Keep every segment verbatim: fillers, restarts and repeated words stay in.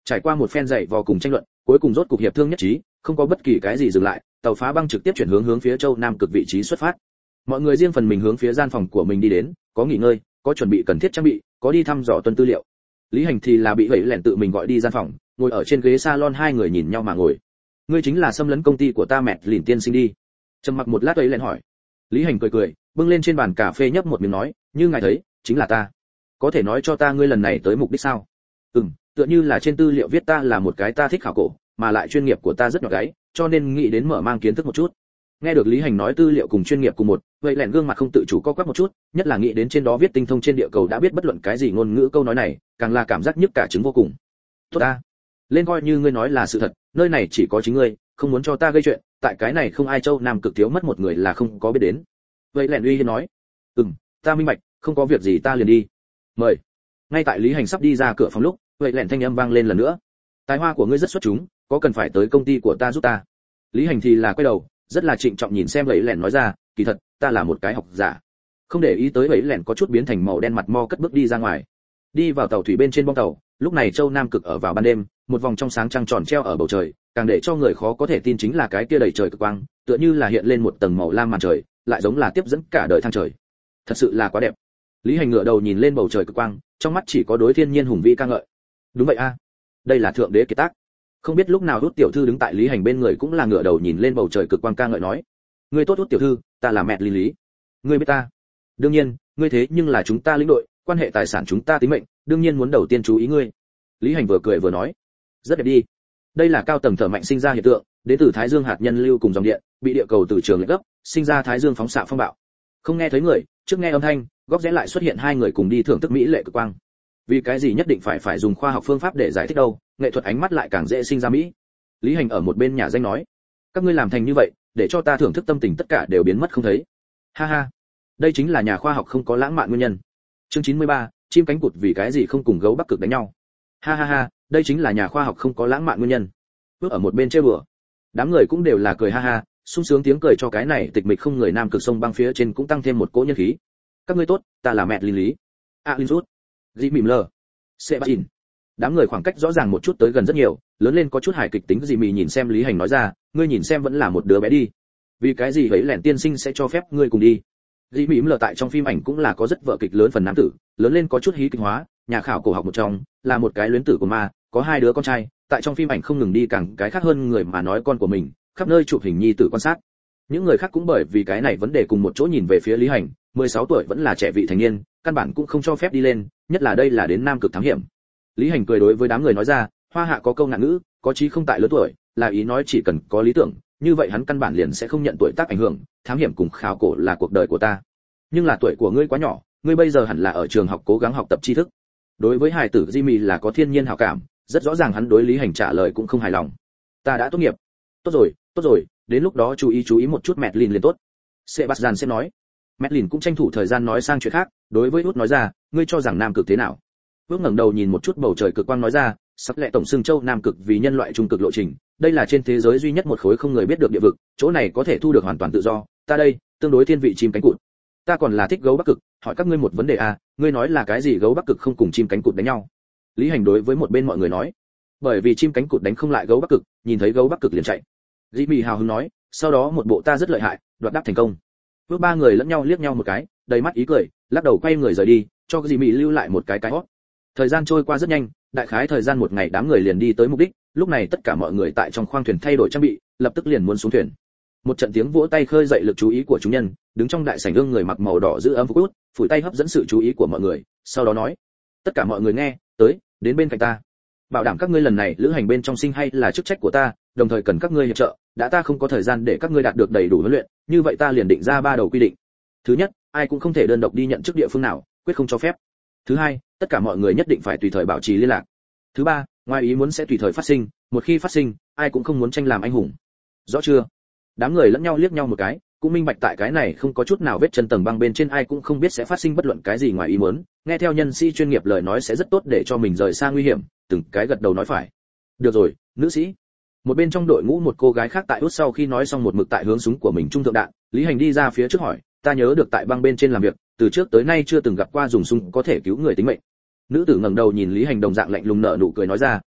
Trải qua một phen dậy vò cùng tranh luận, cuối cùng rốt cục hiệp thương nhất trí, không có bất kỳ cái gì dừng lại, tàu phá băng trực tiếp chuyển hướng hướng phía châu Nam cực vị trí xuất phát. Mọi người riêng phần mình hướng phía gian phòng của mình đi đến, có nghỉ ngơi, có chuẩn bị cần thiết trang bị, có đi thăm dò tuân tư liệu. Lý Hành thì là bị vậy lẻn tự mình gọi đi gian phòng, ngồi ở trên ghế salon, hai người nhìn nhau mà ngồi. Ngươi chính là xâm lấn công ty của ta mẹ lìn tiên sinh đi. Trầm mặc một lát vậy lẻn hỏi. Lý Hành cười cười, bưng lên trên bàn cà phê nhấp một miếng nói, như ngài thấy, chính là ta. Có thể nói cho ta ngươi lần này tới mục đích sao? Ừm, tựa như là trên tư liệu viết ta là một cái ta thích khảo cổ, mà lại chuyên nghiệp của ta rất nhỏ gáy, cho nên nghĩ đến mở mang kiến thức một chút. Nghe được Lý Hành nói tư liệu cùng chuyên nghiệp cùng một, vậy lẻn gương mặt không tự chủ co quắp một chút, nhất là nghĩ đến trên đó viết tinh thông trên địa cầu đã biết bất luận cái gì ngôn ngữ câu nói này, càng là cảm giác nhức cả trứng vô cùng. Tốt ta, lên coi như ngươi nói là sự thật, nơi này chỉ có chính ngươi, không muốn cho ta gây chuyện, tại cái này không ai châu Nam cực thiếu mất một người là không có biết đến. Vậy lẻn uy hiếp nói, ừm, ta minh bạch, không có việc gì ta liền đi. Mời. Ngay tại Lý Hành sắp đi ra cửa phòng lúc, vậy lẻn thanh âm vang lên lần nữa. Tài hoa của ngươi rất xuất chúng, có cần phải tới công ty của ta giúp ta? Lý Hành thì là quay đầu, rất là trịnh trọng nhìn xem vậy lẻn nói ra, kỳ thật, ta là một cái học giả. Không để ý tới vậy lẻn có chút biến thành màu đen mặt mo cất bước đi ra ngoài. Đi vào tàu thủy bên trên bong tàu, lúc này châu Nam cực ở vào ban đêm, một vòng trong sáng trăng tròn treo ở bầu trời, càng để cho người khó có thể tin chính là cái kia đầy trời cực quang, tựa như là hiện lên một tầng màu lam màn trời, lại giống là tiếp dẫn cả đời thăng trời. Thật sự là quá đẹp. Lý Hành ngửa đầu nhìn lên bầu trời cực quang, trong mắt chỉ có đối thiên nhiên hùng vĩ ca ngợi. Đúng vậy a, đây là thượng đế kiệt tác. Không biết lúc nào Hút tiểu thư đứng tại Lý Hành bên người cũng là ngửa đầu nhìn lên bầu trời cực quang ca ngợi nói, ngươi tốt Hút tiểu thư, ta là mẹ Lý Lý. Ngươi biết ta? Đương nhiên, ngươi thế nhưng là chúng ta lĩnh đội, quan hệ tài sản chúng ta tính mệnh, đương nhiên muốn đầu tiên chú ý ngươi. Lý Hành vừa cười vừa nói, rất đẹp đi. Đây là cao tầng thở mạnh sinh ra hiện tượng, đến từ Thái Dương hạt nhân lưu cùng dòng điện, bị địa cầu từ trường lệch gấp, sinh ra Thái Dương phóng xạ phong bạo. Không nghe thấy người, trước nghe âm thanh, góc rẽ lại xuất hiện hai người cùng đi thưởng thức mỹ lệ cực quang. Vì cái gì nhất định phải phải dùng khoa học phương pháp để giải thích đâu, nghệ thuật ánh mắt lại càng dễ sinh ra mỹ. Lý Hành ở một bên nhà danh nói, các ngươi làm thành như vậy, để cho ta thưởng thức tâm tình tất cả đều biến mất không thấy. Ha ha, đây chính là nhà khoa học không có lãng mạn nguyên nhân. Chương chín mươi ba, chim cánh cụt vì cái gì không cùng gấu Bắc Cực đánh nhau. Ha ha ha, đây chính là nhà khoa học không có lãng mạn nguyên nhân. Bước ở một bên trêu đùa, đám người cũng đều là cười ha ha, sung sướng tiếng cười cho cái này tịch mịch không người nam cực sông băng phía trên cũng tăng thêm một cỗ nhân khí. Các ngươi tốt, ta là mẹ Lý Lý. A Linh rút. Dị mỉm lờ. Sebastian. Đám người khoảng cách rõ ràng một chút tới gần rất nhiều, lớn lên có chút hài kịch tính. Dị mỉ nhìn xem Lý Hành nói ra, ngươi nhìn xem vẫn là một đứa bé đi. Vì cái gì vậy lẻn tiên sinh sẽ cho phép ngươi cùng đi? Dị mỉm lờ tại trong phim ảnh cũng là có rất vợ kịch lớn phần nam tử, lớn lên có chút hí kịch hóa, nhà khảo cổ học một trong, là một cái luyến tử của ma, có hai đứa con trai, tại trong phim ảnh không ngừng đi càng cái khác hơn người mà nói con của mình, khắp nơi chụp hình nhi tử quan sát. Những người khác cũng bởi vì cái này vấn đề cùng một chỗ nhìn về phía Lý Hành, mười sáu tuổi vẫn là trẻ vị thành niên, căn bản cũng không cho phép đi lên, nhất là đây là đến Nam Cực thám hiểm. Lý Hành cười đối với đám người nói ra, hoa hạ có câu ngạn ngữ, có chí không tại lớn tuổi, là ý nói chỉ cần có lý tưởng, như vậy hắn căn bản liền sẽ không nhận tuổi tác ảnh hưởng, thám hiểm cùng khảo cổ là cuộc đời của ta. Nhưng là tuổi của ngươi quá nhỏ, ngươi bây giờ hẳn là ở trường học cố gắng học tập tri thức. Đối với hài tử Jimmy là có thiên nhiên hảo cảm, rất rõ ràng hắn đối Lý Hành trả lời cũng không hài lòng. Ta đã tốt nghiệp. Tốt rồi, tốt rồi, đến lúc đó chú ý chú ý một chút Medlin liền tốt. Sebastian sẽ nói. Medlin cũng tranh thủ thời gian nói sang chuyện khác, đối với Út nói ra, ngươi cho rằng Nam Cực thế nào? Út ngẩng đầu nhìn một chút bầu trời cực quang nói ra, sắc lệ tổng xương châu Nam Cực vì nhân loại trung cực lộ trình, đây là trên thế giới duy nhất một khối không người biết được địa vực, chỗ này có thể thu được hoàn toàn tự do, ta đây, tương đối thiên vị chim cánh cụt. Ta còn là thích gấu Bắc Cực, hỏi các ngươi một vấn đề à, ngươi nói là cái gì gấu Bắc Cực không cùng chim cánh cụt đánh nhau? Lý Hành đối với một bên mọi người nói, bởi vì chim cánh cụt đánh không lại gấu Bắc Cực, nhìn thấy gấu Bắc Cực liền chạy. Jimmy hào hứng nói, sau đó một bộ ta rất lợi hại, đoạt đáp thành công. Bước ba người lẫn nhau liếc nhau một cái, đầy mắt ý cười, lắc đầu quay người rời đi, cho Jimmy lưu lại một cái cái hót. Thời gian trôi qua rất nhanh, đại khái thời gian một ngày đám người liền đi tới mục đích, lúc này tất cả mọi người tại trong khoang thuyền thay đổi trang bị, lập tức liền muốn xuống thuyền. Một trận tiếng vỗ tay khơi dậy lực chú ý của chúng nhân, đứng trong đại sảnh gương người mặc màu đỏ giữ ấm phục út, phủi tay hấp dẫn sự chú ý của mọi người, sau đó nói: tất cả mọi người nghe, tới, đến bên cạnh ta. Bảo đảm các ngươi lần này lữ hành bên trong sinh hay là chức trách của ta, đồng thời cần các ngươi hiệp trợ, đã ta không có thời gian để các ngươi đạt được đầy đủ huấn luyện, như vậy ta liền định ra ba đầu quy định. Thứ nhất, ai cũng không thể đơn độc đi nhận chức địa phương nào, quyết không cho phép. Thứ hai, tất cả mọi người nhất định phải tùy thời bảo trì liên lạc. Thứ ba, ngoài ý muốn sẽ tùy thời phát sinh, một khi phát sinh, ai cũng không muốn tranh làm anh hùng. Rõ chưa? Đám người lẫn nhau liếc nhau một cái, cũng minh bạch tại cái này không có chút nào vết chân tầng băng bên trên, ai cũng không biết sẽ phát sinh bất luận cái gì ngoài ý muốn, nghe theo nhân sĩ chuyên nghiệp lời nói sẽ rất tốt để cho mình rời xa nguy hiểm, từng cái gật đầu nói phải. Được rồi, nữ sĩ. Một bên trong đội ngũ một cô gái khác tại hút sau khi nói xong một mực tại hướng súng của mình trung thượng đạn, Lý Hành đi ra phía trước hỏi, ta nhớ được tại băng bên trên làm việc, từ trước tới nay chưa từng gặp qua dùng súng có thể cứu người tính mệnh. Nữ tử ngẩng đầu nhìn Lý Hành đồng dạng lạnh lùng nở nụ cười nói ra,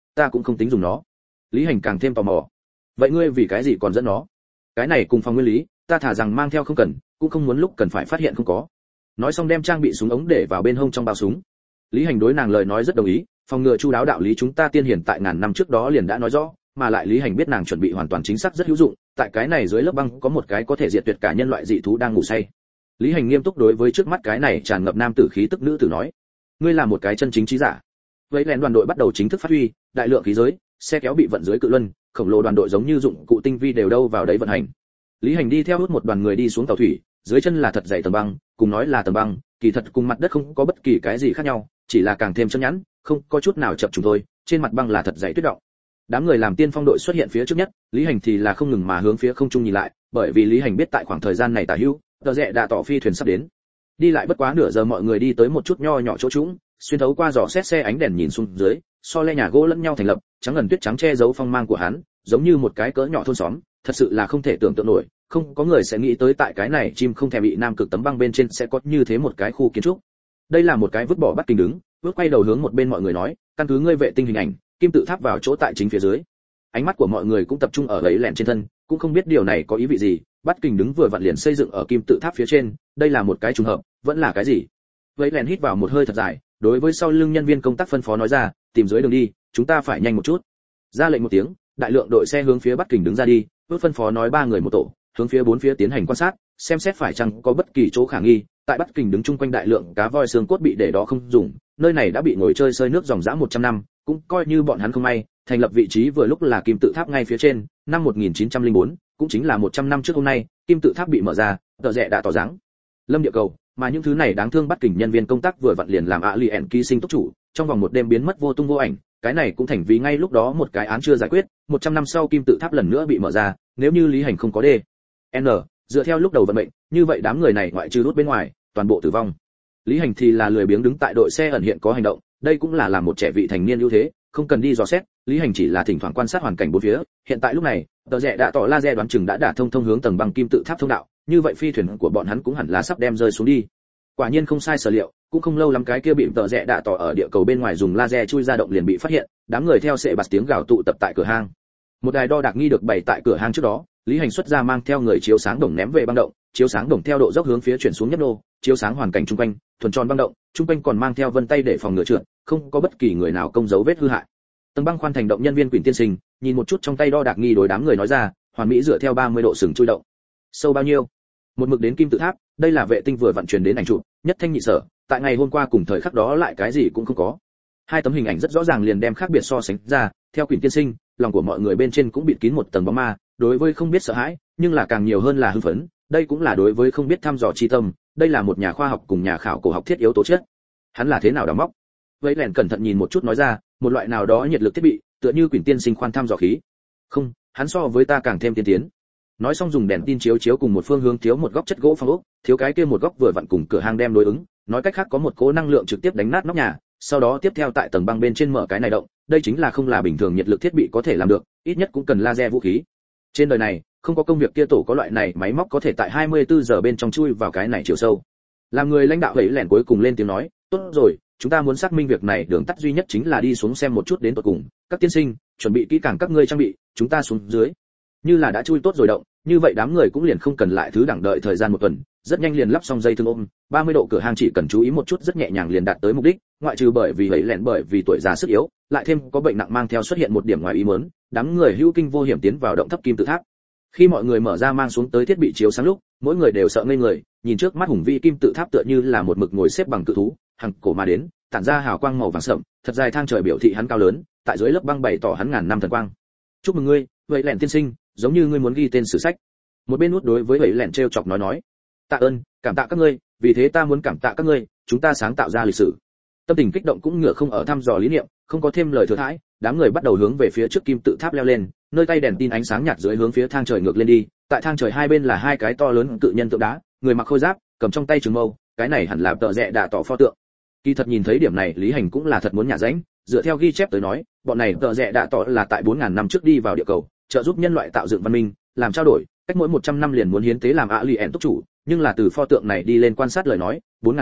ta cũng không tính dùng nó. Lý Hành càng thêm tò mò. Vậy ngươi vì cái gì còn dẫn nó? Cái này cùng phòng nguyên lý, ta thả rằng mang theo không cần, cũng không muốn lúc cần phải phát hiện không có. Nói xong đem trang bị súng ống để vào bên hông trong bao súng. Lý Hành đối nàng lời nói rất đồng ý, phòng ngừa chu đáo đạo lý chúng ta tiên hiển tại ngàn năm trước đó liền đã nói rõ, mà lại Lý Hành biết nàng chuẩn bị hoàn toàn chính xác rất hữu dụng, tại cái này dưới lớp băng có một cái có thể diệt tuyệt cả nhân loại dị thú đang ngủ say. Lý Hành nghiêm túc đối với trước mắt cái này tràn ngập nam tử khí tức nữ tử nói, ngươi là một cái chân chính trí giả. Vậy lén đoàn đội bắt đầu chính thức phát huy, đại lượng khí giới, xe kéo bị vận dưới cự luân, khổng lồ đoàn đội giống như dụng cụ tinh vi đều đâu vào đấy vận hành. Lý Hành đi theo hút một đoàn người đi xuống tàu thủy, dưới chân là thật dày tầng băng, cùng nói là tầng băng, kỳ thật cùng mặt đất không có bất kỳ cái gì khác nhau, chỉ là càng thêm chân nhẵn, không có chút nào chập trùng thôi, trên mặt băng là thật dày tuyết động. Đám người làm tiên phong đội xuất hiện phía trước nhất, Lý Hành thì là không ngừng mà hướng phía không trung nhìn lại, bởi vì Lý Hành biết tại khoảng thời gian này tả hữu, tờ rẽ đã tỏ phi thuyền sắp đến. Đi lại bất quá nửa giờ mọi người đi tới một chút nho nhỏ chỗ trũng, xuyên thấu qua giỏ xét xe ánh đèn nhìn xuống dưới, so le nhà gỗ lẫn nhau thành lập, trắng ngần tuyết trắng che giấu phong mang của hắn, giống như một cái cỡ nhỏ thôn xóm, thật sự là không thể tưởng tượng nổi, không có người sẽ nghĩ tới tại cái này chim không thèm bị nam cực tấm băng bên trên sẽ có như thế một cái khu kiến trúc. Đây là một cái vứt bỏ Bắc Kinh đứng, bước quay đầu hướng một bên mọi người nói, căn cứ ngươi vệ tinh hình ảnh, kim tự tháp vào chỗ tại chính phía dưới. Ánh mắt của mọi người cũng tập trung ở ấy lẹn trên thân, cũng không biết điều này có ý vị gì, Bắc Kinh đứng vừa vặn liền xây dựng ở kim tự tháp phía trên, đây là một cái trùng hợp, vẫn là cái gì? Ấy lẹn hít vào một hơi thật dài, đối với sau lưng nhân viên công tác phân phó nói ra, tìm dưới đường đi, chúng ta phải nhanh một chút. Ra lệnh một tiếng, đại lượng đội xe hướng phía Bắc Kinh đứng ra đi, bước phân phó nói ba người một tổ, hướng phía bốn phía tiến hành quan sát, xem xét phải chăng có bất kỳ chỗ khả nghi. Tại Bắc Kinh đứng chung quanh đại lượng cá voi xương cốt bị để đó không dùng, nơi này đã bị ngồi chơi sơi nước dòng dã một trăm năm, cũng coi như bọn hắn không may, thành lập vị trí vừa lúc là kim tự tháp ngay phía trên, năm một nghìn chín trăm lẻ bốn, cũng chính là một trăm năm trước hôm nay, kim tự tháp bị mở ra, tờ rẽ đã tỏ dáng lâm địa cầu, mà những thứ này đáng thương Bắc Kinh nhân viên công tác vừa vặn liền làm Alien ký sinh tốc chủ, trong vòng một đêm biến mất vô tung vô ảnh, cái này cũng thành vì ngay lúc đó một cái án chưa giải quyết, một trăm năm sau kim tự tháp lần nữa bị mở ra, nếu như Lý Hành không có đê N, dựa theo lúc đầu vận mệnh, như vậy đám người này ngoại trừ đốt bên ngoài, toàn bộ tử vong. Lý Hành thì là lười biếng đứng tại đội xe ẩn hiện có hành động, đây cũng là làm một trẻ vị thành niên ưu thế, không cần đi dò xét, Lý Hành chỉ là thỉnh thoảng quan sát hoàn cảnh bốn phía, hiện tại lúc này, tờ rẽ đã tỏ laser đoán chừng đã đả thông thông hướng tầng băng kim tự tháp thông đạo, như vậy phi thuyền của bọn hắn cũng hẳn là sắp đem rơi xuống đi. Quả nhiên không sai sở liệu, cũng không lâu lắm cái kia bị tờ rẽ đã tỏ ở địa cầu bên ngoài dùng laser chui ra động liền bị phát hiện, đám người theo sệ bạt tiếng gào tụ tập tại cửa hang. Một đài đo đạc nghi được bày tại cửa hang trước đó, Lý Hành xuất ra mang theo người chiếu sáng đồng ném về băng động, chiếu sáng đồng theo độ dốc hướng phía chuyển xuống nhấp nô, chiếu sáng hoàn cảnh chung quanh, thuần tròn băng động, chung quanh còn mang theo vân tay để phòng ngừa trượt, không có bất kỳ người nào công dấu vết hư hại. Tầng băng khoan thành động nhân viên Quỷ Tiên Sinh, nhìn một chút trong tay đo đạc nghi đối đám người nói ra, hoàn mỹ dựa theo ba mươi độ sừng chui động. Sâu bao nhiêu? Một mực đến kim tự tháp, đây là vệ tinh vừa vận chuyển đến ảnh chụp, nhất thanh nhị sở, tại ngày hôm qua cùng thời khắc đó lại cái gì cũng không có. Hai tấm hình ảnh rất rõ ràng liền đem khác biệt so sánh ra, theo Quỷ Tiên Sinh, lòng của mọi người bên trên cũng bịt kín một tầng bóng ma, đối với không biết sợ hãi, nhưng là càng nhiều hơn là hưng phấn, đây cũng là đối với không biết thăm dò chi tâm, đây là một nhà khoa học cùng nhà khảo cổ học thiết yếu tố chất. Hắn là thế nào đào móc? Vậy lẻn cẩn thận nhìn một chút nói ra, một loại nào đó nhiệt lực thiết bị, tựa như Quỷ Tiên Sinh khoan thăm dò khí. Không, hắn so với ta càng thêm tiên tiến. Nói xong dùng đèn tin chiếu chiếu cùng một phương hướng thiếu một góc chất gỗ phong ốc, thiếu cái kia một góc vừa vặn cùng cửa hang đem đối ứng, nói cách khác có một cố năng lượng trực tiếp đánh nát nóc nhà, sau đó tiếp theo tại tầng băng bên trên mở cái này động, đây chính là không là bình thường nhiệt lực thiết bị có thể làm được, ít nhất cũng cần laser vũ khí. Trên đời này, không có công việc kia tổ có loại này máy móc có thể tại hai mươi bốn giờ bên trong chui vào cái này chiều sâu. Làm người lãnh đạo ấy lẻn cuối cùng lên tiếng nói, tốt rồi, chúng ta muốn xác minh việc này, đường tắt duy nhất chính là đi xuống xem một chút đến tận cùng, các tiên sinh, chuẩn bị kỹ càng các ngươi trang bị, chúng ta xuống dưới. Như là đã chui tốt rồi động, như vậy đám người cũng liền không cần lại thứ đẳng đợi thời gian một tuần, rất nhanh liền lắp xong dây thương ôm, ba mươi độ cửa hang chỉ cần chú ý một chút rất nhẹ nhàng liền đạt tới mục đích, ngoại trừ bởi vì ấy lẻn bởi vì tuổi già sức yếu, lại thêm có bệnh nặng mang theo xuất hiện một điểm ngoài ý muốn, đám người hữu kinh vô hiểm tiến vào động thấp kim tự tháp. Khi mọi người mở ra mang xuống tới thiết bị chiếu sáng lúc, mỗi người đều sợ ngây người, nhìn trước mắt hùng vĩ kim tự tháp tựa như là một mực ngồi xếp bằng cự thú, hằng cổ mà đến, tản ra hào quang màu vàng sậm, thật dài thang trời biểu thị hắn cao lớn, tại dưới lớp băng bày tỏ hắn ngàn năm thần quang. Chúc mừng ngươi, vậy lẻn tiên sinh, giống như ngươi muốn ghi tên sử sách. Một bên nút đối với vậy lẻn trêu chọc nói nói, tạ ơn, cảm tạ các ngươi, vì thế ta muốn cảm tạ các ngươi, chúng ta sáng tạo ra lịch sử. Tâm tình kích động cũng ngựa không ở thăm dò lý niệm, không có thêm lời thừa thãi, đám người bắt đầu hướng về phía trước kim tự tháp leo lên, nơi tay đèn tin ánh sáng nhạt dưới hướng phía thang trời ngược lên đi, tại thang trời hai bên là hai cái to lớn cự nhân tượng đá, người mặc khôi giáp, cầm trong tay trường mâu, cái này hẳn là tợ rẽ đạ tỏ pho tượng. Kỳ thật nhìn thấy điểm này, Lý Hành cũng là thật muốn nhả rãnh, dựa theo ghi chép tới nói, bọn này tợ rẽ đạ tỏ là tại bốn nghìn năm trước đi vào địa cầu, trợ giúp nhân loại tạo dựng văn minh, làm trao đổi, cách mỗi một trăm năm liền muốn hiến tế làm Alien túc chủ, nhưng là từ pho tượng này đi lên quan sát lời nói, bốn nghìn năm,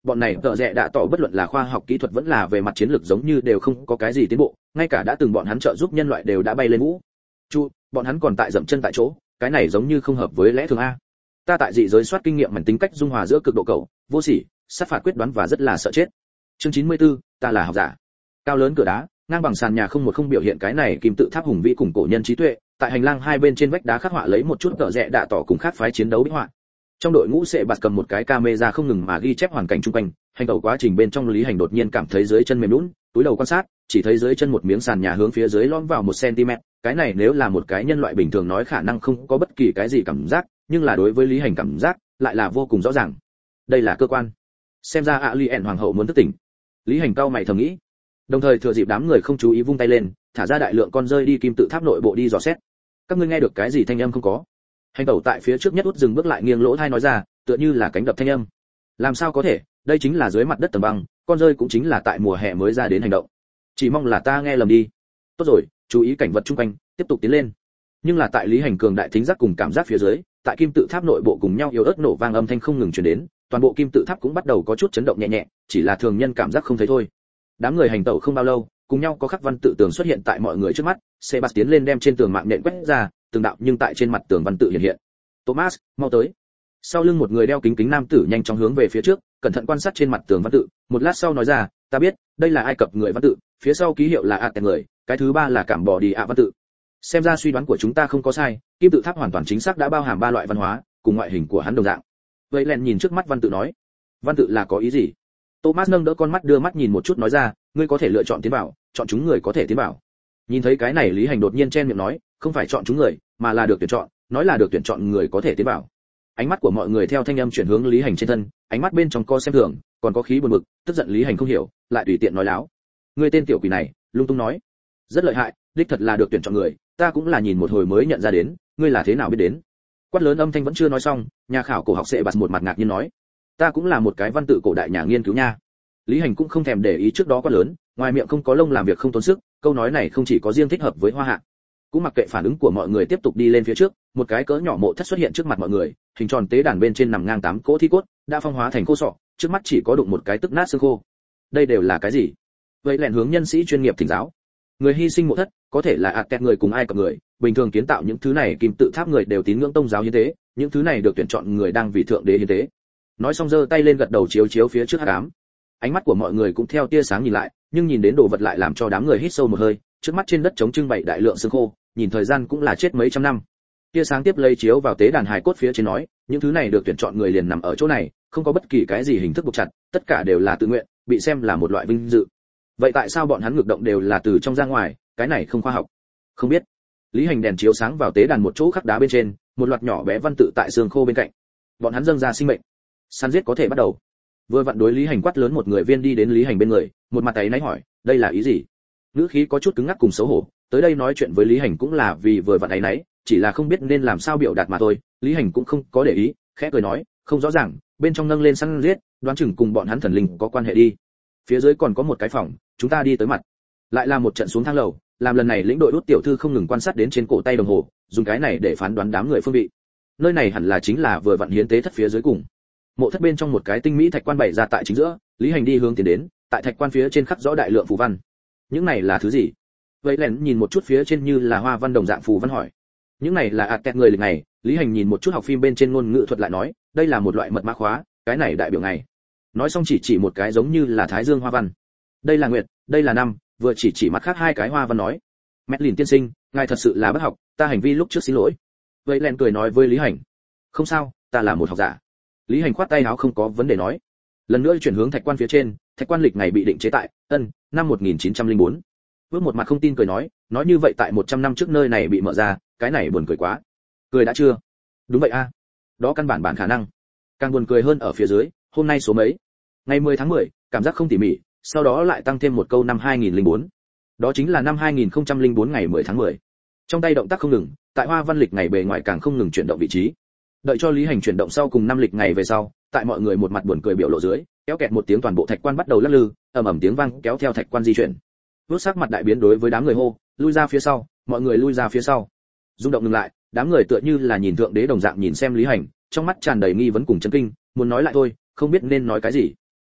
bọn này tợ rẽ đã tỏ bất luận là khoa học kỹ thuật vẫn là về mặt chiến lược giống như đều không có cái gì tiến bộ, ngay cả đã từng bọn hắn trợ giúp nhân loại đều đã bay lên vũ chu, bọn hắn còn tại dậm chân tại chỗ, cái này giống như không hợp với lẽ thường a. Ta tại dị giới soát kinh nghiệm mảnh tính cách dung hòa giữa cực độ cầu, vô sỉ, sát phạt quyết đoán và rất là sợ chết. Chương chín mươi tư, ta là học giả. Cao lớn cửa đá, ngang bằng sàn nhà không một không biểu hiện cái này kim tự tháp hùng vĩ cùng cổ nhân trí tuệ, tại hành lang hai bên trên vách đá khắc họa lấy một chút tợ rẽ đạ tỏ cùng khác phái chiến đấu bích họa. Trong đội ngũ sẽ bạt cầm một cái camera không ngừng mà ghi chép hoàn cảnh xung quanh, hành tẩu quá trình bên trong Lý Hành đột nhiên cảm thấy dưới chân mềm nhũn, túi đầu quan sát, chỉ thấy dưới chân một miếng sàn nhà hướng phía dưới lõm vào một xăng ti mét, cái này nếu là một cái nhân loại bình thường nói khả năng không có bất kỳ cái gì cảm giác, nhưng là đối với Lý Hành cảm giác lại là vô cùng rõ ràng. Đây là cơ quan. Xem ra Alien hoàng hậu muốn thức tỉnh. Lý Hành cau mày thầm nghĩ. Đồng thời thừa dịp đám người không chú ý vung tay lên, thả ra đại lượng con rơi đi kim tự tháp nội bộ đi dò xét. Các ngươi nghe được cái gì thanh âm không có? Hành tẩu tại phía trước nhất út dừng bước lại nghiêng lỗ tai nói ra, tựa như là cánh đập thanh âm. Làm sao có thể, đây chính là dưới mặt đất tầng băng, con rơi cũng chính là tại mùa hè mới ra đến hành động. Chỉ mong là ta nghe lầm đi. Tốt rồi, chú ý cảnh vật xung quanh, tiếp tục tiến lên. Nhưng là tại Lý Hành cường đại thính giác cùng cảm giác phía dưới, tại kim tự tháp nội bộ cùng nhau yếu ớt nổ vang âm thanh không ngừng truyền đến, toàn bộ kim tự tháp cũng bắt đầu có chút chấn động nhẹ nhẹ, chỉ là thường nhân cảm giác không thấy thôi. Đám người hành tẩu không bao lâu, cùng nhau có khắc văn tự tường xuất hiện tại mọi người trước mắt, Sebastian lên đem trên tường mạng nện quét ra, từng đạo nhưng tại trên mặt tường văn tự hiện hiện. Thomas, mau tới. Sau lưng một người đeo kính kính nam tử nhanh chóng hướng về phía trước, cẩn thận quan sát trên mặt tường văn tự, một lát sau nói ra, ta biết, đây là Ai Cập người văn tự, phía sau ký hiệu là Aten người, cái thứ ba là cảm bò đi ạ văn tự. Xem ra suy đoán của chúng ta không có sai, kim tự tháp hoàn toàn chính xác đã bao hàm ba loại văn hóa, cùng ngoại hình của hắn đồng dạng. Vậy lẹn nhìn trước mắt văn tự nói, văn tự là có ý gì? Thomas nâng đỡ con mắt đưa mắt nhìn một chút nói ra, ngươi có thể lựa chọn tiến vào, chọn chúng người có thể tiến vào. Nhìn thấy cái này Lý Hành đột nhiên chen miệng nói, không phải chọn chúng người, mà là được tuyển chọn, nói là được tuyển chọn người có thể tiến vào. Ánh mắt của mọi người theo thanh âm chuyển hướng Lý Hành trên thân, ánh mắt bên trong co xem thường, còn có khí buồn bực, tức giận Lý Hành không hiểu, lại tùy tiện nói láo. Ngươi tên tiểu quỷ này, lung tung nói. Rất lợi hại, đích thật là được tuyển chọn người, ta cũng là nhìn một hồi mới nhận ra đến, ngươi là thế nào biết đến? Quát lớn âm thanh vẫn chưa nói xong, nhà khảo cổ học sẽ bật một mặt ngạc nhiên nói, ta cũng là một cái văn tự cổ đại nhà nghiên cứu nha. Lý Hành cũng không thèm để ý trước đó quát lớn, ngoài miệng không có lông làm việc không tốn sức, câu nói này không chỉ có riêng thích hợp với Hoa Hạ. Cũng mặc kệ phản ứng của mọi người tiếp tục đi lên phía trước, một cái cỡ nhỏ mộ thất xuất hiện trước mặt mọi người, hình tròn tế đàn bên trên nằm ngang tám cỗ thi cốt, đã phong hóa thành khô sọ, trước mắt chỉ có đụng một cái tức nát xương khô. Đây đều là cái gì? Vậy lẻn hướng nhân sĩ chuyên nghiệp thỉnh giáo. Người hy sinh mộ thất, có thể là Aten người cùng Ai Cập người, bình thường kiến tạo những thứ này kim tự tháp người đều tín ngưỡng tôn giáo hiến tế, những thứ này được tuyển chọn người đang vì thượng đế hiến tế. Nói xong giơ tay lên gật đầu chiếu chiếu phía trước hắc ám. Ánh mắt của mọi người cũng theo tia sáng nhìn lại, nhưng nhìn đến đồ vật lại làm cho đám người hít sâu một hơi, trước mắt trên đất trống trưng bày đại lượng xương khô, nhìn thời gian cũng là chết mấy trăm năm. Tia sáng tiếp lấy chiếu vào tế đàn hài cốt phía trên nói, những thứ này được tuyển chọn người liền nằm ở chỗ này, không có bất kỳ cái gì hình thức buộc chặt, tất cả đều là tự nguyện, bị xem là một loại vinh dự. Vậy tại sao bọn hắn ngược động đều là từ trong ra ngoài, cái này không khoa học? Không biết. Lý Hành đèn chiếu sáng vào tế đàn một chỗ khắc đá bên trên, một loạt nhỏ bé văn tự tại xương khô bên cạnh. Bọn hắn dâng ra sinh mệnh. Săn giết có thể bắt đầu. Vừa vặn đối Lý Hành quát lớn một người viên đi đến Lý Hành bên người, một mặt ấy náy hỏi, đây là ý gì? Ngữ khí có chút cứng ngắc cùng xấu hổ, tới đây nói chuyện với Lý Hành cũng là vì vừa vặn ấy náy, chỉ là không biết nên làm sao biểu đạt mà thôi. Lý Hành cũng không có để ý, khẽ cười nói, không rõ ràng, bên trong nâng lên săn giết, đoán chừng cùng bọn hắn thần linh có quan hệ đi. Phía dưới còn có một cái phòng, chúng ta đi tới mặt. Lại là một trận xuống thang lầu, làm lần này lĩnh đội đốt tiểu thư không ngừng quan sát đến trên cổ tay đồng hồ, dùng cái này để phán đoán đám người phương vị. Nơi này hẳn là chính là vừa vặn hiến tế thất phía dưới cùng. Mộ thất bên trong một cái tinh mỹ thạch quan bày ra tại chính giữa, Lý Hành đi hướng tiến đến, tại thạch quan phía trên khắc rõ đại lượng phù văn. Những này là thứ gì? Vậy lén nhìn một chút phía trên như là hoa văn đồng dạng phù văn hỏi. Những này là Aten người lịch ngày, Lý Hành nhìn một chút học phim bên trên ngôn ngữ thuật lại nói, đây là một loại mật mã khóa, cái này đại biểu ngày. Nói xong chỉ chỉ một cái giống như là thái dương hoa văn. Đây là nguyệt, đây là năm, vừa chỉ chỉ mặt khác hai cái hoa văn nói. Mét Lìn tiên sinh, ngài thật sự là bất học, ta hành vi lúc trước xin lỗi. Vậy lén cười nói với Lý Hành. Không sao, ta là một học giả. Lý Hành khoát tay áo không có vấn đề nói. Lần nữa chuyển hướng thạch quan phía trên, thạch quan lịch ngày bị định chế tại ân năm một nghìn chín trăm lẻ bốn. Bước một mặt không tin cười nói, nói như vậy tại một trăm năm trước nơi này bị mở ra, cái này buồn cười quá. Cười đã chưa? Đúng vậy a. Đó căn bản bản khả năng. Càng buồn cười hơn ở phía dưới, hôm nay số mấy? Ngày mười tháng mười, cảm giác không tỉ mỉ, sau đó lại tăng thêm một câu năm hai nghìn lẻ bốn. Đó chính là năm hai nghìn không trăm lẻ bốn ngày mười tháng mười. Trong tay động tác không ngừng, tại hoa văn lịch ngày bề ngoài càng không ngừng chuyển động vị trí. Đợi cho Lý Hành chuyển động sau cùng năm lịch ngày về sau, tại mọi người một mặt buồn cười biểu lộ dưới, kéo kẹt một tiếng toàn bộ thạch quan bắt đầu lắc lư, ầm ầm tiếng vang kéo theo thạch quan di chuyển. Vút sắc mặt đại biến đối với đám người hô, lui ra phía sau, mọi người lui ra phía sau. Rung động ngừng lại, đám người tựa như là nhìn thượng đế đồng dạng nhìn xem Lý Hành, trong mắt tràn đầy nghi vấn cùng chấn kinh, muốn nói lại thôi, không biết nên nói cái gì.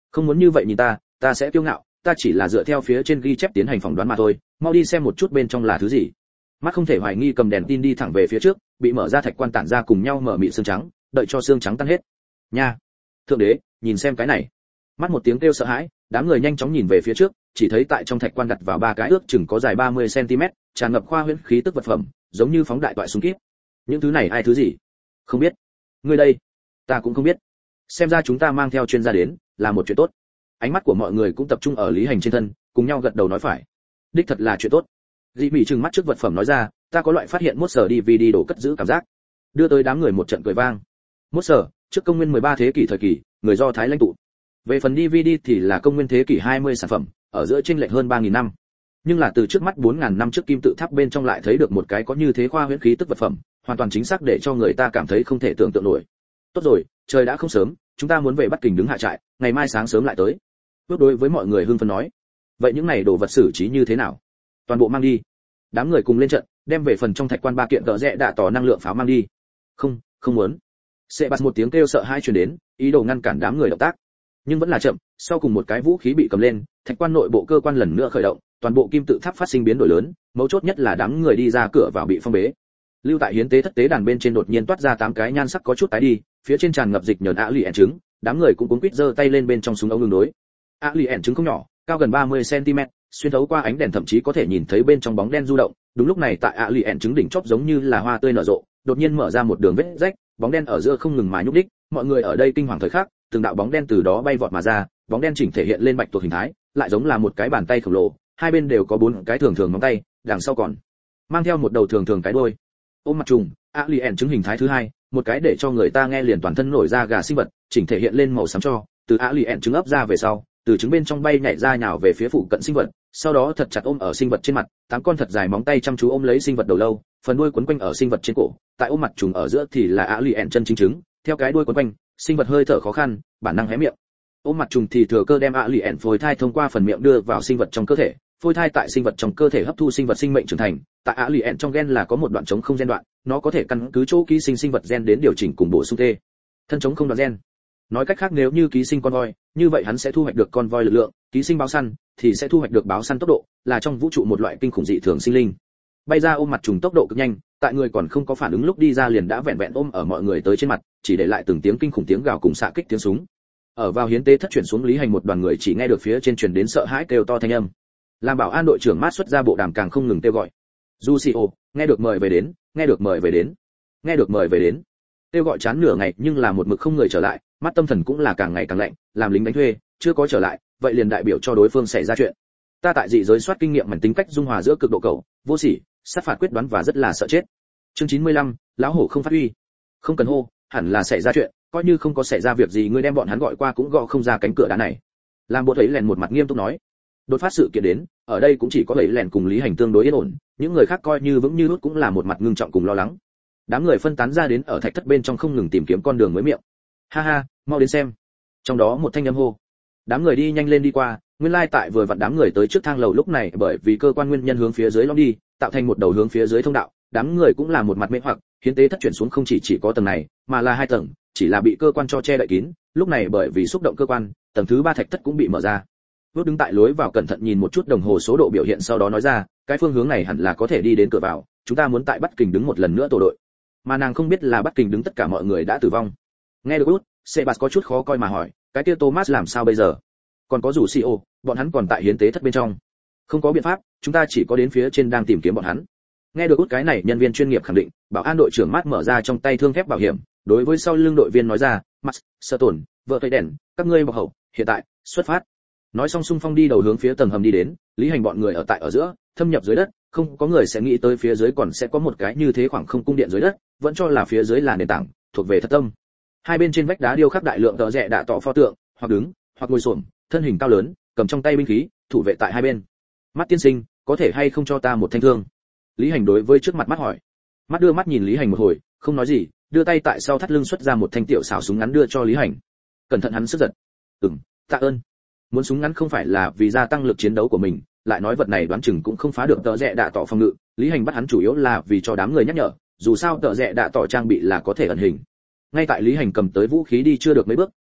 Không muốn như vậy nhìn ta, ta sẽ kiêu ngạo, ta chỉ là dựa theo phía trên ghi chép tiến hành phỏng đoán mà thôi, mau đi xem một chút bên trong là thứ gì. Mắt không thể hoài nghi cầm đèn tin đi thẳng về phía trước, bị mở ra thạch quan tản ra cùng nhau mở mịn xương trắng, đợi cho xương trắng tan hết. Nha, thượng đế, nhìn xem cái này. Mắt một tiếng kêu sợ hãi, đám người nhanh chóng nhìn về phía trước, chỉ thấy tại trong thạch quan đặt vào ba cái ước chừng có dài ba mươi xăng-ti-mét, tràn ngập khoa huyễn khí tức vật phẩm, giống như phóng đại toại súng kíp. Những thứ này ai thứ gì? Không biết. Người đây, ta cũng không biết. Xem ra chúng ta mang theo chuyên gia đến, là một chuyện tốt. Ánh mắt của mọi người cũng tập trung ở Lý Hành trên thân, cùng nhau gật đầu nói phải. Đích thật là chuyện tốt. Dị Mị trừng mắt trước vật phẩm nói ra, ta có loại phát hiện mốt sở đê vê đê đổ cất giữ cảm giác. Đưa tới đám người một trận cười vang. Mốt sở, trước công nguyên mười ba thế kỷ thời kỳ, người Do Thái lãnh tụ. Về phần đê vê đê thì là công nguyên thế kỷ hai mươi sản phẩm, ở giữa chênh lệch hơn ba nghìn năm. Nhưng là từ trước mắt bốn nghìn năm trước kim tự tháp bên trong lại thấy được một cái có như thế khoa huyễn khí tức vật phẩm, hoàn toàn chính xác để cho người ta cảm thấy không thể tưởng tượng nổi. Tốt rồi, trời đã không sớm, chúng ta muốn về Bắc Kình đứng hạ trại, ngày mai sáng sớm lại tới. Bước đối với mọi người hưng phấn nói. Vậy những này đồ vật xử trí như thế nào? Toàn bộ mang đi. Đám người cùng lên trận, đem về phần trong thạch quan ba kiện tợ rẽ đạ tỏ năng lượng pháo mang đi. Không, không muốn. Sẽ bắt một tiếng kêu sợ hãi truyền đến, ý đồ ngăn cản đám người động tác. Nhưng vẫn là chậm, sau cùng một cái vũ khí bị cầm lên, thạch quan nội bộ cơ quan lần nữa khởi động, toàn bộ kim tự tháp phát sinh biến đổi lớn, mấu chốt nhất là đám người đi ra cửa vào bị phong bế. Lưu tại hiến tế thất tế đàn bên trên đột nhiên toát ra tám cái nhan sắc có chút tái đi, phía trên tràn ngập dịch nhờn ạ lì ẻn trứng, đám người cũng cuống quýt giơ tay lên bên trong súng ống ứng đối. ạ lì ẻn trứng không nhỏ, cao gần ba mươi xăng-ti-mét, xuyên thấu qua ánh đèn thậm chí có thể nhìn thấy bên trong bóng đen du động. Đúng lúc này tại ạ lì ẻn trứng đỉnh chóp giống như là hoa tươi nở rộ, đột nhiên mở ra một đường vết rách, bóng đen ở giữa không ngừng mà nhúc nhích, mọi người ở đây kinh hoàng thời khắc, từng đạo bóng đen từ đó bay vọt mà ra, bóng đen chỉnh thể hiện lên bạch tuộc hình thái, lại giống là một cái bàn tay khổng lồ, hai bên đều có bốn cái thường thường móng tay, đằng sau còn mang theo một đầu thường thường cái đuôi. Ôm mặt trùng, alien trứng hình thái thứ hai, một cái để cho người ta nghe liền toàn thân nổi da gà sinh vật, chỉnh thể hiện lên màu xám cho, từ alien trứng ấp ra về sau, từ trứng bên trong bay nhảy ra nhào về phía phụ cận sinh vật, sau đó thật chặt ôm ở sinh vật trên mặt, tám con thật dài móng tay chăm chú ôm lấy sinh vật đầu lâu, phần đuôi quấn quanh ở sinh vật trên cổ, tại ôm mặt trùng ở giữa thì là alien chân chính trứng, theo cái đuôi quấn quanh, sinh vật hơi thở khó khăn, bản năng hé miệng. Ôm mặt trùng thì thừa cơ đem alien phôi thai thông qua phần miệng đưa vào sinh vật trong cơ thể, phôi thai tại sinh vật trong cơ thể hấp thu sinh vật sinh mệnh trưởng thành, tại alien trong gen là có một đoạn trống không gen đoạn, nó có thể căn cứ chỗ ký sinh sinh vật gen đến điều chỉnh cùng bổ sung tê thân trống không đoạn gen. Nói cách khác, nếu như ký sinh con voi, như vậy hắn sẽ thu hoạch được con voi lực lượng, ký sinh báo săn thì sẽ thu hoạch được báo săn tốc độ, là trong vũ trụ một loại kinh khủng dị thường sinh linh. Bay ra ôm mặt trùng tốc độ cực nhanh, tại người còn không có phản ứng lúc đi ra liền đã vẹn vẹn ôm ở mọi người tới trên mặt, chỉ để lại từng tiếng kinh khủng tiếng gào cùng xạ kích tiếng súng. Ở vào hiến tế thất chuyển xuống Lý Hành một đoàn người chỉ nghe được phía trên truyền đến sợ hãi kêu to thanh âm. Làm bảo an đội trưởng mát xuất ra bộ đàm càng không ngừng kêu gọi. Lucio, nghe được mời về đến, nghe được mời về đến, nghe được mời về đến. Kêu gọi chán nửa ngày nhưng là một mực không người trở lại, mắt tâm thần cũng là càng ngày càng lạnh, làm lính đánh thuê, chưa có trở lại, vậy liền đại biểu cho đối phương xảy ra chuyện. Ta tại dị giới soát kinh nghiệm mảnh tính cách dung hòa giữa cực độ cầu, vô sỉ, sát phạt quyết đoán và rất là sợ chết. Chương chín mươi lăm, lão hổ không phát huy. Không cần hô, hẳn là xảy ra chuyện, coi như không có xảy ra việc gì, ngươi đem bọn hắn gọi qua cũng gõ không ra cánh cửa đá này. Làm bộ thấy lèn một mặt nghiêm túc nói. Đột phát sự kiện đến, ở đây cũng chỉ có thấy lèn cùng Lý Hành tương đối yên ổn, những người khác coi như vững như lút cũng là một mặt ngưng trọng cùng lo lắng. Đám người phân tán ra đến ở thạch thất bên trong không ngừng tìm kiếm con đường mới miệng. Ha ha, mau đến xem. Trong đó một thanh âm hô. Đám người đi nhanh lên đi qua, nguyên lai tại vừa vặn đám người tới trước thang lầu lúc này bởi vì cơ quan nguyên nhân hướng phía dưới lõm đi, tạo thành một đầu hướng phía dưới thông đạo, đám người cũng là một mặt mê hoặc, hiến tế thất chuyển xuống không chỉ chỉ có tầng này, mà là hai tầng, chỉ là bị cơ quan cho che đậy kín, lúc này bởi vì xúc động cơ quan, tầng thứ ba thạch thất cũng bị mở ra. Bước đứng tại lối vào cẩn thận nhìn một chút đồng hồ số độ biểu hiện sau đó nói ra, cái phương hướng này hẳn là có thể đi đến cửa vào, chúng ta muốn tại Bắc Kình đứng một lần nữa tổ đội. Mà nàng không biết là Bắc Kình đứng tất cả mọi người đã tử vong. Nghe được út, Sebas có chút khó coi mà hỏi, cái kia Thomas làm sao bây giờ? Còn có rủ xê ô, bọn hắn còn tại hiến tế thất bên trong. Không có biện pháp, chúng ta chỉ có đến phía trên đang tìm kiếm bọn hắn. Nghe được út cái này nhân viên chuyên nghiệp khẳng định, bảo an đội trưởng mát mở ra trong tay thương thép bảo hiểm, đối với sau lưng đội viên nói ra, Max, Sơ Tổn, vợ cây đèn, các ngươi bọc hậu, hiện tại, xuất phát. Nói xong xung phong đi đầu hướng phía tầng hầm đi đến, Lý Hành bọn người ở tại ở giữa, thâm nhập dưới đất, không có người sẽ nghĩ tới phía dưới còn sẽ có một cái như thế khoảng không cung điện dưới đất, vẫn cho là phía dưới là nền tảng, thuộc về thất tâm. Hai bên trên vách đá điêu khắc đại lượng tờ rẽ đạ tọ pho tượng, hoặc đứng, hoặc ngồi xổm, thân hình cao lớn, cầm trong tay binh khí, thủ vệ tại hai bên. Mắt tiên sinh, có thể hay không cho ta một thanh thương? Lý Hành đối với trước mặt mắt hỏi. Mắt đưa mắt nhìn Lý Hành một hồi, không nói gì, đưa tay tại sau thắt lưng xuất ra một thanh tiểu xảo súng ngắn đưa cho Lý Hành. Cẩn thận hắn sức giật. Ừm, tạ ơn. Muốn súng ngắn không phải là vì gia tăng lực chiến đấu của mình, lại nói vật này đoán chừng cũng không phá được tờ rẽ đạ tọ phòng ngự, Lý Hành bắt hắn chủ yếu là vì cho đám người nhắc nhở, dù sao tờ rẽ đạ tọ trang bị là có thể ẩn hình. Ngay tại Lý Hành cầm tới vũ khí đi chưa được mấy bước,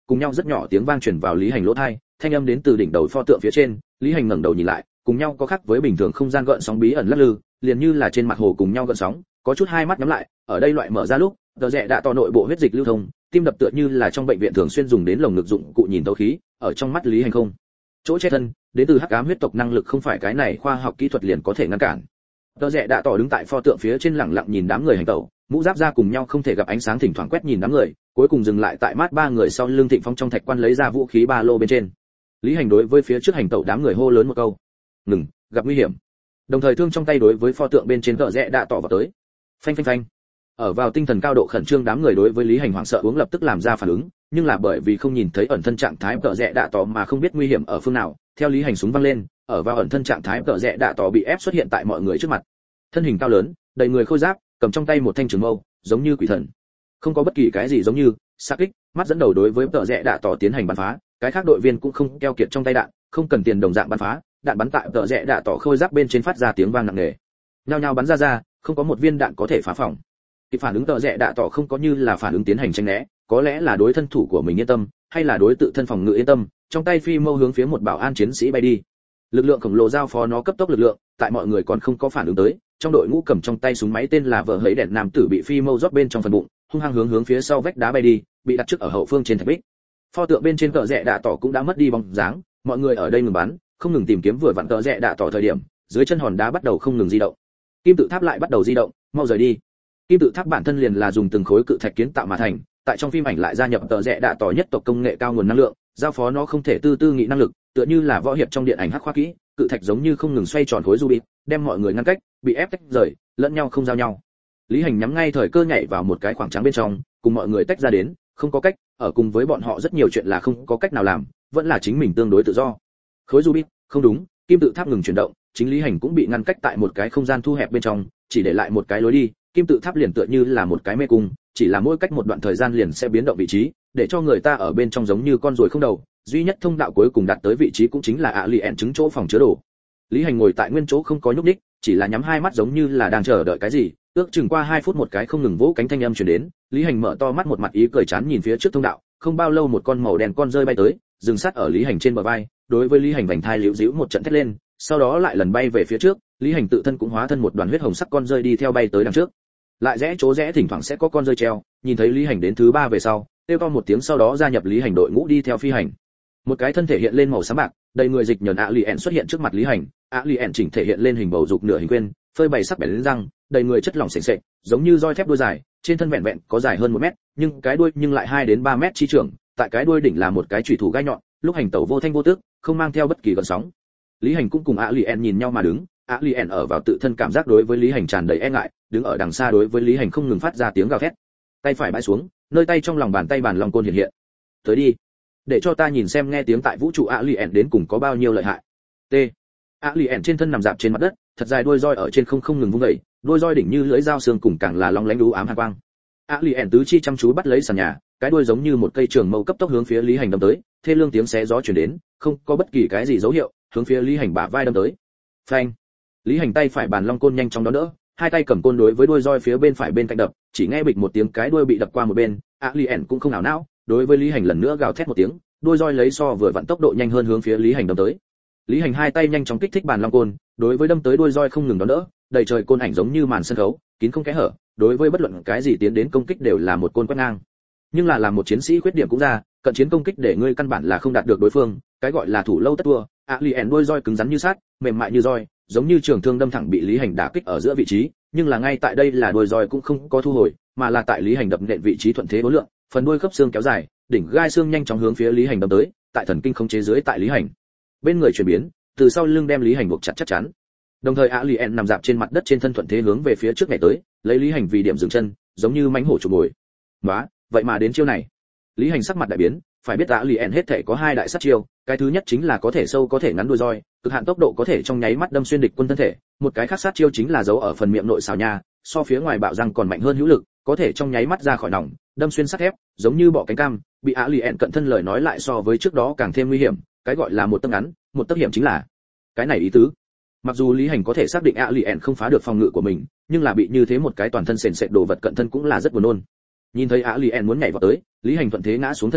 cùng nhau rất nhỏ tiếng vang truyền vào Lý Hành lỗ tai, thanh âm đến từ đỉnh đầu pho tượng phía trên. Lý Hành ngẩng đầu nhìn lại, cùng nhau có khác với bình thường không gian gợn sóng bí ẩn lắc lư, liền như là trên mặt hồ cùng nhau gợn sóng, có chút hai mắt nhắm lại, ở đây loại mở ra lúc, tờ rẽ đã to nội bộ huyết dịch lưu thông, tim đập tựa như là trong bệnh viện thường xuyên dùng đến lồng ngực dụng cụ nhìn thấu khí, ở trong mắt Lý Hành không chỗ che thân, đến từ hắc ám huyết tộc năng lực không phải cái này khoa học kỹ thuật liền có thể ngăn cản. Tờ rẽ đã tỏ đứng tại pho tượng phía trên lẳng lặng nhìn đám người hành tẩu, mũ giáp ra cùng nhau không thể gặp ánh sáng thỉnh thoảng quét nhìn đám người, cuối cùng dừng lại tại mắt ba người sau lưng Thịnh Phong trong thạch quan lấy ra vũ khí ba lô bên trên. Lý Hành đối với phía trước hành tẩu đám người hô lớn một câu, ngừng, gặp nguy hiểm. Đồng thời thương trong tay đối với pho tượng bên trên tờ rẽ đã tỏ vào tới. Phanh phanh phanh. Ở vào tinh thần cao độ khẩn trương đám người đối với Lý Hành hoảng sợ uống lập tức làm ra phản ứng, nhưng là bởi vì không nhìn thấy ẩn thân trạng thái tờ rẽ đã tỏ mà không biết nguy hiểm ở phương nào, theo Lý Hành súng văng lên, ở vào ẩn thân trạng thái tờ rẽ đã tỏ bị ép xuất hiện tại mọi người trước mặt. Thân hình cao lớn, đầy người khôi giáp, cầm trong tay một thanh trường mâu, giống như quỷ thần. Không có bất kỳ cái gì giống như sát kích, mắt dẫn đầu đối với tờ rẽ đã tỏ tiến hành bắn phá, cái khác đội viên cũng không keo kiệt trong tay đạn, không cần tiền đồng dạng bắn phá, đạn bắn tại tờ rẽ đã tỏ khôi giáp bên trên phát ra tiếng vang nặng nề. Nhao nhao bắn ra ra, không có một viên đạn có thể phá phòng. Kịp phản ứng tờ rẽ đã tỏ không có như là phản ứng tiến hành tránh né, có lẽ là đối thân thủ của mình yên tâm, hay là đối tự thân phòng ngự yên tâm, trong tay phi mâu hướng phía một bảo an chiến sĩ bay đi. Lực lượng khổng lồ giao phó nó cấp tốc lực lượng, tại mọi người còn không có phản ứng tới, trong đội ngũ cầm trong tay súng máy tên là vợ hấy đèn nam tử bị phi mâu rót bên trong phần bụng, hung hăng hướng hướng phía sau vách đá bay đi, bị đặt trước ở hậu phương trên thạch bích. Pho tượng bên trên tờ rẽ đã tỏ cũng đã mất đi bóng dáng, mọi người ở đây ngừng bắn, không ngừng tìm kiếm vừa vặn tờ rẽ đã tỏ thời điểm, dưới chân hòn đá bắt đầu không ngừng di động. Kim tự tháp lại bắt đầu di động, mau rời đi. Kim tự tháp bản thân liền là dùng từng khối cự thạch kiến tạo mà thành, tại trong phim ảnh lại gia nhập tờ rẽ đã tỏ nhất tộc công nghệ cao nguồn năng lượng, giao phó nó không thể tư tư nghị năng lực, tựa như là võ hiệp trong điện ảnh hắc khoa kỹ, cự thạch giống như không ngừng xoay tròn khối ruby, đem mọi người ngăn cách, bị ép tách rời, lẫn nhau không giao nhau. Lý Hành nhắm ngay thời cơ nhảy vào một cái khoảng trắng bên trong, cùng mọi người tách ra đến, không có cách, ở cùng với bọn họ rất nhiều chuyện là không có cách nào làm, vẫn là chính mình tương đối tự do. Khối ruby, không đúng, kim tự tháp ngừng chuyển động, chính Lý Hành cũng bị ngăn cách tại một cái không gian thu hẹp bên trong, chỉ để lại một cái lối đi, kim tự tháp liền tựa như là một cái mê cung, chỉ là mỗi cách một đoạn thời gian liền sẽ biến động vị trí, để cho người ta ở bên trong giống như con ruồi không đầu, duy nhất thông đạo cuối cùng đạt tới vị trí cũng chính là ạ lì ẹn trứng chỗ phòng chứa đồ. Lý Hành ngồi tại nguyên chỗ không có nhúc nhích, chỉ là nhắm hai mắt giống như là đang chờ đợi cái gì. Ước chừng qua hai phút một cái không ngừng vỗ cánh thanh âm truyền đến, Lý Hành mở to mắt một mặt ý cười chán nhìn phía trước thông đạo, không bao lâu một con màu đen con rơi bay tới, dừng sát ở Lý Hành trên bờ vai, đối với Lý Hành vành thai liễu díu một trận thét lên, sau đó lại lần bay về phía trước, Lý Hành tự thân cũng hóa thân một đoàn huyết hồng sắc con rơi đi theo bay tới đằng trước. Lại rẽ chỗ rẽ thỉnh thoảng sẽ có con rơi treo, nhìn thấy Lý Hành đến thứ ba về sau, kêu to một tiếng sau đó gia nhập Lý Hành đội ngũ đi theo phi hành. Một cái thân thể hiện lên màu xám bạc, đầy người dịch nhờn ạ lì ẹn xuất hiện trước mặt Lý Hành, ạ lì ẹn chỉnh thể hiện lên hình bầu dục nửa hình quyên, phơi bày sắc bén lên răng, đầy người chất lỏng sền sệt, giống như roi thép đuôi dài, trên thân vẹn vẹn có dài hơn một mét, nhưng cái đuôi nhưng lại hai đến ba mét chi trưởng, tại cái đuôi đỉnh là một cái chủy thủ gai nhọn, lúc hành tẩu vô thanh vô tức, không mang theo bất kỳ gợn sóng. Lý Hành cũng cùng ạ lì ẹn nhìn nhau mà đứng, ạ lì ẹn ở vào tự thân cảm giác đối với Lý Hành tràn đầy e ngại, đứng ở đằng xa đối với Lý Hành không ngừng phát ra tiếng gào thét. Tay phải bãi xuống, nơi tay trong lòng bàn tay bàn long côn hiện hiện. Tới đi, để cho ta nhìn xem nghe tiếng tại vũ trụ ạ lì ẹn đến cùng có bao nhiêu lợi hại. T. ạ lì ẹn trên thân nằm dạp trên mặt đất, thật dài đuôi roi ở trên không không ngừng vung dậy, đuôi roi đỉnh như lưỡi dao xương cùng càng là long lánh đú ám hàn quang. ạ lì ẹn tứ chi chăm chú bắt lấy sàn nhà, cái đuôi giống như một cây trường mâu cấp tốc hướng phía Lý Hành đâm tới, thê lương tiếng xé gió truyền đến, không có bất kỳ cái gì dấu hiệu, hướng phía Lý Hành bả vai đâm tới. Phanh! Lý Hành tay phải bàn long côn nhanh chóng đón đỡ, hai tay cầm côn đối với đuôi roi phía bên phải bên cạnh đập, chỉ nghe bịch một tiếng cái đuôi bị đập qua một bên, Alien cũng không ảo não, đối với Lý Hành lần nữa gào thét một tiếng, đuôi roi lấy so vừa vặn tốc độ nhanh hơn hướng phía Lý Hành đâm tới. Lý Hành hai tay nhanh chóng kích thích bàn long côn, đối với đâm tới đuôi roi không ngừng đón đỡ, đầy trời côn ảnh giống như màn sân khấu, kín không kẽ hở, đối với bất luận cái gì tiến đến công kích đều là một côn quét ngang. Nhưng là làm một chiến sĩ khuyết điểm cũng ra, cận chiến công kích để ngươi căn bản là không đạt được đối phương, cái gọi là thủ lâu tất thua. Alien đuôi roi cứng rắn như sắt, mềm mại như roi, giống như trường thương đâm thẳng bị Lý Hành đả kích ở giữa vị trí, nhưng là ngay tại đây là đuôi roi cũng không có thu hồi, mà là tại Lý Hành đập nện vị trí thuận thế đối lượng, phần đuôi khớp xương kéo dài, đỉnh gai xương nhanh chóng hướng phía Lý Hành đâm tới, tại thần kinh không chế dưới tại Lý Hành bên người chuyển biến, từ sau lưng đem Lý Hành buộc chặt chắc chắn. Đồng thời Alien nằm dạp trên mặt đất trên thân thuận thế hướng về phía trước nhảy tới, lấy Lý Hành vì điểm dừng chân, giống như mãnh hổ chụp mồi. Nóa, vậy mà đến chiêu này. Lý Hành sắc mặt đại biến, phải biết Alien hết thể có hai đại sát chiêu, cái thứ nhất chính là có thể sâu có thể ngắn đuôi roi, cực hạn tốc độ có thể trong nháy mắt đâm xuyên địch quân thân thể, một cái khác sát chiêu chính là giấu ở phần miệng nội xào nha, so phía ngoài bạo răng còn mạnh hơn hữu lực, có thể trong nháy mắt ra khỏi nòng, đâm xuyên sắt thép, giống như bọ cánh cam, bị Alien cận thân lời nói lại so với trước đó càng thêm nguy hiểm, cái gọi là một tấc ngắn, một tấc hiểm chính là cái này ý tứ. Mặc dù Lý Hành có thể xác định Alien không phá được phòng ngự của mình, nhưng là bị như thế một cái toàn thân sền sệt đồ vật cận thân cũng là rất buồn nôn. Nhìn thấy Alien muốn nhảy vào tới, Lý Hành thuận thế ngã xuống thân thể,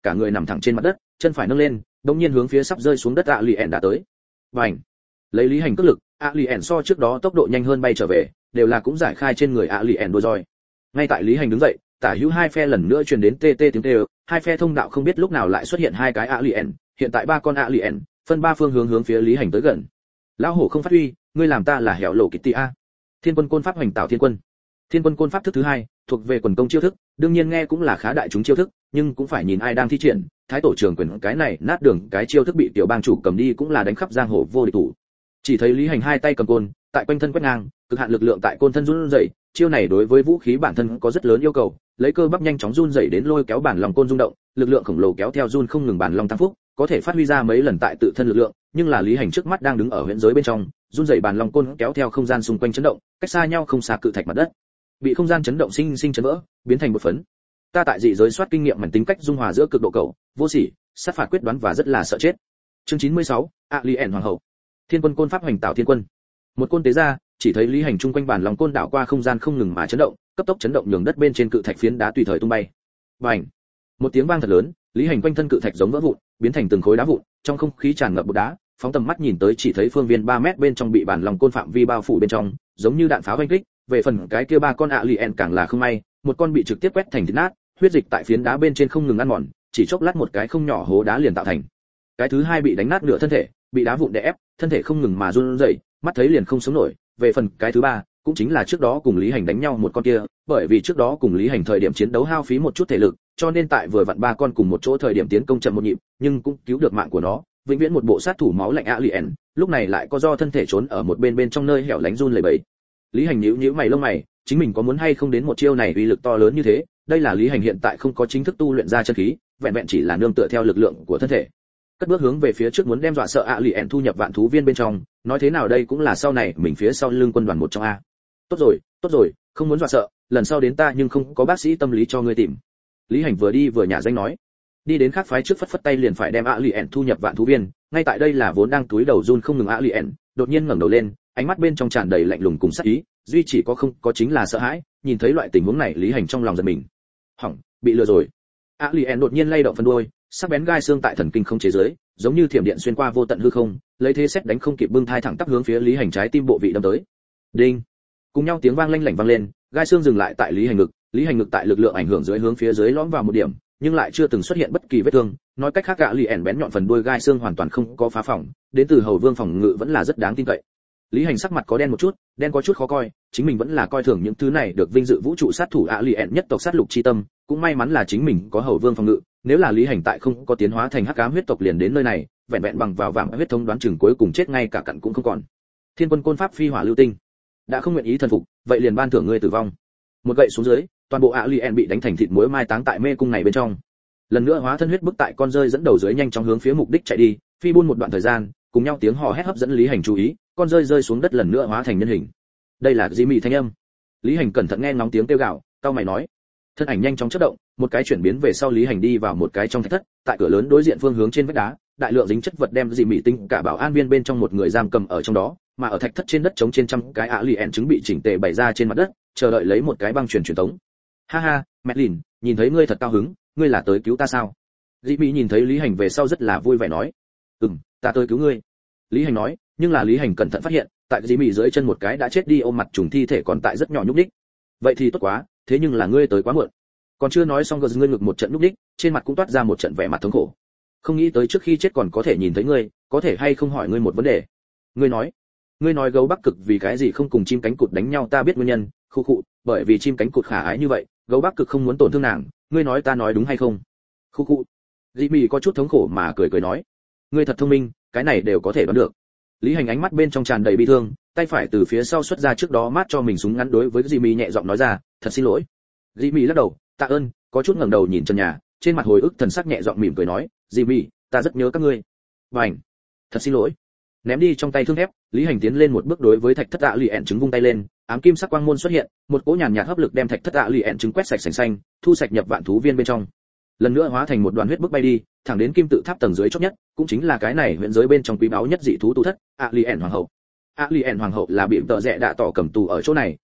cả người nằm thẳng trên mặt đất, chân phải nâng lên, đột nhiên hướng phía sắp rơi xuống đất Alien đã tới. Bành! Lấy Lý Hành cước lực, Alien so trước đó tốc độ nhanh hơn bay trở về, đều là cũng giải khai trên người Alien đôi roi. Ngay tại Lý Hành đứng dậy, tả hữu hai phe lần nữa truyền đến tê tê tiếng kêu, hai phe thông đạo không biết lúc nào lại xuất hiện hai cái Alien, hiện tại ba con Alien, phân ba phương hướng hướng phía Lý Hành tới gần. Lão hổ không phát huy, ngươi làm ta là hẻo lộ Kitty a. Thiên Quân Côn Pháp Hoành Tạo Thiên Quân. Thiên Quân Côn Pháp thức thứ hai, thuộc về quần công chiêu thức, đương nhiên nghe cũng là khá đại chúng chiêu thức, nhưng cũng phải nhìn ai đang thi triển. Thái tổ trưởng quyền cái này nát đường cái chiêu thức bị tiểu bang chủ cầm đi cũng là đánh khắp giang hồ vô địch thủ. Chỉ thấy Lý Hành hai tay cầm côn, tại quanh thân quét ngang, cực hạn lực lượng tại côn thân run rẩy, chiêu này đối với vũ khí bản thân có rất lớn yêu cầu, lấy cơ bắp nhanh chóng run rẩy đến lôi kéo bản lòng côn rung động, lực lượng khổng lồ kéo theo run không ngừng bản lòng tăng phúc, có thể phát huy ra mấy lần tại tự thân lực lượng, nhưng là Lý Hành trước mắt đang đứng ở huyễn giới bên trong, run rẩy bản lòng côn kéo theo không gian xung quanh chấn động, cách xa nhau không xa cự thạch mặt đất, bị không gian chấn động sinh sinh chấn vỡ, biến thành một phấn. Ta tại dị giới soát kinh nghiệm mảnh tính cách dung hòa giữa cực độ cầu, vô sỉ, sát phạt quyết đoán và rất là sợ chết. Chương chín mươi sáu, Alien Hoàng hậu. Thiên Quân Côn Pháp Hoành Tạo Thiên Quân. Một côn tế ra, chỉ thấy Lý Hành trung quanh bản lòng côn đảo qua không gian không ngừng mà chấn động, cấp tốc chấn động nhường đất bên trên cự thạch phiến đá tùy thời tung bay. Bành! Một tiếng vang thật lớn, Lý Hành quanh thân cự thạch giống vỡ vụn, biến thành từng khối đá vụn, trong không khí tràn ngập bột đá, phóng tầm mắt nhìn tới chỉ thấy phương viên ba mét bên trong bị bản lòng côn phạm vi bao phủ bên trong, giống như đạn pháo vây kích, về phần cái kia ba con Alien càng là không may, một con bị trực tiếp quét thành thịt nát, huyết dịch tại phiến đá bên trên không ngừng ăn mòn, chỉ chốc lát một cái không nhỏ hố đá liền tạo thành. Cái thứ hai bị đánh nát nửa thân thể, bị đá vụn đè ép, thân thể không ngừng mà run rẩy, mắt thấy liền không sống nổi. Về phần cái thứ ba, cũng chính là trước đó cùng Lý Hành đánh nhau một con kia, bởi vì trước đó cùng Lý Hành thời điểm chiến đấu hao phí một chút thể lực, cho nên tại vừa vặn ba con cùng một chỗ thời điểm tiến công chậm một nhịp, nhưng cũng cứu được mạng của nó, vĩnh viễn một bộ sát thủ máu lạnh Alien, lúc này lại có do thân thể trốn ở một bên bên trong nơi hẻo lánh run lẩy bẩy. Lý Hành nhíu nhíu mày lông mày, chính mình có muốn hay không đến một chiêu này uy lực to lớn như thế, đây là Lý Hành hiện tại không có chính thức tu luyện ra chân khí, vẹn vẹn chỉ là nương tựa theo lực lượng của thân thể. Cất bước hướng về phía trước muốn đem dọa sợ Alien thu nhập vạn thú viên bên trong, nói thế nào đây cũng là sau này mình phía sau lưng quân đoàn một trong a. Tốt rồi, tốt rồi, không muốn dọa sợ, lần sau đến ta nhưng không có bác sĩ tâm lý cho ngươi tìm. Lý Hành vừa đi vừa nhả danh nói. Đi đến khác phái trước phất phất tay liền phải đem Alien thu nhập vạn thú viên, ngay tại đây là vốn đang túi đầu run không ngừng Alien, đột nhiên ngẩng đầu lên, ánh mắt bên trong tràn đầy lạnh lùng cùng sát ý, duy chỉ có không có chính là sợ hãi, nhìn thấy loại tình huống này Lý Hành trong lòng giật mình. Hỏng, bị lừa rồi. Alien đột nhiên lay động phần đuôi, sắc bén gai xương tại thần kinh không chế giới, giống như thiểm điện xuyên qua vô tận hư không, lấy thế xét đánh không kịp bưng thai thẳng tắp hướng phía Lý Hành trái tim bộ vị đâm tới. Đinh! Cùng nhau tiếng vang lanh lảnh vang lên, gai xương dừng lại tại Lý Hành ngực, Lý Hành ngực tại lực lượng ảnh hưởng dưới hướng phía dưới lõm vào một điểm, nhưng lại chưa từng xuất hiện bất kỳ vết thương, nói cách khác Alien bén nhọn phần đuôi gai xương hoàn toàn không có phá phỏng, đến từ Hầu Vương phòng ngự vẫn là rất đáng tin cậy. Lý Hành sắc mặt có đen một chút, đen có chút khó coi, chính mình vẫn là coi thường những thứ này được vinh dự vũ trụ sát thủ Alien nhất tộc sát lục chi tâm, cũng may mắn là chính mình có Hầu Vương phòng ngự, nếu là Lý Hành tại không có tiến hóa thành hắc ám huyết tộc liền đến nơi này, vẹn vẹn bằng vào vàng huyết thống đoán chừng cuối cùng chết ngay cả cặn cũng không còn. Thiên Quân Côn Pháp Phi Hỏa Lưu Tinh, đã không nguyện ý thần phục, vậy liền ban thưởng ngươi tử vong. Một gậy xuống dưới, toàn bộ Alien bị đánh thành thịt muối mai táng tại mê cung này bên trong. Lần nữa hóa thân huyết bức tại con rơi dẫn đầu dưới nhanh chóng hướng phía mục đích chạy đi, phi buôn một đoạn thời gian, cùng nhau tiếng hò hét hấp dẫn Lý Hành chú ý, con rơi rơi xuống đất lần nữa hóa thành nhân hình. Đây là Jimmy thanh âm. Lý Hành cẩn thận nghe ngóng tiếng kêu gào, cao mày nói. Thân ảnh nhanh chóng chớp động, một cái chuyển biến về sau Lý Hành đi vào một cái trong thạch thất, tại cửa lớn đối diện phương hướng trên vách đá, đại lượng dính chất vật đem Jimmy tinh cả bảo an viên bên trong một người giam cầm ở trong đó, mà ở thạch thất trên đất trống trên trăm cái Alien trứng bị chỉnh tề bày ra trên mặt đất, chờ đợi lấy một cái băng truyền truyền tống. Ha ha, Madeline, nhìn thấy ngươi thật cao hứng, ngươi là tới cứu ta sao? Jimmy nhìn thấy Lý Hành về sau rất là vui vẻ nói. Ừm, ta tới cứu ngươi. Lý Hành nói, nhưng là Lý Hành cẩn thận phát hiện, tại Jimmy dưới chân một cái đã chết đi ôm mặt trùng thi thể còn tại rất nhỏ nhúc nhích. Vậy thì tốt quá, thế nhưng là ngươi tới quá muộn. Còn chưa nói xong gờ ngươi ngực một trận nhúc nhích, trên mặt cũng toát ra một trận vẻ mặt thống khổ. Không nghĩ tới trước khi chết còn có thể nhìn thấy ngươi, có thể hay không hỏi ngươi một vấn đề. Ngươi nói, ngươi nói gấu Bắc Cực vì cái gì không cùng chim cánh cụt đánh nhau, ta biết nguyên nhân, khu khụ, bởi vì chim cánh cụt khả ái như vậy, gấu Bắc Cực không muốn tổn thương nàng, ngươi nói ta nói đúng hay không? Khu khụ. Jimmy có chút thống khổ mà cười cười nói, ngươi thật thông minh, cái này đều có thể đoán được. Lý Hành ánh mắt bên trong tràn đầy bi thương, tay phải từ phía sau xuất ra trước đó mát cho mình súng ngắn đối với Jimmy nhẹ giọng nói ra, thật xin lỗi. Jimmy lắc đầu, tạ ơn, có chút ngẩng đầu nhìn trần nhà, trên mặt hồi ức thần sắc nhẹ giọng mỉm cười nói, Jimmy, ta rất nhớ các ngươi. Bảnh, thật xin lỗi. Ném đi trong tay thương thép, Lý Hành tiến lên một bước đối với thạch thất Alien trứng vung tay lên, ám kim sắc quang môn xuất hiện, một cỗ nhàn nhạt hấp lực đem thạch thất Alien trứng quét sạch sành xanh, thu sạch nhập vạn thú viên bên trong. Lần nữa hóa thành một đoàn huyết bức bay đi, thẳng đến kim tự tháp tầng dưới chót nhất, cũng chính là cái này huyện giới bên trong quý báu nhất dị thú tu thất, Alien hoàng hậu. Alien hoàng hậu là bị tợ rẽ đã tỏ cầm tù ở chỗ này,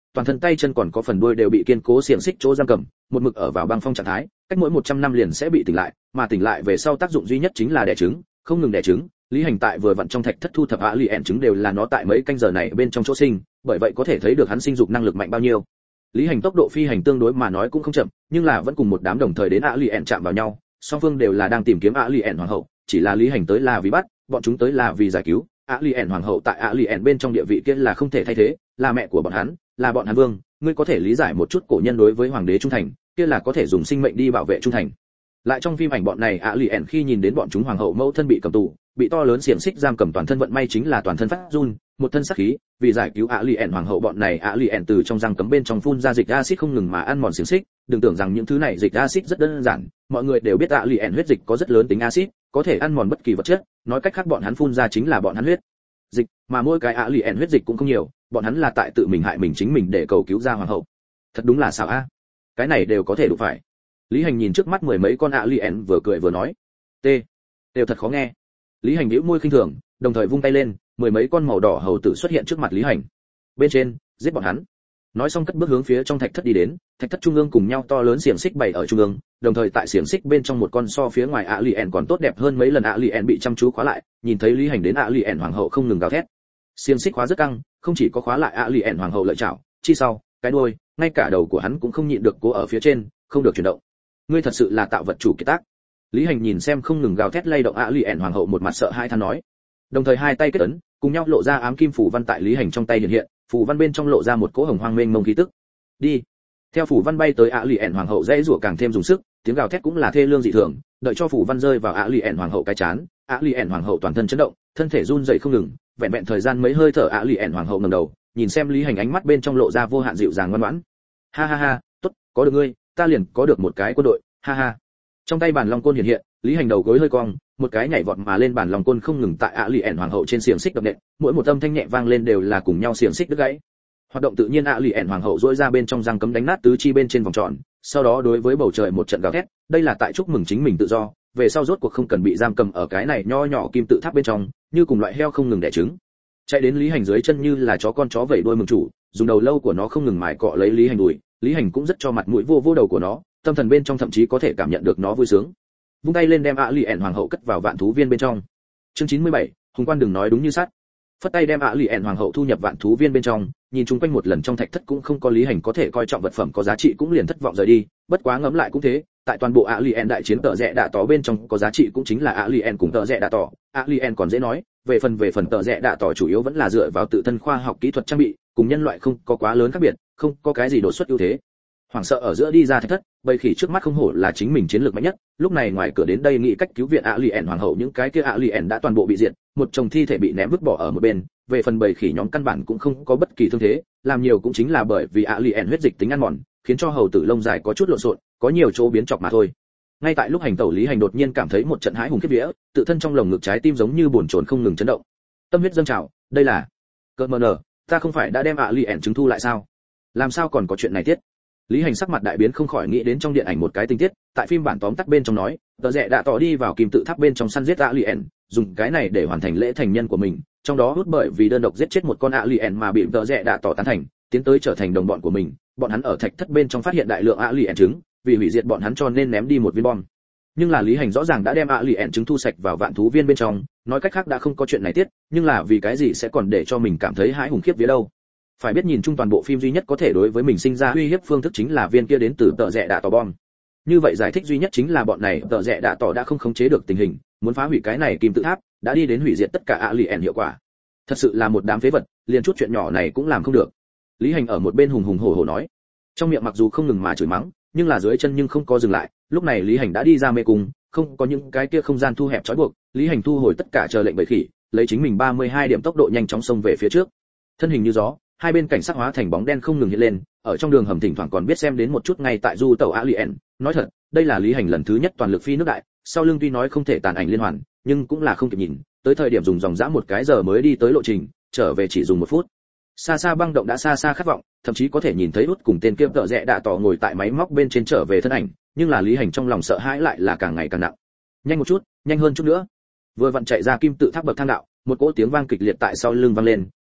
toàn thân tay chân còn có phần đuôi đều bị kiên cố xiềng xích chỗ giam cầm, một mực ở vào băng phong trạng thái, cách mỗi một trăm năm liền sẽ bị tỉnh lại, mà tỉnh lại về sau tác dụng duy nhất chính là đẻ trứng, không ngừng đẻ trứng. Lý Hành tại vừa vặn trong thạch thất thu thập ạ lì ẻn trứng đều là nó tại mấy canh giờ này bên trong chỗ sinh, bởi vậy có thể thấy được hắn sinh dục năng lực mạnh bao nhiêu. Lý Hành tốc độ phi hành tương đối mà nói cũng không chậm, nhưng là vẫn cùng một đám đồng thời đến ạ lì ẻn chạm vào nhau, song phương đều là đang tìm kiếm ạ lì ẻn hoàng hậu, chỉ là Lý Hành tới là vì bắt, bọn chúng tới là vì giải cứu. ạ lì ẻn hoàng hậu tại ạ lì ẻn bên trong địa vị kia là không thể thay thế, là mẹ của bọn hắn, là bọn hắn vương, ngươi có thể lý giải một chút cổ nhân đối với hoàng đế trung thành, kia là có thể dùng sinh mệnh đi bảo vệ trung thành. Lại trong phim ảnh bọn này ạ lì ẻn khi nhìn đến bọn chúng hoàng hậu mẫu thân bị cầm tù, bị to lớn xiềng xích giam cầm toàn thân, vận may chính là toàn thân phát run, một thân sát khí, vì giải cứu ạ lì ẻn hoàng hậu bọn này ạ lì ẻn từ trong răng cấm bên trong phun ra dịch axit không ngừng mà ăn mòn xiềng xích. Đừng tưởng rằng những thứ này dịch axit rất đơn giản, mọi người đều biết ạ lì ẻn huyết dịch có rất lớn tính axit, có thể ăn mòn bất kỳ vật chất, nói cách khác bọn hắn phun ra chính là bọn hắn huyết dịch, mà mỗi cái ạ lì ẻn huyết dịch cũng không nhiều, bọn hắn là tại tự mình hại mình chính mình để cầu cứu ra hoàng hậu. Thật đúng là xảo a, cái này đều có thể đủ phải. Lý Hành nhìn trước mắt mười mấy con ạ lì ẻn vừa cười vừa nói, t đều thật khó nghe. Lý Hành nhíu môi khinh thường, đồng thời vung tay lên, mười mấy con màu đỏ hầu tử xuất hiện trước mặt Lý Hành. Bên trên, giết bọn hắn. Nói xong cất bước hướng phía trong thạch thất đi đến, thạch thất trung ương cùng nhau to lớn xiềng xích bày ở trung ương, đồng thời tại xiềng xích bên trong một con so phía ngoài ạ lì ẻn còn tốt đẹp hơn mấy lần ạ lì ẻn bị chăm chú khóa lại, nhìn thấy Lý Hành đến ạ lì ẻn hoàng hậu không ngừng gào thét. Xiềng xích khóa rất căng, không chỉ có khóa lại ạ lì ẻn hoàng hậu lợi chảo, chi sau, cái đuôi, ngay cả đầu của hắn cũng không nhịn được cố ở phía trên, không được chuyển động. Ngươi thật sự là tạo vật chủ kỳ tác. Lý Hành nhìn xem không ngừng gào thét lay động ạ lì ẻn hoàng hậu, một mặt sợ hãi than nói. Đồng thời hai tay kết ấn, cùng nhau lộ ra ám kim phù văn tại Lý Hành trong tay hiện hiện, phù văn bên trong lộ ra một cỗ hồng hoang mênh mông khí tức. Đi. Theo phù văn bay tới ạ lì ẻn hoàng hậu dãy rủa càng thêm dùng sức, tiếng gào thét cũng là thê lương dị thường, đợi cho phù văn rơi vào ạ lì ẻn hoàng hậu cái chán, ạ lì ẻn hoàng hậu toàn thân chấn động, thân thể run rẩy không ngừng, vẹn vẹn thời gian mấy hơi thở ạ lì ẻn hoàng hậu ngẩng đầu, nhìn xem Lý Hành, ánh mắt bên trong lộ ra vô hạn dịu dàng ngoan ngoãn. Ha ha ha, tốt, có được ngươi, ta liền có được một cái quân đội, ha ha. Trong tay bản long côn hiện hiện, Lý Hành đầu gối hơi cong, một cái nhảy vọt mà lên bản long côn không ngừng tại ạ lì ẻn hoàng hậu trên xiềng xích đập nện, mỗi một âm thanh nhẹ vang lên đều là cùng nhau xiềng xích đứt gãy. Hoạt động tự nhiên ạ lì ẻn hoàng hậu duỗi ra bên trong răng cấm đánh nát tứ chi bên trên vòng tròn, sau đó đối với bầu trời một trận gào thét, đây là tại chúc mừng chính mình tự do, về sau rốt cuộc không cần bị giam cầm ở cái này nho nhỏ kim tự tháp bên trong, như cùng loại heo không ngừng đẻ trứng. Chạy đến Lý Hành dưới chân như là chó con chó vẩy đuôi mừng chủ, dùng đầu lâu của nó không ngừng mài cọ lấy Lý Hành đùi, Lý Hành cũng rất cho mặt mũi vô vô đầu của nó, tâm thần bên trong thậm chí có thể cảm nhận được nó vui sướng. Vung tay lên đem ạ lì ẻn hoàng hậu cất vào vạn thú viên bên trong. Chương chín mươi bảy, hùng quan đừng nói đúng như sát. Phất tay đem ạ lì ẻn hoàng hậu thu nhập vạn thú viên bên trong, nhìn chung quanh một lần trong thạch thất cũng không có Lý Hành có thể coi trọng vật phẩm có giá trị, cũng liền thất vọng rời đi. Bất quá ngẫm lại cũng thế, tại toàn bộ ạ lì ẻn đại chiến tợ rẽ đạ tỏ bên trong có giá trị cũng chính là ạ lì ẻn cùng tợ rẽ đạ tỏ. ạ lì ẻn còn dễ nói, về phần về phần tợ rẽ đạ tỏ chủ yếu vẫn là dựa vào tự thân khoa học kỹ thuật trang bị, cùng nhân loại không có quá lớn khác biệt, không có cái gì đột xuất ưu thế. Hoảng sợ ở giữa đi ra thạch thất, bầy khỉ trước mắt không hổ là chính mình chiến lược mạnh nhất, lúc này ngoài cửa đến đây nghĩ cách cứu viện ạ lì ẻn hoàng hậu, những cái kia ạ lì ẻn đã toàn bộ bị diệt, một chồng thi thể bị ném vứt bỏ ở một bên. Về phần bầy khỉ nhóm căn bản cũng không có bất kỳ thương thế, làm nhiều cũng chính là bởi vì ạ lì ẻn huyết dịch tính ăn mòn, khiến cho hầu tử lông dài có chút lộn xộn, có nhiều chỗ biến chọc mà thôi. Ngay tại lúc hành tẩu, Lý Hành đột nhiên cảm thấy một trận hãi hùng khiếp vía, tự thân trong lồng ngực trái tim giống như bồn chồn không ngừng chấn động, tâm huyết dâng trào. Đây là cơn mờ nở, ta không phải đã đem ạ lì ẻn chứng thu lại sao? Làm sao còn có chuyện này tiết? Lý Hành sắc mặt đại biến, không khỏi nghĩ đến trong điện ảnh một cái tình tiết, tại phim bản tóm tắt bên trong nói, tờ rẽ đã tỏ đi vào kim tự tháp bên trong săn giết alien, dùng cái này để hoàn thành lễ thành nhân của mình, trong đó hút bởi vì đơn độc giết chết một con alien mà bị tờ rẽ đã tỏ tán thành, tiến tới trở thành đồng bọn của mình. Bọn hắn ở thạch thất bên trong phát hiện đại lượng alien trứng, vì hủy diệt bọn hắn cho nên ném đi một viên bom. Nhưng là Lý Hành rõ ràng đã đem alien trứng thu sạch vào vạn thú viên bên trong, nói cách khác đã không có chuyện này tiết, nhưng là vì cái gì sẽ còn để cho mình cảm thấy hãi hùng khiếp vía đâu? Phải biết nhìn chung toàn bộ phim duy nhất có thể đối với mình sinh ra uy hiếp phương thức chính là viên kia đến từ tợ rẽ đạ tỏ bom. Như vậy giải thích duy nhất chính là bọn này tợ rẽ đạ tỏ đã không khống chế được tình hình, muốn phá hủy cái này kim tự tháp, đã đi đến hủy diệt tất cả alien hiệu quả. Thật sự là một đám phế vật, liền chút chuyện nhỏ này cũng làm không được. Lý Hành ở một bên hùng hùng hổ hổ nói, trong miệng mặc dù không ngừng mà chửi mắng, nhưng là dưới chân nhưng không có dừng lại. Lúc này Lý Hành đã đi ra mê cung, không có những cái kia không gian thu hẹp trói buộc, Lý Hành thu hồi tất cả chờ lệnh bầy khỉ, lấy chính mình ba mươi hai điểm tốc độ nhanh chóng xông về phía trước. Thân hình như gió, hai bên cảnh sắc hóa thành bóng đen không ngừng hiện lên, ở trong đường hầm thỉnh thoảng còn biết xem đến một chút ngay tại du tàu alien. Nói thật, đây là Lý Hành lần thứ nhất toàn lực phi nước đại, sau lưng tuy nói không thể tàn ảnh liên hoàn, nhưng cũng là không kịp nhìn, tới thời điểm dùng dòng dã một cái giờ mới đi tới lộ trình, trở về chỉ dùng một phút. Xa xa băng động đã xa xa khát vọng, thậm chí có thể nhìn thấy út cùng tên kia tợ rẽ đạ tỏ ngồi tại máy móc bên trên trở về thân ảnh, nhưng là Lý Hành trong lòng sợ hãi lại là càng ngày càng nặng. Nhanh một chút, nhanh hơn chút nữa. Vừa vặn chạy ra kim tự tháp bậc thang đạo, một cỗ tiếng vang kịch liệt tại sau lưng vang lên,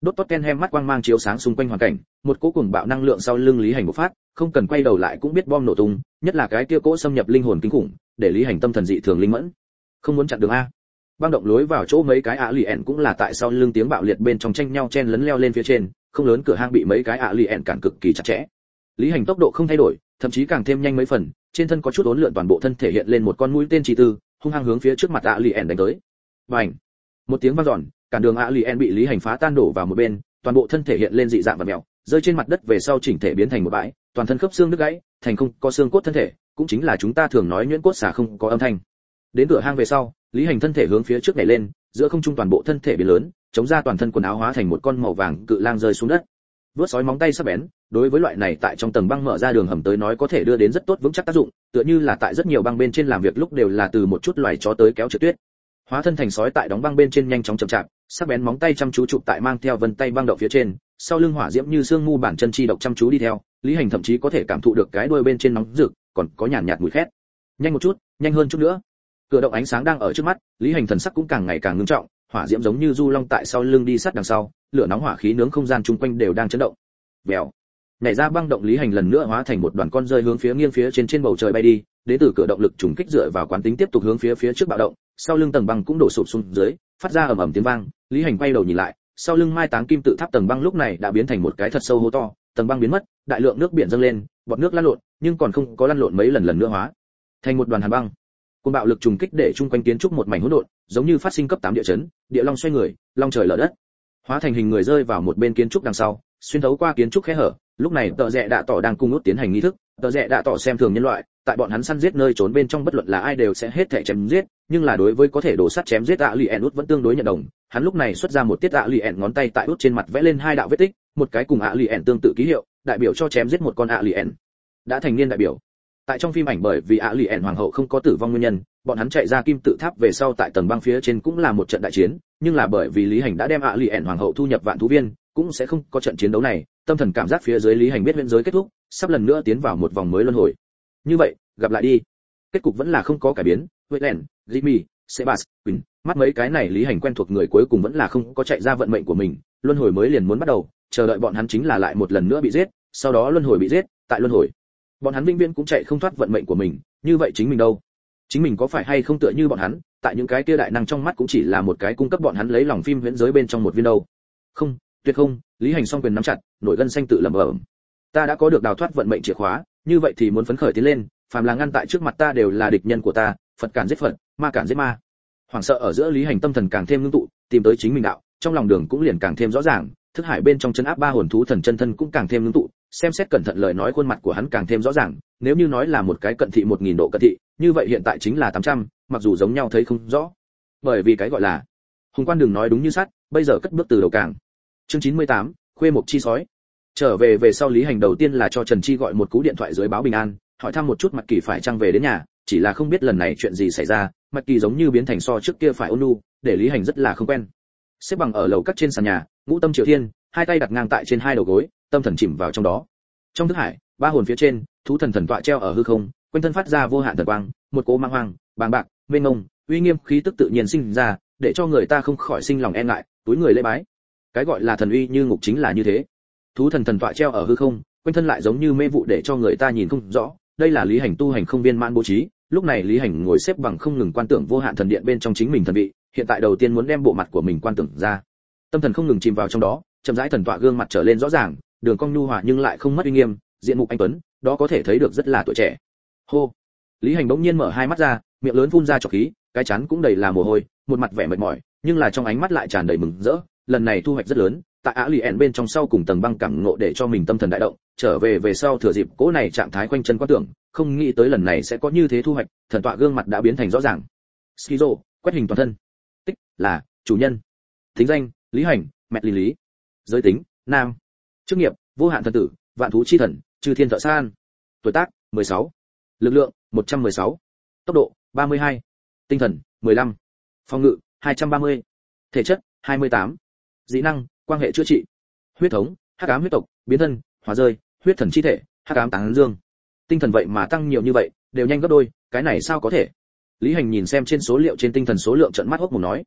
Đốt Tottenham mắt quang mang chiếu sáng xung quanh hoàn cảnh, một cỗ cuồng bạo năng lượng sau lưng Lý Hành bộc phát, không cần quay đầu lại cũng biết bom nổ tung, nhất là cái kia cỗ xâm nhập linh hồn kinh khủng, để Lý Hành tâm thần dị thường linh mẫn. Không muốn chặn đường a. Băng động lối vào chỗ mấy cái ạ lì ẻn cũng là tại sau lưng tiếng bạo liệt bên trong tranh nhau chen lấn leo lên phía trên, không lớn cửa hang bị mấy cái ạ lì ẻn cản cực kỳ chặt chẽ. Lý Hành tốc độ không thay đổi, thậm chí càng thêm nhanh mấy phần, trên thân có chút uốn lượn toàn bộ thân thể hiện lên một con mũi tên chỉ tư, hung hăng hướng phía trước mặt ạ lì ẻn đánh tới. Bành! Một tiếng vang dọn, cản đường ạ lì ẻn bị Lý Hành phá tan đổ vào một bên, toàn bộ thân thể hiện lên dị dạng và mèo, rơi trên mặt đất về sau chỉnh thể biến thành một bãi, toàn thân khớp xương đứt gãy, thành không có xương cốt thân thể, cũng chính là chúng ta thường nói nhuyễn cốt xả không có âm thanh. Đến cửa hang về sau, Lý Hành thân thể hướng phía trước nhảy lên, giữa không trung toàn bộ thân thể biến lớn, chống ra toàn thân quần áo hóa thành một con màu vàng cự lang rơi xuống đất. Vớt sói móng tay sắc bén, đối với loại này tại trong tầng băng mở ra đường hầm tới nói có thể đưa đến rất tốt vững chắc tác dụng, tựa như là tại rất nhiều băng bên trên làm việc lúc đều là từ một chút loài chó tới kéo trượt tuyết. Hóa thân thành sói tại đóng băng bên trên nhanh chóng chậm chạp, sắc bén móng tay chăm chú chụp tại mang theo vân tay băng đậu phía trên, sau lưng hỏa diễm như xương mu bản chân chi độc chăm chú đi theo, Lý Hành thậm chí có thể cảm thụ được cái đuôi bên trên nóng rực, còn có nhàn nhạt mùi khét. Nhanh một chút, nhanh hơn chút nữa. Cửa động ánh sáng đang ở trước mắt, Lý Hành thần sắc cũng càng ngày càng ngưng trọng, hỏa diễm giống như du long tại sau lưng đi sát đằng sau, lửa nóng hỏa khí nướng không gian chung quanh đều đang chấn động. Vèo. Nhảy ra băng động Lý Hành lần nữa hóa thành một đoàn con rơi hướng phía nghiêng phía trên trên bầu trời bay đi, đến từ cửa động lực trùng kích dựa vào quán tính tiếp tục hướng phía phía trước bạo động, sau lưng tầng băng cũng đổ sụp xuống dưới, phát ra ầm ầm tiếng vang, Lý Hành quay đầu nhìn lại, sau lưng mai táng kim tự tháp tầng băng lúc này đã biến thành một cái thật sâu hố to, tầng băng biến mất, đại lượng nước biển dâng lên, bọt nước lăn lộn, nhưng còn không có lăn lộn mấy lần lần nữa hóa thành một đoàn hàn băng. Cơn bạo lực trùng kích để chung quanh kiến trúc một mảnh hỗn độn, giống như phát sinh cấp tám địa chấn, địa long xoay người, long trời lở đất. Hóa thành hình người rơi vào một bên kiến trúc đằng sau, xuyên thấu qua kiến trúc khe hở, lúc này Tợ Rẽ Đạ Tỏ đang cung út tiến hành nghi thức, Tợ Rẽ Đạ Tỏ xem thường nhân loại, tại bọn hắn săn giết nơi trốn bên trong bất luận là ai đều sẽ hết thảy chém giết, nhưng là đối với có thể đổ sắt chém giết ạ lì ẻn út vẫn tương đối nhận đồng, hắn lúc này xuất ra một tiết ạ lì ẻn ngón tay tại út trên mặt vẽ lên hai đạo vết tích, một cái cùng ạ lì ẻn tương tự ký hiệu, đại biểu cho chém giết một con ạ lì ẻn. Đã thành niên đại biểu. Tại trong phim ảnh bởi vì ạ lì ẻn hoàng hậu không có tử vong nguyên nhân, bọn hắn chạy ra kim tự tháp về sau tại tầng băng phía trên cũng là một trận đại chiến, nhưng là bởi vì Lý Hành đã đem ạ lì ẻn hoàng hậu thu nhập vạn thú viên, cũng sẽ không có trận chiến đấu này, tâm thần cảm giác phía dưới Lý Hành biết huyễn giới kết thúc, sắp lần nữa tiến vào một vòng mới luân hồi. Như vậy, gặp lại đi. Kết cục vẫn là không có cải biến, Wetland, Jimmy, Sebastian, mắt mấy cái này Lý Hành quen thuộc người cuối cùng vẫn là không có chạy ra vận mệnh của mình, luân hồi mới liền muốn bắt đầu, chờ đợi bọn hắn chính là lại một lần nữa bị giết, sau đó luân hồi bị giết, tại luân hồi. Bọn hắn vĩnh viễn cũng chạy không thoát vận mệnh của mình, như vậy chính mình đâu? Chính mình có phải hay không tựa như bọn hắn, tại những cái kia đại năng trong mắt cũng chỉ là một cái cung cấp bọn hắn lấy lòng phim huyễn giới bên trong một viên đâu? Không, tuyệt không. Lý Hành song quyền nắm chặt, nổi gân xanh tự lẩm bẩm. Ta đã có được đào thoát vận mệnh chìa khóa, như vậy thì muốn phấn khởi tiến lên, phàm là ngăn tại trước mặt ta đều là địch nhân của ta, Phật cản giết Phật, ma cản giết ma. Hoảng sợ ở giữa Lý Hành tâm thần càng thêm ngưng tụ, tìm tới chính mình đạo, trong lòng đường cũng liền càng thêm rõ ràng, thức hải bên trong chân áp ba hồn thú thần chân thân cũng càng thêm ngưng tụ, xem xét cẩn thận lời nói khuôn mặt của hắn càng thêm rõ ràng, nếu như nói là một cái cận thị một nghìn độ cận thị, như vậy hiện tại chính là tám trăm, mặc dù giống nhau thấy không rõ. Bởi vì cái gọi là hùng quan đừng nói đúng như sắt, bây giờ cất bước từ đầu càng. Chương chín mươi tám, khuê mục chi sói. Trở về về sau Lý Hành đầu tiên là cho Trần Chi gọi một cú điện thoại dưới báo bình an, hỏi thăm một chút Mạc Kỳ phải chăng về đến nhà, chỉ là không biết lần này chuyện gì xảy ra, Mạc Kỳ giống như biến thành so trước kia phải ôn nhu, để Lý Hành rất là không quen. Xếp bằng ở lầu các trên sàn nhà, ngũ tâm triều thiên, hai tay đặt ngang tại trên hai đầu gối, tâm thần chìm vào trong đó. Trong thức hải, ba hồn phía trên, thú thần thần tọa treo ở hư không, quanh thân phát ra vô hạn thần quang, một cỗ mang hoang, bàng bạc, mênh mông, uy nghiêm khí tức tự nhiên sinh ra, để cho người ta không khỏi sinh lòng e ngại, túi người lễ bái. Cái gọi là thần uy như ngục chính là như thế. Thú thần thần tọa treo ở hư không, quanh thân lại giống như mê vụ để cho người ta nhìn không rõ, đây là Lý Hành tu hành không viên mãn bố trí. Lúc này Lý Hành ngồi xếp bằng không ngừng quan tưởng vô hạn thần điện bên trong chính mình thần vị, hiện tại đầu tiên muốn đem bộ mặt của mình quan tưởng ra. Tâm thần không ngừng chìm vào trong đó, chậm rãi thần tọa gương mặt trở lên rõ ràng, đường cong nhu hòa nhưng lại không mất uy nghiêm, diện mục anh tuấn, đó có thể thấy được rất là tuổi trẻ. Hô. Lý Hành bỗng nhiên mở hai mắt ra, miệng lớn phun ra trọc khí, cái chán cũng đầy là mồ hôi, một mặt vẻ mệt mỏi, nhưng là trong ánh mắt lại tràn đầy mừng rỡ, lần này thu hoạch rất lớn, tại Á Lien bên trong sau cùng tầng băng cảm ngộ để cho mình tâm thần đại động, trở về về sau thừa dịp cố này trạng thái quanh chân quan tưởng, không nghĩ tới lần này sẽ có như thế thu hoạch, thần tọa gương mặt đã biến thành rõ ràng. Skizo, quét hình toàn thân. Tích là chủ nhân. Thính danh, Lý Hành, mẹ Lý Lý. Giới tính, nam. Chức nghiệp, vô hạn thần tử, vạn thú chi thần, trừ thiên thợ san. Tuổi tác, mười sáu. Lực lượng, một trăm mười sáu. Tốc độ, ba mươi hai. Tinh thần, mười lăm. Phòng ngự, hai trăm ba mươi. Thể chất, hai mươi tám. Dị năng, quan hệ chữa trị. Huyết thống, hắc ám huyết tộc, biến thân, hóa rơi, huyết thần chi thể, hắc ám táng dương. Tinh thần vậy mà tăng nhiều như vậy, đều nhanh gấp đôi, cái này sao có thể? Lý Hành nhìn xem trên số liệu trên tinh thần số lượng trợn mắt hốc mồm nói,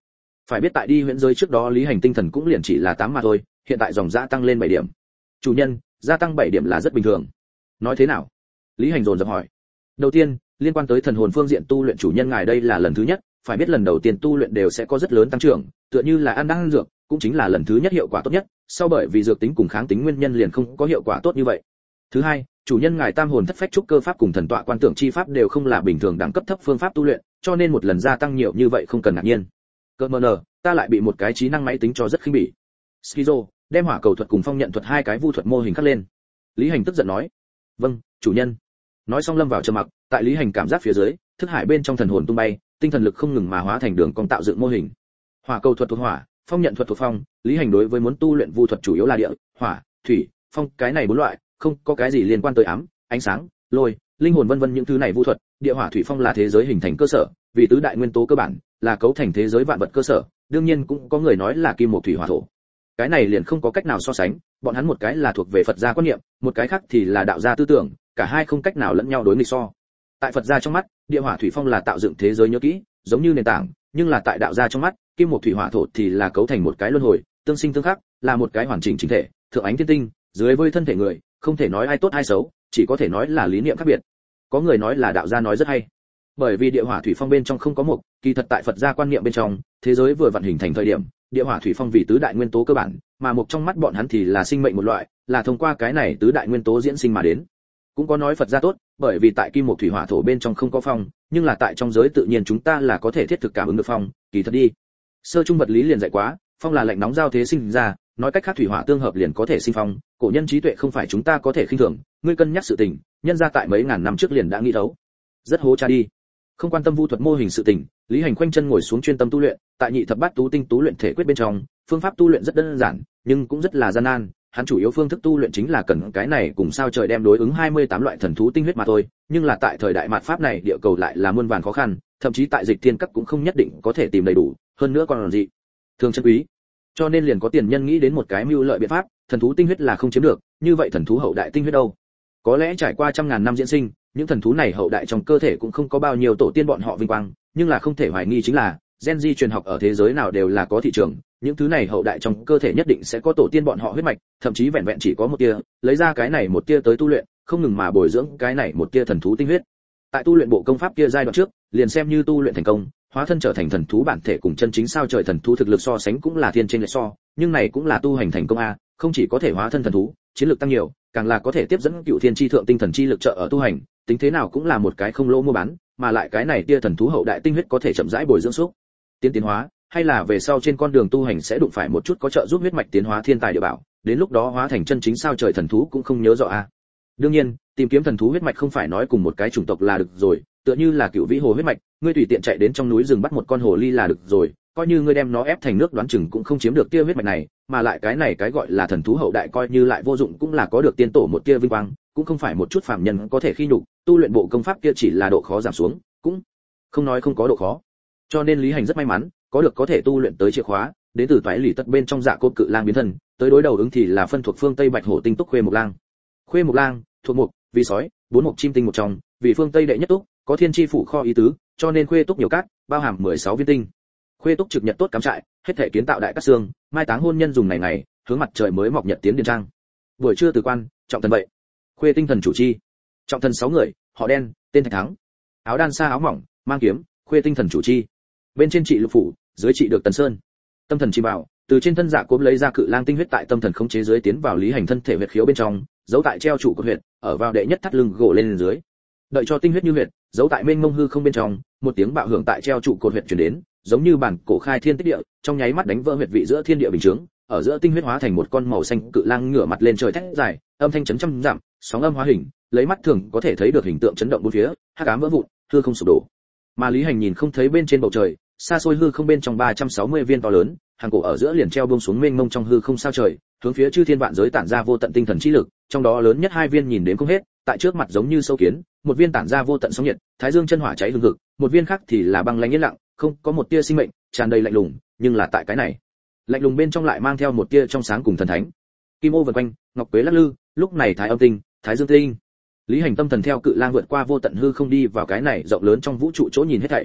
Phải biết tại đi huyễn giới trước đó Lý Hành tinh thần cũng liền chỉ là tám mà thôi, hiện tại dòng dã tăng lên bảy điểm. Chủ nhân, gia tăng bảy điểm là rất bình thường. Nói thế nào? Lý Hành dồn dập hỏi. Đầu tiên, liên quan tới thần hồn phương diện tu luyện chủ nhân ngài đây là lần thứ nhất, phải biết lần đầu tiên tu luyện đều sẽ có rất lớn tăng trưởng, tựa như là ăn đan dược, cũng chính là lần thứ nhất hiệu quả tốt nhất, sau bởi vì dược tính cùng kháng tính nguyên nhân liền không có hiệu quả tốt như vậy. Thứ hai, chủ nhân ngài tam hồn thất phách trúc cơ pháp cùng thần tọa quan tưởng chi pháp đều không là bình thường đẳng cấp thấp phương pháp tu luyện, cho nên một lần gia tăng nhiều như vậy không cần ngạc nhiên. Cơ mờ nờ, ta lại bị một cái trí năng máy tính cho rất khinh bỉ. Skizo, đem hỏa cầu thuật cùng phong nhận thuật hai cái vu thuật mô hình khắc lên. Lý Hành tức giận nói. Vâng, chủ nhân. Nói xong lâm vào trầm mặc, tại Lý Hành cảm giác phía dưới, thức hải bên trong thần hồn tung bay, tinh thần lực không ngừng mà hóa thành đường cong tạo dựng mô hình. Hỏa cầu thuật thuộc hỏa, phong nhận thuật thuộc phong, Lý Hành đối với muốn tu luyện vu thuật chủ yếu là địa, hỏa, thủy, phong, cái này bốn loại, không có cái gì liên quan tới ám, ánh sáng, lôi, linh hồn vân vân những thứ này vu thuật, địa hỏa thủy phong là thế giới hình thành cơ sở, vì tứ đại nguyên tố cơ bản, là cấu thành thế giới vạn vật cơ sở, đương nhiên cũng có người nói là kim mộc thủy hỏa thổ. Cái này liền không có cách nào so sánh, bọn hắn một cái là thuộc về Phật gia quan niệm, một cái khác thì là đạo gia tư tưởng, cả hai không cách nào lẫn nhau đối nghịch so. Tại Phật gia trong mắt, địa hỏa thủy phong là tạo dựng thế giới nhớ kỹ, giống như nền tảng, nhưng là tại đạo gia trong mắt, kim mộc thủy hỏa thổ thì là cấu thành một cái luân hồi, tương sinh tương khắc, là một cái hoàn chỉnh chính thể, thượng ánh thiên tinh, dưới vơi thân thể người, không thể nói ai tốt ai xấu, chỉ có thể nói là lý niệm khác biệt. Có người nói là đạo gia nói rất hay, bởi vì địa hỏa thủy phong bên trong không có mộc, kỳ thật tại Phật gia quan niệm bên trong, thế giới vừa vận hình thành thời điểm, địa hỏa thủy phong vì tứ đại nguyên tố cơ bản, mà mộc trong mắt bọn hắn thì là sinh mệnh một loại, là thông qua cái này tứ đại nguyên tố diễn sinh mà đến. Cũng có nói Phật gia tốt, bởi vì tại kim mộc thủy hỏa thổ bên trong không có phong, nhưng là tại trong giới tự nhiên chúng ta là có thể thiết thực cảm ứng được phong, kỳ thật đi. Sơ trung vật lý liền dạy quá, phong là lạnh nóng giao thế sinh ra, nói cách khác thủy hỏa tương hợp liền có thể sinh phong, cổ nhân trí tuệ không phải chúng ta có thể khinh thường, ngươi cân nhắc sự tình, nhân ra tại mấy ngàn năm trước liền đã nghĩ thấu. Rất hố cha đi. Không quan tâm vu thuật mô hình sự tình, Lý Hành khoanh chân ngồi xuống chuyên tâm tu luyện, tại nhị thập bát tú tinh tú luyện thể quyết bên trong, phương pháp tu luyện rất đơn giản, nhưng cũng rất là gian nan, hắn chủ yếu phương thức tu luyện chính là cần cái này cùng sao trời đem đối ứng hai mươi tám loại thần thú tinh huyết mà thôi, nhưng là tại thời đại mạt pháp này địa cầu lại là muôn vàn khó khăn, thậm chí tại dịch thiên cấp cũng không nhất định có thể tìm đầy đủ, hơn nữa còn là gì? Thường chân quý. Cho nên liền có tiền nhân nghĩ đến một cái mưu lợi biện pháp, thần thú tinh huyết là không chiếm được, như vậy thần thú hậu đại tinh huyết đâu? Có lẽ trải qua trăm ngàn năm diễn sinh, những thần thú này hậu đại trong cơ thể cũng không có bao nhiêu tổ tiên bọn họ vinh quang, nhưng là không thể hoài nghi chính là gen di truyền học ở thế giới nào đều là có thị trường, những thứ này hậu đại trong cơ thể nhất định sẽ có tổ tiên bọn họ huyết mạch, thậm chí vẹn vẹn chỉ có một tia, lấy ra cái này một tia tới tu luyện, không ngừng mà bồi dưỡng cái này một tia thần thú tinh huyết. Tại tu luyện bộ công pháp kia giai đoạn trước, liền xem như tu luyện thành công, hóa thân trở thành thần thú bản thể cùng chân chính sao trời thần thú thực lực so sánh cũng là thiên trên lệch so, nhưng này cũng là tu hành thành công a, không chỉ có thể hóa thân thần thú, chiến lược tăng nhiều, càng là có thể tiếp dẫn cựu thiên chi thượng tinh thần chi lực trợ ở tu hành, tính thế nào cũng là một cái không lỗ mua bán, mà lại cái này tia thần thú hậu đại tinh huyết có thể chậm rãi bồi dưỡng xúc tiến tiến hóa, hay là về sau trên con đường tu hành sẽ đụng phải một chút có trợ giúp huyết mạch tiến hóa thiên tài địa bảo, đến lúc đó hóa thành chân chính sao trời thần thú cũng không nhớ rõ a. Đương nhiên, tìm kiếm thần thú huyết mạch không phải nói cùng một cái chủng tộc là được rồi, tựa như là cựu vĩ hồ huyết mạch, ngươi tùy tiện chạy đến trong núi rừng bắt một con hồ ly là được rồi, coi như ngươi đem nó ép thành nước đoán chừng cũng không chiếm được tia huyết mạch này, mà lại cái này cái gọi là thần thú hậu đại coi như lại vô dụng cũng là có được tiên tổ một tia vinh quang, cũng không phải một chút phàm nhân có thể khi nhục, tu luyện bộ công pháp kia chỉ là độ khó giảm xuống, cũng không nói không có độ khó. Cho nên Lý Hành rất may mắn, có được có thể tu luyện tới chìa khóa, đến từ toái lì tất bên trong dạ cốt cự lang biến thân, tới đối đầu ứng thì là phân thuộc phương Tây Bạch Hổ tinh túc Khuê Mộc Lang. Khuê Mộc Lang, thuộc mộc, vì sói, bốn mộc chim tinh một trong, vì phương Tây đệ nhất túc, có thiên chi phủ kho ý tứ, cho nên Khuê túc nhiều cát, bao hàm mười sáu viên tinh. Khuê túc trực nhật tốt cắm trại, hết thể kiến tạo đại cát xương, mai táng hôn nhân dùng ngày ngày, hướng mặt trời mới mọc nhật tiến điền trang. Buổi trưa từ quan, trọng thần vậy. Khuê tinh thần chủ chi. Trọng thần sáu người, họ đen, tên Thạch Thắng. Áo đan sa áo mỏng, mang kiếm, Khuê tinh thần chủ chi. Bên trên trị lục phủ, dưới trị được Tần Sơn. Tâm thần chi bảo, từ trên thân dạ cốm lấy ra cự lang tinh huyết tại tâm thần khống chế dưới tiến vào Lý Hành thân thể huyệt khiếu bên trong, giấu tại treo trụ của huyệt, ở vào đệ nhất thắt lưng gỗ lên dưới. Đợi cho tinh huyết như huyệt, giấu tại mênh mông hư không bên trong, một tiếng bạo hưởng tại treo trụ cột huyệt truyền đến, giống như bản cổ khai thiên tích địa, trong nháy mắt đánh vỡ huyệt vị giữa thiên địa bình chứng, ở giữa tinh huyết hóa thành một con màu xanh cự lang ngửa mặt lên trời thét dài, âm thanh chấn trăm dặm, sóng âm hóa hình, lấy mắt thường có thể thấy được hình tượng chấn động bốn phía, hắc ám vỡ vụn, hư không sụp đổ. Mà Lý Hành nhìn không thấy bên trên bầu trời, xa xôi hư không bên trong ba trăm sáu mươi viên to lớn, hàng cổ ở giữa liền treo buông xuống mênh mông trong hư không sao trời, hướng phía chư thiên vạn giới tản ra vô tận tinh thần chi lực, trong đó lớn nhất hai viên nhìn đến không hết, tại trước mặt giống như sâu kiến, một viên tản ra vô tận sóng nhiệt, thái dương chân hỏa cháy hừng hực, một viên khác thì là băng lãnh yên lặng, không có một tia sinh mệnh, tràn đầy lạnh lùng, nhưng là tại cái này, lạnh lùng bên trong lại mang theo một tia trong sáng cùng thần thánh. Kim ô vần quanh, ngọc quế lắc lư, lúc này thái âm tinh, thái dương tinh. Lý Hành tâm thần theo cự lang vượt qua vô tận hư không đi vào cái này rộng lớn trong vũ trụ chỗ nhìn hết thảy.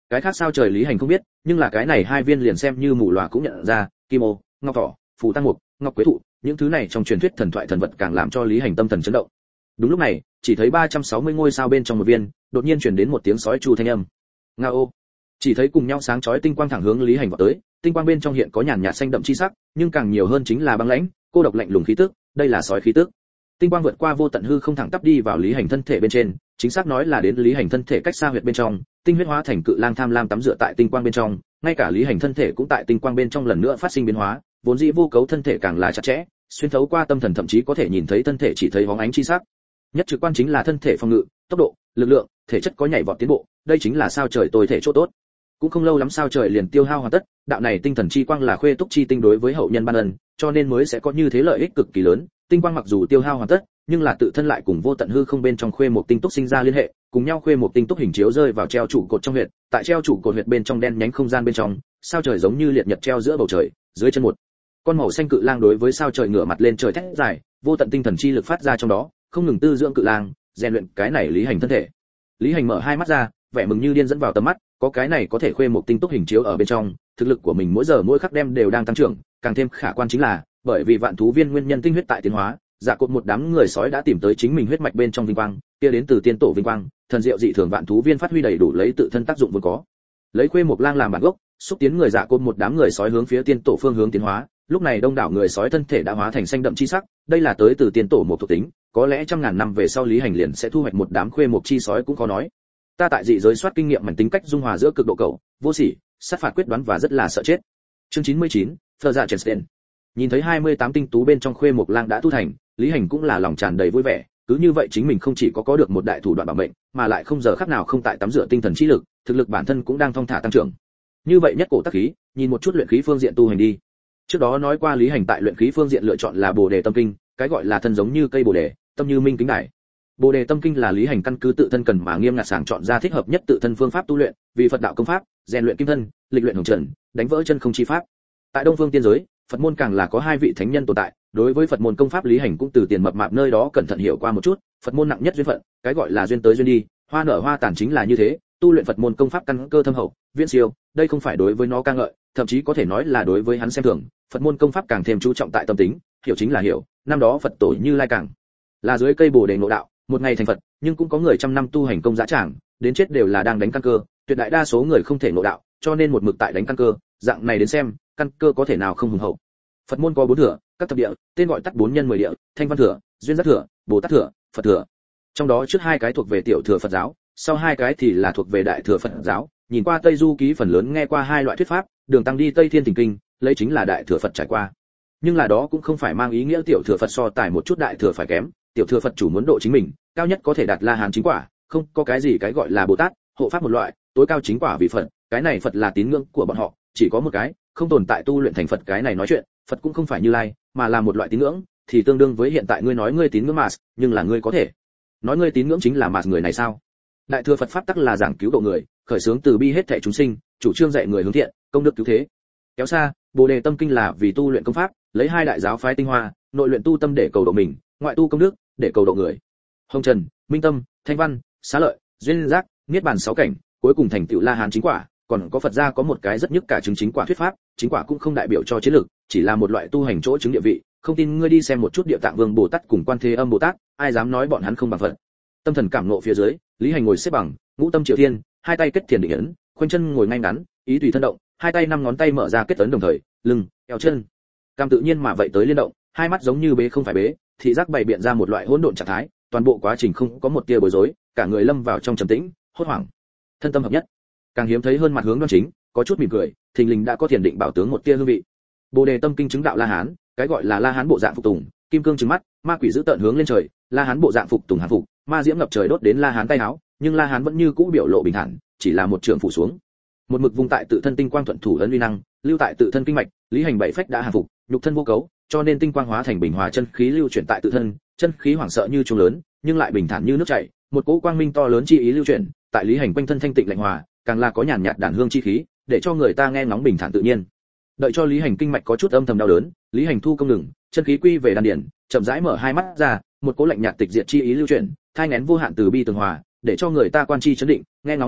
cái khác sao trời Lý Hành không biết, nhưng là cái này hai viên liền xem như mù lòa cũng nhận ra, kim ô, ngọc thỏ, phù tăng mục, ngọc quế thụ, những thứ này trong truyền thuyết thần thoại thần vật càng làm cho Lý Hành tâm thần chấn động. Đúng lúc này, chỉ thấy ba trăm sáu mươi ngôi sao bên trong một viên, đột nhiên truyền đến một tiếng sói chu thanh âm. Ngao. Chỉ thấy cùng nhau sáng chói tinh quang thẳng hướng Lý Hành vọt tới, tinh quang bên trong hiện có nhàn nhạt xanh đậm chi sắc, nhưng càng nhiều hơn chính là băng lãnh, cô độc lạnh lùng khí tức, đây là sói khí tức. Tinh quang vượt qua vô tận hư không thẳng tắp đi vào Lý Hành thân thể bên trên, chính xác nói là đến Lý Hành thân thể cách xa huyệt bên trong, tinh huyết hóa thành cự lang tham lam tắm rửa tại tinh quang bên trong, ngay cả Lý Hành thân thể cũng tại tinh quang bên trong lần nữa phát sinh biến hóa, vốn dĩ vô cấu thân thể càng là chặt chẽ, xuyên thấu qua tâm thần thậm chí có thể nhìn thấy thân thể chỉ thấy bóng ánh chi sắc. Nhất trực quan chính là thân thể phòng ngự, tốc độ, lực lượng, thể chất có nhảy vọt tiến bộ, đây chính là sao trời tôi thể chỗ tốt. Cũng không lâu lắm sao trời liền tiêu hao hoàn tất, đạo này tinh thần chi quang là khuê túc chi tinh đối với hậu nhân ban ân, cho nên mới sẽ có như thế lợi ích cực kỳ lớn. Tinh quang mặc dù tiêu hao hoàn tất, nhưng là tự thân lại cùng vô tận hư không bên trong khuê một tinh túc sinh ra liên hệ, cùng nhau khuê một tinh túc hình chiếu rơi vào treo trụ cột trong huyệt, tại treo trụ cột huyệt bên trong đen nhánh không gian bên trong, sao trời giống như liệt nhật treo giữa bầu trời, dưới chân một con màu xanh cự lang đối với sao trời ngửa mặt lên trời thét dài, vô tận tinh thần chi lực phát ra trong đó, không ngừng tư dưỡng cự lang, rèn luyện cái này Lý Hành thân thể. Lý Hành mở hai mắt ra, vẻ mừng như điên dẫn vào tầm mắt, có cái này có thể khuê một tinh túc hình chiếu ở bên trong, thực lực của mình mỗi giờ mỗi khắc đem đều đang tăng trưởng, càng thêm khả quan chính là, bởi vì vạn thú viên nguyên nhân tinh huyết tại tiến hóa, dạ cột một đám người sói đã tìm tới chính mình huyết mạch bên trong vinh quang, kia đến từ tiên tổ vinh quang, thần diệu dị thường vạn thú viên phát huy đầy đủ lấy tự thân tác dụng vốn có. Lấy khuê một lang làm bản gốc, xúc tiến người dạ cột một đám người sói hướng phía tiên tổ phương hướng tiến hóa, lúc này đông đảo người sói thân thể đã hóa thành xanh đậm chi sắc, đây là tới từ tiên tổ một thuộc tính, có lẽ trăm ngàn năm về sau Lý Hành liền sẽ thu hoạch một đám khuê một chi sói cũng khó nói. Ta tại dị giới soát kinh nghiệm mảnh tính cách dung hòa giữa cực độ cầu, vô sỉ, sát phạt quyết đoán và rất là sợ chết. Chương chín mươi chín, Phở Dạ Trensten. Nhìn thấy hai mươi tám tinh tú bên trong khuê một lang đã tu thành, Lý Hành cũng là lòng tràn đầy vui vẻ, cứ như vậy chính mình không chỉ có có được một đại thủ đoạn bảo mệnh, mà lại không giờ khắc nào không tại tắm rửa tinh thần chi lực, thực lực bản thân cũng đang thong thả tăng trưởng. Như vậy nhất cổ tác khí, nhìn một chút luyện khí phương diện tu hành đi. Trước đó nói qua Lý Hành tại luyện khí phương diện lựa chọn là Bồ Đề Tâm Kinh, cái gọi là thân giống như cây bồ đề, tâm như minh kính đài. Bồ Đề Tâm Kinh là Lý Hành căn cứ tự thân cần mà nghiêm ngặt sàng chọn ra thích hợp nhất tự thân phương pháp tu luyện, vì Phật đạo công pháp, rèn luyện kim thân, lịch luyện hồng trần, đánh vỡ chân không chi pháp. Tại Đông Phương tiên giới, Phật môn càng là có hai vị thánh nhân tồn tại, đối với Phật môn công pháp Lý Hành cũng từ tiền mập mạp nơi đó cẩn thận hiểu qua một chút, Phật môn nặng nhất duyên phận, cái gọi là duyên tới duyên đi, hoa nở hoa tàn chính là như thế, tu luyện Phật môn công pháp căn cơ thâm hậu, viễn siêu, đây không phải đối với nó ca ngợi, thậm chí có thể nói là đối với hắn xem thường, Phật môn công pháp càng thêm chú trọng tại tâm tính, hiểu chính là hiểu, năm đó Phật tổ Như Lai càng là dưới cây Bồ Đề ngộ đạo, một ngày thành Phật, nhưng cũng có người trăm năm tu hành công dã tràng, đến chết đều là đang đánh căn cơ, tuyệt đại đa số người không thể ngộ đạo, cho nên một mực tại đánh căn cơ, dạng này đến xem, căn cơ có thể nào không hùng hậu. Phật môn có bốn thừa, các thập địa, tên gọi tắt bốn nhân mười địa, Thanh Văn thừa, Duyên Giác thừa, Bồ Tát thừa, Phật thừa. Trong đó trước hai cái thuộc về tiểu thừa Phật giáo, sau hai cái thì là thuộc về đại thừa Phật giáo. Nhìn qua Tây Du ký phần lớn nghe qua hai loại thuyết pháp, đường tăng đi Tây Thiên Thỉnh Kinh, lấy chính là đại thừa Phật trải qua. Nhưng là đó cũng không phải mang ý nghĩa tiểu thừa Phật so tài một chút đại thừa phải kém, tiểu thừa Phật chủ muốn độ chính mình, cao nhất có thể đạt La Hán chính quả, không có cái gì cái gọi là Bồ Tát, hộ pháp một loại, tối cao chính quả vì Phật, cái này Phật là tín ngưỡng của bọn họ, chỉ có một cái, không tồn tại tu luyện thành Phật cái này nói chuyện, Phật cũng không phải Như Lai, mà là một loại tín ngưỡng, thì tương đương với hiện tại ngươi nói ngươi tín ngưỡng mà, nhưng là ngươi có thể nói ngươi tín ngưỡng chính là mà người này sao? Đại thừa Phật pháp tắc là giảng cứu độ người, khởi xướng từ bi hết thảy chúng sinh, chủ trương dạy người hướng thiện, công đức cứu thế. Kéo xa, Bồ Đề Tâm Kinh là vì tu luyện công pháp, lấy hai đại giáo phái tinh hoa, nội luyện tu tâm để cầu độ mình, ngoại tu công đức để cầu độ người. Hồng Trần, Minh Tâm, Thanh Văn, Xá Lợi, Duyên Giác, Niết Bàn sáu cảnh, cuối cùng thành tựu La Hán chính quả, còn có Phật gia có một cái rất nhất cả chứng chính quả thuyết pháp, chính quả cũng không đại biểu cho chiến lược, chỉ là một loại tu hành chỗ chứng địa vị, không tin ngươi đi xem một chút Địa Tạng Vương Bồ Tát cùng Quan Thế Âm Bồ Tát, ai dám nói bọn hắn không bằng Phật. Tâm thần cảm ngộ phía dưới, Lý Hành ngồi xếp bằng, ngũ tâm triệu thiên, hai tay kết thiền định ấn, khoanh chân ngồi ngay ngắn, ý tùy thân động, hai tay năm ngón tay mở ra kết ấn đồng thời, lưng, eo chân, cam tự nhiên mà vậy tới liên động, hai mắt giống như bế không phải bế, thị giác bày biện ra một loại hỗn độn trạng thái, toàn bộ quá trình không có một tia bối rối, cả người lâm vào trong trầm tĩnh, hốt hoảng, thân tâm hợp nhất. Càng hiếm thấy hơn mặt hướng đoan chính, có chút mỉm cười, thình lình đã có thiền định bảo tướng một tia hương vị. Bồ Đề Tâm Kinh chứng đạo La Hán, cái gọi là La Hán bộ dạng phục tùng, kim cương trừng mắt, ma quỷ giữ tợn hướng lên trời, La Hán bộ dạng phục tùng hàn phục, ma diễm ngập trời đốt đến La Hán tay áo, nhưng La Hán vẫn như cũ biểu lộ bình thản, chỉ là một trường phủ xuống. Một mực vùng tại tự thân tinh quang thuận thủ ấn uy năng, lưu tại tự thân kinh mạch, Lý Hành bảy phách đã hàn phục, nhục thân vô cấu, cho nên tinh quang hóa thành bình hòa chân khí lưu chuyển tại tự thân, chân khí hoảng sợ như trung lớn, nhưng lại bình thản như nước chảy, một cỗ quang minh to lớn chi ý lưu chuyển, tại Lý Hành quanh thân thanh tịnh lạnh hòa, càng là có nhàn nhạt đàn hương chi khí, để cho người ta nghe ngóng bình thản tự nhiên. Đợi cho Lý Hành kinh mạch có chút âm thầm đau đớn, Lý Hành thu công ngừng, chân khí quy về đan điền, chậm rãi mở hai mắt ra, một cỗ lạnh nhạt tịch diệt chi ý lưu chuyển, thai nghén vô hạn từ bi tường hòa, để cho người ta quan chi chấn định, nghe ngóng lạnh nhạt,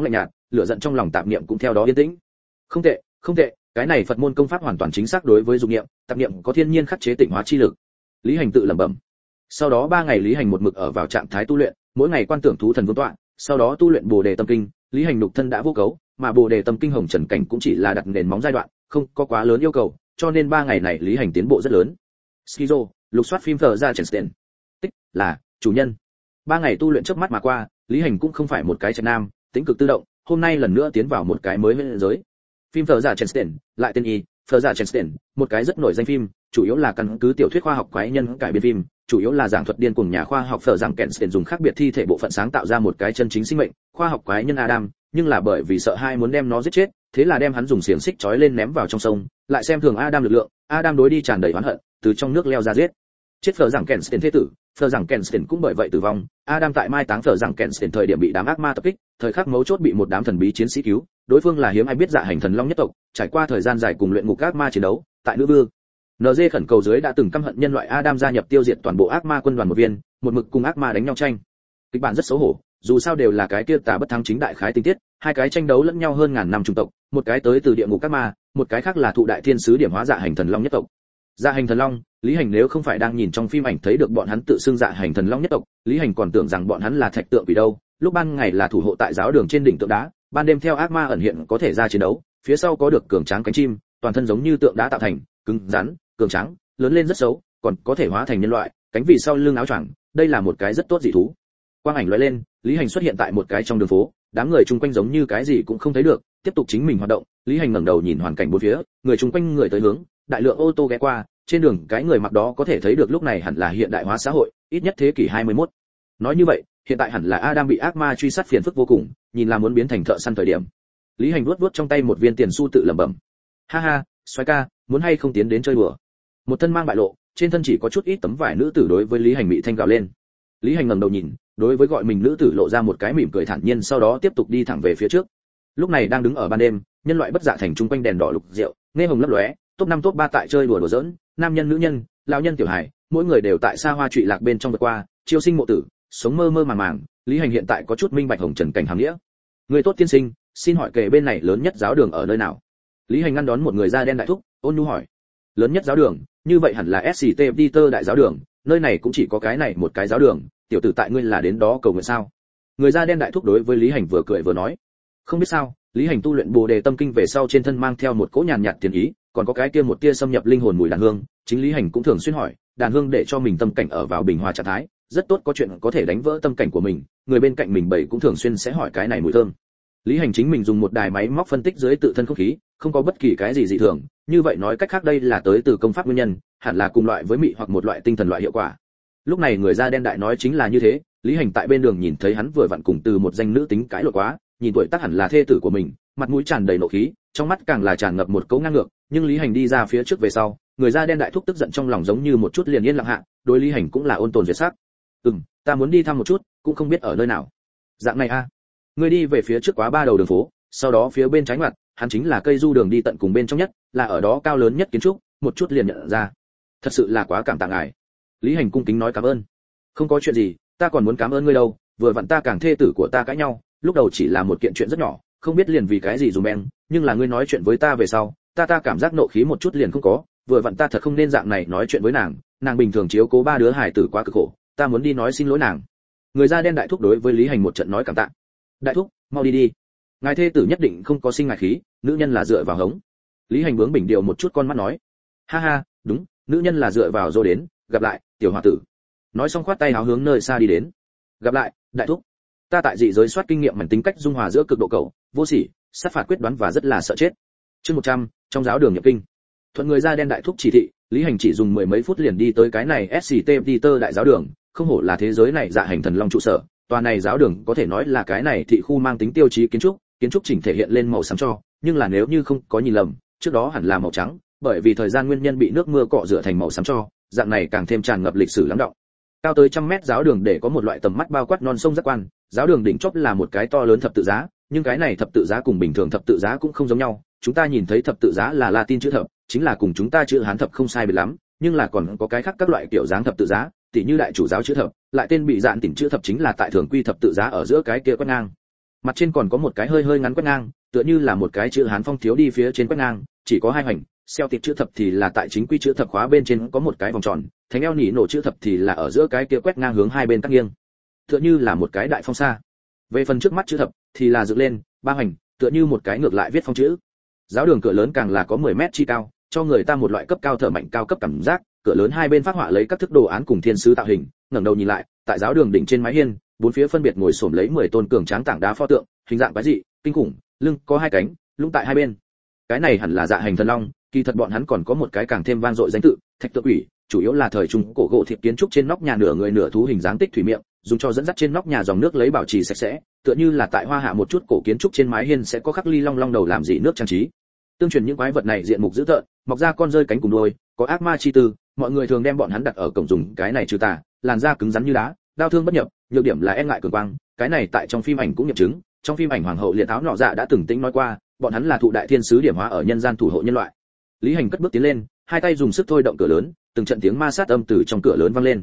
lửa giận trong lòng tạp niệm cũng theo đó yên tĩnh. Không tệ, không tệ, cái này Phật môn công pháp hoàn toàn chính xác đối với dục niệm, tạp niệm có thiên nhiên khắc chế tịnh hóa chi lực. Lý Hành tự lẩm bẩm. Sau đó ba ngày Lý Hành một mực ở vào trạng thái tu luyện, mỗi ngày quan tưởng thú thần vương tọa, sau đó tu luyện Bồ đề tâm kinh. Lý Hành lục thân đã vô cấu, mà Bồ đề tâm kinh hồng trần cảnh cũng chỉ là đặt nền móng giai đoạn, không có quá lớn yêu cầu, cho nên ba ngày này Lý Hành tiến bộ rất lớn. Skizo, lục soát phim thờ ra Chenston. Tích là chủ nhân. Ba ngày tu luyện chớp mắt mà qua, Lý Hành cũng không phải một cái trạch nam, tính cực tự động, hôm nay lần nữa tiến vào một cái mới bên giới. Phim thờ ra Chenston, lại tên y, thờ ra Chenston, một cái rất nổi danh phim, chủ yếu là căn cứ tiểu thuyết khoa học quái nhân cải biên phim, chủ yếu là giảng thuật điên cuồng nhà khoa học thờ rằng Chenston dùng khác biệt thi thể bộ phận sáng tạo ra một cái chân chính sinh mệnh, khoa học quái nhân Adam, nhưng là bởi vì sợ hai muốn đem nó giết chết, thế là đem hắn dùng xiềng xích trói lên ném vào trong sông, lại xem thường Adam lực lượng, Adam đối đi tràn đầy oán hận, từ trong nước leo ra giết. Chết phở rằng Kenston thế tử, phở rằng Kenston cũng bởi vậy tử vong. Adam tại mai táng phở rằng Kenston thời điểm bị đám ác ma tập kích, thời khắc mấu chốt bị một đám thần bí chiến sĩ cứu, đối phương là hiếm ai biết dạ hành thần long nhất tộc, trải qua thời gian dài cùng luyện ngục ác ma chiến đấu, tại nữ vương en giê khẩn cầu dưới đã từng căm hận nhân loại Adam gia nhập tiêu diệt toàn bộ ác ma quân đoàn một viên, một mực cùng ác ma đánh nhau tranh. Kịch bản rất xấu hổ, dù sao đều là cái kia tà bất thắng chính đại khái tình tiết, hai cái tranh đấu lẫn nhau hơn ngàn năm chủng tộc, một cái tới từ địa ngục ác ma, một cái khác là thụ đại thiên sứ điểm hóa dạ hành thần long nhất tộc. Dạ hành thần long, Lý Hành nếu không phải đang nhìn trong phim ảnh thấy được bọn hắn tự xưng dạ hành thần long nhất tộc, Lý Hành còn tưởng rằng bọn hắn là thạch tượng vì đâu, lúc ban ngày là thủ hộ tại giáo đường trên đỉnh tượng đá, ban đêm theo ác ma ẩn hiện có thể ra chiến đấu, phía sau có được cường tráng cánh chim, toàn thân giống như tượng đá tạo thành, cứng rắn, cường tráng, lớn lên rất xấu, còn có thể hóa thành nhân loại, cánh vì sau lưng áo choàng, đây là một cái rất tốt dị thú. Quang ảnh lóe lên, Lý Hành xuất hiện tại một cái trong đường phố, đám người chung quanh giống như cái gì cũng không thấy được, tiếp tục chính mình hoạt động. Lý Hành ngẩng đầu nhìn hoàn cảnh bốn phía, người chung quanh người tới hướng, đại lượng ô tô ghé qua, trên đường cái người mặc đó có thể thấy được lúc này hẳn là hiện đại hóa xã hội, ít nhất thế kỷ hai mươi mốt. Nói như vậy, hiện tại hẳn là Adam bị ác ma truy sát phiền phức vô cùng, nhìn là muốn biến thành thợ săn thời điểm. Lý Hành vuốt vuốt trong tay một viên tiền xu tự lẩm bẩm. Ha ha, xoái ca, muốn hay không tiến đến chơi đùa? Một thân mang bại lộ, trên thân chỉ có chút ít tấm vải nữ tử đối với Lý Hành mị thanh gào lên. Lý Hành ngẩng đầu nhìn, đối với gọi mình nữ tử lộ ra một cái mỉm cười thản nhiên, sau đó tiếp tục đi thẳng về phía trước. Lúc này đang đứng ở ban đêm, nhân loại bất dạ thành trung quanh đèn đỏ lục rượu, nghe hồng lấp lóe, top năm top ba tại chơi đùa đùa giỡn, nam nhân nữ nhân, lão nhân tiểu hài, mỗi người đều tại xa hoa trụy lạc bên trong vượt qua, chiêu sinh mộ tử, sống mơ mơ màng màng. Lý Hành hiện tại có chút minh bạch hồng trần cảnh hàm nghĩa. Người tốt tiên sinh, xin hỏi kề bên này lớn nhất giáo đường ở nơi nào? Lý Hành ngăn đón một người da đen đại thúc, ôn nhu hỏi. Lớn nhất giáo đường, như vậy hẳn là ét xê tê Peter đại giáo đường, nơi này cũng chỉ có cái này một cái giáo đường, tiểu tử tại ngươi là đến đó cầu nguyện sao? Người da đen đại thúc đối với Lý Hành vừa cười vừa nói. Không biết sao, Lý Hành tu luyện Bồ đề tâm kinh về sau trên thân mang theo một cỗ nhàn nhạt tiền ý, còn có cái kia một tia xâm nhập linh hồn mùi đàn hương, chính Lý Hành cũng thường xuyên hỏi, đàn hương để cho mình tâm cảnh ở vào bình hòa trạng thái, rất tốt, có chuyện có thể đánh vỡ tâm cảnh của mình, người bên cạnh mình bảy cũng thường xuyên sẽ hỏi cái này mùi thơm. Lý Hành chính mình dùng một đài máy móc phân tích dưới tự thân không khí, không có bất kỳ cái gì dị thường, như vậy nói cách khác đây là tới từ công pháp nguyên nhân, hẳn là cùng loại với mị hoặc một loại tinh thần loại hiệu quả. Lúc này người da đen đại nói chính là như thế, Lý Hành tại bên đường nhìn thấy hắn vừa vặn cùng từ một danh nữ tính cãi lộn quá, nhìn tuổi tác hẳn là thê tử của mình, mặt mũi tràn đầy nộ khí, trong mắt càng là tràn ngập một cấu ngang ngược, nhưng Lý Hành đi ra phía trước về sau, người da đen đại thúc tức giận trong lòng giống như một chút liền yên lặng hạ, đối Lý Hành cũng là ôn tồn duyệt sắc. "Ừm, ta muốn đi thăm một chút, cũng không biết ở nơi nào." "Dạng này a." À. Người đi về phía trước quá ba đầu đường phố, sau đó phía bên trái ngoặt, hắn chính là cây du đường đi tận cùng bên trong nhất, là ở đó cao lớn nhất kiến trúc, một chút liền nhận ra. "Thật sự là quá cảm tạ ngài." Lý Hành cung kính nói cảm ơn. "Không có chuyện gì, ta còn muốn cảm ơn ngươi đâu, vừa vặn ta càng thê tử của ta cãi nhau, lúc đầu chỉ là một kiện chuyện rất nhỏ, không biết liền vì cái gì dùng beng, nhưng là ngươi nói chuyện với ta về sau, ta ta cảm giác nộ khí một chút liền không có, vừa vặn ta thật không nên dạng này nói chuyện với nàng, nàng bình thường chiếu cố ba đứa hải tử quá cực khổ, ta muốn đi nói xin lỗi nàng." Người da đen đại thúc đối với Lý Hành một trận nói cảm tạ. "Đại thúc, mau đi đi. Ngài thê tử nhất định không có sinh ngài khí, nữ nhân là dựa vào hống." Lý Hành bướng bỉnh điều một chút con mắt nói. "Ha ha, đúng, nữ nhân là dựa vào dô đến, gặp lại, tiểu hòa tử." Nói xong khoát tay háo hướng nơi xa đi đến. "Gặp lại, đại thúc. Ta tại dị giới soát kinh nghiệm mảnh tính cách dung hòa giữa cực độ cầu, vô sỉ, sát phạt quyết đoán và rất là sợ chết." Chương một trăm, trong giáo đường nhập kinh. Thuận người da đen đại thúc chỉ thị, Lý Hành chỉ dùng mười mấy phút liền đi tới cái này ét xê tê Peter đại giáo đường, không hổ là thế giới này dạ hành thần long trụ sở, tòa này giáo đường có thể nói là cái này thị khu mang tính tiêu chí kiến trúc, kiến trúc chỉnh thể hiện lên màu xám cho, nhưng là nếu như không có nhìn lầm, trước đó hẳn là màu trắng, bởi vì thời gian nguyên nhân bị nước mưa cọ rửa thành màu xám cho, dạng này càng thêm tràn ngập lịch sử lắng đọng. Cao tới trăm mét giáo đường để có một loại tầm mắt bao quát non sông giác quan, giáo đường đỉnh chóp là một cái to lớn thập tự giá, nhưng cái này thập tự giá cùng bình thường thập tự giá cũng không giống nhau, chúng ta nhìn thấy thập tự giá là Latin chữ thập, chính là cùng chúng ta chữ Hán thập không sai biệt lắm, nhưng là còn có cái khác các loại kiểu dáng thập tự giá, tỉ như đại chủ giáo chữ thập, lại tên bị dạn tỉnh chữ thập chính là tại thường quy thập tự giá ở giữa cái kia quét ngang. Mặt trên còn có một cái hơi hơi ngắn quét ngang, tựa như là một cái chữ Hán phong thiếu đi phía trên quét ngang, chỉ có hai hoành, xeo tịt chữ thập thì là tại chính quy chữ thập khóa bên trên có một cái vòng tròn, thánh eo nỉ nổ chữ thập thì là ở giữa cái kia quét ngang hướng hai bên cắt nghiêng, tựa như là một cái đại phong sa. Về phần trước mắt chữ thập thì là dựng lên, ba hoành, tựa như một cái ngược lại viết phong chữ. Giáo đường cửa lớn càng là có mười mét chi cao, cho người ta một loại cấp cao thở mạnh cao cấp cảm giác, cửa lớn hai bên phác họa lấy các thức đồ án cùng thiên sứ tạo hình, ngẩng đầu nhìn lại, tại giáo đường đỉnh trên mái hiên, bốn phía phân biệt ngồi xổm lấy mười tôn cường tráng tảng đá pho tượng, hình dạng quái dị, kinh khủng, lưng có hai cánh, lũng tại hai bên. Cái này hẳn là dạ hành thần long, kỳ thật bọn hắn còn có một cái càng thêm vang dội danh tự, thạch tượng quỷ, chủ yếu là thời trung cổ gỗ thiệp kiến trúc trên nóc nhà nửa người nửa thú hình dáng tích thủy miệng, dùng cho dẫn dắt trên nóc nhà dòng nước lấy bảo trì sạch sẽ, tựa như là tại Hoa Hạ một chút cổ kiến trúc trên mái hiên sẽ có khắc ly long long đầu làm dị nước trang trí. Tương truyền những quái vật này diện mục dữ tợn, mọc ra con rơi cánh cùng đuôi, có ác ma chi tư, mọi người thường đem bọn hắn đặt ở cổng dùng cái này trừ tà, làn da cứng rắn như đá, đao thương bất nhập, nhược điểm là e ngại cường quang, cái này tại trong phim ảnh cũng nghiệm chứng, trong phim ảnh hoàng hậu liệt áo nọ dạ đã từng tĩnh nói qua, bọn hắn là thụ đại thiên sứ điểm hóa ở nhân gian thủ hộ nhân loại. Lý Hành cất bước tiến lên, hai tay dùng sức thôi động cửa lớn, từng trận tiếng ma sát âm từ trong cửa lớn vang lên.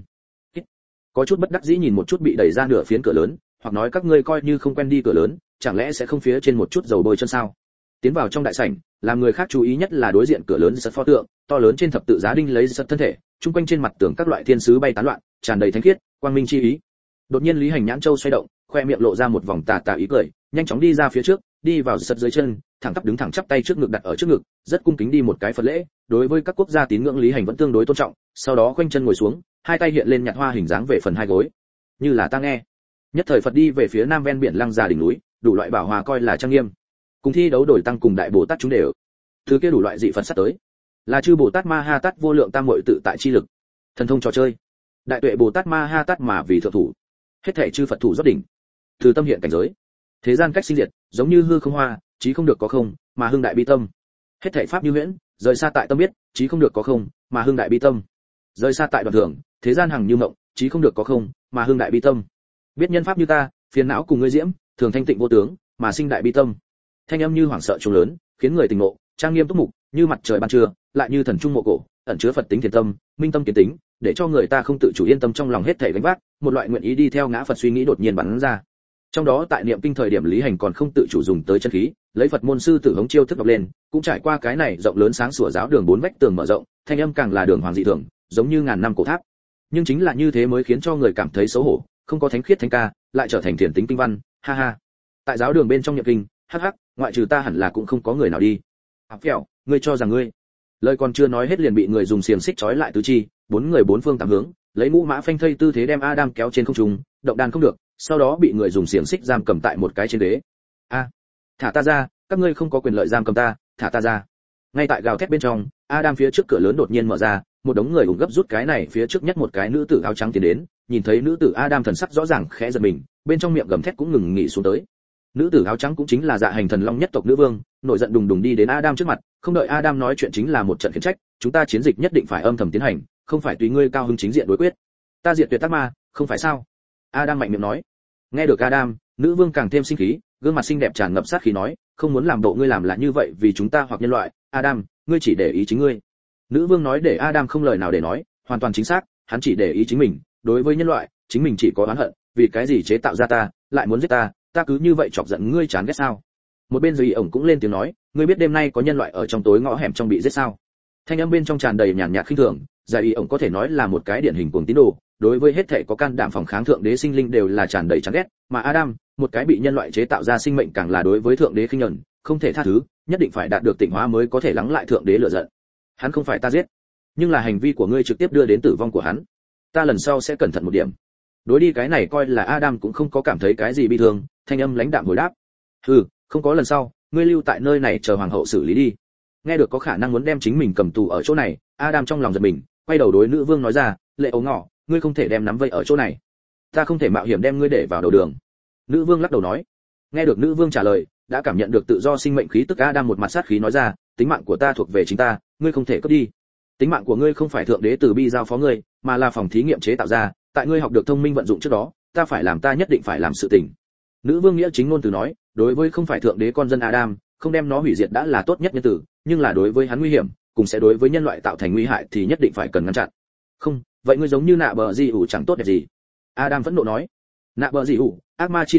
Có chút bất đắc dĩ nhìn một chút bị đẩy ra nửa phiến cửa lớn, hoặc nói các ngươi coi như không quen đi cửa lớn, chẳng lẽ sẽ không phía trên một chút dầu bôi chân sao? Tiến vào trong đại sảnh, làm người khác chú ý nhất là đối diện cửa lớn sắt pho tượng, to lớn trên thập tự giá đinh lấy sắt thân thể, trung quanh trên mặt tường các loại thiên sứ bay tán loạn, tràn đầy thánh khiết, quang minh chi ý. Đột nhiên Lý Hành nhãn châu xoay động, khoe miệng lộ ra một vòng tà tà ý cười, nhanh chóng đi ra phía trước, đi vào sắt dưới chân, thẳng tắp đứng thẳng chắp tay trước ngực đặt ở trước ngực, rất cung kính đi một cái Phật lễ, đối với các quốc gia tín ngưỡng Lý Hành vẫn tương đối tôn trọng, sau đó khoanh chân ngồi xuống, hai tay hiện lên nhạt hoa hình dáng về phần hai gối. Như là ta nghe. Nhất thời Phật đi về phía nam ven biển lăng già đỉnh núi, đủ loại bảo hòa coi là trang nghiêm. Cùng thi đấu đổi tăng cùng đại Bồ Tát chúng đều. Thứ kia đủ loại dị Phật sắp tới. Là chư Bồ Tát Ma Ha Tát vô lượng tam muội tự tại chi lực. Thần thông trò chơi. Đại tuệ Bồ Tát Ma Ha Tát mà vì thượng thủ. Hết thảy chư Phật thủ rót đỉnh. Từ tâm hiện cảnh giới. Thế gian cách sinh diệt, giống như hư không hoa, chí không được có không, mà hưng đại bi tâm. Hết thảy pháp như huyễn, rời xa tại tâm biết, chí không được có không, mà hưng đại bi tâm. Rời xa tại đoạn thường, thế gian hằng như mộng, chí không được có không, mà hưng đại bi tâm. Biết nhân pháp như ta, phiền não cùng ngươi diễm, thường thanh tịnh vô tướng, mà sinh đại bi tâm. Thanh âm như hoảng sợ trùng lớn, khiến người tỉnh ngộ, trang nghiêm túc mục, như mặt trời ban trưa, lại như thần trung mộ cổ, ẩn chứa Phật tính thiền tâm, minh tâm kiến tính, để cho người ta không tự chủ yên tâm trong lòng hết thảy gánh vác, một loại nguyện ý đi theo ngã Phật suy nghĩ đột nhiên bắn ra. Trong đó tại niệm kinh thời điểm Lý Hành còn không tự chủ dùng tới chân khí, lấy Phật môn sư tử hống chiêu thức đọc lên, cũng trải qua cái này rộng lớn sáng sủa giáo đường bốn vách tường mở rộng, thanh âm càng là đường hoàng dị thường, giống như ngàn năm cổ tháp. Nhưng chính là như thế mới khiến cho người cảm thấy xấu hổ, không có thánh khiết thánh ca, lại trở thành thiền tính kinh văn, ha ha. Tại giáo đường bên trong niệm kinh, hắc hắc, ngoại trừ ta hẳn là cũng không có người nào đi. Áp phèo, ngươi cho rằng ngươi. Lời còn chưa nói hết liền bị người dùng xiềng xích trói lại tứ chi, bốn người bốn phương tám hướng, lấy mũ mã phanh thây tư thế đem Adam kéo trên không trung, động đàn không được, sau đó bị người dùng xiềng xích giam cầm tại một cái trên ghế. A, thả ta ra, các ngươi không có quyền lợi giam cầm ta, thả ta ra. Ngay tại gào thét bên trong, Adam phía trước cửa lớn đột nhiên mở ra, một đống người ủng gấp rút cái này phía trước nhất một cái nữ tử áo trắng tiến đến, nhìn thấy nữ tử Adam thần sắc rõ ràng khẽ giật mình, bên trong miệng gầm thét cũng ngừng nghỉ xuống tới. Nữ tử áo trắng cũng chính là Dạ Hành Thần Long nhất tộc nữ vương, nổi giận đùng đùng đi đến Adam trước mặt, không đợi Adam nói chuyện chính là một trận khiển trách, chúng ta chiến dịch nhất định phải âm thầm tiến hành, không phải tùy ngươi cao hứng chính diện đối quyết. Ta diệt tuyệt tác ma, không phải sao? Adam mạnh miệng nói. Nghe được Adam, nữ vương càng thêm sinh khí, gương mặt xinh đẹp tràn ngập sát khí nói, không muốn làm bộ ngươi làm là như vậy vì chúng ta hoặc nhân loại, Adam, ngươi chỉ để ý chính ngươi. Nữ vương nói để Adam không lời nào để nói, hoàn toàn chính xác, hắn chỉ để ý chính mình, đối với nhân loại, chính mình chỉ có oán hận, vì cái gì chế tạo ra ta, lại muốn giết ta, ta cứ như vậy chọc giận ngươi chán ghét sao? Một bên Duy ổng cũng lên tiếng nói, ngươi biết đêm nay có nhân loại ở trong tối ngõ hẻm trong bị giết sao? Thanh âm bên trong tràn đầy nhàn nhạt khinh thường, Duy ổng có thể nói là một cái điển hình cuồng tín đồ, đối với hết thảy có can đảm phòng kháng thượng đế sinh linh đều là tràn đầy chán ghét, mà Adam, một cái bị nhân loại chế tạo ra sinh mệnh càng là đối với thượng đế khinh nhẫn, không thể tha thứ, nhất định phải đạt được tịnh hóa mới có thể lắng lại thượng đế lửa giận. Hắn không phải ta giết, nhưng là hành vi của ngươi trực tiếp đưa đến tử vong của hắn. Ta lần sau sẽ cẩn thận một điểm. Đối đi cái này coi là Adam cũng không có cảm thấy cái gì bi thương, thanh âm lãnh đạm hồi đáp. Hừ, không có lần sau, ngươi lưu tại nơi này chờ hoàng hậu xử lý đi. Nghe được có khả năng muốn đem chính mình cầm tù ở chỗ này, Adam trong lòng giật mình, quay đầu đối nữ vương nói ra, lệ ấu ngọ, ngươi không thể đem nắm vây ở chỗ này. Ta không thể mạo hiểm đem ngươi để vào đầu đường. Nữ vương lắc đầu nói. Nghe được nữ vương trả lời, đã cảm nhận được tự do sinh mệnh khí tức Adam một mặt sát khí nói ra, tính mạng của ta thuộc về chính ta, ngươi không thể cướp đi. Tính mạng của ngươi không phải thượng đế từ bi giao phó ngươi, mà là phòng thí nghiệm chế tạo ra, tại ngươi học được thông minh vận dụng trước đó, ta phải làm ta nhất định phải làm sự tình. Nữ vương nghĩa chính ngôn từ nói, đối với không phải thượng đế con dân Adam, không đem nó hủy diệt đã là tốt nhất nhân tử, nhưng là đối với hắn nguy hiểm, cùng sẽ đối với nhân loại tạo thành nguy hại thì nhất định phải cần ngăn chặn. Không, vậy ngươi giống như nạ bờ gì ủ chẳng tốt đẹp gì. Adam vẫn nộ nói. Nạ bờ gì ủ, ác ma chi tử,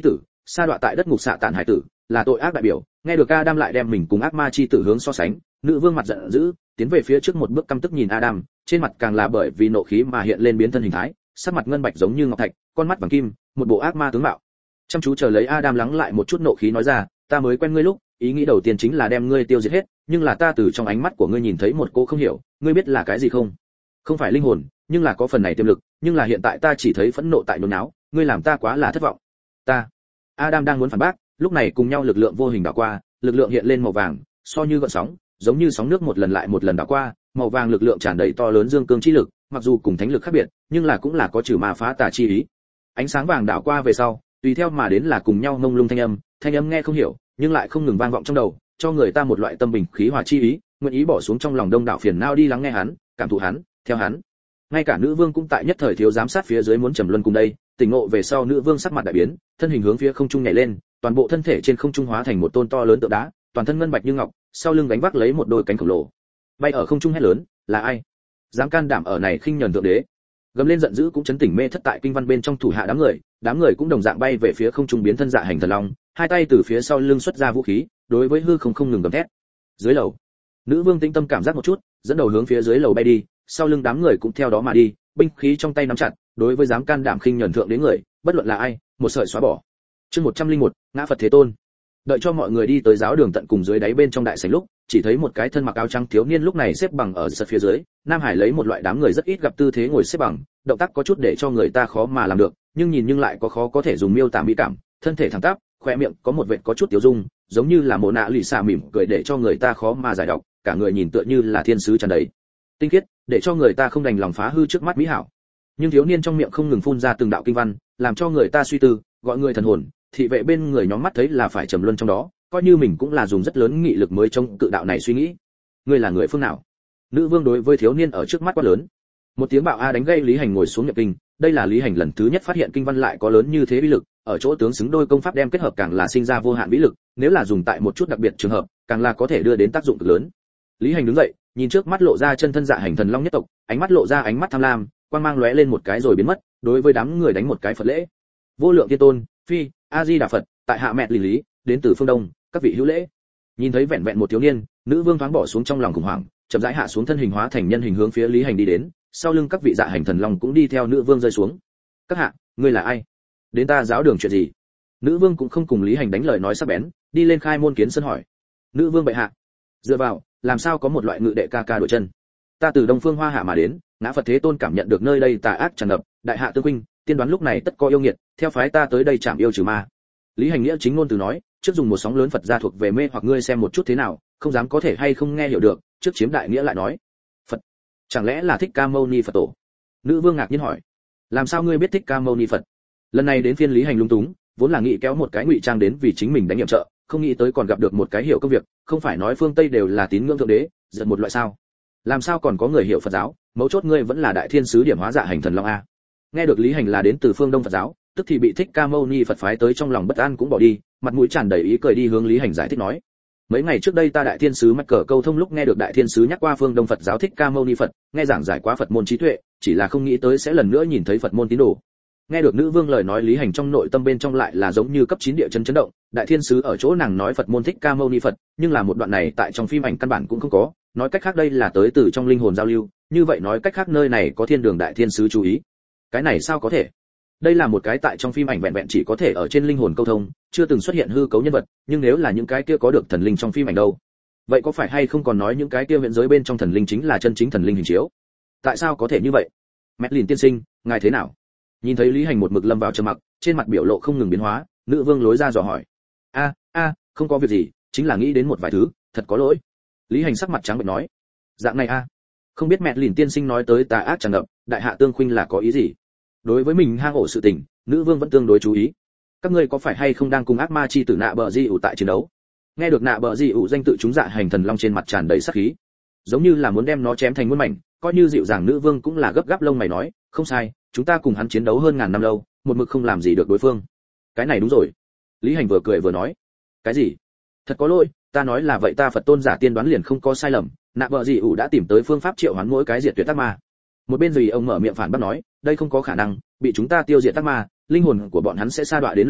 sa đọa tại đất ngục xạ tàn hải tử, là tội ác đại biểu. Nghe được Adam lại đem mình cùng ác ma chi tử hướng so sánh, nữ vương mặt giận dữ, tiến về phía trước một bước căm tức nhìn Adam, trên mặt càng là bởi vì nộ khí mà hiện lên biến thân hình thái, sắc mặt ngân bạch giống như ngọc thạch, con mắt vàng kim, một bộ ác ma tướng mạo. Chăm chú chờ lấy Adam lắng lại một chút nộ khí nói ra, ta mới quen ngươi lúc, ý nghĩ đầu tiên chính là đem ngươi tiêu diệt hết, nhưng là ta từ trong ánh mắt của ngươi nhìn thấy một cô không hiểu, ngươi biết là cái gì không? Không phải linh hồn, nhưng là có phần này tiềm lực, nhưng là hiện tại ta chỉ thấy phẫn nộ tại nôn náo, ngươi làm ta quá là thất vọng. Ta. Adam đang muốn phản bác, lúc này cùng nhau lực lượng vô hình đảo qua, lực lượng hiện lên màu vàng, so như gợn sóng, giống như sóng nước một lần lại một lần đảo qua, màu vàng lực lượng tràn đầy to lớn dương cương chi lực, mặc dù cùng thánh lực khác biệt, nhưng là cũng là có trừ ma phá tà chi ý. Ánh sáng vàng đảo qua về sau, tùy theo mà đến là cùng nhau ngông lung thanh âm, thanh âm nghe không hiểu, nhưng lại không ngừng vang vọng trong đầu, cho người ta một loại tâm bình khí hòa chi ý, nguyện ý bỏ xuống trong lòng đông đảo phiền não đi lắng nghe hắn, cảm thụ hắn, theo hắn. Ngay cả nữ vương cũng tại nhất thời thiếu giám sát phía dưới muốn trầm luân cùng đây, tỉnh ngộ về sau nữ vương sắc mặt đại biến, thân hình hướng phía không trung nhảy lên, toàn bộ thân thể trên không trung hóa thành một tôn to lớn tượng đá, toàn thân ngân bạch như ngọc, sau lưng gánh vác lấy một đôi cánh khổng lồ. Bay ở không trung hét lớn, là ai? Dám can đảm ở này khinh nhẫn thượng đế. Gầm lên giận dữ cũng chấn tỉnh mê thất tại kinh văn bên trong thủ hạ đám người, đám người cũng đồng dạng bay về phía không trung biến thân dạ hành thần long, hai tay từ phía sau lưng xuất ra vũ khí, đối với hư không không ngừng gầm thét. Dưới lầu, nữ vương tĩnh tâm cảm giác một chút, dẫn đầu hướng phía dưới lầu bay đi, sau lưng đám người cũng theo đó mà đi, binh khí trong tay nắm chặt, đối với dám can đảm khinh nhẫn thượng đế người, bất luận là ai, một sợi xóa bỏ. Chương một trăm lẻ một, ngã Phật Thế Tôn. Đợi cho mọi người đi tới giáo đường tận cùng dưới đáy bên trong đại sảnh lúc, chỉ thấy một cái thân mặc áo trắng thiếu niên lúc này xếp bằng ở sật phía dưới, Nam Hải lấy một loại đám người rất ít gặp tư thế ngồi xếp bằng, động tác có chút để cho người ta khó mà làm được, nhưng nhìn nhưng lại có khó có thể dùng miêu tả mỹ cảm, thân thể thẳng tắp, khóe miệng có một vệt có chút tiểu dung, giống như là mồ nạ lì xà mỉm cười để cho người ta khó mà giải đọc, cả người nhìn tựa như là thiên sứ tràn đầy tinh khiết, để cho người ta không đành lòng phá hư trước mắt mỹ hảo. Nhưng thiếu niên trong miệng không ngừng phun ra từng đạo kinh văn, làm cho người ta suy tư, gọi người thần hồn, thị vệ bên người nhóm mắt thấy là phải trầm luân trong đó, coi như mình cũng là dùng rất lớn nghị lực mới chống cự đạo này suy nghĩ. Ngươi là người phương nào? Nữ vương đối với thiếu niên ở trước mắt quá lớn. Một tiếng bạo a đánh gây Lý Hành ngồi xuống nhập kinh, đây là Lý Hành lần thứ nhất phát hiện kinh văn lại có lớn như thế uy lực, ở chỗ tướng xứng đôi công pháp đem kết hợp càng là sinh ra vô hạn vĩ lực, nếu là dùng tại một chút đặc biệt trường hợp, càng là có thể đưa đến tác dụng cực lớn. Lý Hành đứng dậy, nhìn trước mắt lộ ra chân thân dạ hành thần long nhất tộc, ánh mắt lộ ra ánh mắt tham lam, quang mang lóe lên một cái rồi biến mất, đối với đám người đánh một cái Phật lễ. Vô lượng thiên tôn, phi, a di đà Phật, tại hạ mẹ lì lý, đến từ phương đông, các vị hữu lễ. Nhìn thấy vẹn vẹn một thiếu niên, nữ vương thoáng bỏ xuống trong lòng khủng hoảng, chậm rãi hạ xuống thân hình hóa thành nhân hình hướng phía Lý Hành đi đến, sau lưng các vị dạ hành thần long cũng đi theo nữ vương rơi xuống. Các hạ, ngươi là ai? Đến ta giáo đường chuyện gì? Nữ vương cũng không cùng Lý Hành đánh lời nói sắc bén, đi lên khai môn kiến sân hỏi. Nữ vương bệ hạ, dựa vào, làm sao có một loại ngự đệ ca ca đổi chân? Ta từ đông phương hoa hạ mà đến, ngã Phật Thế Tôn cảm nhận được nơi đây tà ác tràn ngập, đại hạ tương huynh, tiên đoán lúc này tất có yêu nghiệt, theo phái ta tới đây chạm yêu trừ ma. Lý Hành nghĩa chính ngôn từ nói, trước dùng một sóng lớn Phật gia thuộc về mê hoặc ngươi xem một chút thế nào, không dám có thể hay không nghe hiểu được, trước chiếm đại nghĩa lại nói. Phật, chẳng lẽ là Thích Ca Mâu Ni Phật tổ? Nữ vương ngạc nhiên hỏi, làm sao ngươi biết Thích Ca Mâu Ni Phật? Lần này đến phiên Lý Hành lung túng, vốn là nghĩ kéo một cái ngụy trang đến vì chính mình đánh nhiệm trợ, không nghĩ tới còn gặp được một cái hiểu công việc, không phải nói phương Tây đều là tín ngưỡng thượng đế, giật một loại sao? Làm sao còn có người hiểu Phật giáo, mấu chốt ngươi vẫn là đại thiên sứ điểm hóa dạ hành thần long a. Nghe được Lý Hành là đến từ phương Đông Phật giáo, tức thì bị Thích Ca Mâu Ni Phật phái tới trong lòng bất an cũng bỏ đi, mặt mũi tràn đầy ý cười đi hướng Lý Hành giải thích nói. Mấy ngày trước đây ta đại thiên sứ mắc cờ câu thông lúc nghe được đại thiên sứ nhắc qua phương Đông Phật giáo Thích Ca Mâu Ni Phật, nghe giảng giải quá Phật môn trí tuệ, chỉ là không nghĩ tới sẽ lần nữa nhìn thấy Phật môn tín đồ. Nghe được nữ vương lời nói, Lý Hành trong nội tâm bên trong lại là giống như cấp chín địa chấn chấn động, đại thiên sứ ở chỗ nàng nói Phật môn Thích Ca Mâu Ni Phật, nhưng là một đoạn này tại trong phim ảnh căn bản cũng không có, nói cách khác đây là tới từ trong linh hồn giao lưu, như vậy nói cách khác nơi này có thiên đường đại thiên sứ chú ý. Cái này sao có thể? Đây là một cái tại trong phim ảnh vẹn vẹn chỉ có thể ở trên linh hồn câu thông, chưa từng xuất hiện hư cấu nhân vật, nhưng nếu là những cái kia có được thần linh trong phim ảnh đâu, vậy có phải hay không còn nói những cái kia hiện giới bên trong thần linh chính là chân chính thần linh hình chiếu? Tại sao có thể như vậy? Mẹ Lìn tiên sinh, ngài thế nào? Nhìn thấy Lý Hành một mực lâm vào trầm mặc, trên mặt biểu lộ không ngừng biến hóa, nữ vương lối ra dò hỏi. A, a, không có việc gì, chính là nghĩ đến một vài thứ, thật có lỗi. Lý Hành sắc mặt trắng bệch nói. Dạng này a, không biết mẹ Lìn tiên sinh nói tới tà ác tràn ngập, đại hạ tương khuynh là có ý gì? Đối với mình hang ổ sự tình, nữ vương vẫn tương đối chú ý. Các ngươi có phải hay không đang cùng ác ma chi tử nạ bờ di ủ tại chiến đấu? Nghe được nạ bờ di ủ danh tự chúng dạ hành thần long trên mặt tràn đầy sát khí, giống như là muốn đem nó chém thành muôn mảnh, coi như dịu dàng nữ vương cũng là gấp gáp lông mày nói, không sai, chúng ta cùng hắn chiến đấu hơn ngàn năm lâu, một mực không làm gì được đối phương. Cái này đúng rồi. Lý Hành vừa cười vừa nói. Cái gì? Thật có lỗi, ta nói là vậy ta Phật tôn giả tiên đoán liền không có sai lầm, nạ bờ di ủ đã tìm tới phương pháp triệu hoán mỗi cái diệt tuyệt ác ma. Một bên gì ông mở miệng phản bác nói, đây không có khả năng, bị chúng ta tiêu diệt ác ma, linh hồn của bọn hắn sẽ sa đọa đến luyện ngục,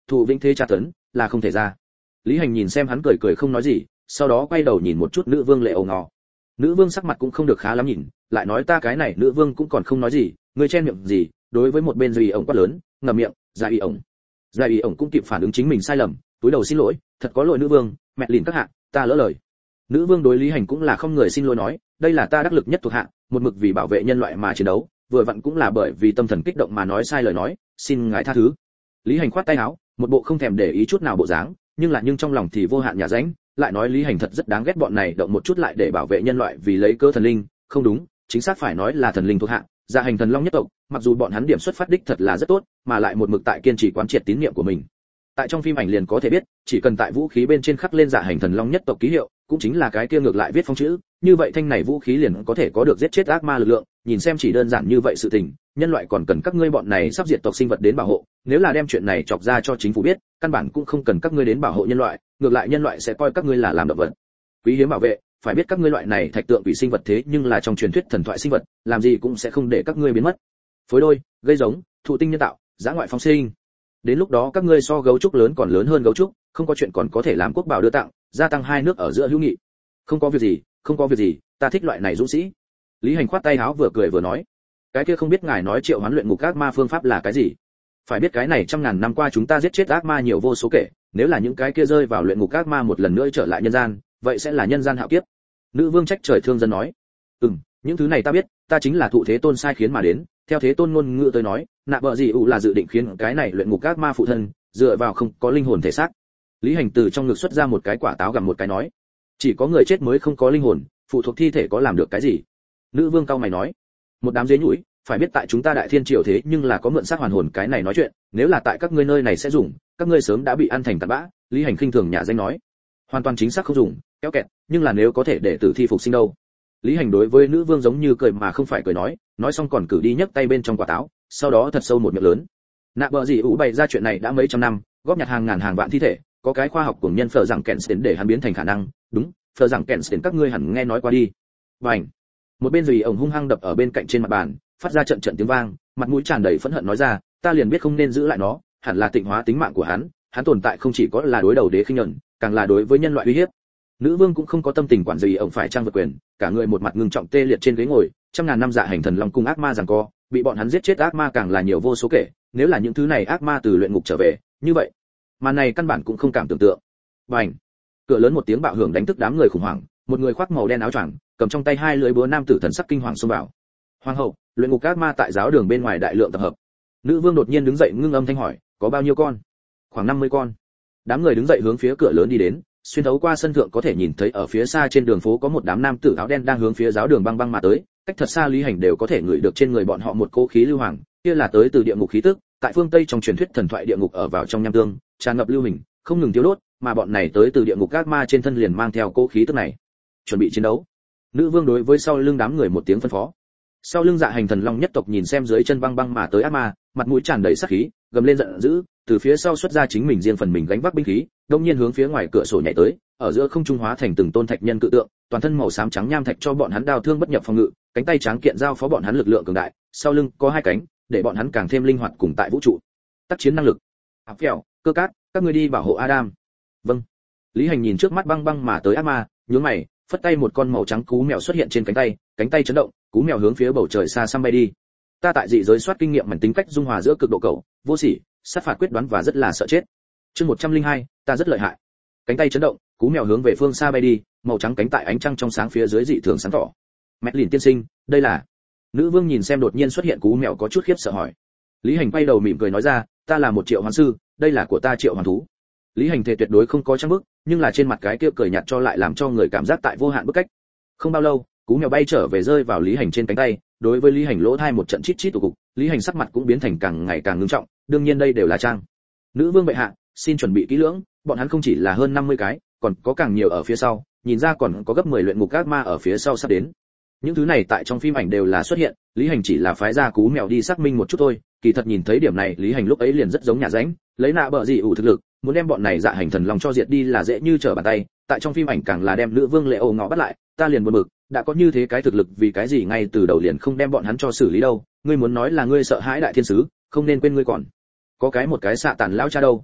thụ vĩnh thế tra tấn là không thể ra. Lý Hành nhìn xem hắn cười cười không nói gì, sau đó quay đầu nhìn một chút nữ vương lệ ầu ngò. Nữ vương sắc mặt cũng không được khá lắm nhìn, lại nói ta cái này nữ vương cũng còn không nói gì, ngươi chen miệng gì? Đối với một bên Duy ổng quát lớn, ngậm miệng. Gia Y ổng. Gia Y ổng cũng kịp phản ứng chính mình sai lầm, túi đầu xin lỗi, thật có lỗi nữ vương, mẹ lìn các hạ, ta lỡ lời. Nữ vương đối Lý Hành cũng là không người xin lỗi nói, đây là ta đắc lực nhất thuộc hạ, một mực vì bảo vệ nhân loại mà chiến đấu, vừa vặn cũng là bởi vì tâm thần kích động mà nói sai lời nói, xin ngài tha thứ. Lý Hành khoát tay áo, một bộ không thèm để ý chút nào bộ dáng, nhưng là nhưng trong lòng thì vô hạn nhà ránh, lại nói Lý Hành thật rất đáng ghét bọn này động một chút lại để bảo vệ nhân loại vì lấy cơ thần linh, không đúng, chính xác phải nói là thần linh thuộc hạ, Dạ Hành thần long nhất tộc, mặc dù bọn hắn điểm xuất phát đích thật là rất tốt, mà lại một mực tại kiên trì quán triệt tín niệm của mình. Tại trong phim ảnh liền có thể biết, chỉ cần tại vũ khí bên trên khắc lên Dạ Hành thần long nhất tộc ký hiệu, cũng chính là cái kia ngược lại viết phong chữ, như vậy thanh này vũ khí liền có thể có được giết chết ác ma lực lượng, nhìn xem chỉ đơn giản như vậy sự tình, nhân loại còn cần các ngươi bọn này sắp diệt tộc sinh vật đến bảo hộ, nếu là đem chuyện này chọc ra cho chính phủ biết, căn bản cũng không cần các ngươi đến bảo hộ nhân loại, ngược lại nhân loại sẽ coi các ngươi là làm động vật quý hiếm bảo vệ, phải biết các ngươi loại này thạch tượng quỷ sinh vật thế nhưng là trong truyền thuyết thần thoại sinh vật, làm gì cũng sẽ không để các ngươi biến mất. Phối đôi, gây giống, thụ tinh nhân tạo, giã ngoại phóng sinh. Đến lúc đó các ngươi so gấu trúc lớn còn lớn hơn gấu trúc, không có chuyện còn có thể làm quốc bảo đưa tặng, gia tăng hai nước ở giữa hữu nghị. Không có việc gì, không có việc gì, ta thích loại này dũng sĩ. Lý Hành khoát tay áo vừa cười vừa nói, cái kia không biết ngài nói triệu hoán luyện ngục ác ma phương pháp là cái gì? Phải biết cái này trăm ngàn năm qua chúng ta giết chết ác ma nhiều vô số kể, nếu là những cái kia rơi vào luyện ngục ác ma một lần nữa trở lại nhân gian, vậy sẽ là nhân gian hạo kiếp. Nữ vương trách trời thương dân nói, ừm, những thứ này ta biết, ta chính là thụ thế tôn sai khiến mà đến, theo thế tôn ngôn ngữ tới nói, nạ bợ gì ủ là dự định khiến cái này luyện ngục ác ma phụ thân dựa vào không có linh hồn thể xác. Lý Hành từ trong ngực xuất ra một cái quả táo gặm một cái nói, chỉ có người chết mới không có linh hồn, phụ thuộc thi thể có làm được cái gì? Nữ vương cao mày nói, một đám dế nhũi, phải biết tại chúng ta đại thiên triều thế nhưng là có mượn xác hoàn hồn cái này nói chuyện, nếu là tại các ngươi nơi này sẽ dùng, các ngươi sớm đã bị ăn thành tạt bã. Lý Hành khinh thường nhà danh nói, hoàn toàn chính xác không dùng, kéo kẹt, nhưng là nếu có thể để tử thi phục sinh đâu? Lý Hành đối với nữ vương giống như cười mà không phải cười nói, nói xong còn cử đi nhấc tay bên trong quả táo, sau đó thật sâu một miệng lớn. Nạ bợ gì ủ bày ra chuyện này đã mấy trăm năm, góp nhặt hàng ngàn hàng vạn thi thể, có cái khoa học của nhân phở rằng kẹn đến để hắn biến thành khả năng, đúng, phở rằng kẹn đến các ngươi hẳn nghe nói qua đi. Bành. Một bên rồi ổng hung hăng đập ở bên cạnh trên mặt bàn, phát ra trận trận tiếng vang, mặt mũi tràn đầy phẫn hận nói ra, ta liền biết không nên giữ lại nó, hẳn là tịnh hóa tính mạng của hắn, hắn tồn tại không chỉ có là đối đầu đế khinh nhẫn, càng là đối với nhân loại uy hiếp. Nữ vương cũng không có tâm tình quản gì ổng phải trang vật quyền, cả người một mặt ngưng trọng tê liệt trên ghế ngồi, trăm ngàn năm Dạ Hành thần long cùng ác ma giằng co, bị bọn hắn giết chết ác ma càng là nhiều vô số kể, nếu là những thứ này ác ma từ luyện ngục trở về, như vậy, màn này căn bản cũng không cảm tưởng tượng. Bành! Cửa lớn một tiếng bạo hưởng đánh thức đám người khủng hoảng, một người khoác màu đen áo choàng, cầm trong tay hai lưỡi búa nam tử thần sắc kinh hoàng xông vào. Hoàng hậu, luyện ngục ác ma tại giáo đường bên ngoài đại lượng tập hợp. Nữ vương đột nhiên đứng dậy ngưng âm thanh hỏi, có bao nhiêu con? Khoảng năm mươi con. Đám người đứng dậy hướng phía cửa lớn đi đến, xuyên thấu qua sân thượng có thể nhìn thấy ở phía xa trên đường phố có một đám nam tử áo đen đang hướng phía giáo đường băng băng mà tới, cách thật xa Lý Hành đều có thể ngửi được trên người bọn họ một cỗ khí lưu hoàng, kia là tới từ địa ngục khí tức, tại phương Tây trong truyền thuyết thần thoại địa ngục ở vào trong nham tương, tràn ngập lưu hình, không ngừng tiêu đốt, mà bọn này tới từ địa ngục ác ma trên thân liền mang theo cỗ khí tức này. Chuẩn bị chiến đấu. Nữ vương đối với sau lưng đám người một tiếng phân phó. Sau lưng Dạ Hành thần long nhất tộc nhìn xem dưới chân băng băng mà tới ác ma, mặt mũi tràn đầy sát khí, gầm lên giận dữ, từ phía sau xuất ra chính mình riêng phần mình gánh vác binh khí, đông nhiên hướng phía ngoài cửa sổ nhảy tới, ở giữa không trung hóa thành từng tôn thạch nhân cự tượng, toàn thân màu xám trắng nham thạch cho bọn hắn đao thương bất nhập phòng ngự, cánh tay tráng kiện giao phó bọn hắn lực lượng cường đại, sau lưng có hai cánh, để bọn hắn càng thêm linh hoạt cùng tại vũ trụ. Tác chiến năng lực. Áp phèo, cơ cát, các ngươi đi bảo hộ Adam. Vâng. Lý Hành nhìn trước mắt băng băng mà tới ác ma, nhướng mày, phất tay một con màu trắng cú mèo xuất hiện trên cánh tay, cánh tay chấn động, cú mèo hướng phía bầu trời xa xăm bay đi. Ta tại dị giới soát kinh nghiệm mảnh tính cách dung hòa giữa cực độ cầu, vô sỉ, sát phạt quyết đoán và rất là sợ chết. Chương một trăm linh hai, ta rất lợi hại. Cánh tay chấn động, cú mèo hướng về phương xa bay đi, màu trắng cánh tại ánh trăng trong sáng phía dưới dị thường sáng tỏ. Mẹ lìn tiên sinh, đây là? Nữ vương nhìn xem đột nhiên xuất hiện cú mèo có chút khiếp sợ hỏi. Lý Hành quay đầu mỉm cười nói ra, ta là một triệu hoàn sư, đây là của ta triệu hoàn thú. Lý Hành thể tuyệt đối không có trang bức, nhưng là trên mặt cái kia cười nhạt cho lại làm cho người cảm giác tại vô hạn bức cách. Không bao lâu, cú mèo bay trở về rơi vào Lý Hành trên cánh tay, đối với Lý Hành lỗ thai một trận chít chít tụ cục, Lý Hành sắc mặt cũng biến thành càng ngày càng ngưng trọng, đương nhiên đây đều là trang. Nữ vương bệ hạ, xin chuẩn bị kỹ lưỡng, bọn hắn không chỉ là hơn năm mươi cái, còn có càng nhiều ở phía sau, nhìn ra còn có gấp mười luyện ngục ác ma ở phía sau sắp đến. Những thứ này tại trong phim ảnh đều là xuất hiện, Lý Hành chỉ là phái ra cú mèo đi xác minh một chút thôi, kỳ thật nhìn thấy điểm này, Lý Hành lúc ấy liền rất giống nhà ránh, lấy nạ bợ gì ủ thực lực, muốn đem bọn này Dạ Hành thần lòng cho diệt đi là dễ như trở bàn tay, tại trong phim ảnh càng là đem nữ vương Lệ Âu ngó bắt lại, ta liền buồn bực, đã có như thế cái thực lực vì cái gì ngay từ đầu liền không đem bọn hắn cho xử lý đâu, ngươi muốn nói là ngươi sợ hãi đại thiên sứ, không nên quên ngươi còn có cái một cái xạ tàn lão cha đâu.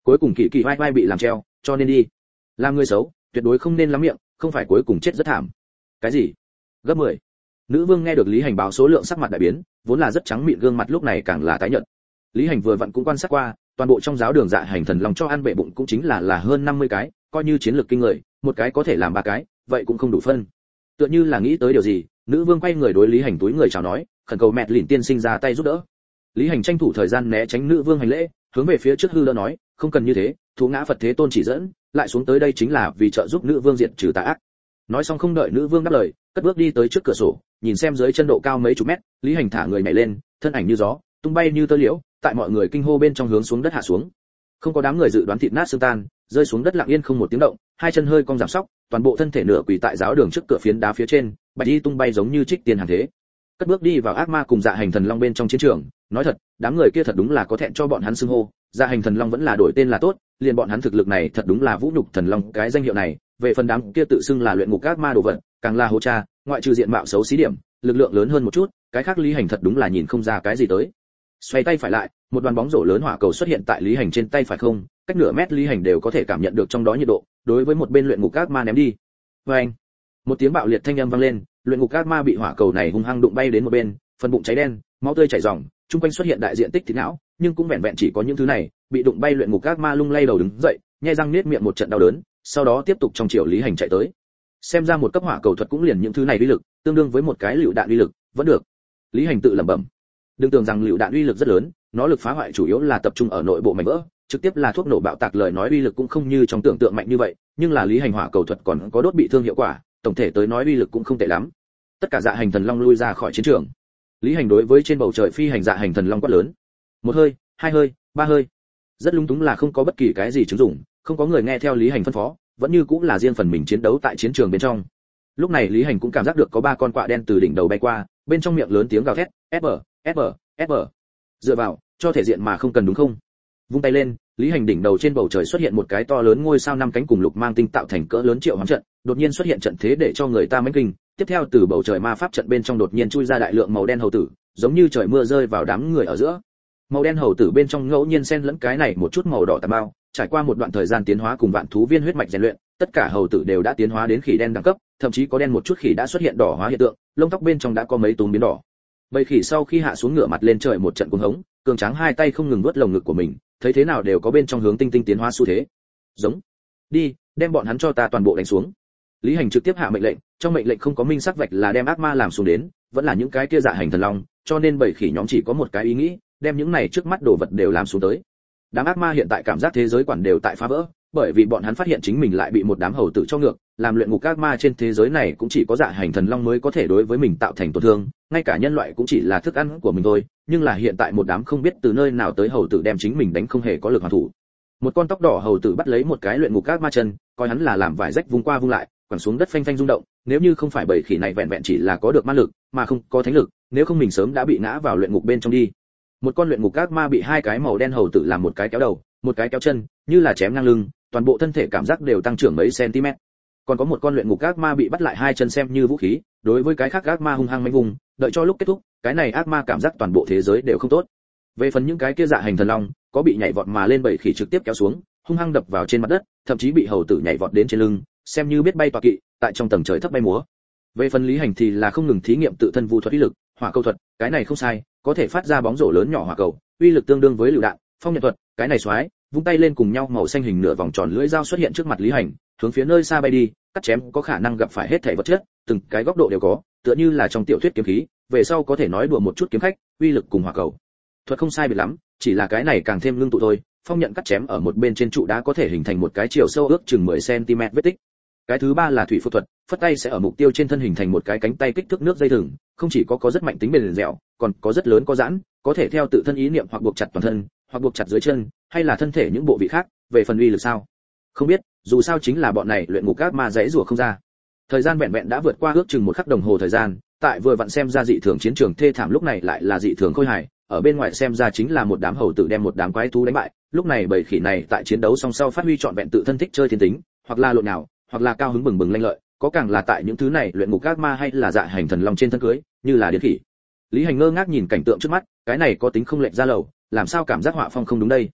cuối cùng kỳ kỳ vai vai bị làm treo, cho nên đi. Làm người xấu, tuyệt đối không nên lắm miệng, không phải cuối cùng chết rất thảm. Cái gì? Gấp mười. Nữ vương nghe được Lý Hành báo số lượng, sắc mặt đại biến, vốn là rất trắng mịn gương mặt lúc này càng là tái nhợt. Lý Hành vừa vặn cũng quan sát qua, toàn bộ trong giáo đường dạ hành thần long cho ăn bệ bụng cũng chính là là hơn năm mươi cái, coi như chiến lược kinh người, một cái có thể làm ba cái, vậy cũng không đủ phân. Tựa như là nghĩ tới điều gì, nữ vương quay người đối Lý Hành túi người chào nói, khẩn cầu mẹ lìn tiên sinh ra tay giúp đỡ. Lý Hành tranh thủ thời gian né tránh nữ vương hành lễ, hướng về phía trước hư đỡ nói, không cần như thế, thú ngã Phật Thế Tôn chỉ dẫn, lại xuống tới đây chính là vì trợ giúp nữ vương diệt trừ tà ác. Nói xong không đợi nữ vương đáp lời, cất bước đi tới trước cửa sổ, nhìn xem dưới chân độ cao mấy chục mét, Lý Hành thả người nhảy lên, thân ảnh như gió, tung bay như tơ liễu, tại mọi người kinh hô bên trong hướng xuống đất hạ xuống. Không có đám người dự đoán thịt nát xương tan, rơi xuống đất lặng yên không một tiếng động, hai chân hơi cong giảm sóc, toàn bộ thân thể nửa quỳ tại giáo đường trước cửa phiến đá phía trên, bạch y tung bay giống như trích tiên hàng thế. Cất bước đi vào ác ma cùng dạ hành thần long bên trong chiến trường, nói thật, đám người kia thật đúng là có thẹn cho bọn hắn xưng hô, dạ hành thần long vẫn là đổi tên là tốt, liền bọn hắn thực lực này thật đúng là vũ nhục thần long cái danh hiệu này, về phần đám kia tự xưng là luyện ngục ác ma đồ vật, càng là hô cha, ngoại trừ diện mạo xấu xí điểm, lực lượng lớn hơn một chút, cái khác Lý Hành thật đúng là nhìn không ra cái gì tới. Xoay tay phải lại, một đoàn bóng rổ lớn hỏa cầu xuất hiện tại Lý Hành trên tay phải không, cách nửa mét Lý Hành đều có thể cảm nhận được trong đó nhiệt độ, đối với một bên luyện ngục ác ma ném đi. Oeng! Một tiếng bạo liệt thanh âm vang lên, luyện ngục ác ma bị hỏa cầu này hung hăng đụng bay đến một bên, phần bụng cháy đen, máu tươi chảy ròng, trung quanh xuất hiện đại diện tích thịt não, nhưng cũng vẹn vẹn chỉ có những thứ này, bị đụng bay luyện ngục ác ma lung lay đầu đứng dậy, nhếch răng niết miệng một trận đau đớn, sau đó tiếp tục trong chiều Lý Hành chạy tới. Xem ra một cấp hỏa cầu thuật cũng liền những thứ này uy lực, tương đương với một cái lựu đạn uy lực, vẫn được. Lý Hành tự lẩm bẩm. Đừng tưởng rằng lựu đạn uy lực rất lớn, nó lực phá hoại chủ yếu là tập trung ở nội bộ mảnh vỡ, trực tiếp là thuốc nổ bạo tạc lời nói uy lực cũng không như trong tưởng tượng mạnh như vậy, nhưng là Lý Hành hỏa cầu thuật còn có đốt bị thương hiệu quả, tổng thể tới nói uy lực cũng không tệ lắm. Tất cả dạ hành thần long lui ra khỏi chiến trường. Lý Hành đối với trên bầu trời phi hành dạ hành thần long quát lớn. Một hơi, hai hơi, ba hơi. Rất lung túng là không có bất kỳ cái gì chứng dụng, không có người nghe theo Lý Hành phân phó, vẫn như cũng là riêng phần mình chiến đấu tại chiến trường bên trong. Lúc này Lý Hành cũng cảm giác được có ba con quạ đen từ đỉnh đầu bay qua, bên trong miệng lớn tiếng gào thét, "ép bờ, ép bờ, ép bờ." Dựa vào, cho thể diện mà không cần đúng không? Vung tay lên, Lý Hành đỉnh đầu trên bầu trời xuất hiện một cái to lớn ngôi sao năm cánh cùng lục mang tinh tạo thành cỡ lớn triệu hoán trận, đột nhiên xuất hiện trận thế để cho người ta mẫn kinh. Tiếp theo từ bầu trời ma pháp trận bên trong đột nhiên chui ra đại lượng màu đen hầu tử, giống như trời mưa rơi vào đám người ở giữa. Màu đen hầu tử bên trong ngẫu nhiên xen lẫn cái này một chút màu đỏ tà bao, trải qua một đoạn thời gian tiến hóa cùng vạn thú viên huyết mạch rèn luyện, tất cả hầu tử đều đã tiến hóa đến khỉ đen đẳng cấp, thậm chí có đen một chút khỉ đã xuất hiện đỏ hóa hiện tượng, lông tóc bên trong đã có mấy túm biến đỏ. Bầy khỉ sau khi hạ xuống ngửa mặt lên trời một trận cuồng hống, cường tráng hai tay không ngừng vuốt lồng ngực của mình, thấy thế nào đều có bên trong hướng tinh tinh tiến hóa xu thế. Giống, đi, đem bọn hắn cho ta toàn bộ đánh xuống. Lý Hành trực tiếp hạ mệnh lệnh, trong mệnh lệnh không có minh sắc vạch là đem ác ma làm xuống đến, vẫn là những cái kia dạ hành thần long, cho nên bầy khỉ nhóm chỉ có một cái ý nghĩ, đem những này trước mắt đồ vật đều làm xuống tới. Đám ác ma hiện tại cảm giác thế giới quản đều tại phá vỡ, bởi vì bọn hắn phát hiện chính mình lại bị một đám hầu tử cho ngược, làm luyện ngục ác ma trên thế giới này cũng chỉ có dạ hành thần long mới có thể đối với mình tạo thành tổn thương, ngay cả nhân loại cũng chỉ là thức ăn của mình thôi, nhưng là hiện tại một đám không biết từ nơi nào tới hầu tử đem chính mình đánh không hề có lực hoàn thủ. Một con tóc đỏ hầu tử bắt lấy một cái luyện ngục ác ma chân, coi hắn là làm vải rách vung qua vung lại, quẳng xuống đất phanh phanh rung động, nếu như không phải bầy khỉ này vẹn vẹn chỉ là có được ma lực, mà không có thánh lực, nếu không mình sớm đã bị ngã vào luyện ngục bên trong đi. Một con luyện ngục ác ma bị hai cái màu đen hầu tử làm một cái kéo đầu, một cái kéo chân, như là chém ngang lưng, toàn bộ thân thể cảm giác đều tăng trưởng mấy cm. Còn có một con luyện ngục ác ma bị bắt lại hai chân xem như vũ khí, đối với cái khác ác ma hung hăng manh vùng, đợi cho lúc kết thúc, cái này ác ma cảm giác toàn bộ thế giới đều không tốt. Về phần những cái kia dạ hành thần long, có bị nhảy vọt mà lên bầy khỉ trực tiếp kéo xuống, hung hăng đập vào trên mặt đất, thậm chí bị hầu tử nhảy vọt đến trên lưng, xem như biết bay tọa kỵ, tại trong tầng trời thấp bay múa. Về phần Lý Hành thì là không ngừng thí nghiệm tự thân vu thuật uy lực, hỏa cầu thuật, cái này không sai, có thể phát ra bóng rổ lớn nhỏ hỏa cầu, uy lực tương đương với lựu đạn, phong nhận thuật, cái này xoái, vung tay lên cùng nhau màu xanh hình nửa vòng tròn lưỡi dao xuất hiện trước mặt Lý Hành, hướng phía nơi xa bay đi, cắt chém có khả năng gặp phải hết thảy vật chất, từng cái góc độ đều có, tựa như là trong tiểu thuyết kiếm khí, về sau có thể nói đùa một chút kiếm khách, uy lực cùng hỏa cầu. Thuật không sai biệt lắm, chỉ là cái này càng thêm lương tụ thôi, phong nhận cắt chém ở một bên trên trụ đá có thể hình thành một cái chiều sâu ước chừng mười xăng-ti-mét vết tích. Cái thứ ba là thủy phù thuật, phất tay sẽ ở mục tiêu trên thân hình thành một cái cánh tay kích thước nước dây thừng, không chỉ có có rất mạnh tính bền dẻo, còn có rất lớn có giãn, có thể theo tự thân ý niệm hoặc buộc chặt toàn thân, hoặc buộc chặt dưới chân, hay là thân thể những bộ vị khác, về phần uy lực sao? Không biết, dù sao chính là bọn này luyện ngục ác ma dãy rủa không ra. Thời gian vẹn vẹn đã vượt qua ước chừng một khắc đồng hồ thời gian, tại vừa vặn xem ra dị thường chiến trường thê thảm lúc này lại là dị thường khôi hài, ở bên ngoài xem ra chính là một đám hầu tử đem một đám quái thú đánh bại, lúc này bầy khỉ này tại chiến đấu song sau phát huy trọn vẹn tự thân thích chơi thiên tính, hoặc là lộn nào, hoặc là cao hứng bừng bừng lanh lợi, có càng là tại những thứ này luyện ngục ác ma hay là dạ hành thần long trên thân cưới, như là điên khỉ. Lý Hành ngơ ngác nhìn cảnh tượng trước mắt, cái này có tính không lệch ra lầu, làm sao cảm giác họa phong không đúng đây?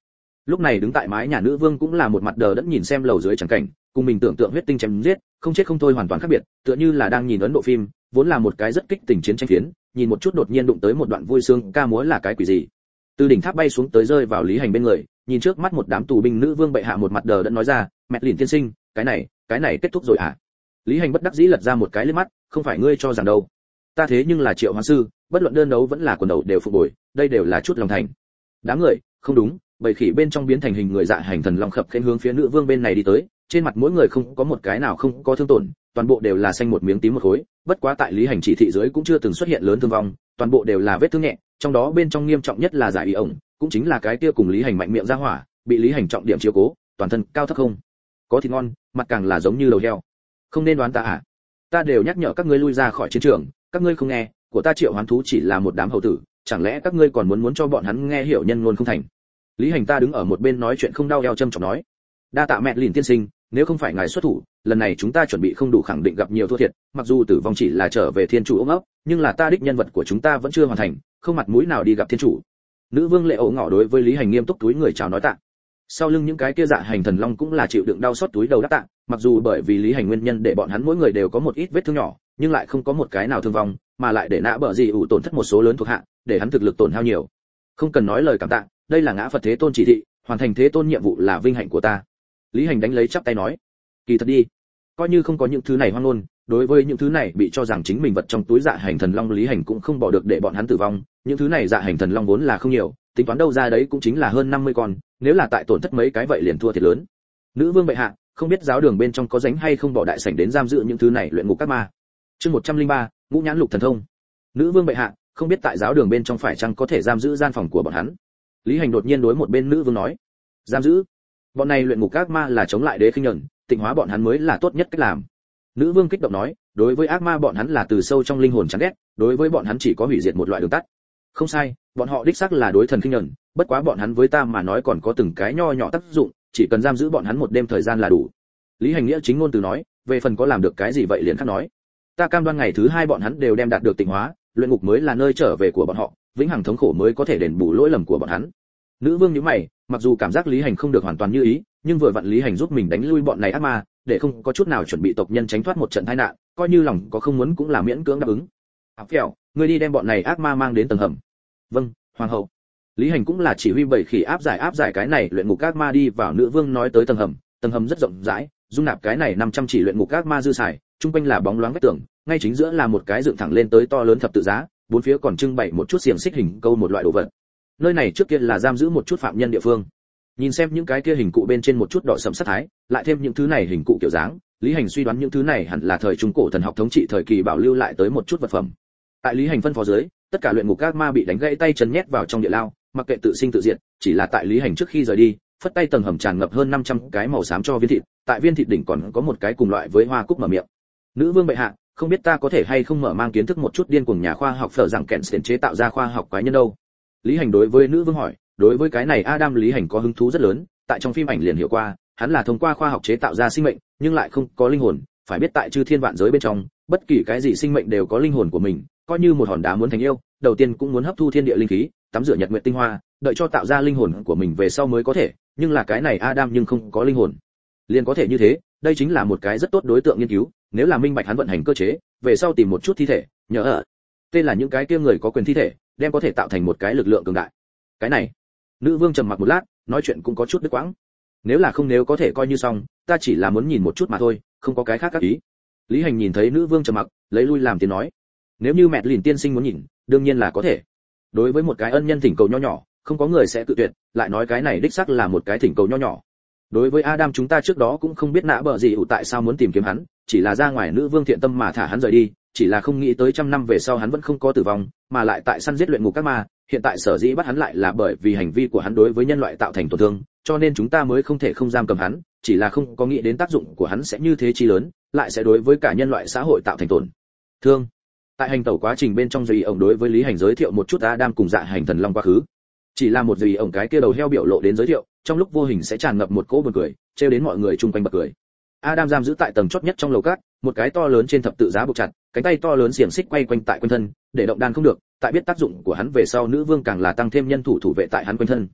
Lúc này đứng tại mái nhà nữ vương cũng là một mặt đờ đẫn nhìn xem lầu dưới chẳng cảnh, cùng mình tưởng tượng huyết tinh chém giết, không chết không thôi hoàn toàn khác biệt, tựa như là đang nhìn ấn độ phim, vốn là một cái rất kích tình chiến tranh phiến, nhìn một chút đột nhiên đụng tới một đoạn vui sướng ca múa là cái quỷ gì. Từ đỉnh tháp bay xuống tới rơi vào Lý Hành bên người, nhìn trước mắt một đám tù binh, nữ vương bệ hạ một mặt đờ đẫn nói ra, "Mẹ Lìn tiên sinh, cái này, cái này kết thúc rồi à?" Lý Hành bất đắc dĩ lật ra một cái liếc mắt, "Không phải ngươi cho rằng đâu, ta thế nhưng là Triệu Hoán sư, bất luận đơn đấu vẫn là quần đầu đều phục bồi, đây đều là chút lòng thành." Đám người, không đúng, bầy khỉ bên trong biến thành hình người dạ hành thần long khập khênh hướng phía nữ vương bên này đi tới, trên mặt mỗi người không có một cái nào không có thương tổn, toàn bộ đều là xanh một miếng tím một khối, bất quá tại Lý Hành chỉ thị dưới cũng chưa từng xuất hiện lớn thương vong, toàn bộ đều là vết thương nhẹ, trong đó bên trong nghiêm trọng nhất là giải y ổng, cũng chính là cái kia cùng Lý Hành mạnh miệng ra hỏa, bị Lý Hành trọng điểm chiếu cố, toàn thân cao thấp không có thịt ngon, mặt càng là giống như đầu heo. Không nên đoán ta à? Ta đều nhắc nhở các ngươi lui ra khỏi chiến trường, các ngươi không nghe, của ta Triệu Hoán thú chỉ là một đám hầu tử, chẳng lẽ các ngươi còn muốn muốn cho bọn hắn nghe hiểu nhân ngôn không thành? Lý Hành ta đứng ở một bên nói chuyện không đau eo châm trọng nói, đa tạ Mẹ Lìn tiên sinh, nếu không phải ngài xuất thủ, lần này chúng ta chuẩn bị không đủ, khẳng định gặp nhiều thua thiệt, mặc dù tử vong chỉ là trở về thiên chủ ôm ấp, nhưng là ta đích nhân vật của chúng ta vẫn chưa hoàn thành, không mặt mũi nào đi gặp thiên chủ. Nữ vương Lệ ổ ngỏ đối với Lý Hành nghiêm túc túi người chào nói tạ. Sau lưng những cái kia dạ hành thần long cũng là chịu đựng đau xót túi đầu đáp tạ, mặc dù bởi vì Lý Hành nguyên nhân để bọn hắn mỗi người đều có một ít vết thương nhỏ, nhưng lại không có một cái nào thương vong, mà lại để nã bợ gì ủ tổn thất một số lớn thuộc hạ, để hắn thực lực tổn hao nhiều. Không cần nói lời cảm tạ, đây là ngã Phật Thế Tôn chỉ thị, hoàn thành Thế Tôn nhiệm vụ là vinh hạnh của ta. Lý Hành đánh lấy chắp tay nói, kỳ thật đi, coi như không có những thứ này hoang ngôn, đối với những thứ này bị cho rằng chính mình vật trong túi dạ hành thần long, Lý Hành cũng không bỏ được để bọn hắn tử vong, những thứ này dạ hành thần long vốn là không nhiều, tính toán đâu ra đấy cũng chính là hơn năm mươi con, nếu là tại tổn thất mấy cái vậy liền thua thiệt lớn. Nữ vương bệ hạ, không biết giáo đường bên trong có rảnh hay không bỏ đại sảnh đến giam giữ những thứ này luyện ngục các ma. Chương một trăm lẻ ba, ngũ nhãn lục thần thông. Nữ vương bệ hạ, không biết tại giáo đường bên trong phải chăng có thể giam giữ gian phòng của bọn hắn. Lý Hành đột nhiên đối một bên nữ vương nói, giam giữ? Bọn này luyện ngục các ma là chống lại đế khinh nhẫn, tịnh hóa bọn hắn mới là tốt nhất cách làm. Nữ vương kích động nói, đối với ác ma bọn hắn là từ sâu trong linh hồn chán ghét, đối với bọn hắn chỉ có hủy diệt một loại đường tắt. Không sai, bọn họ đích xác là đối thần khinh nhẫn, bất quá bọn hắn với ta mà nói còn có từng cái nho nhỏ tác dụng, chỉ cần giam giữ bọn hắn một đêm thời gian là đủ. Lý Hành nghĩa chính ngôn từ nói, về phần có làm được cái gì vậy liền khác nói. Ta cam đoan ngày thứ hai bọn hắn đều đem đạt được tịnh hóa, luyện ngục mới là nơi trở về của bọn họ, vĩnh hằng thống khổ mới có thể đền bù lỗi lầm của bọn hắn. Nữ vương nhíu mày, mặc dù cảm giác Lý Hành không được hoàn toàn như ý, nhưng vừa vặn Lý Hành giúp mình đánh lui bọn này ác ma, để không có chút nào chuẩn bị tộc nhân tránh thoát một trận tai nạn, coi như lòng có không muốn cũng là miễn cưỡng đáp ứng. Áp phèo, ngươi đi đem bọn này ác ma mang đến tầng hầm. Vâng, hoàng hậu. Lý Hành cũng là chỉ huy bảy khỉ áp giải áp giải cái này luyện ngục ác ma đi vào nữ vương nói tới tầng hầm, tầng hầm rất rộng rãi, dung nạp cái này năm trăm chỉ luyện ngục ác ma dư xài, trung quanh là bóng loáng vách tường, ngay chính giữa là một cái dựng thẳng lên tới to lớn thập tự giá, bốn phía còn trưng bày một chút xiềng xích hình câu một loại đồ vật. Nơi này trước kia là giam giữ một chút phạm nhân địa phương. Nhìn xem những cái kia hình cụ bên trên một chút đỏ sẫm sắc thái, lại thêm những thứ này hình cụ kiểu dáng, Lý Hành suy đoán những thứ này hẳn là thời trung cổ thần học thống trị thời kỳ bảo lưu lại tới một chút vật phẩm. Tại Lý Hành phân phó dưới, tất cả luyện ngục các ma bị đánh gãy tay chân nhét vào trong địa lao, mặc kệ tự sinh tự diệt, chỉ là tại Lý Hành trước khi rời đi, phất tay tầng hầm tràn ngập hơn năm trăm cái màu xám cho viên thịt, tại viên thịt đỉnh còn có một cái cùng loại với hoa cúc mở miệng. Nữ vương bệ hạ, không biết ta có thể hay không mở mang kiến thức một chút điên cuồng nhà khoa học phở rằng kẹn tiền chế tạo ra khoa học quái nhân đâu. Lý Hành đối với nữ vương hỏi, đối với cái này Adam Lý Hành có hứng thú rất lớn, tại trong phim ảnh liền hiểu qua, hắn là thông qua khoa học chế tạo ra sinh mệnh, nhưng lại không có linh hồn, phải biết tại chư thiên vạn giới bên trong, bất kỳ cái gì sinh mệnh đều có linh hồn của mình, coi như một hòn đá muốn thành yêu, đầu tiên cũng muốn hấp thu thiên địa linh khí, tắm rửa nhật nguyệt tinh hoa, đợi cho tạo ra linh hồn của mình về sau mới có thể, nhưng là cái này Adam nhưng không có linh hồn. Liền có thể như thế, đây chính là một cái rất tốt đối tượng nghiên cứu, nếu là minh bạch hắn vận hành cơ chế, về sau tìm một chút thi thể, nhớ ở tên là những cái kia người có quyền thi thể, đem có thể tạo thành một cái lực lượng cường đại. Cái này, nữ vương trầm mặc một lát, nói chuyện cũng có chút đứt quãng. Nếu là không nếu có thể coi như xong, ta chỉ là muốn nhìn một chút mà thôi, không có cái khác các ý. Lý Hành nhìn thấy nữ vương trầm mặc, lấy lui làm tiếng nói, nếu như mẹ Lìn tiên sinh muốn nhìn, đương nhiên là có thể. Đối với một cái ân nhân thỉnh cầu nho nhỏ, không có người sẽ cự tuyệt, lại nói cái này đích xác là một cái thỉnh cầu nho nhỏ. Đối với Adam chúng ta trước đó cũng không biết nã bợ gì ủ tại sao muốn tìm kiếm hắn, chỉ là ra ngoài nữ vương thiện tâm mà thả hắn rời đi, chỉ là không nghĩ tới trăm năm về sau hắn vẫn không có tử vong, mà lại tại săn giết luyện ngục các ma, hiện tại sở dĩ bắt hắn lại là bởi vì hành vi của hắn đối với nhân loại tạo thành tổn thương, cho nên chúng ta mới không thể không giam cầm hắn, chỉ là không có nghĩ đến tác dụng của hắn sẽ như thế chi lớn, lại sẽ đối với cả nhân loại xã hội tạo thành tổn thương. Tại hành tẩu quá trình bên trong dì ổng đối với Lý Hành giới thiệu một chút Adam cùng dạ hành thần long quá khứ, chỉ là một dì ổng cái kia đầu heo biểu lộ đến giới thiệu, trong lúc vô hình sẽ tràn ngập một cỗ buồn cười, trêu đến mọi người chung quanh bật cười. Adam giam giữ tại tầng chót nhất trong lầu cát, một cái to lớn trên thập tự giá buộc chặt, cánh tay to lớn xiềng xích quay quanh tại quanh thân, để động đan không được, tại biết tác dụng của hắn về sau nữ vương càng là tăng thêm nhân thủ thủ vệ tại hắn quanh thân.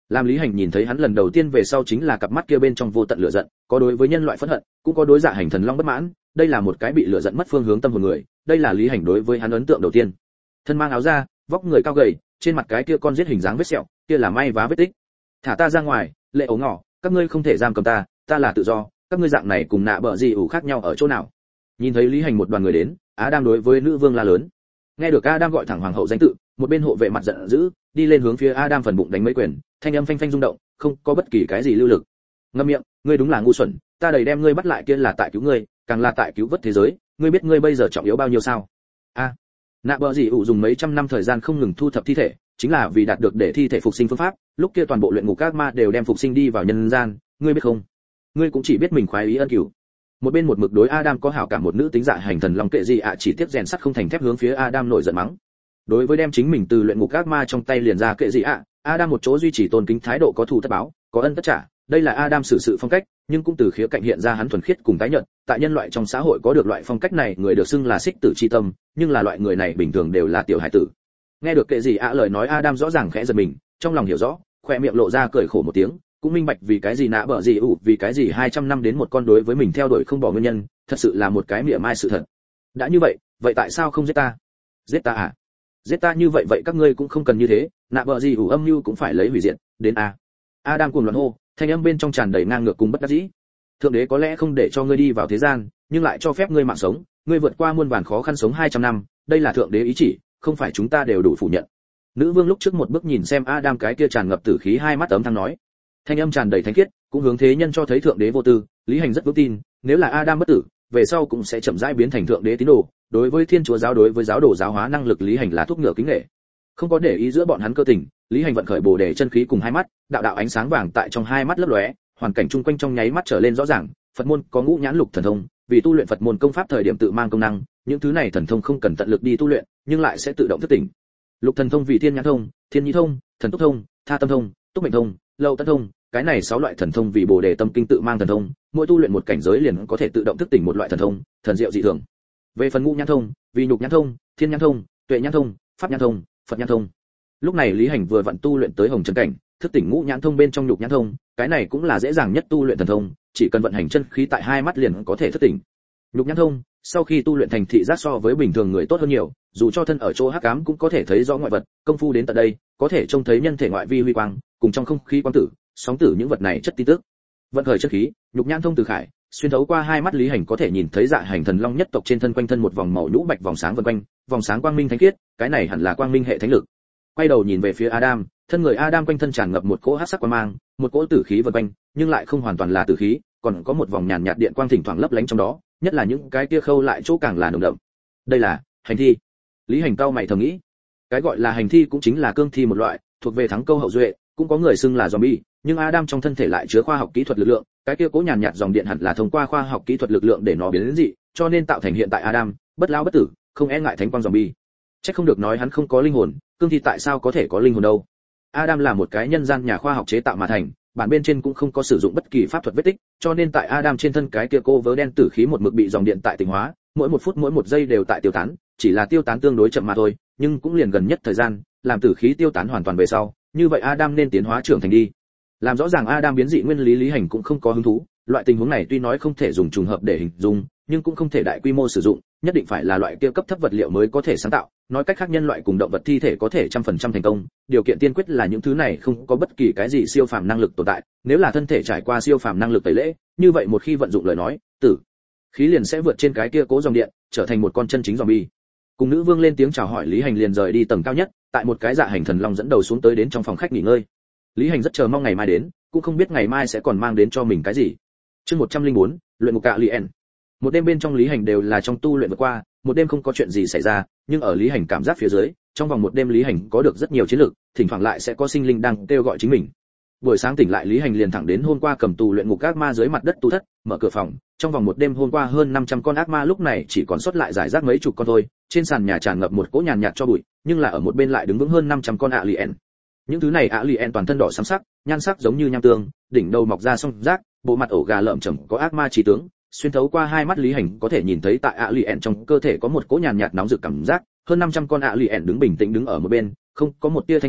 Làm Lý Hành nhìn thấy hắn lần đầu tiên về sau chính là cặp mắt kia bên trong vô tận lửa giận, có đối với nhân loại phẫn hận, cũng có đối Dạ Hành Thần Long bất mãn, đây là một cái bị lửa giận mất phương hướng tâm hồn người, đây là Lý Hành đối với hắn ấn tượng đầu tiên. Thân mang áo da, vóc người cao gầy, trên mặt cái kia con giết hình dáng vết sẹo, kia là may vá vết tích. Thả ta ra ngoài, lệ ấu ngỏ, các ngươi không thể giam cầm ta, ta là tự do, các ngươi dạng này cùng nạ bợ gì ủ khác nhau ở chỗ nào? Nhìn thấy Lý Hành một đoàn người đến, Adam đối với nữ vương la lớn. Nghe được Adam gọi thẳng hoàng hậu danh tự, một bên hộ vệ mặt giận dữ, đi lên hướng phía Adam phần bụng đánh mấy quyền, thanh âm phanh phanh rung động, không có bất kỳ cái gì lưu lực. Ngậm miệng, ngươi đúng là ngu xuẩn, ta đầy đem ngươi bắt lại kia là tại cứu ngươi, càng là tại cứu vớt thế giới, ngươi biết ngươi bây giờ trọng yếu bao nhiêu sao? A, à, nạ bợ gì ủ dùng mấy trăm năm thời gian không ngừng thu thập thi thể, chính là vì đạt được để thi thể phục sinh phương pháp, lúc kia toàn bộ luyện ngục các ma đều đem phục sinh đi vào nhân gian, ngươi biết không? Ngươi cũng chỉ biết mình khoái ý ân cửu. Một bên một mực đối Adam có hảo cảm một nữ tính Dạ Hành Thần Long kệ gì ạ chỉ tiếp rèn sắt không thành thép hướng phía Adam nổi giận mắng. Đối với đem chính mình từ luyện ngục các ma trong tay liền ra kệ gì ạ, Adam một chỗ duy trì tôn kính thái độ có thù tất báo, có ân tất trả, đây là Adam xử sự phong cách, nhưng cũng từ khía cạnh hiện ra hắn thuần khiết cùng tái nhợt, tại nhân loại trong xã hội có được loại phong cách này người được xưng là xích tử chi tâm, nhưng là loại người này bình thường đều là tiểu hải tử. Nghe được kệ gì ạ lời nói Adam rõ ràng khẽ giật mình, trong lòng hiểu rõ, khóe miệng lộ ra cười khổ một tiếng, cũng minh bạch vì cái gì nã bợ gì ủ, vì cái gì hai trăm năm đến một con đối với mình theo đuổi không bỏ nguyên nhân, thật sự là một cái mỉa mai sự thật. Đã như vậy, vậy tại sao không giết ta? Giết ta à? Giết ta như vậy vậy các ngươi cũng không cần như thế, nã bợ gì ủ âm mưu cũng phải lấy hủy diệt, đến a. Adam cuồng loạn hô, thanh âm bên trong tràn đầy ngang ngược cùng bất đắc dĩ. Thượng đế có lẽ không để cho ngươi đi vào thế gian, nhưng lại cho phép ngươi mạng sống, ngươi vượt qua muôn vàn khó khăn sống hai trăm năm, đây là thượng đế ý chỉ, không phải chúng ta đều đủ phủ nhận. Nữ vương lúc trước một bước nhìn xem Adam cái kia tràn ngập tử khí hai mắt ấm thăng nói, thanh âm tràn đầy thánh khiết, cũng hướng thế nhân cho thấy thượng đế vô tư. Lý Hành rất vững tin, nếu là Adam bất tử, về sau cũng sẽ chậm rãi biến thành thượng đế tín đồ. Đối với thiên chúa giáo, đối với giáo đồ giáo hóa năng lực Lý Hành là thuốc ngựa kính nghệ. Không có để ý giữa bọn hắn cơ tình, Lý Hành vận khởi bồ đề chân khí cùng hai mắt, đạo đạo ánh sáng vàng tại trong hai mắt lấp lóe, hoàn cảnh chung quanh trong nháy mắt trở lên rõ ràng. Phật môn có ngũ nhãn lục thần thông, vì tu luyện Phật môn công pháp thời điểm tự mang công năng, những thứ này thần thông không cần tận lực đi tu luyện, nhưng lại sẽ tự động thức tỉnh. Lục thần thông vì thiên nhãn thông, thiên nhĩ thông, thần túc thông, tha tâm thông, túc mệnh thông, lâu tân thông, cái này sáu loại thần thông vì bồ đề tâm kinh tự mang thần thông, mỗi tu luyện một cảnh giới liền có thể tự động thức tỉnh một loại thần thông, thần diệu dị thường. Về phần ngũ nhãn thông, vì nhục nhãn thông, thiên nhãn thông, tuệ nhãn thông, pháp nhãn thông, phật nhãn thông. Lúc này Lý Hành vừa vận tu luyện tới hồng chân cảnh, thức tỉnh ngũ nhãn thông bên trong nhục nhãn thông, cái này cũng là dễ dàng nhất tu luyện thần thông, chỉ cần vận hành chân khí tại hai mắt liền có thể thức tỉnh. Nhục nhãn thông, sau khi tu luyện thành thị giác so với bình thường người tốt hơn nhiều, dù cho thân ở chỗ hắc ám cũng có thể thấy rõ ngoại vật, công phu đến tận đây, có thể trông thấy nhân thể ngoại vi huy quang, cùng trong không khí quang tử, sóng tử những vật này chất tin tức. Vận khởi chân khí, nhục nhãn thông từ khải, xuyên thấu qua hai mắt Lý Hành có thể nhìn thấy Dạ Hành Thần Long nhất tộc trên thân quanh thân một vòng màu nhũ bạch vòng sáng vần quanh, vòng sáng quang minh thánh khiết, cái này hẳn là quang minh hệ thánh lực. Quay đầu nhìn về phía Adam, thân người Adam quanh thân tràn ngập một cỗ hắc sắc quang mang, một cỗ tử khí vần quanh, nhưng lại không hoàn toàn là tử khí, còn có một vòng nhàn nhạt điện quang thỉnh thoảng lấp lánh trong đó, nhất là những cái kia khâu lại chỗ càng là nồng đậm. Đây là hành thi. Lý Hành cao mày thầm nghĩ, cái gọi là hành thi cũng chính là cương thi một loại, thuộc về thắng câu hậu duệ, cũng có người xưng là zombie, nhưng Adam trong thân thể lại chứa khoa học kỹ thuật lực lượng, cái kia cố nhàn nhạt dòng điện hẳn là thông qua khoa học kỹ thuật lực lượng để nó biến đến dị, cho nên tạo thành hiện tại Adam, bất lão bất tử, không e ngại thánh quang zombie. Chắc không được nói hắn không có linh hồn, cương thi tại sao có thể có linh hồn đâu? Adam là một cái nhân gian nhà khoa học chế tạo mà thành, bản bên trên cũng không có sử dụng bất kỳ pháp thuật vết tích, cho nên tại Adam trên thân cái kia cô vớ đen tử khí một mực bị dòng điện tại tỉnh hóa, mỗi một phút mỗi một giây đều tại tiêu tán, chỉ là tiêu tán tương đối chậm mà thôi, nhưng cũng liền gần nhất thời gian, làm tử khí tiêu tán hoàn toàn về sau, như vậy Adam nên tiến hóa trưởng thành đi. Làm rõ ràng Adam biến dị nguyên lý Lý Hành cũng không có hứng thú, loại tình huống này tuy nói không thể dùng trùng hợp để hình dung, nhưng cũng không thể đại quy mô sử dụng, nhất định phải là loại kia cấp thấp vật liệu mới có thể sáng tạo, nói cách khác nhân loại cùng động vật thi thể có thể trăm phần trăm thành công, điều kiện tiên quyết là những thứ này không có bất kỳ cái gì siêu phàm năng lực tồn tại, nếu là thân thể trải qua siêu phàm năng lực tẩy lễ, như vậy một khi vận dụng lời nói, tử khí liền sẽ vượt trên cái kia cố dòng điện, trở thành một con chân chính zombie. Cùng nữ vương lên tiếng chào hỏi Lý Hành liền rời đi tầng cao nhất, tại một cái Dạ Hành Thần Long dẫn đầu xuống tới đến trong phòng khách nghỉ ngơi. Lý Hành rất chờ mong ngày mai đến, cũng không biết ngày mai sẽ còn mang đến cho mình cái gì. Chương một trăm lẻ bốn, luyện ngục cạ lien. Một đêm bên trong Lý Hành đều là trong tu luyện vượt qua, một đêm không có chuyện gì xảy ra, nhưng ở Lý Hành cảm giác phía dưới, trong vòng một đêm Lý Hành có được rất nhiều chiến lược, thỉnh thoảng lại sẽ có sinh linh đang kêu gọi chính mình. Buổi sáng tỉnh lại Lý Hành liền thẳng đến hôm qua cầm tù luyện ngục ác ma dưới mặt đất tu thất, mở cửa phòng, trong vòng một đêm hôm qua hơn năm trăm con ác ma lúc này chỉ còn sót lại giải rác mấy chục con thôi, trên sàn nhà tràn ngập một cỗ nhàn nhạt cho bụi, nhưng là ở một bên lại đứng vững hơn năm trăm con alien. Những thứ này alien toàn thân đỏ xám sắc, nhan sắc giống như nham tương, đỉnh đầu mọc ra song rác, bộ mặt ổ gà lởm chởm có ác ma trí tướng, xuyên thấu qua hai mắt Lý Hành có thể nhìn thấy tại alien trong cơ thể có một cỗ nhàn nhạt nóng rực cảm giác, hơn năm trăm con alien đứng bình tĩnh đứng ở một bên, không có một tia thanh âm,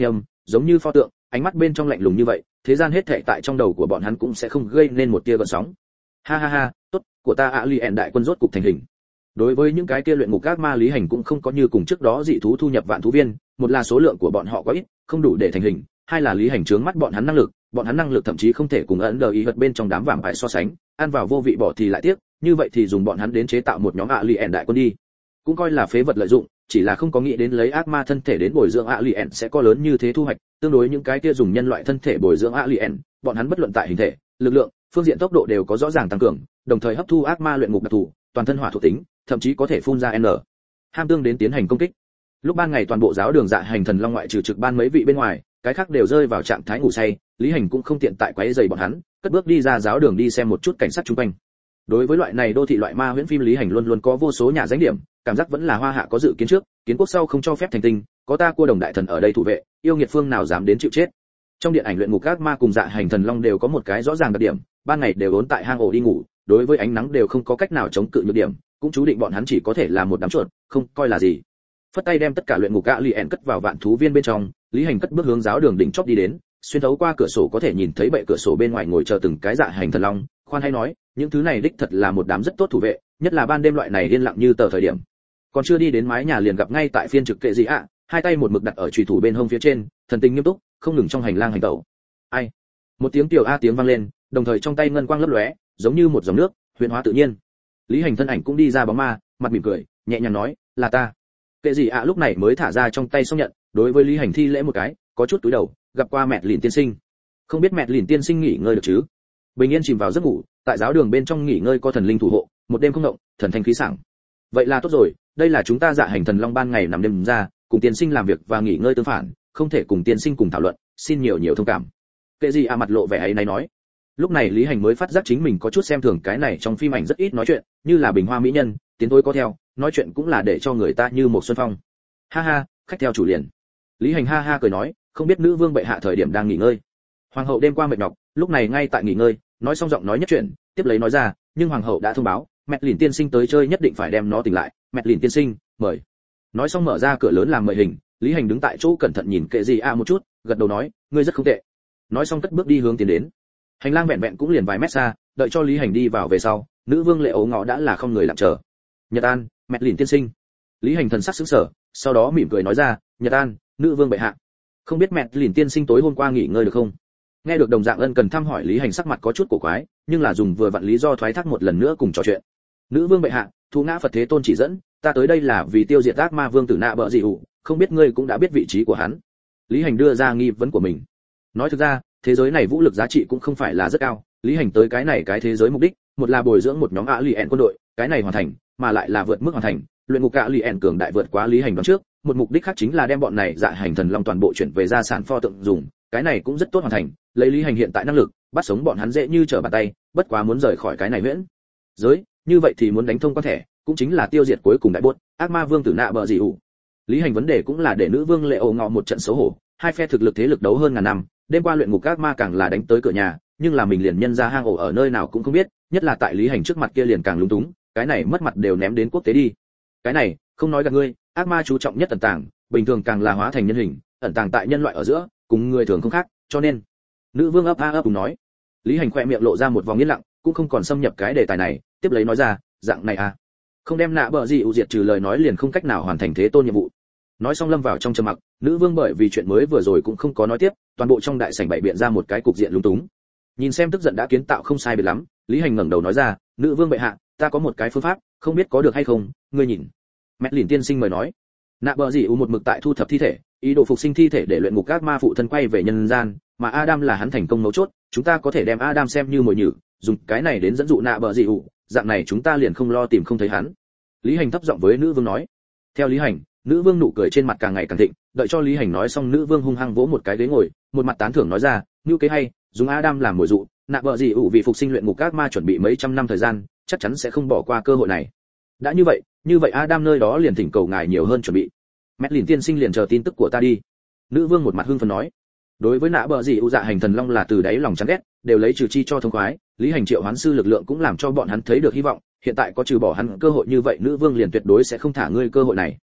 giống như pho tượng, ánh mắt bên trong lạnh lùng như vậy, thế gian hết thảy tại trong đầu của bọn hắn cũng sẽ không gây nên một tia gợn sóng. Ha ha ha, tốt, của ta Alien đại quân rốt cục thành hình. Đối với những cái kia luyện ngục ác ma Lý Hành cũng không có như cùng trước đó dị thú thu nhập vạn thú viên, một là số lượng của bọn họ quá ít, không đủ để thành hình, hai là Lý Hành trướng mắt bọn hắn năng lực, bọn hắn năng lực thậm chí không thể cùng ấn đờ ý vật bên trong đám vạm phải so sánh, ăn vào vô vị bỏ thì lại tiếc, như vậy thì dùng bọn hắn đến chế tạo một nhóm Alien đại quân đi. Cũng coi là phế vật lợi dụng, chỉ là không có nghĩ đến lấy ác ma thân thể đến bồi dưỡng Alien sẽ có lớn như thế thu hoạch, tương đối những cái kia dùng nhân loại thân thể bồi dưỡng Alien, bọn hắn bất luận tại hình thể, lực lượng, phương diện tốc độ đều có rõ ràng tăng cường, đồng thời hấp thu ác ma luyện ngục đặc thù, toàn thân hỏa thuộc tính, thậm chí có thể phun ra n ham tương đến tiến hành công kích. Lúc ban ngày toàn bộ giáo đường dạ hành thần long ngoại trừ trực ban mấy vị bên ngoài, cái khác đều rơi vào trạng thái ngủ say, Lý Hành cũng không tiện tại quấy rầy bọn hắn, cất bước đi ra giáo đường đi xem một chút cảnh sát xung quanh. Đối với loại này đô thị loại ma huyễn phim Lý Hành luôn luôn có vô số nhà danh điểm, cảm giác vẫn là hoa hạ có dự kiến trước, kiến quốc sau không cho phép thành tinh, có ta cua đồng đại thần ở đây thủ vệ, yêu nghiệt phương nào dám đến chịu chết. Trong điện ảnh luyện ngục ác ma cùng dạ hành thần long đều có một cái rõ ràng đặc điểm, ban ngày đều ốn tại hang ổ đi ngủ, đối với ánh nắng đều không có cách nào chống cự nhược điểm, cũng chú định bọn hắn chỉ có thể là một đám chuột, không coi là gì. Phất tay đem tất cả luyện ngục Alien cất vào vạn thú viên bên trong, Lý Hành cất bước hướng giáo đường đỉnh chót đi đến, xuyên thấu qua cửa sổ có thể nhìn thấy bệ cửa sổ bên ngoài ngồi chờ từng cái dạ hành thần long, khoan hay nói, những thứ này đích thật là một đám rất tốt thủ vệ, nhất là ban đêm loại này yên lặng như tờ thời điểm. Còn chưa đi đến mái nhà liền gặp ngay tại phiên trực kệ gì ạ, hai tay một mực đặt ở chùy thủ bên hông phía trên, thần tình nghiêm túc, không ngừng trong hành lang hành tẩu. Ai? Một tiếng tiểu a tiếng vang lên, đồng thời trong tay ngân quang lấp lóe, giống như một dòng nước, huyền hóa tự nhiên. Lý Hành thân ảnh cũng đi ra bóng ma, mặt mỉm cười, nhẹ nhàng nói, là ta. Kệ gì ạ lúc này mới thả ra trong tay xong nhận, đối với Lý Hành thi lễ một cái, có chút túi đầu, gặp qua mẹ Lìn tiên sinh. Không biết mẹ Lìn tiên sinh nghỉ ngơi được chứ? Bình yên chìm vào giấc ngủ, tại giáo đường bên trong nghỉ ngơi có thần linh thủ hộ, một đêm không động, thần thanh khí sảng. Vậy là tốt rồi, đây là chúng ta dạ hành thần long ban ngày nằm đêm ra, cùng tiên sinh làm việc và nghỉ ngơi tương phản, không thể cùng tiên sinh cùng thảo luận, xin nhiều nhiều thông cảm. Kệ gì ạ mặt lộ vẻ ấy này nói. Lúc này Lý Hành mới phát giác chính mình có chút xem thường cái này trong phim ảnh rất ít nói chuyện, như là bình hoa mỹ nhân, tiến tối có theo, nói chuyện cũng là để cho người ta như một xuân phong. Ha ha, khách theo chủ liền. Lý Hành ha ha cười nói, không biết nữ vương bệ hạ thời điểm đang nghỉ ngơi. Hoàng hậu đêm qua mệt nhọc, lúc này ngay tại nghỉ ngơi, nói xong giọng nói nhất chuyện, tiếp lấy nói ra, nhưng hoàng hậu đã thông báo, mẹ Lìn tiên sinh tới chơi nhất định phải đem nó tỉnh lại, mẹ Lìn tiên sinh, mời. Nói xong mở ra cửa lớn làm mời hình, Lý Hành đứng tại chỗ cẩn thận nhìn Kệ gì a một chút, gật đầu nói, ngươi rất không tệ. Nói xong cất bước đi hướng tiến đến. Hành lang vẹn vẹn cũng liền vài mét xa, đợi cho Lý Hành đi vào về sau, nữ vương lệ ấu ngọ đã là không người lặng chờ. Nhật An, mẹ Lìn tiên sinh. Lý Hành thần sắc sững sờ, sau đó mỉm cười nói ra, Nhật An, nữ vương bệ hạ. Không biết mẹ Lìn tiên sinh tối hôm qua nghỉ ngơi được không? Nghe được đồng dạng ân cần thăm hỏi, Lý Hành sắc mặt có chút cổ quái, nhưng là dùng vừa vặn lý do thoái thác một lần nữa cùng trò chuyện. Nữ vương bệ hạ, thu ngã Phật Thế Tôn chỉ dẫn, ta tới đây là vì tiêu diệt ác ma vương tử nạ bợ dị ủ, không biết ngươi cũng đã biết vị trí của hắn. Lý Hành đưa ra nghi vấn của mình. Nói thực ra, thế giới này vũ lực giá trị cũng không phải là rất cao, Lý Hành tới cái này cái thế giới mục đích, một là bồi dưỡng một nhóm Alien quân đội, cái này hoàn thành, mà lại là vượt mức hoàn thành, luyện ngục Alien cường đại vượt quá Lý Hành đoán trước, một mục đích khác chính là đem bọn này dạ hành thần long toàn bộ chuyển về gia sản pho tượng dùng, cái này cũng rất tốt hoàn thành, lấy Lý Hành hiện tại năng lực, bắt sống bọn hắn dễ như trở bàn tay, bất quá muốn rời khỏi cái này huyễn giới, như vậy thì muốn đánh thông quan thẻ, cũng chính là tiêu diệt cuối cùng đại bốt, ác ma vương tử nạ bợ dị ủ. Lý Hành vấn đề cũng là để nữ vương lệ ổ ngọ một trận xấu hổ, hai phe thực lực thế lực đấu hơn ngàn năm, đêm qua luyện ngục ác ma càng là đánh tới cửa nhà, nhưng là mình liền nhân ra hang ổ ở nơi nào cũng không biết, nhất là tại Lý Hành trước mặt kia liền càng lúng túng, cái này mất mặt đều ném đến quốc tế đi. Cái này, không nói gạt ngươi, ác ma chú trọng nhất ẩn tàng, bình thường càng là hóa thành nhân hình, ẩn tàng tại nhân loại ở giữa, cùng người thường không khác, cho nên nữ vương ấp a ấp cùng nói. Lý Hành khẽ miệng lộ ra một vòng yên lặng, cũng không còn xâm nhập cái đề tài này, tiếp lấy nói ra, dạng này à, không đem nạ bợ gì ưu diệt trừ lời nói liền không cách nào hoàn thành thế tôn nhiệm vụ. Nói xong lâm vào trong trầm mặc, nữ vương bởi vì chuyện mới vừa rồi cũng không có nói tiếp, toàn bộ trong đại sảnh bày biện ra một cái cục diện lúng túng. Nhìn xem tức giận đã kiến tạo không sai biệt lắm, Lý Hành ngẩng đầu nói ra, nữ vương bệ hạ, ta có một cái phương pháp, không biết có được hay không, ngươi nhìn. Mẹ Lìn tiên sinh mời nói. Nạ bợ gì ưu một mực tại thu thập thi thể, ý đồ phục sinh thi thể để luyện ngục các ma phụ thân quay về nhân gian, mà Adam là hắn thành công mấu chốt, chúng ta có thể đem Adam xem như mồi nhử, dùng cái này đến dẫn dụ nạ bợ gì ưu, dạng này chúng ta liền không lo tìm không thấy hắn. Lý Hành thấp giọng với nữ vương nói. Theo Lý Hành, nữ vương nụ cười trên mặt càng ngày càng thịnh, đợi cho Lý Hành nói xong, nữ vương hung hăng vỗ một cái ghế ngồi, một mặt tán thưởng nói ra, như kế hay, dùng Adam làm mồi dụ, nạ bợ gì ưu vì phục sinh luyện ngục các ma chuẩn bị mấy trăm năm thời gian, chắc chắn sẽ không bỏ qua cơ hội này. Đã như vậy, như vậy Adam nơi đó liền thỉnh cầu ngài nhiều hơn chuẩn bị. Mẹ Lìn tiên sinh liền chờ tin tức của ta đi. Nữ vương một mặt hưng phấn nói. Đối với nạ bợ gì ưu dạ hành thần long là từ đáy lòng chán ghét, đều lấy trừ chi cho thông khoái, Lý Hành triệu hoán sư lực lượng cũng làm cho bọn hắn thấy được hy vọng, hiện tại có trừ bỏ hắn cơ hội như vậy, nữ vương liền tuyệt đối sẽ không thả ngươi cơ hội này.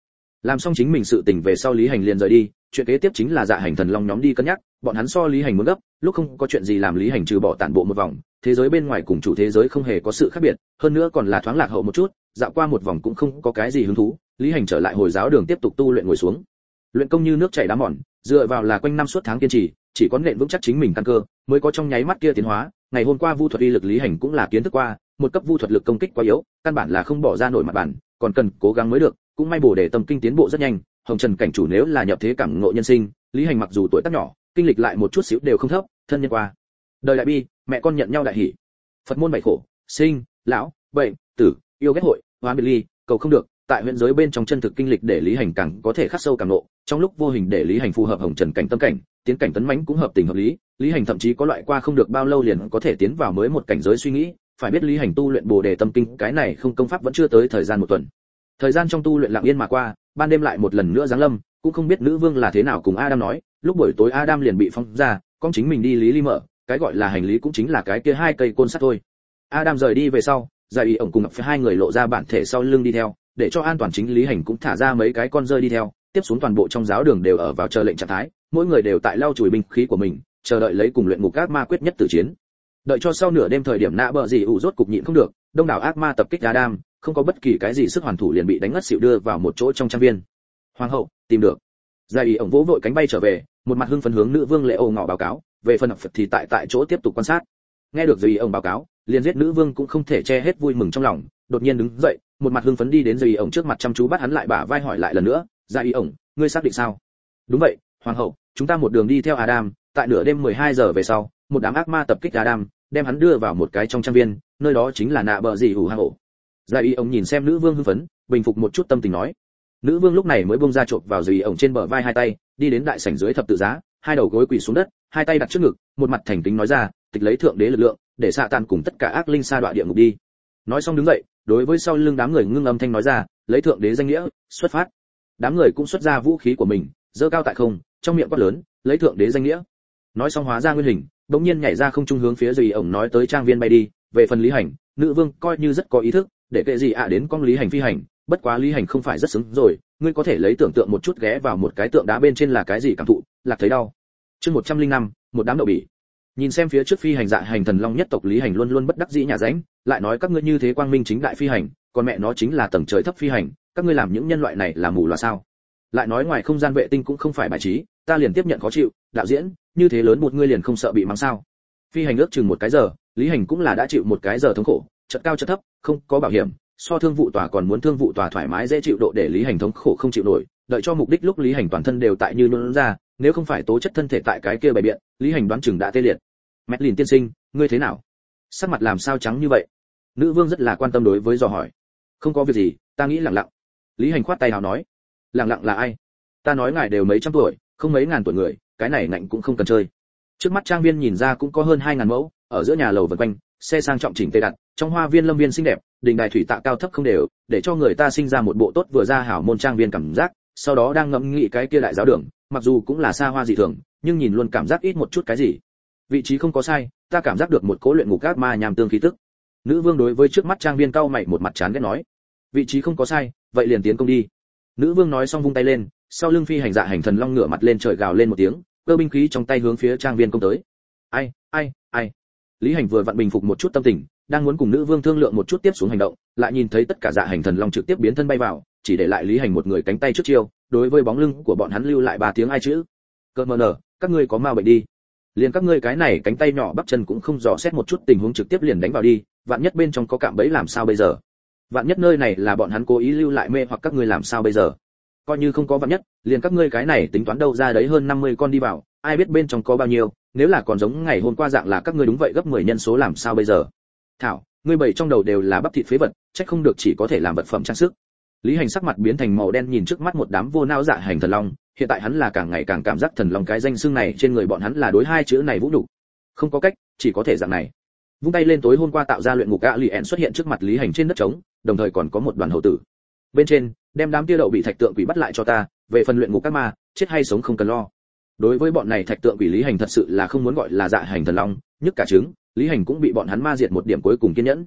Làm xong chính mình sự tình về sau Lý Hành liền rời đi, chuyện kế tiếp chính là dạ hành thần long nhóm đi cân nhắc, bọn hắn so Lý Hành muốn gấp, lúc không có chuyện gì làm Lý Hành trừ bỏ tản bộ một vòng, thế giới bên ngoài cùng chủ thế giới không hề có sự khác biệt, hơn nữa còn là thoáng lạc hậu một chút, dạo qua một vòng cũng không có cái gì hứng thú, Lý Hành trở lại hồi giáo đường tiếp tục tu luyện ngồi xuống. Luyện công như nước chảy đá mòn, dựa vào là quanh năm suốt tháng kiên trì, chỉ có nện vững chắc chính mình căn cơ, mới có trong nháy mắt kia tiến hóa. Ngày hôm qua vu thuật uy lực Lý Hành cũng là kiến thức qua, một cấp vu thuật lực công kích quá yếu, căn bản là không bỏ ra nổi mặt bản, còn cần cố gắng mới được, cũng may bổ để tâm kinh tiến bộ rất nhanh. Hồng Trần cảnh chủ nếu là nhập thế cảm ngộ nhân sinh, Lý Hành mặc dù tuổi tác nhỏ, kinh lịch lại một chút xíu đều không thấp, thân nhân qua. Đời đại bi, mẹ con nhận nhau đại hỷ. Phật môn bảy khổ, sinh, lão, bệnh, tử, yêu ghét hội, oán biệt ly, cầu không được, tại huyện giới bên trong chân thực kinh lịch để Lý Hành càng có thể khắc sâu càng ngộ, trong lúc vô hình để Lý Hành phù hợp Hồng Trần cảnh tâm cảnh, tiến cảnh tấn mãnh cũng hợp tình hợp lý, Lý Hành thậm chí có loại qua không được bao lâu liền có thể tiến vào mới một cảnh giới suy nghĩ, phải biết Lý Hành tu luyện Bồ đề tâm kinh, cái này không công pháp vẫn chưa tới thời gian một tuần. Thời gian trong tu luyện lặng yên mà qua, ban đêm lại một lần nữa giáng lâm, cũng không biết nữ vương là thế nào cùng Adam nói, lúc buổi tối Adam liền bị phong ra, con chính mình đi lý ly mở, cái gọi là hành lý cũng chính là cái kia hai cây côn sắt thôi. Adam rời đi về sau, Giải Ý ổng cùng phải hai người lộ ra bản thể sau lưng đi theo, để cho an toàn chính Lý Hành cũng thả ra mấy cái con rơi đi theo, tiếp xuống toàn bộ trong giáo đường đều ở vào chờ lệnh trạng thái, mỗi người đều tại lau chùi binh khí của mình, chờ đợi lấy cùng luyện ngục ác ma quyết nhất tử chiến. Đợi cho sau nửa đêm thời điểm nã bợ gì ủ rốt cục nhịn không được, đông đảo ác ma tập kích Adam, không có bất kỳ cái gì sức hoàn thủ liền bị đánh ngất xỉu đưa vào một chỗ trong trang viên. Hoàng hậu, tìm được. Giải Ý ổng vỗ vội cánh bay trở về, một mặt hưng phấn hướng nữ vương Lệ Âu ngọ báo cáo, về phần Phật thì tại tại chỗ tiếp tục quan sát. Nghe được Giải Ý ổng báo cáo, liền giết nữ vương cũng không thể che hết vui mừng trong lòng, đột nhiên đứng dậy, một mặt hưng phấn đi đến Giải Ý ổng trước mặt chăm chú bắt hắn lại bả vai hỏi lại lần nữa, Giải Ý ổng, ngươi xác định sao? Đúng vậy, hoàng hậu, chúng ta một đường đi theo Adam, tại nửa đêm mười hai giờ về sau, một đám ác ma tập kích Adam, đem hắn đưa vào một cái trong trang viên, nơi đó chính là nạ bợ gì ủ hang ổ. Giải Ý ổng nhìn xem nữ vương hưng phấn, bình phục một chút tâm tình nói. Nữ vương lúc này mới buông ra chộp vào Giải Ý ổng trên bờ vai hai tay, đi đến đại sảnh dưới thập tự giá, hai đầu gối quỳ xuống đất, hai tay đặt trước ngực, một mặt thành kính nói ra, tịch lấy thượng đế lực lượng, để xạ tàn cùng tất cả ác linh sa đọa địa ngục đi. Nói xong đứng dậy, đối với sau lưng đám người ngưng âm thanh nói ra, lấy thượng đế danh nghĩa, xuất phát. Đám người cũng xuất ra vũ khí của mình, giơ cao tại không, trong miệng quát lớn, lấy thượng đế danh nghĩa. Nói xong hóa ra nguyên hình, bỗng nhiên nhảy ra không trung hướng phía Giải Ý ổng nói tới trang viên bay đi. Về phần Lý Hành, nữ vương coi như rất có ý thức, để kệ gì ạ à đến con Lý Hành phi hành, bất quá Lý Hành không phải rất xứng rồi, ngươi có thể lấy tưởng tượng một chút ghé vào một cái tượng đá bên trên là cái gì cảm thụ, lạc thấy đau. Chương một trăm linh năm, một đám đậu bỉ. Nhìn xem phía trước phi hành dạ hành thần long nhất tộc Lý Hành luôn luôn bất đắc dĩ nhà ránh, lại nói các ngươi như thế quang minh chính đại phi hành, còn mẹ nó chính là tầng trời thấp phi hành, các ngươi làm những nhân loại này là mù loà sao? Lại nói ngoài không gian vệ tinh cũng không phải bài trí, ta liền tiếp nhận khó chịu, đạo diễn, như thế lớn một ngươi liền không sợ bị mắng sao? Phi hành ước chừng một cái giờ, Lý Hành cũng là đã chịu một cái giờ thống khổ, chợt cao chợt thấp, không có bảo hiểm, so thương vụ tòa còn muốn thương vụ tòa thoải mái dễ chịu độ để Lý Hành thống khổ không chịu nổi, đợi cho mục đích lúc Lý Hành toàn thân đều tại như nôn ra, nếu không phải tố chất thân thể tại cái kia bày biện, Lý Hành đoán chừng đã tê liệt. Mét Lìn tiên sinh, ngươi thế nào? Sắc mặt làm sao trắng như vậy? Nữ vương rất là quan tâm đối với dò hỏi. Không có việc gì, ta nghĩ lặng lặng. Lý Hành khoát tay nào nói. Lặng lặng là ai? Ta nói ngài đều mấy trăm tuổi, không mấy ngàn tuổi người, cái này ngạnh cũng không cần chơi. Trước mắt trang viên nhìn ra cũng có hơn hai ngàn mẫu, ở giữa nhà lầu vần quanh, xe sang trọng chỉnh tề đặt, trong hoa viên lâm viên xinh đẹp, đình đài thủy tạ cao thấp không đều, để cho người ta sinh ra một bộ tốt vừa ra hảo môn trang viên cảm giác. Sau đó đang ngẫm nghĩ cái kia đại giáo đường, mặc dù cũng là xa hoa dị thường, nhưng nhìn luôn cảm giác ít một chút cái gì. Vị trí không có sai, ta cảm giác được một cố luyện ngục ác ma nham tương khí tức. Nữ vương đối với trước mắt trang viên cao mày một mặt chán ghét nói. Vị trí không có sai, vậy liền tiến công đi. Nữ vương nói xong vung tay lên, sau lưng phi hành dạ hành thần long ngửa mặt lên trời gào lên một tiếng, cơ binh khí trong tay hướng phía trang viên công tới. Ai, ai, ai. Lý Hành vừa vặn bình phục một chút tâm tình, đang muốn cùng nữ vương thương lượng một chút tiếp xuống hành động, lại nhìn thấy tất cả dạ hành thần long trực tiếp biến thân bay vào, chỉ để lại Lý Hành một người cánh tay trước chiêu, đối với bóng lưng của bọn hắn lưu lại ba tiếng ai chữ. Cơ mờ nở, các ngươi có ma bệnh đi. Liền các ngươi cái này cánh tay nhỏ bắp chân cũng không dò xét một chút tình huống trực tiếp liền đánh vào đi, vạn nhất bên trong có cạm bẫy làm sao bây giờ? Vạn nhất nơi này là bọn hắn cố ý lưu lại mê hoặc các ngươi làm sao bây giờ? Coi như không có vạn nhất, liền các ngươi cái này tính toán đâu ra đấy hơn năm mươi con đi vào, ai biết bên trong có bao nhiêu, nếu là còn giống ngày hôm qua dạng là các ngươi đúng vậy gấp mười nhân số làm sao bây giờ? Thảo, ngươi bảy trong đầu đều là bắp thịt phế vật, trách không được chỉ có thể làm vật phẩm trang sức. Lý Hành sắc mặt biến thành màu đen nhìn trước mắt một đám vô não dạ hành thần long, hiện tại hắn là càng ngày càng cảm giác thần long cái danh xưng này trên người bọn hắn là đối hai chữ này vũ nhục. Không có cách, chỉ có thể dạng này. Vung tay lên tối hôm qua tạo ra luyện ngục gã luyện xuất hiện trước mặt Lý Hành trên đất trống, đồng thời còn có một đoàn hầu tử. Bên trên, đem đám kia đậu bị thạch tượng quỷ bắt lại cho ta, về phần luyện ngục các ma, chết hay sống không cần lo. Đối với bọn này thạch tượng quỷ Lý Hành thật sự là không muốn gọi là dạ hành thần long, nhức cả trứng, Lý Hành cũng bị bọn hắn ma diệt một điểm cuối cùng kiên nhẫn.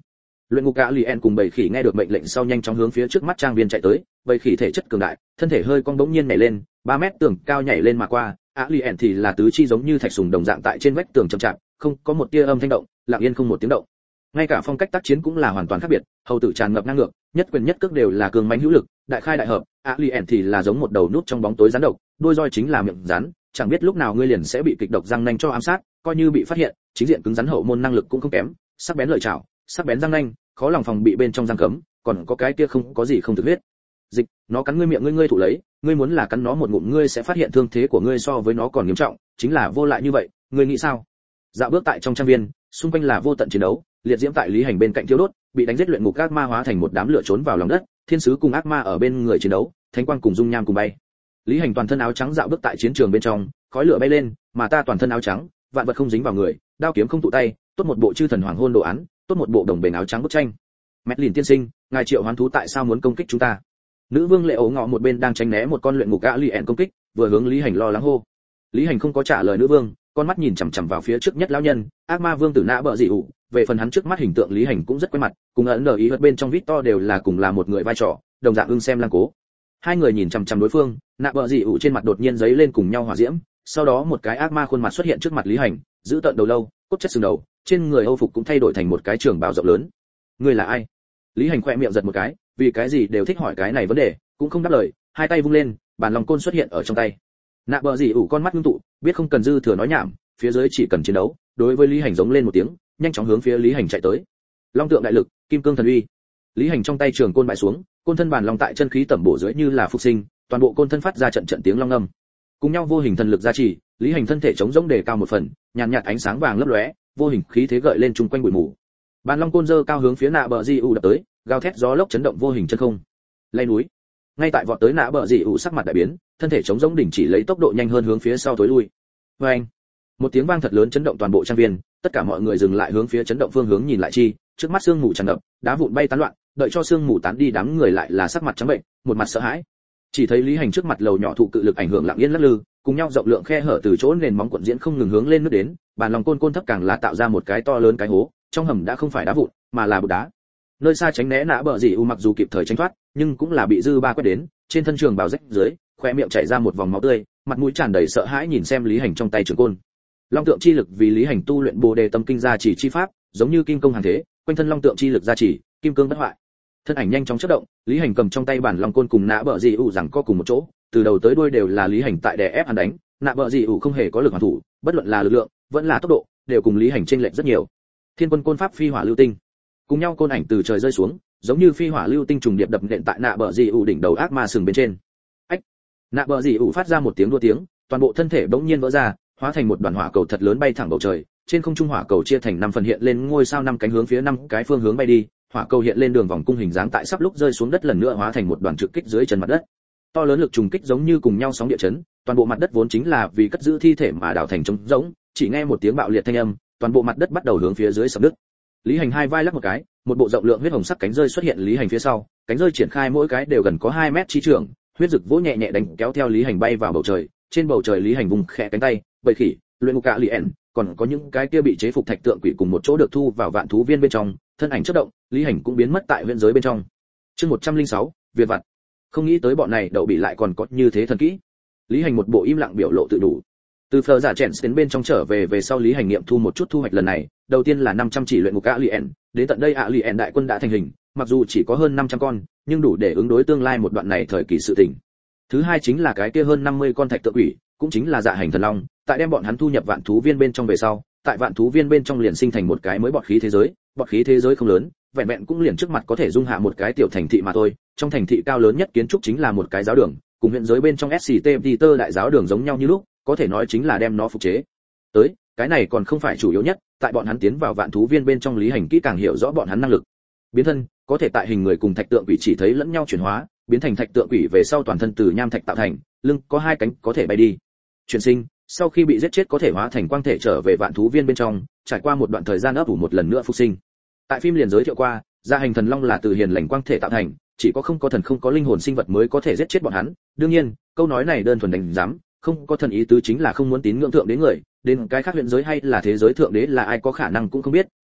Luyện ngục gã Lien cùng bầy khỉ nghe được mệnh lệnh sau nhanh chóng hướng phía trước mắt trang viên chạy tới, bầy khỉ thể chất cường đại, thân thể hơi cong bỗng nhiên nhảy lên, ba mét tường cao nhảy lên mà qua, gã Lien thì là tứ chi giống như thạch sùng đồng dạng tại trên vách tường chậm chạp, không có một tia âm thanh động, lặng yên không một tiếng động. Ngay cả phong cách tác chiến cũng là hoàn toàn khác biệt, hầu tử tràn ngập năng lượng, nhất quyền nhất cước đều là cường mãnh hữu lực, đại khai đại hợp, gã Lien thì là giống một đầu nút trong bóng tối rắn độc, đuôi roi chính là miệng rắn, chẳng biết lúc nào ngươi liền sẽ bị kịch độc răng nanh cho ám sát, coi như bị phát hiện, chính diện cứng rắn hậu môn năng lực cũng không kém, sắc bén lợi chảo, sắc bén răng nanh, khó lòng phòng bị bên trong răng cấm, còn có cái kia không có gì không thực huyết. Dịch, nó cắn ngươi miệng ngươi ngươi thụ lấy, ngươi muốn là cắn nó một ngụm ngươi sẽ phát hiện thương thế của ngươi so với nó còn nghiêm trọng, chính là vô lại như vậy, ngươi nghĩ sao? Dạo bước tại trong trang viên, xung quanh là vô tận chiến đấu, liệt diễm tại Lý Hành bên cạnh thiêu đốt, bị đánh giết luyện ngục ác ma hóa thành một đám lửa trốn vào lòng đất, thiên sứ cùng ác ma ở bên người chiến đấu, thánh quang cùng dung nham cùng bay. Lý Hành toàn thân áo trắng dạo bước tại chiến trường bên trong, khói lửa bay lên, mà ta toàn thân áo trắng, vạn vật không dính vào người, đao kiếm không tụ tay, tốt một bộ chư thần hoàng hôn đồ án, tốt một bộ đồng bền áo trắng bức tranh. Mét Lìn tiên sinh, ngài triệu hoán thú tại sao muốn công kích chúng ta? Nữ vương Lệ Ấu ngọ một bên đang tránh né một con luyện ngục gã Lien công kích, vừa hướng Lý Hành lo lắng hô. Lý Hành không có trả lời nữ vương, con mắt nhìn chằm chằm vào phía trước nhất lão nhân, ác ma vương tử nã bợ dị ủ. Về phần hắn trước mắt hình tượng Lý Hành cũng rất quen mặt, cùng ẩn ở ý vật bên trong Victor đều là cùng là một người vai trò, đồng dạng ưng xem lang cố. Hai người nhìn chằm chằm đối phương, nã bợ dị ủ trên mặt đột nhiên giấy lên cùng nhau hỏa diễm, sau đó một cái ác ma khuôn mặt xuất hiện trước mặt Lý Hành, giữ tận đầu lâu, cốt chất sừng đầu, trên người Âu phục cũng thay đổi thành một cái trường bào rộng lớn. Ngươi là ai? Lý Hành khẽ miệng giật một cái, vì cái gì đều thích hỏi cái này vấn đề, cũng không đáp lời, hai tay vung lên, bản lòng côn xuất hiện ở trong tay. Nạ bờ dị ủ con mắt ngưng tụ, biết không cần dư thừa nói nhảm, phía dưới chỉ cần chiến đấu, đối với Lý Hành giống lên một tiếng, nhanh chóng hướng phía Lý Hành chạy tới. Long tượng đại lực, kim cương thần uy. Lý Hành trong tay trường côn bãi xuống, côn thân bản long tại chân khí tẩm bổ dưới như là phục sinh, toàn bộ côn thân phát ra trận trận tiếng long ngâm. Cùng nhau vô hình thần lực gia trì, Lý Hành thân thể chống rỗng đề cao một phần, nhàn nhạt ánh sáng vàng lấp lóe, vô hình khí thế gợi lên chung quanh bụi mù. Bản long côn dơ cao hướng phía nạ bờ dị ủ đập tới, gào thét gió lốc chấn động vô hình chân không. Lay núi. Ngay tại vọt tới nạ bờ dị ủ sắc mặt đại biến, thân thể chống rỗng đình chỉ lấy tốc độ nhanh hơn hướng phía sau tối lui. Oeng! Một tiếng vang thật lớn chấn động toàn bộ trang viên, tất cả mọi người dừng lại hướng phía chấn động phương hướng nhìn lại chi, trước mắt sương mù tràn ngập, đá vụn bay tán loạn, đợi cho sương mù tán đi đám người lại là sắc mặt trắng bệnh, một mặt sợ hãi. Chỉ thấy Lý Hành trước mặt lầu nhỏ thụ cự lực ảnh hưởng lặng yên lắc lư, cùng nhau rộng lượng khe hở từ chỗ nền móng cuộn diễn không ngừng hướng lên nước đến, bàn lòng côn côn thấp càng là tạo ra một cái to lớn cái hố, trong hầm đã không phải đá vụn, mà là bột đá. Nơi xa tránh né nã bờ dị u mặc dù kịp thời tránh thoát, nhưng cũng là bị dư ba quét đến, trên thân trường bào rách dưới, khóe miệng chảy ra một vòng máu tươi, mặt mũi tràn đầy sợ hãi nhìn xem Lý Hành trong tay trường côn. Long tượng chi lực vì Lý Hành tu luyện Bồ đề tâm kinh gia chỉ chi pháp, giống như kim công hàng thế, quanh thân long tượng chi lực gia trì, kim cương bất hoại. Thân ảnh nhanh chóng chớp động, Lý Hành cầm trong tay bản long côn cùng nã bờ dị u rằng co cùng một chỗ, từ đầu tới đuôi đều là Lý Hành tại đè ép hắn đánh, nã bờ dị u không hề có lực hoàn thủ, bất luận là lực lượng, vẫn là tốc độ, đều cùng Lý Hành chênh lệch rất nhiều. Thiên quân côn pháp phi hỏa lưu tinh, cùng nhau côn ảnh từ trời rơi xuống, giống như phi hỏa lưu tinh trùng điệp đập nện tại nạ bờ dị ủ đỉnh đầu ác ma sừng bên trên. Ách! Nạ bờ dị ủ phát ra một tiếng đua tiếng, toàn bộ thân thể bỗng nhiên vỡ ra, hóa thành một đoàn hỏa cầu thật lớn bay thẳng bầu trời, trên không trung hỏa cầu chia thành năm phần hiện lên ngôi sao năm cánh hướng phía năm cái phương hướng bay đi, hỏa cầu hiện lên đường vòng cung hình dáng tại sắp lúc rơi xuống đất lần nữa hóa thành một đoàn trực kích dưới chân mặt đất. To lớn lực trùng kích giống như cùng nhau sóng địa chấn, toàn bộ mặt đất vốn chính là vì cất giữ thi thể mà đảo thành trống rỗng, chỉ nghe một tiếng bạo liệt thanh âm, toàn bộ mặt đất bắt đầu hướng phía dưới sập đứt. Lý Hành hai vai lắc một cái, một bộ rộng lượng huyết hồng sắc cánh rơi xuất hiện Lý Hành phía sau, cánh rơi triển khai mỗi cái đều gần có hai mét chi trường, huyết rực vỗ nhẹ nhẹ đánh kéo theo Lý Hành bay vào bầu trời, trên bầu trời Lý Hành vùng khẽ cánh tay, bầy khỉ, luyện ngục gã Lien, còn có những cái kia bị chế phục thạch tượng quỷ cùng một chỗ được thu vào vạn thú viên bên trong, thân ảnh chớp động, Lý Hành cũng biến mất tại huyễn giới bên trong. Chương một trăm lẻ sáu, Việt vặt. Không nghĩ tới bọn này đậu bị lại còn có như thế thần kỹ. Lý Hành một bộ im lặng biểu lộ tự đủ. Từ phờ giả chèn đến bên trong trở về về sau Lý Hành nghiệm thu một chút thu hoạch lần này, đầu tiên là năm trăm chỉ luyện ngục gã Lien, đến tận đây ạ Lien đại quân đã thành hình, mặc dù chỉ có hơn năm trăm con, nhưng đủ để ứng đối tương lai một đoạn này thời kỳ sự tình. Thứ hai chính là cái kia hơn năm mươi con thạch tượng quỷ, cũng chính là dạ hành thần long, tại đem bọn hắn thu nhập vạn thú viên bên trong về sau, tại vạn thú viên bên trong liền sinh thành một cái mới bọt khí thế giới, bọt khí thế giới không lớn, vẹn vẹn cũng liền trước mặt có thể dung hạ một cái tiểu thành thị mà thôi, trong thành thị cao lớn nhất kiến trúc chính là một cái giáo đường, cùng huyện giới bên trong ét xê tê Peter đại giáo đường giống nhau như lúc, có thể nói chính là đem nó phục chế. Tới, cái này còn không phải chủ yếu nhất, tại bọn hắn tiến vào vạn thú viên bên trong Lý Hành kỹ càng hiểu rõ bọn hắn năng lực. Biến thân, có thể tại hình người cùng thạch tượng quỷ chỉ thấy lẫn nhau chuyển hóa, biến thành thạch tượng quỷ về sau toàn thân từ nham thạch tạo thành, lưng có hai cánh có thể bay đi. Chuyển sinh, sau khi bị giết chết có thể hóa thành quang thể trở về vạn thú viên bên trong, trải qua một đoạn thời gian ấp ủ một lần nữa phục sinh. Tại phim liền giới thiệu qua, gia hành thần long là từ hiền lành quang thể tạo thành, chỉ có không có thần không có linh hồn sinh vật mới có thể giết chết bọn hắn. Đương nhiên, câu nói này đơn thuần đánh giám, không có thần ý tứ chính là không muốn tín ngưỡng thượng đế người, đến cái khác huyện giới hay là thế giới thượng đế là ai có khả năng cũng không biết,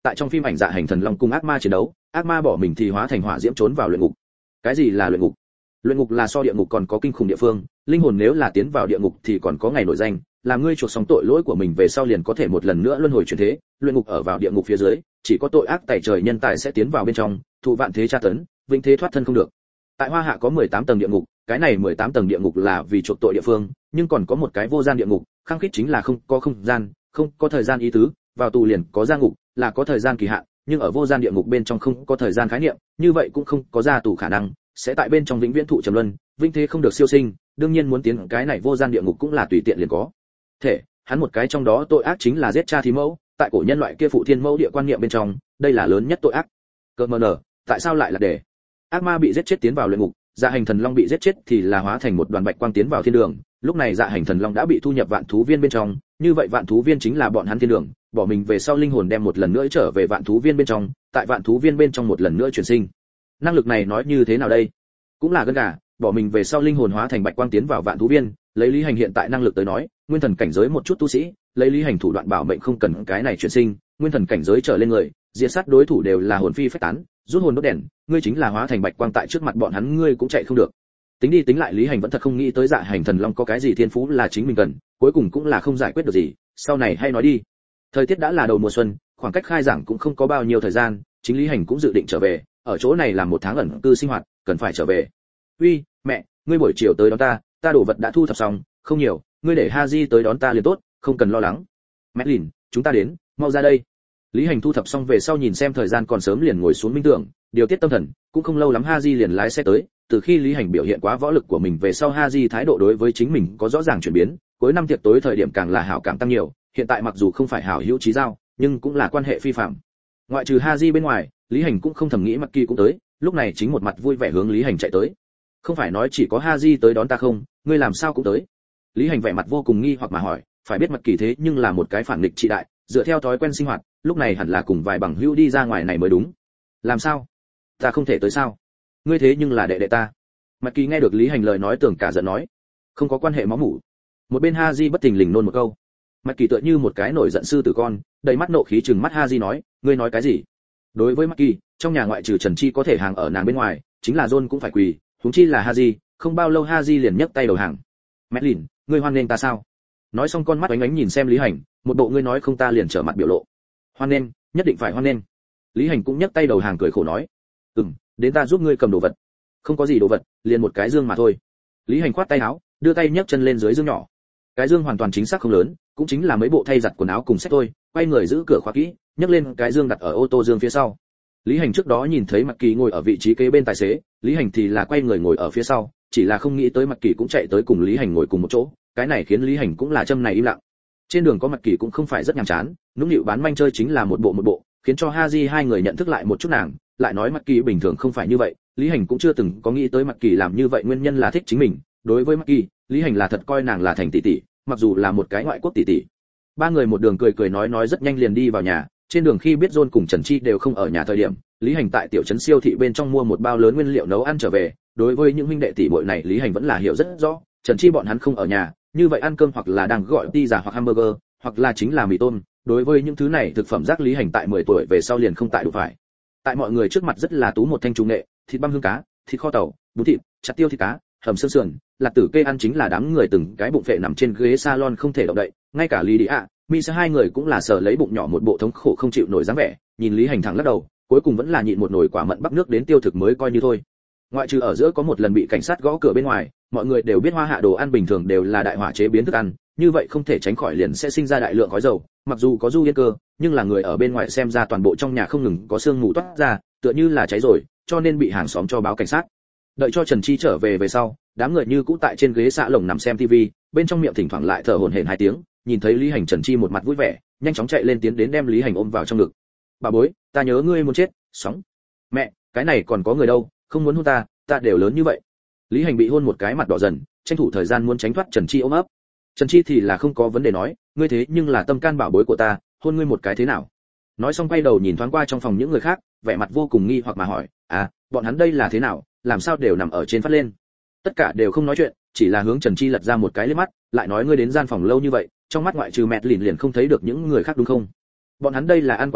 tại trong phim ảnh Dạ Hành Thần Long cùng ác ma chiến đấu, ác ma bỏ mình thì hóa thành hỏa diễm trốn vào luyện ngục. Cái gì là luyện ngục? Luyện ngục là so địa ngục còn có kinh khủng địa phương, linh hồn nếu là tiến vào địa ngục thì còn có ngày nổi danh, làm ngươi chuộc xong tội lỗi của mình về sau liền có thể một lần nữa luân hồi chuyển thế. Luyện ngục ở vào địa ngục phía dưới, chỉ có tội ác tày trời nhân tài sẽ tiến vào bên trong, thụ vạn thế tra tấn, vĩnh thế thoát thân không được. Tại Hoa Hạ có mười tám tầng địa ngục, cái này mười tám tầng địa ngục là vì chuộc tội địa phương, nhưng còn có một cái vô gian địa ngục, khăng khít chính là không có không gian, không có thời gian ý tứ, vào tù liền có ra ngục, là có thời gian kỳ hạn, nhưng ở vô gian địa ngục bên trong không có thời gian khái niệm, như vậy cũng không có ra tù khả năng, sẽ tại bên trong vĩnh viễn thụ trầm luân, vĩnh thế không được siêu sinh, đương nhiên muốn tiến cái này vô gian địa ngục cũng là tùy tiện liền có. Thể, hắn một cái trong đó tội ác chính là giết cha thí mẫu, tại cổ nhân loại kia phụ thiên mẫu địa quan niệm bên trong, đây là lớn nhất tội ác. Cơ mờ nở, tại sao lại là để ác ma bị giết chết tiến vào luyện ngục, Dạ Hành Thần Long bị giết chết thì là hóa thành một đoàn bạch quang tiến vào thiên đường, lúc này Dạ Hành Thần Long đã bị thu nhập vạn thú viên bên trong, như vậy vạn thú viên chính là bọn hắn thiên đường, bỏ mình về sau linh hồn đem một lần nữa trở về vạn thú viên bên trong, tại vạn thú viên bên trong một lần nữa chuyển sinh. Năng lực này nói như thế nào đây? Cũng là gân gà, bỏ mình về sau linh hồn hóa thành bạch quang tiến vào vạn thú viên, lấy Lý Hành hiện tại năng lực tới nói, nguyên thần cảnh giới một chút tu sĩ, lấy Lý Hành thủ đoạn bảo mệnh không cần cái này chuyển sinh, nguyên thần cảnh giới trở lên người, diệt sát đối thủ đều là hồn phi phách tán, rút hồn đốt đèn, ngươi chính là hóa thành bạch quang tại trước mặt bọn hắn ngươi cũng chạy không được. Tính đi tính lại Lý Hành vẫn thật không nghĩ tới Dạ Hành Thần Long có cái gì thiên phú là chính mình cần, cuối cùng cũng là không giải quyết được gì, sau này hay nói đi. Thời tiết đã là đầu mùa xuân, khoảng cách khai giảng cũng không có bao nhiêu thời gian, chính Lý Hành cũng dự định trở về, ở chỗ này làm một tháng ẩn cư sinh hoạt, cần phải trở về. Uy, mẹ, ngươi buổi chiều tới đón ta, ta đồ vật đã thu thập xong, không nhiều, ngươi để Haji tới đón ta liền tốt, không cần lo lắng. Madeline, chúng ta đến, mau ra đây. Lý Hành thu thập xong về sau nhìn xem thời gian còn sớm liền ngồi xuống minh tưởng, điều tiết tâm thần, cũng không lâu lắm Haji liền lái xe tới, từ khi Lý Hành biểu hiện quá võ lực của mình về sau Haji thái độ đối với chính mình có rõ ràng chuyển biến, cuối năm tiệc tối thời điểm càng là hảo cảm tăng nhiều, hiện tại mặc dù không phải hảo hữu chí giao, nhưng cũng là quan hệ phi phạm. Ngoại trừ Haji bên ngoài, Lý Hành cũng không thầm nghĩ Mạc Kỳ cũng tới, lúc này chính một mặt vui vẻ hướng Lý Hành chạy tới. Không phải nói chỉ có Haji tới đón ta không, ngươi làm sao cũng tới? Lý Hành vẻ mặt vô cùng nghi hoặc mà hỏi, phải biết Mạc Kỳ thế nhưng là một cái phản nghịch trị đại, dựa theo thói quen sinh hoạt, lúc này hẳn là cùng vài bằng hữu đi ra ngoài này mới đúng. Làm sao? Ta không thể tới sao? Ngươi thế nhưng là đệ đệ ta. Mạc Kỳ nghe được Lý Hành lời nói tưởng cả giận nói, không có quan hệ máu mủ. Một bên Haji bất thình lình nôn một câu. Mạc Kỳ tựa như một cái nổi giận sư tử con, đầy mắt nộ khí trừng mắt Haji nói, ngươi nói cái gì? Đối với Mạc Kỳ, trong nhà ngoại trừ Trần Chi có thể hàng ở nàng bên ngoài, chính là John cũng phải quỳ, huống chi là Haji, không bao lâu Haji liền nhấc tay đầu hàng. Madeline, ngươi hoan nghênh ta sao? Nói xong con mắt ánh ánh nhìn xem Lý Hành, một bộ ngươi nói không ta liền trở mặt biểu lộ. Hoan nghênh, nhất định phải hoan nghênh. Lý Hành cũng nhấc tay đầu hàng cười khổ nói, ừm, đến ta giúp ngươi cầm đồ vật. Không có gì đồ vật, liền một cái dương mà thôi. Lý Hành khoát tay áo, đưa tay nhấc chân lên dưới dương nhỏ. Cái dương hoàn toàn chính xác không lớn, cũng chính là mấy bộ thay giặt quần áo cùng sách thôi, quay người giữ cửa khóa kỹ, nhấc lên cái dương đặt ở ô tô dương phía sau. Lý Hành trước đó nhìn thấy Mạc Kỳ ngồi ở vị trí kế bên tài xế, Lý Hành thì là quay người ngồi ở phía sau, chỉ là không nghĩ tới Mạc Kỳ cũng chạy tới cùng Lý Hành ngồi cùng một chỗ, cái này khiến Lý Hành cũng là châm này im lặng. Trên đường có Mạc Kỳ cũng không phải rất nhàm chán, nũng nịu bán manh chơi chính là một bộ một bộ, khiến cho Haji hai người nhận thức lại một chút nàng, lại nói Mạc Kỳ bình thường không phải như vậy, Lý Hành cũng chưa từng có nghĩ tới Mạc Kỳ làm như vậy nguyên nhân là thích chính mình, đối với Mạc Kỳ, Lý Hành là thật coi nàng là thành tỷ tỷ, mặc dù là một cái ngoại quốc tỷ tỷ. Ba người một đường cười cười nói nói rất nhanh liền đi vào nhà, trên đường khi biết John cùng Trần Chi đều không ở nhà thời điểm, Lý Hành tại tiểu trấn siêu thị bên trong mua một bao lớn nguyên liệu nấu ăn trở về, đối với những huynh đệ tỷ muội này Lý Hành vẫn là hiểu rất rõ, Trần Chi bọn hắn không ở nhà, như vậy ăn cơm hoặc là đang gọi pizza hoặc hamburger, hoặc là chính là mì tôm, đối với những thứ này thực phẩm rác Lý Hành tại mười tuổi về sau liền không tại đủ phải. Tại mọi người trước mặt rất là tú một thanh trung nghệ, thịt băm hương cá, thịt kho tàu, bún thịt, chặt tiêu thịt cá, hầm xương sườn, lạc tử kê ăn chính là đám người từng cái bụng phệ nằm trên ghế salon không thể động đậy, ngay cả Lý Đi ạ, Mi sẽ hai người cũng là sờ lấy bụng nhỏ một bộ thống khổ không chịu nổi dáng vẻ, nhìn Lý Hành thẳng lắc đầu, cuối cùng vẫn là nhịn một nồi quả mận bắc nước đến tiêu thực mới coi như thôi. Ngoại trừ ở giữa có một lần bị cảnh sát gõ cửa bên ngoài, mọi người đều biết Hoa Hạ đồ ăn bình thường đều là đại hỏa chế biến thức ăn, như vậy không thể tránh khỏi liền sẽ sinh ra đại lượng khói dầu, mặc dù có du yên cơ, nhưng là người ở bên ngoài xem ra toàn bộ trong nhà không ngừng có sương mù toát ra, tựa như là cháy rồi, cho nên bị hàng xóm cho báo cảnh sát. Đợi cho Trần Chi trở về về sau, đám người như cũ tại trên ghế xạ lồng nằm xem tivi, bên trong miệng thỉnh thoảng lại thở hổn hển hai tiếng, nhìn thấy Lý Hành, Trần Chi một mặt vui vẻ, nhanh chóng chạy lên tiến đến đem Lý Hành ôm vào trong ngực. Bà bối, ta nhớ ngươi muốn chết, sóng. Mẹ, cái này còn có người đâu, không muốn hôn ta, ta đều lớn như vậy. Lý Hành bị hôn một cái mặt đỏ dần, tranh thủ thời gian muốn tránh thoát Trần Chi ôm ấp. Trần Chi thì là không có vấn đề nói, ngươi thế nhưng là tâm can bảo bối của ta, hôn ngươi một cái thế nào? Nói xong quay đầu nhìn thoáng qua trong phòng những người khác, vẻ mặt vô cùng nghi hoặc mà hỏi, à, bọn hắn đây là thế nào, làm sao đều nằm ở trên phát lên? Tất cả đều không nói chuyện, chỉ là hướng Trần Chi lật ra một cái liếc mắt, lại nói ngươi đến gian phòng lâu như vậy, trong mắt ngoại trừ mẹ lìn liền không thấy được những người khác đúng không? Bọn hắn đây là ăn quá no,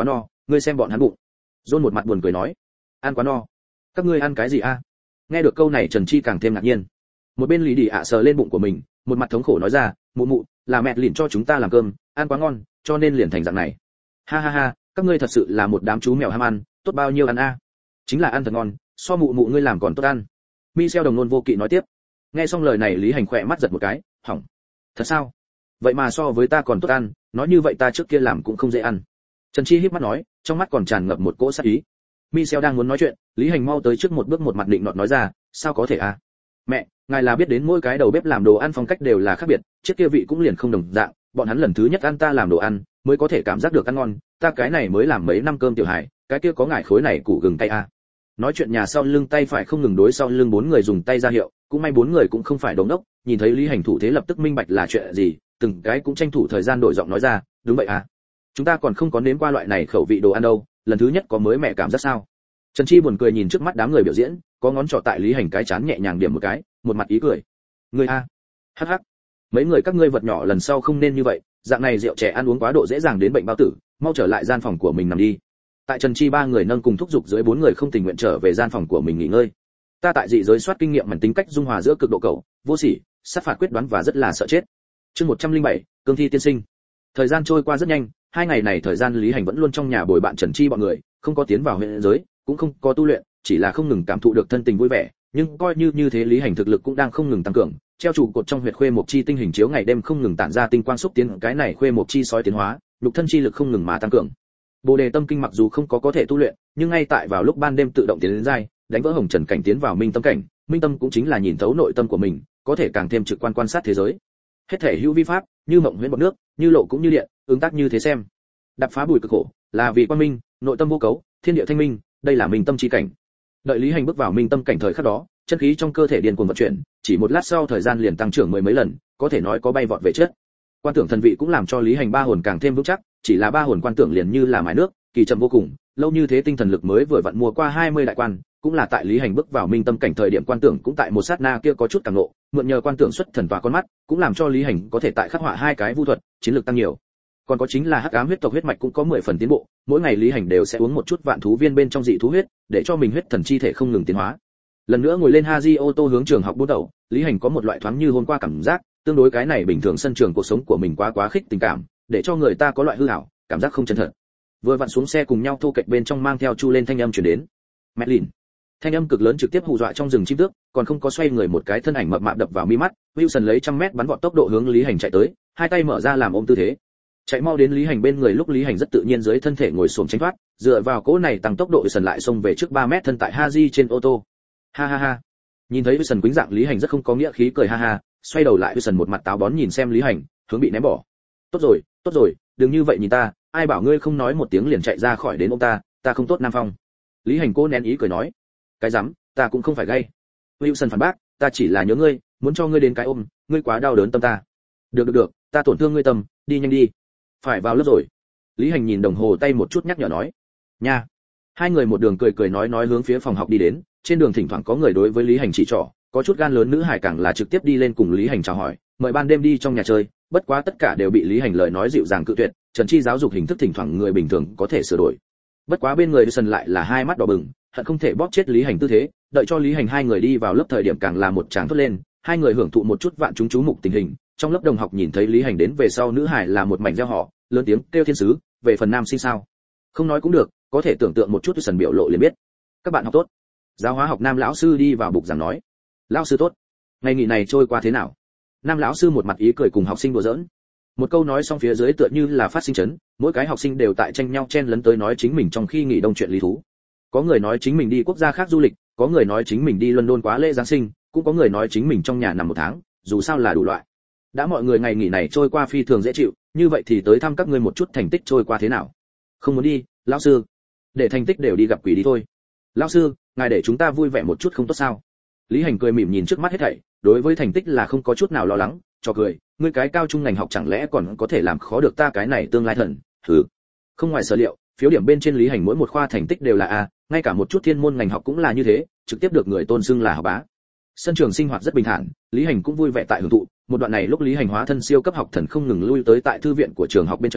ngươi xem bọn hắn bụng. John một mặt buồn cười nói, ăn quá no. Các ngươi ăn cái gì a? Nghe được câu này Trần Chi càng thêm ngạc nhiên. Một bên Lý Đi ạ sờ lên bụng của mình, một mặt thống khổ nói ra, mụ mụ, là mẹ lìn cho chúng ta làm cơm, ăn quá ngon, cho nên liền thành dạng này. Ha ha ha, các ngươi thật sự là một đám chú mèo ham ăn, tốt bao nhiêu ăn a? Chính là ăn thật ngon, so mụ mụ ngươi làm còn tốt ăn. Michel đồng nôn vô kỵ nói tiếp. Nghe xong lời này Lý Hành khỏe mắt giật một cái, hỏng. Thật sao? Vậy mà so với ta còn tốt ăn, nói như vậy ta trước kia làm cũng không dễ ăn. Trần Chi híp mắt nói, trong mắt còn tràn ngập một cỗ sát ý. Michel đang muốn nói chuyện, Lý Hành mau tới trước một bước một mặt định nọt nói ra, sao có thể a? Mẹ, ngài là biết đến mỗi cái đầu bếp làm đồ ăn phong cách đều là khác biệt, trước kia vị cũng liền không đồng dạng, bọn hắn lần thứ nhất ăn ta làm đồ ăn, mới có thể cảm giác được ăn ngon, ta cái này mới làm mấy năm cơm tiểu hải, cái kia có ngải khối này củ gừng tay a. Nói chuyện nhà sau lưng tay phải không ngừng đối sau lưng bốn người dùng tay ra hiệu, cũng may bốn người cũng không phải đống đốc, nhìn thấy Lý Hành thủ thế lập tức minh bạch là chuyện gì, từng cái cũng tranh thủ thời gian đổi giọng nói ra, đúng vậy à, chúng ta còn không có nếm qua loại này khẩu vị đồ ăn đâu, lần thứ nhất có mới mẹ cảm giác sao? Trần Chi buồn cười nhìn trước mắt đám người biểu diễn, có ngón trỏ tại Lý Hành cái chán nhẹ nhàng điểm một cái, một mặt ý cười. Ngươi a, hắc hắc, mấy người các ngươi vật nhỏ lần sau không nên như vậy, dạng này rượu trẻ ăn uống quá độ dễ dàng đến bệnh bao tử, mau trở lại gian phòng của mình nằm đi. Tại Trần Chi ba người nâng cùng thúc giục dưới bốn người không tình nguyện trở về gian phòng của mình nghỉ ngơi. Ta tại dị giới soát kinh nghiệm mảnh tính cách dung hòa giữa cực độ cầu, vô sỉ, sát phạt quyết đoán và rất là sợ chết. Chương một trăm lẻ bảy, cương thi tiên sinh. Thời gian trôi qua rất nhanh, hai ngày này thời gian Lý Hành vẫn luôn trong nhà bồi bạn Trần Chi bọn người, không có tiến vào huyện giới, cũng không có tu luyện, chỉ là không ngừng cảm thụ được thân tình vui vẻ, nhưng coi như như thế Lý Hành thực lực cũng đang không ngừng tăng cường, treo trụ cột trong huyệt khuê mộc chi tinh hình chiếu ngày đêm không ngừng tản ra tinh quang xúc tiến cái này khuê mộc chi sói tiến hóa, lục thân chi lực không ngừng mà tăng cường. Bồ đề tâm kinh mặc dù không có có thể tu luyện, nhưng ngay tại vào lúc ban đêm tự động tiến đến giai, đánh vỡ hồng trần cảnh tiến vào minh tâm cảnh, minh tâm cũng chính là nhìn thấu nội tâm của mình, có thể càng thêm trực quan quan sát thế giới. Hết thể hữu vi pháp, như mộng huyễn bọt nước, như lộ cũng như điện, ứng tác như thế xem. Đạp phá bụi cực khổ, là vì quan minh, nội tâm vô cấu, thiên địa thanh minh, đây là minh tâm chi cảnh. Đợi Lý Hành bước vào minh tâm cảnh thời khắc đó, chân khí trong cơ thể điên cuồng vận chuyển, chỉ một lát sau thời gian liền tăng trưởng mười mấy lần, có thể nói có bay vọt về trước. Quan tưởng thần vị cũng làm cho Lý Hành ba hồn càng thêm vững chắc, chỉ là ba hồn quan tưởng liền như là mài nước, kỳ chậm vô cùng, lâu như thế tinh thần lực mới vừa vặn mua qua hai mươi đại quan, cũng là tại Lý Hành bước vào minh tâm cảnh thời điểm quan tưởng cũng tại một sát na kia có chút càng nộ, mượn nhờ quan tưởng xuất thần tỏa con mắt, cũng làm cho Lý Hành có thể tại khắc họa hai cái vu thuật, chiến lược tăng nhiều. Còn có chính là hắc ám huyết tộc huyết mạch cũng có mười phần tiến bộ, mỗi ngày Lý Hành đều sẽ uống một chút vạn thú viên bên trong dị thú huyết, để cho mình huyết thần chi thể không ngừng tiến hóa. Lần nữa ngồi lên Haji ô tô hướng trường học bút đầu, Lý Hành có một loại thoáng như hôm qua cảm giác, tương đối cái này bình thường sân trường cuộc sống của mình quá quá khích tình cảm, để cho người ta có loại hư ảo, cảm giác không chân thật. Vừa vặn xuống xe cùng nhau thu kịch bên trong mang theo chu lên thanh âm truyền đến. Medlin. Thanh âm cực lớn trực tiếp hù dọa trong rừng chim tước, còn không có xoay người một cái thân ảnh mập mạp đập vào mi mắt, Wilson lấy trăm mét bắn vọt tốc độ hướng Lý Hành chạy tới, hai tay mở ra làm ôm tư thế. Chạy mau đến Lý Hành bên người lúc Lý Hành rất tự nhiên dưới thân thể ngồi xổm tránh thoát, dựa vào cỗ này tăng tốc độ Wilson lại xông về trước ba mét thân tại Haji trên ô tô. Ha ha ha. Nhìn thấy Wilson quĩnh dạng Lý Hành rất không có nghĩa khí cười ha ha, xoay đầu lại Wilson một mặt táo bón nhìn xem Lý Hành, hướng bị ném bỏ. Tốt rồi, tốt rồi, đừng như vậy nhìn ta, ai bảo ngươi không nói một tiếng liền chạy ra khỏi đến ôm ta, ta không tốt Nam Phong. Lý Hành cố nén ý cười nói. Cái rắm, ta cũng không phải gay. Wilson phản bác, ta chỉ là nhớ ngươi, muốn cho ngươi đến cái ôm, ngươi quá đau đớn tâm ta. Được được được, ta tổn thương ngươi tâm, đi nhanh đi. Phải vào lớp rồi. Lý Hành nhìn đồng hồ tay một chút nhắc nhở nói. Nha. Hai người một đường cười cười nói nói hướng phía phòng học đi đến, trên đường thỉnh thoảng có người đối với Lý Hành chỉ trỏ, có chút gan lớn nữ hải càng là trực tiếp đi lên cùng Lý Hành chào hỏi, mời ban đêm đi trong nhà chơi, bất quá tất cả đều bị Lý Hành lời nói dịu dàng cự tuyệt, Trần Chi giáo dục hình thức thỉnh thoảng người bình thường có thể sửa đổi. Bất quá bên người Wilson lại là hai mắt đỏ bừng, hận không thể bóp chết Lý Hành tư thế, đợi cho Lý Hành hai người đi vào lớp thời điểm càng là một tràng thốt lên, hai người hưởng thụ một chút vạn chúng chú mục tình hình, trong lớp đồng học nhìn thấy Lý Hành đến về sau nữ hải là một mảnh reo hò, lớn tiếng kêu thiên sứ, về phần nam sinh sao? Không nói cũng được, có thể tưởng tượng một chút Wilson biểu lộ liền biết. Các bạn học tốt. Giáo hóa học nam lão sư đi vào bục giảng nói. Lão sư tốt. Ngày nghỉ này trôi qua thế nào? Nam lão sư một mặt ý cười cùng học sinh đùa giỡn. Một câu nói xong phía dưới tựa như là phát sinh chấn, mỗi cái học sinh đều tại tranh nhau chen lấn tới nói chính mình trong khi nghỉ đông chuyện lý thú. Có người nói chính mình đi quốc gia khác du lịch, có người nói chính mình đi London quá lễ Giáng sinh, cũng có người nói chính mình trong nhà nằm một tháng, dù sao là đủ loại. Đã mọi người ngày nghỉ này trôi qua phi thường dễ chịu, như vậy thì tới thăm các ngươi một chút thành tích trôi qua thế nào. Không muốn đi, lão sư. Để thành tích đều đi gặp quỷ đi thôi. Lão sư, ngài để chúng ta vui vẻ một chút không tốt sao? Lý Hành cười mỉm nhìn trước mắt hết thảy, đối với thành tích là không có chút nào lo lắng, cho cười, ngươi cái cao trung ngành học chẳng lẽ còn có thể làm khó được ta cái này tương lai thần? Hừ. Không ngoài sở liệu, phiếu điểm bên trên Lý Hành mỗi một khoa thành tích đều là A, ngay cả một chút thiên môn ngành học cũng là như thế, trực tiếp được người tôn xưng là học bá. Sân trường sinh hoạt rất bình thản, Lý Hành cũng vui vẻ tại hưởng thụ, một đoạn này lúc Lý Hành hóa thân siêu cấp học thần không ngừng lui tới tại thư viện của trường học bên trong,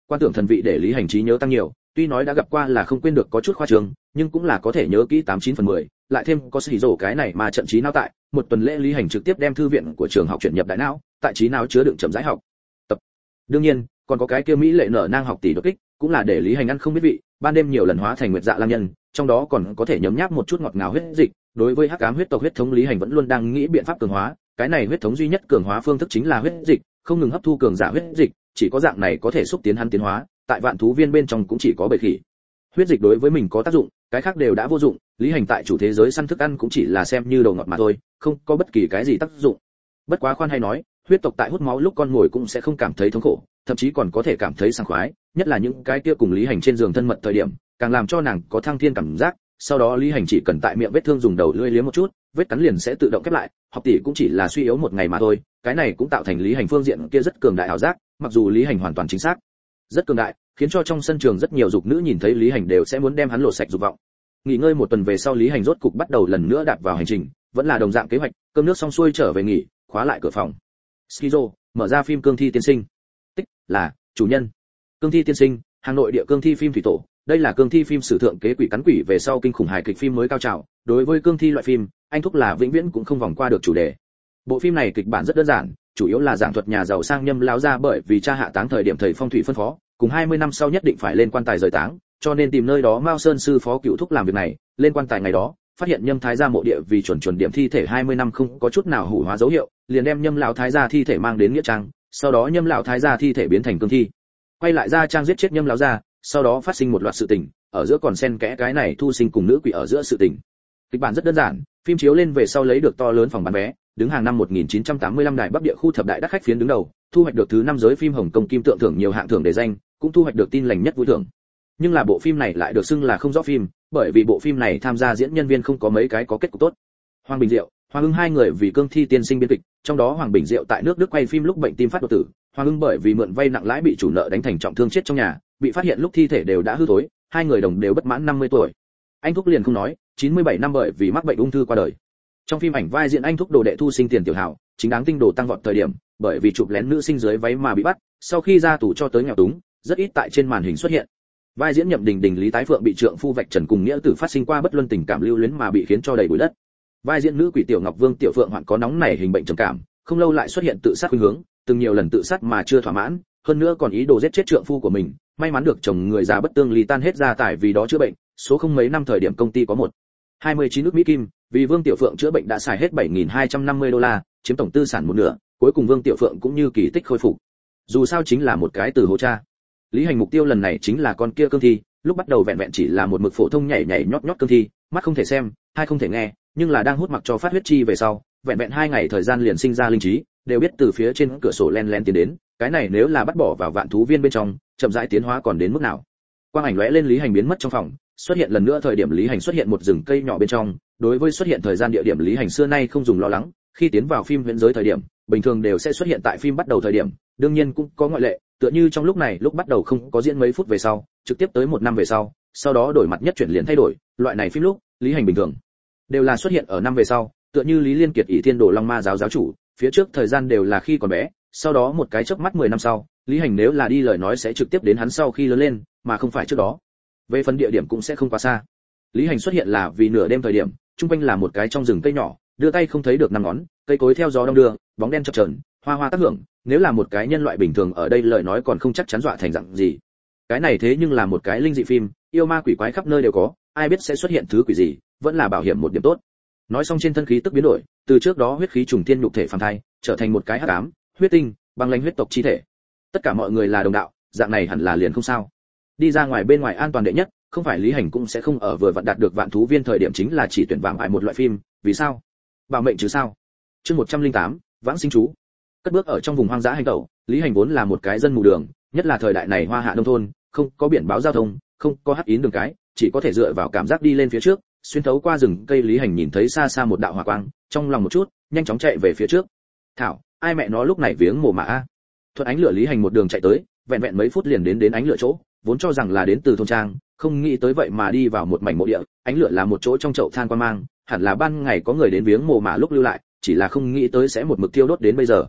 Quan tưởng thần vị để Lý Hành trí nhớ tăng nhiều, tuy nói đã gặp qua là không quên được có chút khoa trương, nhưng cũng là có thể nhớ kỹ tám chín phần mười, lại thêm có sĩ rổ cái này mà trận trí não tại, một tuần lễ Lý Hành trực tiếp đem thư viện của trường học chuyển nhập đại não, tại trí não chứa đựng chậm rãi học tập. Đương nhiên, còn có cái kia mỹ lệ nở nang học tỷ đột kích, cũng là để Lý Hành ăn không biết vị, ban đêm nhiều lần hóa thành nguyệt dạ lang nhân, trong đó còn có thể nhấm nháp một chút ngọt ngào huyết dịch. Đối với hắc ám huyết tộc huyết thống, Lý Hành vẫn luôn đang nghĩ biện pháp cường hóa, cái này huyết thống duy nhất cường hóa phương thức chính là huyết dịch, không ngừng hấp thu cường giả huyết dịch, chỉ có dạng này có thể xúc tiến hắn tiến hóa, tại vạn thú viên bên trong cũng chỉ có bầy khỉ. Huyết dịch đối với mình có tác dụng, cái khác đều đã vô dụng, Lý Hành tại chủ thế giới săn thức ăn cũng chỉ là xem như đồ ngọt mà thôi, không có bất kỳ cái gì tác dụng. Bất quá khoan hay nói, huyết tộc tại hút máu lúc con mồi cũng sẽ không cảm thấy thống khổ, thậm chí còn có thể cảm thấy sảng khoái, nhất là những cái kia cùng Lý Hành trên giường thân mật thời điểm, càng làm cho nàng có thăng thiên cảm giác. Sau đó Lý Hành chỉ cần tại miệng vết thương dùng đầu lưỡi liếm một chút, vết cắn liền sẽ tự động khép lại, học tỷ cũng chỉ là suy yếu một ngày mà thôi, cái này cũng tạo thành Lý Hành phương diện kia rất cường đại ảo giác, mặc dù Lý Hành hoàn toàn chính xác, rất cường đại, khiến cho trong sân trường rất nhiều dục nữ nhìn thấy Lý Hành đều sẽ muốn đem hắn lột sạch dục vọng. Nghỉ ngơi một tuần về sau, Lý Hành rốt cục bắt đầu lần nữa đạp vào hành trình, vẫn là đồng dạng kế hoạch, cơm nước xong xuôi trở về nghỉ, khóa lại cửa phòng. Skizo, mở ra phim Cương thi tiên sinh. Tích là chủ nhân. Cương thi tiên sinh, Hà Nội địa cương thi phim thủy tổ. Đây là cương thi phim sử thượng kế quỷ cắn quỷ về sau kinh khủng hài kịch phim mới cao trào, đối với cương thi loại phim, anh thúc là vĩnh viễn cũng không vòng qua được chủ đề. Bộ phim này kịch bản rất đơn giản, chủ yếu là giảng thuật nhà giàu sang Nhâm lão gia bởi vì cha hạ táng thời điểm thầy phong thủy phân phó, cùng hai mươi năm sau nhất định phải lên quan tài rời táng, cho nên tìm nơi đó Mao Sơn sư phó cựu thúc làm việc này, lên quan tài ngày đó, phát hiện Nhâm thái gia mộ địa vì chuẩn chuẩn điểm thi thể hai mươi năm không có chút nào hủ hóa dấu hiệu, liền đem Nhâm lão thái gia thi thể mang đến nghĩa trang, sau đó Nhâm lão thái gia thi thể biến thành cương thi, quay lại ra trang giết chết Nhâm lão gia, sau đó phát sinh một loạt sự tình, ở giữa còn xen kẽ cái này thu sinh cùng nữ quỷ ở giữa sự tình. Kịch bản rất đơn giản, phim chiếu lên về sau lấy được to lớn phòng bán vé, đứng hàng năm một nghìn chín trăm tám mươi lăm đài Bắc địa khu thập đại đắt khách phiến đứng đầu, thu hoạch được thứ năm giới phim Hồng Kông kim tượng thưởng nhiều hạng thưởng để danh, cũng thu hoạch được tin lành nhất vui thưởng. Nhưng là bộ phim này lại được xưng là không rõ phim, bởi vì bộ phim này tham gia diễn nhân viên không có mấy cái có kết cục tốt. Hoàng Bình Diệu, Hoàng Ưng hai người vì cương thi tiên sinh biên kịch, trong đó Hoàng Bình Diệu tại nước Đức quay phim lúc bệnh tim phát đột tử, Hoàng Ưng bởi vì mượn vay nặng lãi bị chủ nợ đánh thành trọng thương chết trong nhà, bị phát hiện lúc thi thể đều đã hư thối, hai người đồng đều bất mãn năm mươi tuổi. Anh thúc liền không nói, chín mươi bảy năm bởi vì mắc bệnh ung thư qua đời. Trong phim ảnh vai diễn anh thúc đồ đệ thu sinh Tiền Tiểu Hảo, chính đáng tinh đồ tăng vọt thời điểm, bởi vì chụp lén nữ sinh dưới váy mà bị bắt, sau khi ra tù cho tới nghèo túng, rất ít tại trên màn hình xuất hiện. Vai diễn Nhậm Đình Đình Lý Tái Phượng bị trượng phu vạch trần cùng nghĩa tử phát sinh qua bất luân tình cảm lưu luyến mà bị khiến cho đầy bụi đất. Vai diễn nữ quỷ Tiểu Ngọc Vương Tiểu Phượng hoạn có nóng nảy hình bệnh trầm cảm, không lâu lại xuất hiện tự sát khuynh hướng, từng nhiều lần tự sát mà chưa thỏa mãn, hơn nữa còn ý đồ giết chết trượng phu của mình, may mắn được chồng người già bất tương ly tan hết gia tài vì đó chữa bệnh, số không mấy năm thời điểm công ty có một hai mươi chín nước Mỹ kim, vì Vương Tiểu Phượng chữa bệnh đã xài hết bảy nghìn hai trăm năm mươi đô la, chiếm tổng tư sản một nửa, cuối cùng Vương Tiểu Phượng cũng như kỳ tích khôi phục. Dù sao chính là một cái từ hố cha. Lý Hành mục tiêu lần này chính là con kia cương thi, lúc bắt đầu vẹn vẹn chỉ là một mực phổ thông nhảy nhảy nhót nhót cương thi, mắt không thể xem, tai không thể nghe, nhưng là đang hút mặc cho phát huyết chi về sau, vẹn vẹn hai ngày thời gian liền sinh ra linh trí, đều biết từ phía trên cửa sổ len len tiến đến, cái này nếu là bắt bỏ vào vạn thú viên bên trong, chậm rãi tiến hóa còn đến mức nào. Quang ảnh lóe lên, Lý Hành biến mất trong phòng, xuất hiện lần nữa thời điểm Lý Hành xuất hiện một rừng cây nhỏ bên trong, đối với xuất hiện thời gian địa điểm Lý Hành xưa nay không dùng lo lắng, khi tiến vào phim huyễn giới thời điểm, bình thường đều sẽ xuất hiện tại phim bắt đầu thời điểm, đương nhiên cũng có ngoại lệ, tựa như trong lúc này lúc bắt đầu không có diễn mấy phút về sau, trực tiếp tới một năm về sau, sau đó đổi mặt nhất chuyển liền thay đổi, loại này phim lúc, Lý Hành bình thường đều là xuất hiện ở năm về sau, tựa như Lý Liên Kiệt ỷ Thiên Đồ Long Ma giáo giáo chủ, phía trước thời gian đều là khi còn bé, sau đó một cái chớp mắt mười năm sau, Lý Hành nếu là đi lời nói sẽ trực tiếp đến hắn sau khi lớn lên, mà không phải trước đó. Về phần địa điểm cũng sẽ không quá xa. Lý Hành xuất hiện là vì nửa đêm thời điểm, trung quanh là một cái trong rừng cây nhỏ, đưa tay không thấy được năm ngón, cây cối theo gió đông đưa, bóng đen chập chờn, hoa hoa tác hưởng, nếu là một cái nhân loại bình thường ở đây lời nói còn không chắc chắn dọa thành dạng gì. Cái này thế nhưng là một cái linh dị phim, yêu ma quỷ quái khắp nơi đều có, ai biết sẽ xuất hiện thứ quỷ gì, vẫn là bảo hiểm một điểm tốt. Nói xong trên thân khí tức biến đổi, từ trước đó huyết khí trùng thiên nhục thể phàm thai, trở thành một cái hắc ám, huyết tinh, băng lãnh huyết tộc chi thể. Tất cả mọi người là đồng đạo, dạng này hẳn là liền không sao. Đi ra ngoài bên ngoài an toàn đệ nhất, không phải Lý Hành cũng sẽ không ở vừa vặn đạt được vạn thú viên thời điểm chính là chỉ tuyển vàng ải một loại phim, vì sao? Bảo mệnh chứ sao? Chương một trăm lẻ tám, Vãng sinh chú. Cất bước ở trong vùng hoang dã hành tẩu, Lý Hành vốn là một cái dân mù đường, nhất là thời đại này hoa hạ nông thôn, không có biển báo giao thông, không có hắc yến đường cái, chỉ có thể dựa vào cảm giác đi lên phía trước, xuyên thấu qua rừng cây Lý Hành nhìn thấy xa xa một đạo hỏa quang, trong lòng một chút, nhanh chóng chạy về phía trước. Thảo, ai mẹ nó lúc này viếng mồ mả a. Thuận ánh lửa Lý Hành một đường chạy tới, vẹn vẹn mấy phút liền đến đến ánh lửa chỗ, vốn cho rằng là đến từ thôn trang, không nghĩ tới vậy mà đi vào một mảnh mộ địa, ánh lửa là một chỗ trong chậu than quang mang, hẳn là ban ngày có người đến viếng mồ mả lúc lưu lại, chỉ là không nghĩ tới sẽ một mực thiêu đốt đến bây giờ.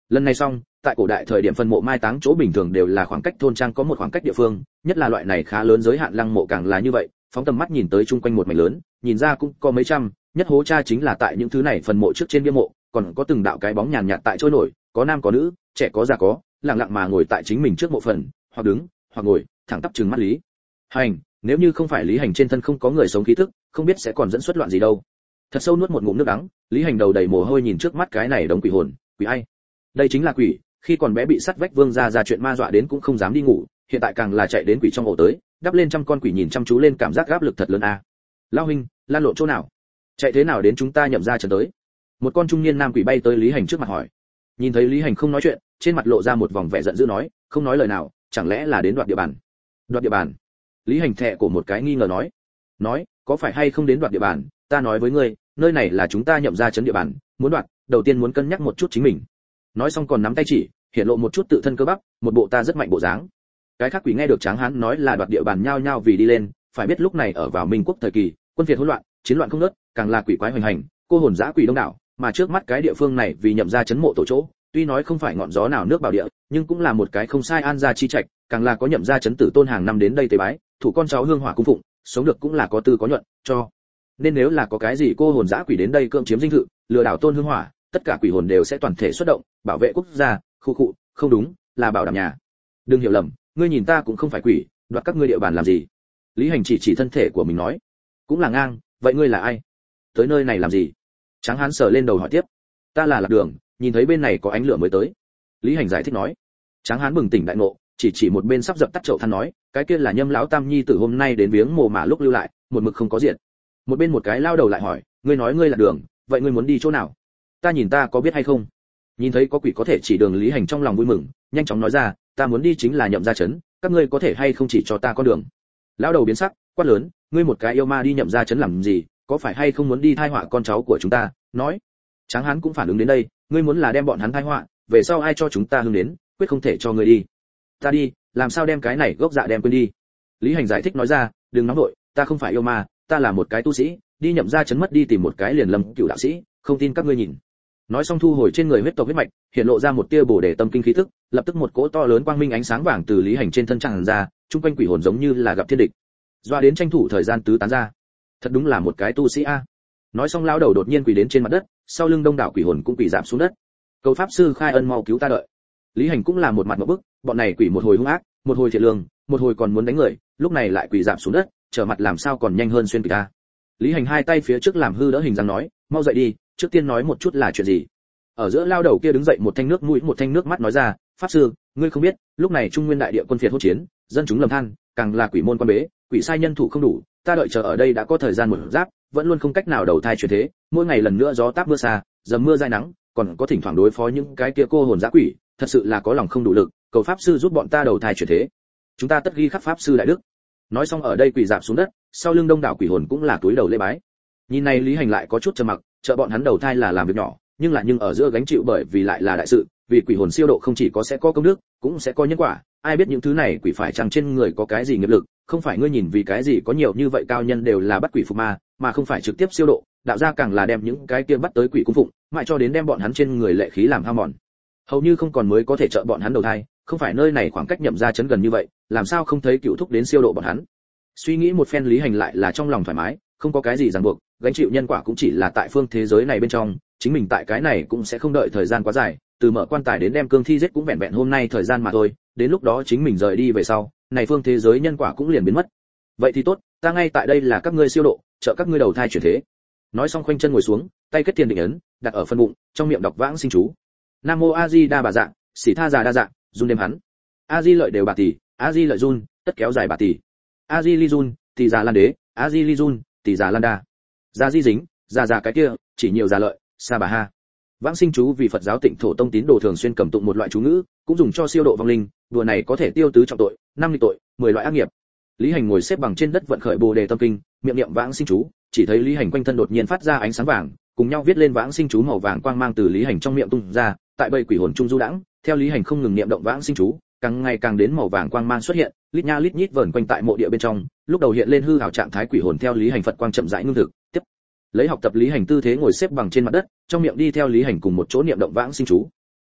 Lần này xong, tại cổ đại thời điểm phần mộ mai táng chỗ bình thường đều là khoảng cách thôn trang có một khoảng cách địa phương, nhất là loại này khá lớn giới hạn lăng mộ càng là như vậy, phóng tầm mắt nhìn tới chung quanh một mảnh lớn, nhìn ra cũng có mấy trăm, nhất hố cha chính là tại những thứ này phần mộ trước trên bia mộ, còn có từng đạo cái bóng nhàn nhạt tại trôi nổi, có nam có nữ, trẻ có già có, lặng lặng mà ngồi tại chính mình trước mộ phần, hoặc đứng, hoặc ngồi, thẳng tắp trừng mắt Lý Hành, nếu như không phải Lý Hành trên thân không có người sống khí tức, không biết sẽ còn dẫn xuất loạn gì đâu. Thật sâu nuốt một ngụm nước đắng, Lý Hành đầu đầy mồ hôi nhìn trước mắt cái này đống quỷ hồn, quỷ ai? Đây chính là quỷ, khi còn bé bị sắt vách vương gia ra chuyện ma dọa đến cũng không dám đi ngủ, hiện tại càng là chạy đến quỷ trong ổ tới, đắp lên trăm con quỷ nhìn chăm chú lên cảm giác áp lực thật lớn a. À. Lão huynh, lan lộn chỗ nào? Chạy thế nào đến chúng ta nhậm ra trần tới? Một con trung niên nam quỷ bay tới Lý Hành trước mặt hỏi. Nhìn thấy Lý Hành không nói chuyện, trên mặt lộ ra một vòng vẻ giận dữ nói, không nói lời nào, chẳng lẽ là đến đoạt địa bàn? Đoạt địa bàn? Lý Hành thẹ cổ một cái nghi ngờ nói. Nói, có phải hay không đến đoạt địa bàn, ta nói với ngươi, nơi này là chúng ta nhậm ra trấn địa bàn, muốn đoạt, đầu tiên muốn cân nhắc một chút chính mình. Nói xong còn nắm tay chỉ, hiện lộ một chút tự thân cơ bắp, một bộ ta rất mạnh bộ dáng. Cái khác quỷ nghe được Tráng Hán nói là đoạt địa bàn nhao nhao vì đi lên, phải biết lúc này ở vào Minh Quốc thời kỳ, quân phiệt hỗn loạn, chiến loạn không ngớt, càng là quỷ quái hoành hành, cô hồn dã quỷ đông đảo, mà trước mắt cái địa phương này vì nhậm ra trấn mộ tổ chỗ, tuy nói không phải ngọn gió nào nước bảo địa, nhưng cũng là một cái không sai an gia chi trạch, càng là có nhậm ra trấn tử tôn hàng năm đến đây tế bái, thủ con cháu hương hỏa cung phụng, sống được cũng là có tư có nhuận, cho nên nếu là có cái gì cô hồn dã quỷ đến đây cưỡng chiếm dinh thự, lừa đảo tôn hương hỏa, tất cả quỷ hồn đều sẽ toàn thể xuất động, bảo vệ quốc gia, khu cụ, không đúng, là bảo đảm nhà. Đừng hiểu lầm, ngươi nhìn ta cũng không phải quỷ, đoạt các ngươi địa bàn làm gì? Lý Hành chỉ chỉ thân thể của mình nói, cũng là ngang, vậy ngươi là ai? Tới nơi này làm gì? Tráng Hán sờ lên đầu hỏi tiếp. Ta là Lạc Đường, nhìn thấy bên này có ánh lửa mới tới. Lý Hành giải thích nói. Tráng Hán bừng tỉnh đại ngộ, chỉ chỉ một bên sắp dập tắt chậu than nói, cái kia là Nhâm lão tam nhi tử hôm nay đến viếng mồ mà lúc lưu lại, một mực không có diện. Một bên một cái lao đầu lại hỏi, ngươi nói ngươi là Đường, vậy ngươi muốn đi chỗ nào? Ta nhìn ta có biết hay không? Nhìn thấy có quỷ có thể chỉ đường, Lý Hành trong lòng vui mừng, nhanh chóng nói ra, ta muốn đi chính là nhậm gia trấn, các ngươi có thể hay không chỉ cho ta con đường? Lão đầu biến sắc, quát lớn, ngươi một cái yêu ma đi nhậm gia trấn làm gì, có phải hay không muốn đi thai họa con cháu của chúng ta? Nói. Tráng Hán cũng phản ứng đến đây, ngươi muốn là đem bọn hắn thai họa, về sau ai cho chúng ta hưng đến, quyết không thể cho ngươi đi. Ta đi, làm sao đem cái này gốc dạ đem quên đi? Lý Hành giải thích nói ra, đừng nóng nội, ta không phải yêu ma, ta là một cái tu sĩ, đi nhậm gia trấn mất đi tìm một cái liền lâm cửu đạo sĩ, không tin các ngươi nhìn. Nói xong thu hồi trên người huyết tộc huyết mạch, hiện lộ ra một tia bổ để tâm kinh khí tức, lập tức một cỗ to lớn quang minh ánh sáng vàng từ Lý Hành trên thân tràn ra, trung quanh quỷ hồn giống như là gặp thiên địch, doa đến tranh thủ thời gian tứ tán ra. Thật đúng là một cái tu sĩ a. Nói xong lão đầu đột nhiên quỳ đến trên mặt đất, sau lưng đông đảo quỷ hồn cũng quỳ giảm xuống đất. Cầu pháp sư khai ân mau cứu ta đợi. Lý Hành cũng là một mặt ngộp bức, bọn này quỷ một hồi hung ác, một hồi thiện lương, một hồi còn muốn đánh người, lúc này lại quỳ giảm xuống đất, trở mặt làm sao còn nhanh hơn xuyên quỷ ta. Lý Hành hai tay phía trước làm hư đỡ hình dáng nói, mau dậy đi, trước tiên nói một chút là chuyện gì. Ở giữa lao đầu kia đứng dậy, một thanh nước mũi một thanh nước mắt nói ra, pháp sư, ngươi không biết, lúc này Trung Nguyên đại địa quân phiệt hỗn chiến, dân chúng lầm than, càng là quỷ môn quan bế, quỷ sai nhân thủ không đủ, ta đợi chờ ở đây đã có thời gian một giáp, vẫn luôn không cách nào đầu thai chuyển thế, mỗi ngày lần nữa gió táp mưa xa, dầm mưa dai nắng, còn có thỉnh thoảng đối phó những cái kia cô hồn dã quỷ, thật sự là có lòng không đủ lực, cầu pháp sư giúp bọn ta đầu thai chuyển thế. Chúng ta tất ghi khắc pháp sư đại đức. Nói xong ở đây quỳ rạp xuống đất, sau lưng đông đảo quỷ hồn cũng là túi đầu lễ bái. Nhìn này Lý Hành lại có chút trầm mặc, trợ bọn hắn đầu thai là làm việc nhỏ, nhưng là nhưng ở giữa gánh chịu bởi vì lại là đại sự, vì quỷ hồn siêu độ không chỉ có sẽ có công đức, cũng sẽ có nhân quả, ai biết những thứ này quỷ phải chăng trên người có cái gì nghiệp lực, không phải ngươi nhìn vì cái gì có nhiều như vậy cao nhân đều là bắt quỷ phục ma, mà không phải trực tiếp siêu độ, đạo gia càng là đem những cái kia bắt tới quỷ cung phụng, mãi cho đến đem bọn hắn trên người lệ khí làm hao mòn. Hầu như không còn mới có thể trợ bọn hắn đầu thai, không phải nơi này khoảng cách nhậm ra chấn gần như vậy, làm sao không thấy cựu thúc đến siêu độ bọn hắn. Suy nghĩ một phen Lý Hành lại là trong lòng thoải mái, không có cái gì ràng buộc, gánh chịu nhân quả cũng chỉ là tại phương thế giới này bên trong, chính mình tại cái này cũng sẽ không đợi thời gian quá dài, từ mở quan tài đến đem cương thi giết cũng vẹn vẹn hôm nay thời gian mà thôi, đến lúc đó chính mình rời đi về sau, này phương thế giới nhân quả cũng liền biến mất. Vậy thì tốt, ta ngay tại đây là các ngươi siêu độ, trợ các ngươi đầu thai chuyển thế. Nói xong khoanh chân ngồi xuống, tay kết tiền định ấn, đặt ở phân bụng, trong miệng đọc vãng sinh chú. Nam mô A Di Đa Bà Dạ, Xỉ Tha Già Đa Dạ, run đêm hắn. A Di lợi đều bà tỷ, A Di lợi run, tất kéo dài bà tỷ. A Di ly run, tỷ già lan đế, A Di ly run, tỷ già lan đa. Già di dính, già già cái kia, chỉ nhiều già lợi, sa bà ha. Vãng sinh chú vì Phật giáo Tịnh thổ tông tín đồ thường xuyên cầm tụng một loại chú ngữ, cũng dùng cho siêu độ vong linh, đùa này có thể tiêu tứ trọng tội, năm nghịch tội, mười loại ác nghiệp. Lý Hành ngồi xếp bằng trên đất vận khởi Bồ đề tâm kinh, miệng niệm vãng sinh chú, chỉ thấy Lý Hành quanh thân đột nhiên phát ra ánh sáng vàng, cùng nhau viết lên vãng sinh chú màu vàng quang mang từ Lý Hành trong miệng tung ra, tại bầy quỷ hồn trung du đãng, theo Lý Hành không ngừng niệm động vãng sinh chú, càng ngày càng đến màu vàng quang mang xuất hiện, lít nha lít nhít vờn quanh tại mộ địa bên trong, lúc đầu hiện lên hư ảo trạng thái quỷ hồn theo Lý Hành Phật quang chậm rãi ngưng thực, tiếp lấy học tập Lý Hành tư thế ngồi xếp bằng trên mặt đất, trong miệng đi theo Lý Hành cùng một chỗ niệm động vãng sinh chú.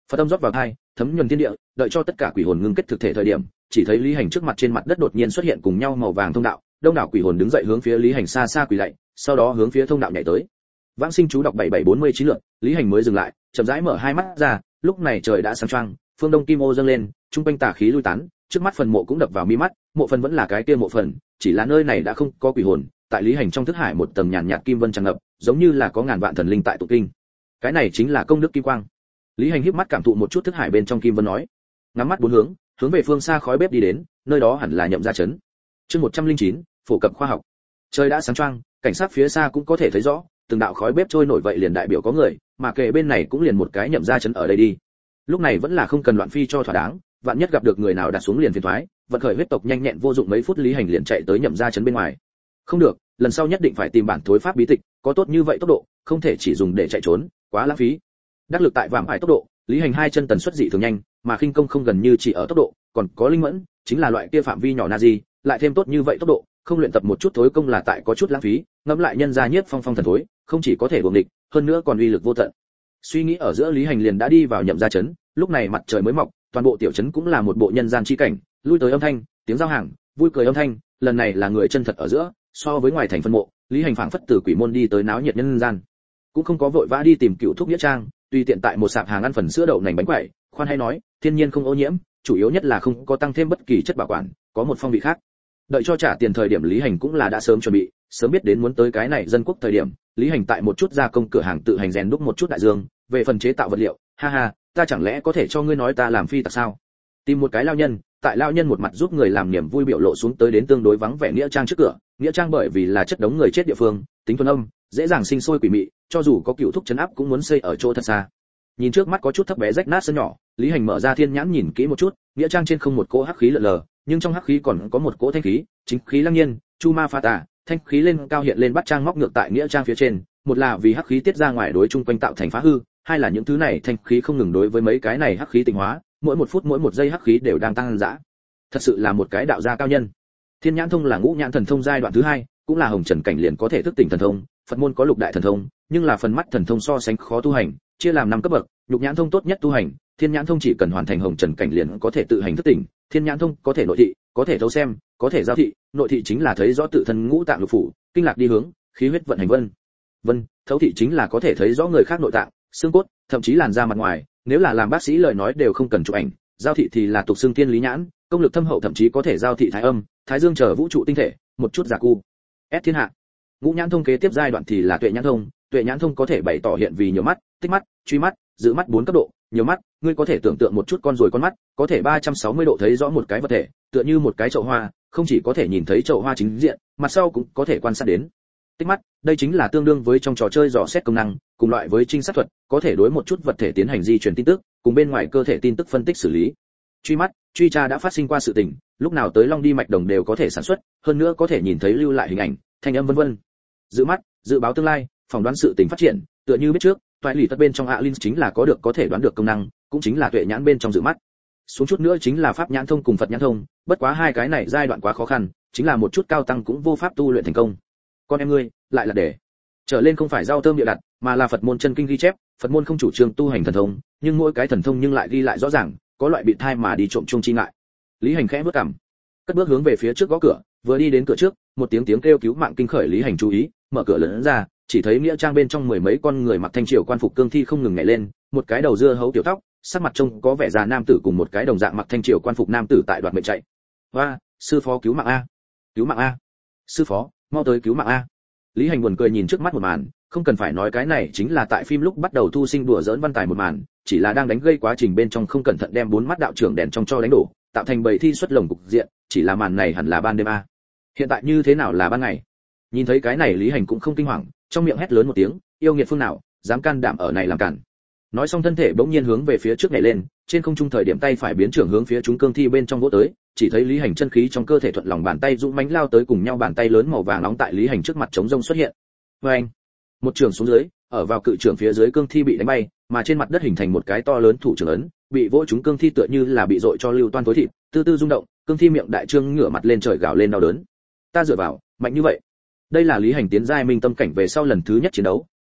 Phật âm rót vào tai, thấm nhuần thiên địa, đợi cho tất cả quỷ hồn ngưng kết thực thể thời điểm, chỉ thấy Lý Hành trước mặt trên mặt đất đột nhiên xuất hiện cùng nhau màu vàng thông đạo, đông đảo quỷ hồn đứng dậy hướng phía Lý Hành xa xa quỳ lạy, sau đó hướng phía thông đạo nhảy tới. Vãng Sinh chú đọc bảy bảy bốn mươi chín lượt, Lý Hành mới dừng lại, chậm rãi mở hai mắt ra, lúc này trời đã sáng choang, phương đông kim ô dâng lên, trung quanh tà khí lui tán, trước mắt phần mộ cũng đập vào mi mắt, mộ phần vẫn là cái kia mộ phần, chỉ là nơi này đã không có quỷ hồn, tại Lý Hành trong thức hải một tầng nhàn nhạt kim vân tràn ngập, giống như là có ngàn vạn thần linh tại tụ kinh. Cái này chính là công đức kim quang. Lý Hành híp mắt cảm thụ một chút thức hải bên trong kim vân nói, ngắm mắt bốn hướng, hướng về phương xa khói bếp đi đến, nơi đó hẳn là Nhậm gia trấn. Chương một trăm lẻ chín, phổ cập khoa học. Trời đã sáng choang, cảnh sát phía xa cũng có thể thấy rõ, từng đạo khói bếp trôi nổi vậy liền đại biểu có người, mà kề bên này cũng liền một cái Nhậm gia trấn ở đây đi. Lúc này vẫn là không cần loạn phi cho thỏa đáng, vạn nhất gặp được người nào đặt xuống liền phiền toái, vận khởi huyết tộc nhanh nhẹn vô dụng mấy phút Lý Hành liền chạy tới Nhậm gia trấn bên ngoài. Không được, lần sau nhất định phải tìm bản thối pháp bí tịch, có tốt như vậy tốc độ, không thể chỉ dùng để chạy trốn, quá lãng phí. Đắc lực tại vạm ải tốc độ, Lý Hành hai chân tần suất dị thường nhanh, mà khinh công không gần như chỉ ở tốc độ, còn có linh mẫn, chính là loại kia phạm vi nhỏ Nazi, lại thêm tốt như vậy tốc độ, không luyện tập một chút thối công là tại có chút lãng phí, ngẫm lại nhân gia nhiếp phong phong thần thối, không chỉ có thể buồng địch, hơn nữa còn uy lực vô tận. Suy nghĩ ở giữa Lý Hành liền đã đi vào Nhậm gia trấn, lúc này mặt trời mới mọc, toàn bộ tiểu trấn cũng là một bộ nhân gian chi cảnh, lui tới âm thanh, tiếng giao hàng, vui cười âm thanh, lần này là người chân thật ở giữa, so với ngoài thành phân mộ, Lý Hành phảng phất từ quỷ môn đi tới náo nhiệt nhân gian. Cũng không có vội vã đi tìm cựu thúc nghĩa trang, tùy tiện tại một sạp hàng ăn phần sữa đậu nành bánh quẩy, khoan hay nói, thiên nhiên không ô nhiễm, chủ yếu nhất là không có tăng thêm bất kỳ chất bảo quản, có một phong vị khác. Đợi cho trả tiền thời điểm Lý Hành cũng là đã sớm chuẩn bị, sớm biết đến muốn tới cái này dân quốc thời điểm, Lý Hành tại một chút gia công cửa hàng tự hành rèn đúc một chút đại dương, về phần chế tạo vật liệu, ha ha, ta chẳng lẽ có thể cho ngươi nói ta làm phi tặc sao? Tìm một cái lao nhân, tại lao nhân một mặt giúp người làm niềm vui biểu lộ xuống tới đến tương đối vắng vẻ nghĩa trang trước cửa, nghĩa trang bởi vì là chất đống người chết địa phương, tính thuần âm, dễ dàng sinh sôi quỷ mị, cho dù có cựu thúc trấn áp cũng muốn xây ở chỗ thật xa. Nhìn trước mắt có chút thấp bé rách nát sân nhỏ, Lý Hành mở ra thiên nhãn nhìn kỹ một chút, nghĩa trang trên không một cỗ hắc khí lờ lờ, nhưng trong hắc khí còn có một cỗ thanh khí, chính khí lăng nhiên, chu ma pha tà, thanh khí lên cao hiện lên bắt trang móc ngược tại nghĩa trang phía trên, một là vì hắc khí tiết ra ngoài đối chung quanh tạo thành phá hư, hai là những thứ này thanh khí không ngừng đối với mấy cái này hắc khí tịnh hóa, mỗi một phút mỗi một giây hắc khí đều đang tăng dã. Thật sự là một cái đạo gia cao nhân. Thiên nhãn thông là ngũ nhãn thần thông giai đoạn thứ hai, cũng là hồng trần cảnh liền có thể thức tỉnh thần thông, Phật môn có lục đại thần thông, nhưng là phần mắt thần thông so sánh khó tu hành, chia làm năm cấp bậc, nhục nhãn thông tốt nhất tu hành, thiên nhãn thông chỉ cần hoàn thành hồng trần cảnh liền có thể tự hành thức tỉnh, thiên nhãn thông có thể nội thị, có thể thấu xem, có thể giao thị, nội thị chính là thấy rõ tự thân ngũ tạng lục phủ, kinh lạc đi hướng, khí huyết vận hành vân. Vân, thấu thị chính là có thể thấy rõ người khác nội tạng, xương cốt, thậm chí làn da mặt ngoài, nếu là làm bác sĩ lời nói đều không cần chụp ảnh, giao thị thì là tục xương thiên lý nhãn, công lực thâm hậu thậm chí có thể giao thị thái âm, thái dương chờ vũ trụ tinh thể, một chút giả cu. S thiên hạ. Ngũ nhãn thông kế tiếp giai đoạn thì là tuệ nhãn thông, tuệ nhãn thông có thể bày tỏ hiện vì nhiều mắt, tích mắt, truy mắt, giữ mắt bốn cấp độ, nhiều mắt, ngươi có thể tưởng tượng một chút con rồi con mắt, có thể ba trăm sáu mươi độ thấy rõ một cái vật thể, tựa như một cái chậu hoa, không chỉ có thể nhìn thấy chậu hoa chính diện, mặt sau cũng có thể quan sát đến. Tích mắt, đây chính là tương đương với trong trò chơi dò xét công năng, cùng loại với trinh sát thuật, có thể đối một chút vật thể tiến hành di chuyển tin tức, cùng bên ngoài cơ thể tin tức phân tích xử lý. Truy mắt, truy tra đã phát sinh qua sự tình, lúc nào tới long đi mạch đồng đều có thể sản xuất, hơn nữa có thể nhìn thấy lưu lại hình ảnh, thanh âm vân vân. Dự mắt, dự báo tương lai, phỏng đoán sự tình phát triển, tựa như biết trước, toại lì tất bên trong Alin chính là có được có thể đoán được công năng, cũng chính là tuệ nhãn bên trong dự mắt. Xuống chút nữa chính là pháp nhãn thông cùng Phật nhãn thông, bất quá hai cái này giai đoạn quá khó khăn, chính là một chút cao tăng cũng vô pháp tu luyện thành công. Con em ngươi, lại là để trở lên không phải rau thơm địa đặt, mà là Phật môn chân kinh ghi chép, Phật môn không chủ trương tu hành thần thông, nhưng mỗi cái thần thông nhưng lại ghi lại rõ ràng, có loại bị thai mà đi trộm chung chi ngại. Lý Hành khẽ bước cằm, cất bước hướng về phía trước gõ cửa, vừa đi đến cửa trước, một tiếng tiếng kêu cứu mạng kinh khởi Lý Hành chú ý, mở cửa lớn ra, chỉ thấy nghĩa trang bên trong mười mấy con người mặc thanh triều quan phục cương thi không ngừng nhảy lên, một cái đầu dưa hấu tiểu tóc, sắc mặt trông có vẻ già nam tử cùng một cái đồng dạng mặc thanh triều quan phục nam tử tại đoạt mệnh chạy. Hoa, sư phó cứu mạng a, cứu mạng a, sư phó, mau tới cứu mạng a. Lý Hành buồn cười nhìn trước mắt một màn, không cần phải nói cái này chính là tại phim lúc bắt đầu thu sinh đùa giỡn văn tài một màn, chỉ là đang đánh gây quá trình bên trong không cẩn thận đem bốn mắt đạo trưởng đèn trong cho đánh đổ, tạo thành bầy thi xuất lồng cục diện, chỉ là màn này hẳn là ban đêm a. Hiện tại như thế nào là ban ngày? Nhìn thấy cái này Lý Hành cũng không kinh hoàng, trong miệng hét lớn một tiếng, yêu nghiệt phương nào, dám can đảm ở này làm cản. Nói xong thân thể bỗng nhiên hướng về phía trước nhảy lên, trên không trung thời điểm tay phải biến trưởng hướng phía chúng cương thi bên trong vỗ tới, chỉ thấy Lý Hành chân khí trong cơ thể thuận lòng bàn tay dũng mãnh lao tới cùng nhau bàn tay lớn màu vàng nóng tại Lý Hành trước mặt chống rông xuất hiện. Oeng! Một trường xuống dưới, ở vào cự trường phía dưới cương thi bị đánh bay, mà trên mặt đất hình thành một cái to lớn thủ trưởng ấn, bị vỗ chúng cương thi tựa như là bị dội cho lưu toan tối thịt, từ từ rung động, cương thi miệng đại trương ngửa mặt lên trời gào lên đau đớn. Ta dựa vào, mạnh như vậy. Đây là Lý Hành tiến giai minh tâm cảnh về sau lần thứ nhất chiến đấu,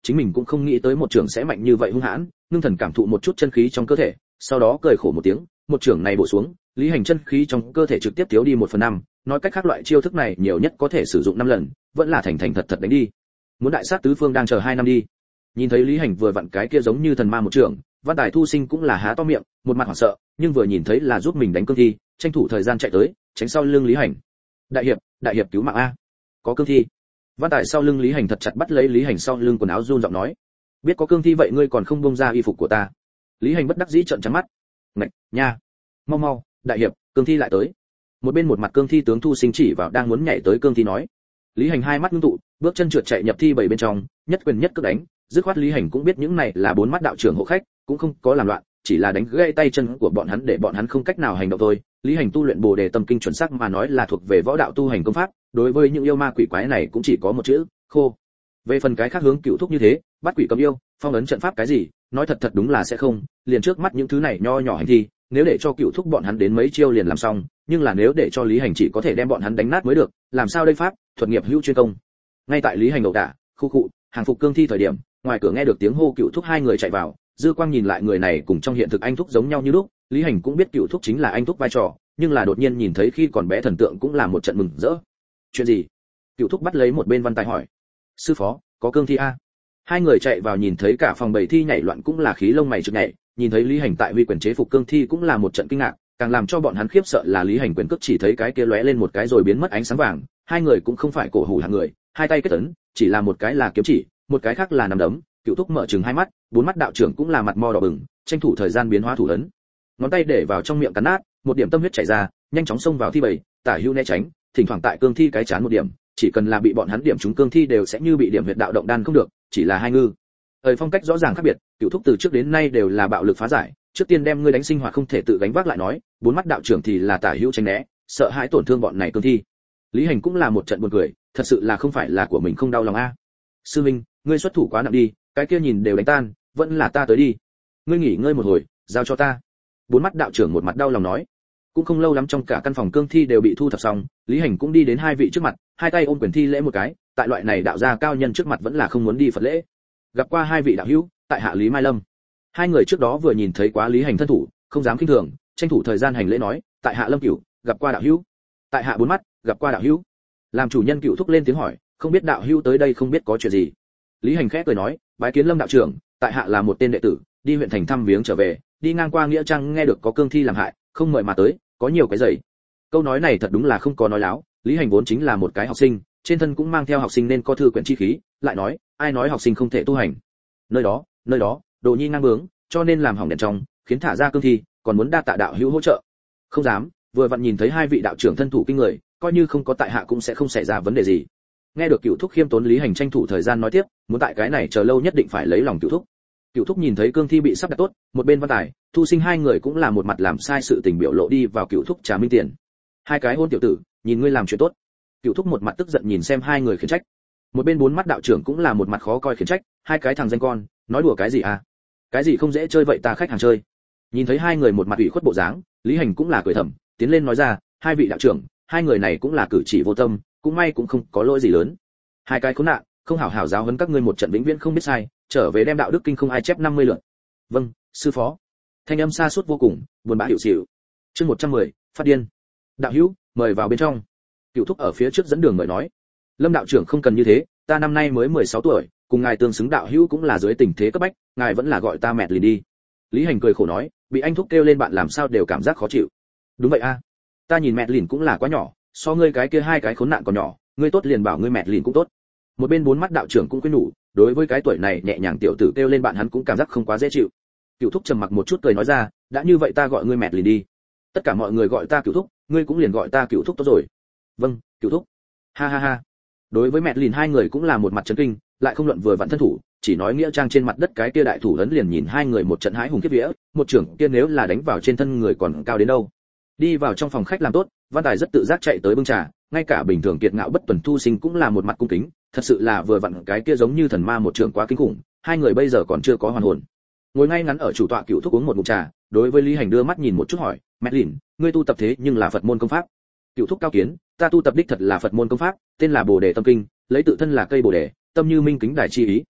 chính mình cũng không nghĩ tới một trưởng sẽ mạnh như vậy hung hãn, ngưng thần cảm thụ một chút chân khí trong cơ thể, sau đó cười khổ một tiếng, một trưởng này bổ xuống, Lý Hành chân khí trong cơ thể trực tiếp thiếu đi một phần năm, nói cách khác loại chiêu thức này nhiều nhất có thể sử dụng năm lần, vẫn là thành thành thật thật đánh đi. Muốn đại sát tứ phương đang chờ hai năm đi. Nhìn thấy Lý Hành vừa vặn cái kia giống như thần ma một trưởng, Văn Tài Thu Sinh cũng là há to miệng, một mặt hoảng sợ, nhưng vừa nhìn thấy là giúp mình đánh cương thi, tranh thủ thời gian chạy tới, tránh sau lưng Lý Hành. Đại hiệp, đại hiệp cứu mạng a, có cương thi. Văn Tài sau lưng Lý Hành thật chặt bắt lấy Lý Hành sau lưng quần áo run giọng nói, biết có cương thi vậy ngươi còn không buông ra y phục của ta. Lý Hành bất đắc dĩ trợn trắng mắt. Ngạch, nha, mau mau, đại hiệp, cương thi lại tới. Một bên một mặt cương thi tướng Thu Sinh chỉ vào đang muốn nhảy tới cương thi nói. Lý Hành hai mắt ngưng tụ, bước chân trượt chạy nhập thi bảy bên trong, nhất quyền nhất cước đánh, dứt khoát Lý Hành cũng biết những này là bốn mắt đạo trưởng hộ khách, cũng không có làm loạn, chỉ là đánh gãy tay chân của bọn hắn để bọn hắn không cách nào hành động thôi. Lý Hành tu luyện Bồ Đề Tâm Kinh chuẩn xác mà nói là thuộc về võ đạo tu hành công pháp, đối với những yêu ma quỷ quái này cũng chỉ có một chữ, khô. Về phần cái khác hướng cựu thúc như thế, bắt quỷ cầm yêu, phong ấn trận pháp cái gì, nói thật thật đúng là sẽ không, liền trước mắt những thứ này nho nhỏ hành thi, nếu để cho cựu thúc bọn hắn đến mấy chiêu liền làm xong, nhưng là nếu để cho Lý Hành chỉ có thể đem bọn hắn đánh nát mới được, làm sao đây pháp, thuật nghiệp hữu chuyên công. Ngay tại Lý Hành ẩu đả, khu cụ, hàng phục cương thi thời điểm, ngoài cửa nghe được tiếng hô cựu thúc hai người chạy vào, dư quang nhìn lại người này cùng trong hiện thực anh thúc giống nhau như lúc, Lý Hành cũng biết cựu thúc chính là anh thúc vai trò, nhưng là đột nhiên nhìn thấy khi còn bé thần tượng cũng là một trận mừng rỡ. Chuyện gì? Cựu thúc bắt lấy một bên Văn Tài hỏi. Sư phó, có cương thi a? Hai người chạy vào nhìn thấy cả phòng bầy thi nhảy loạn cũng là khí lông mày trực nhảy, nhìn thấy Lý Hành tại huy quyền chế phục cương thi cũng là một trận kinh ngạc, càng làm cho bọn hắn khiếp sợ là Lý Hành quyền cước chỉ thấy cái kia lóe lên một cái rồi biến mất ánh sáng vàng, hai người cũng không phải cổ hủ hạng người, hai tay kết ấn, chỉ là một cái là kiếm chỉ, một cái khác là nắm đấm. Cựu thúc mở trừng hai mắt, bốn mắt đạo trưởng cũng là mặt mo đỏ bừng, tranh thủ thời gian biến hóa thủ ấn, ngón tay để vào trong miệng cắn nát, một điểm tâm huyết chảy ra, nhanh chóng xông vào thi bầy, tả hữu né tránh, thỉnh thoảng tại cương thi cái chán một điểm, chỉ cần là bị bọn hắn điểm trúng cương thi đều sẽ như bị điểm huyệt đạo động đan không được, chỉ là hai ngư. Thời phong cách rõ ràng khác biệt, Cựu thúc từ trước đến nay đều là bạo lực phá giải, trước tiên đem ngươi đánh sinh hoạt không thể tự gánh vác lại nói, bốn mắt đạo trưởng thì là tả hữu tránh né, sợ hãi tổn thương bọn này cương thi. Lý Hành cũng là một trận buồn cười, thật sự là không phải là của mình không đau lòng a. Sư minh, ngươi xuất thủ quá nặng đi, cái kia nhìn đều đánh tan, vẫn là ta tới đi. Ngươi nghỉ ngơi một hồi, giao cho ta. Bốn mắt đạo trưởng một mặt đau lòng nói. Cũng không lâu lắm trong cả căn phòng cương thi đều bị thu thập xong, Lý Hành cũng đi đến hai vị trước mặt, hai tay ôm quyền thi lễ một cái, tại loại này đạo gia cao nhân trước mặt vẫn là không muốn đi Phật lễ. Gặp qua hai vị đạo hữu, tại hạ Lý Mai Lâm. Hai người trước đó vừa nhìn thấy quá Lý Hành thân thủ, không dám khinh thường, tranh thủ thời gian hành lễ nói, tại hạ Lâm Cửu, gặp qua đạo hữu. Tại hạ bốn mắt, gặp qua đạo hữu. Làm chủ nhân Cựu thúc lên tiếng hỏi, không biết đạo hữu tới đây không biết có chuyện gì. Lý Hành khẽ cười nói, bái kiến Lâm đạo trưởng, tại hạ là một tên đệ tử, đi huyện thành thăm viếng trở về, đi ngang qua nghĩa trang nghe được có cương thi làm hại, không mời mà tới, có nhiều cái giày. Câu nói này thật đúng là không có nói láo, Lý Hành vốn chính là một cái học sinh, trên thân cũng mang theo học sinh nên có thư quyển chi khí, lại nói, ai nói học sinh không thể tu hành. Nơi đó, nơi đó, đồ nhi ngang bướng, cho nên làm hỏng đèn trong, khiến thả ra cương thi, còn muốn đa tạ đạo hữu hỗ trợ. Không dám, vừa vặn nhìn thấy hai vị đạo trưởng thân thủ kinh người, coi như không có tại hạ cũng sẽ không xảy ra vấn đề gì. Nghe được Cựu thúc khiêm tốn, Lý Hành tranh thủ thời gian nói tiếp, muốn tại cái này chờ lâu nhất định phải lấy lòng Cựu thúc. Cựu thúc nhìn thấy cương thi bị sắp đặt tốt, một bên Văn Tài, Thu Sinh hai người cũng là một mặt làm sai sự tình biểu lộ đi vào Cựu thúc trà minh tiền. Hai cái hôn tiểu tử, nhìn ngươi làm chuyện tốt. Cựu thúc một mặt tức giận nhìn xem hai người khiển trách. Một bên bốn mắt đạo trưởng cũng là một mặt khó coi khiển trách, hai cái thằng danh con, nói đùa cái gì à? Cái gì không dễ chơi vậy ta khách hàng chơi. Nhìn thấy hai người một mặt ủy khuất bộ dáng, Lý Hành cũng là cười thầm, tiến lên nói ra, hai vị đạo trưởng, hai người này cũng là cử chỉ vô tâm, cũng may cũng không có lỗi gì lớn. Hai cái khốn nạn, không hảo hảo giáo huấn các ngươi một trận vĩnh viễn không biết sai, trở về đem đạo đức kinh không ai chép năm mươi lượt. Vâng, sư phó. Thanh âm xa suốt vô cùng, buồn bã hiệu xỉu. Chương một trăm mười, phát điên. Đạo hữu, mời vào bên trong. Cựu thúc ở phía trước dẫn đường mời nói. Lâm đạo trưởng không cần như thế, ta năm nay mới mười sáu tuổi, cùng ngài tương xứng đạo hữu cũng là dưới tình thế cấp bách, ngài vẫn là gọi ta mẹ lìn đi. Lý Hành cười khổ nói, bị anh thúc kêu lên bạn làm sao đều cảm giác khó chịu. Đúng vậy a, ta nhìn mẹ lìn cũng là quá nhỏ, so ngươi cái kia hai cái khốn nạn còn nhỏ, ngươi tốt liền bảo ngươi mẹ lìn cũng tốt. Một bên bốn mắt đạo trưởng cũng khuyên nhủ, đối với cái tuổi này nhẹ nhàng tiểu tử kêu lên bạn hắn cũng cảm giác không quá dễ chịu. Cựu thúc trầm mặc một chút cười nói ra, đã như vậy ta gọi ngươi mẹ lìn đi. Tất cả mọi người gọi ta Cựu thúc, ngươi cũng liền gọi ta Cựu thúc tốt rồi. Vâng, Cựu thúc. Ha ha ha. Đối với mẹ lìn hai người cũng là một mặt chấn kinh, lại không luận vừa vặn thân thủ, chỉ nói nghĩa trang trên mặt đất cái kia đại thủ ấn liền nhìn hai người một trận hãi hùng kiếp vía, một trưởng kia nếu là đánh vào trên thân người còn cao đến đâu. Đi vào trong phòng khách làm tốt, Văn Tài rất tự giác chạy tới bưng trà, ngay cả bình thường kiệt ngạo bất tuần Thu Sinh cũng là một mặt cung kính, thật sự là vừa vặn cái kia giống như thần ma một trưởng quá kinh khủng, hai người bây giờ còn chưa có hoàn hồn. Ngồi ngay ngắn ở chủ tọa Cựu thúc uống một ngụm trà, đối với Lý Hành đưa mắt nhìn một chút hỏi, mẹ lìn, ngươi tu tập thế nhưng là Phật môn công pháp. Cựu thúc cao kiến, ta tu tập đích thật là Phật môn công pháp, tên là Bồ Đề Tâm Kinh, lấy tự thân là cây bồ đề, tâm như minh kính đại chi ý.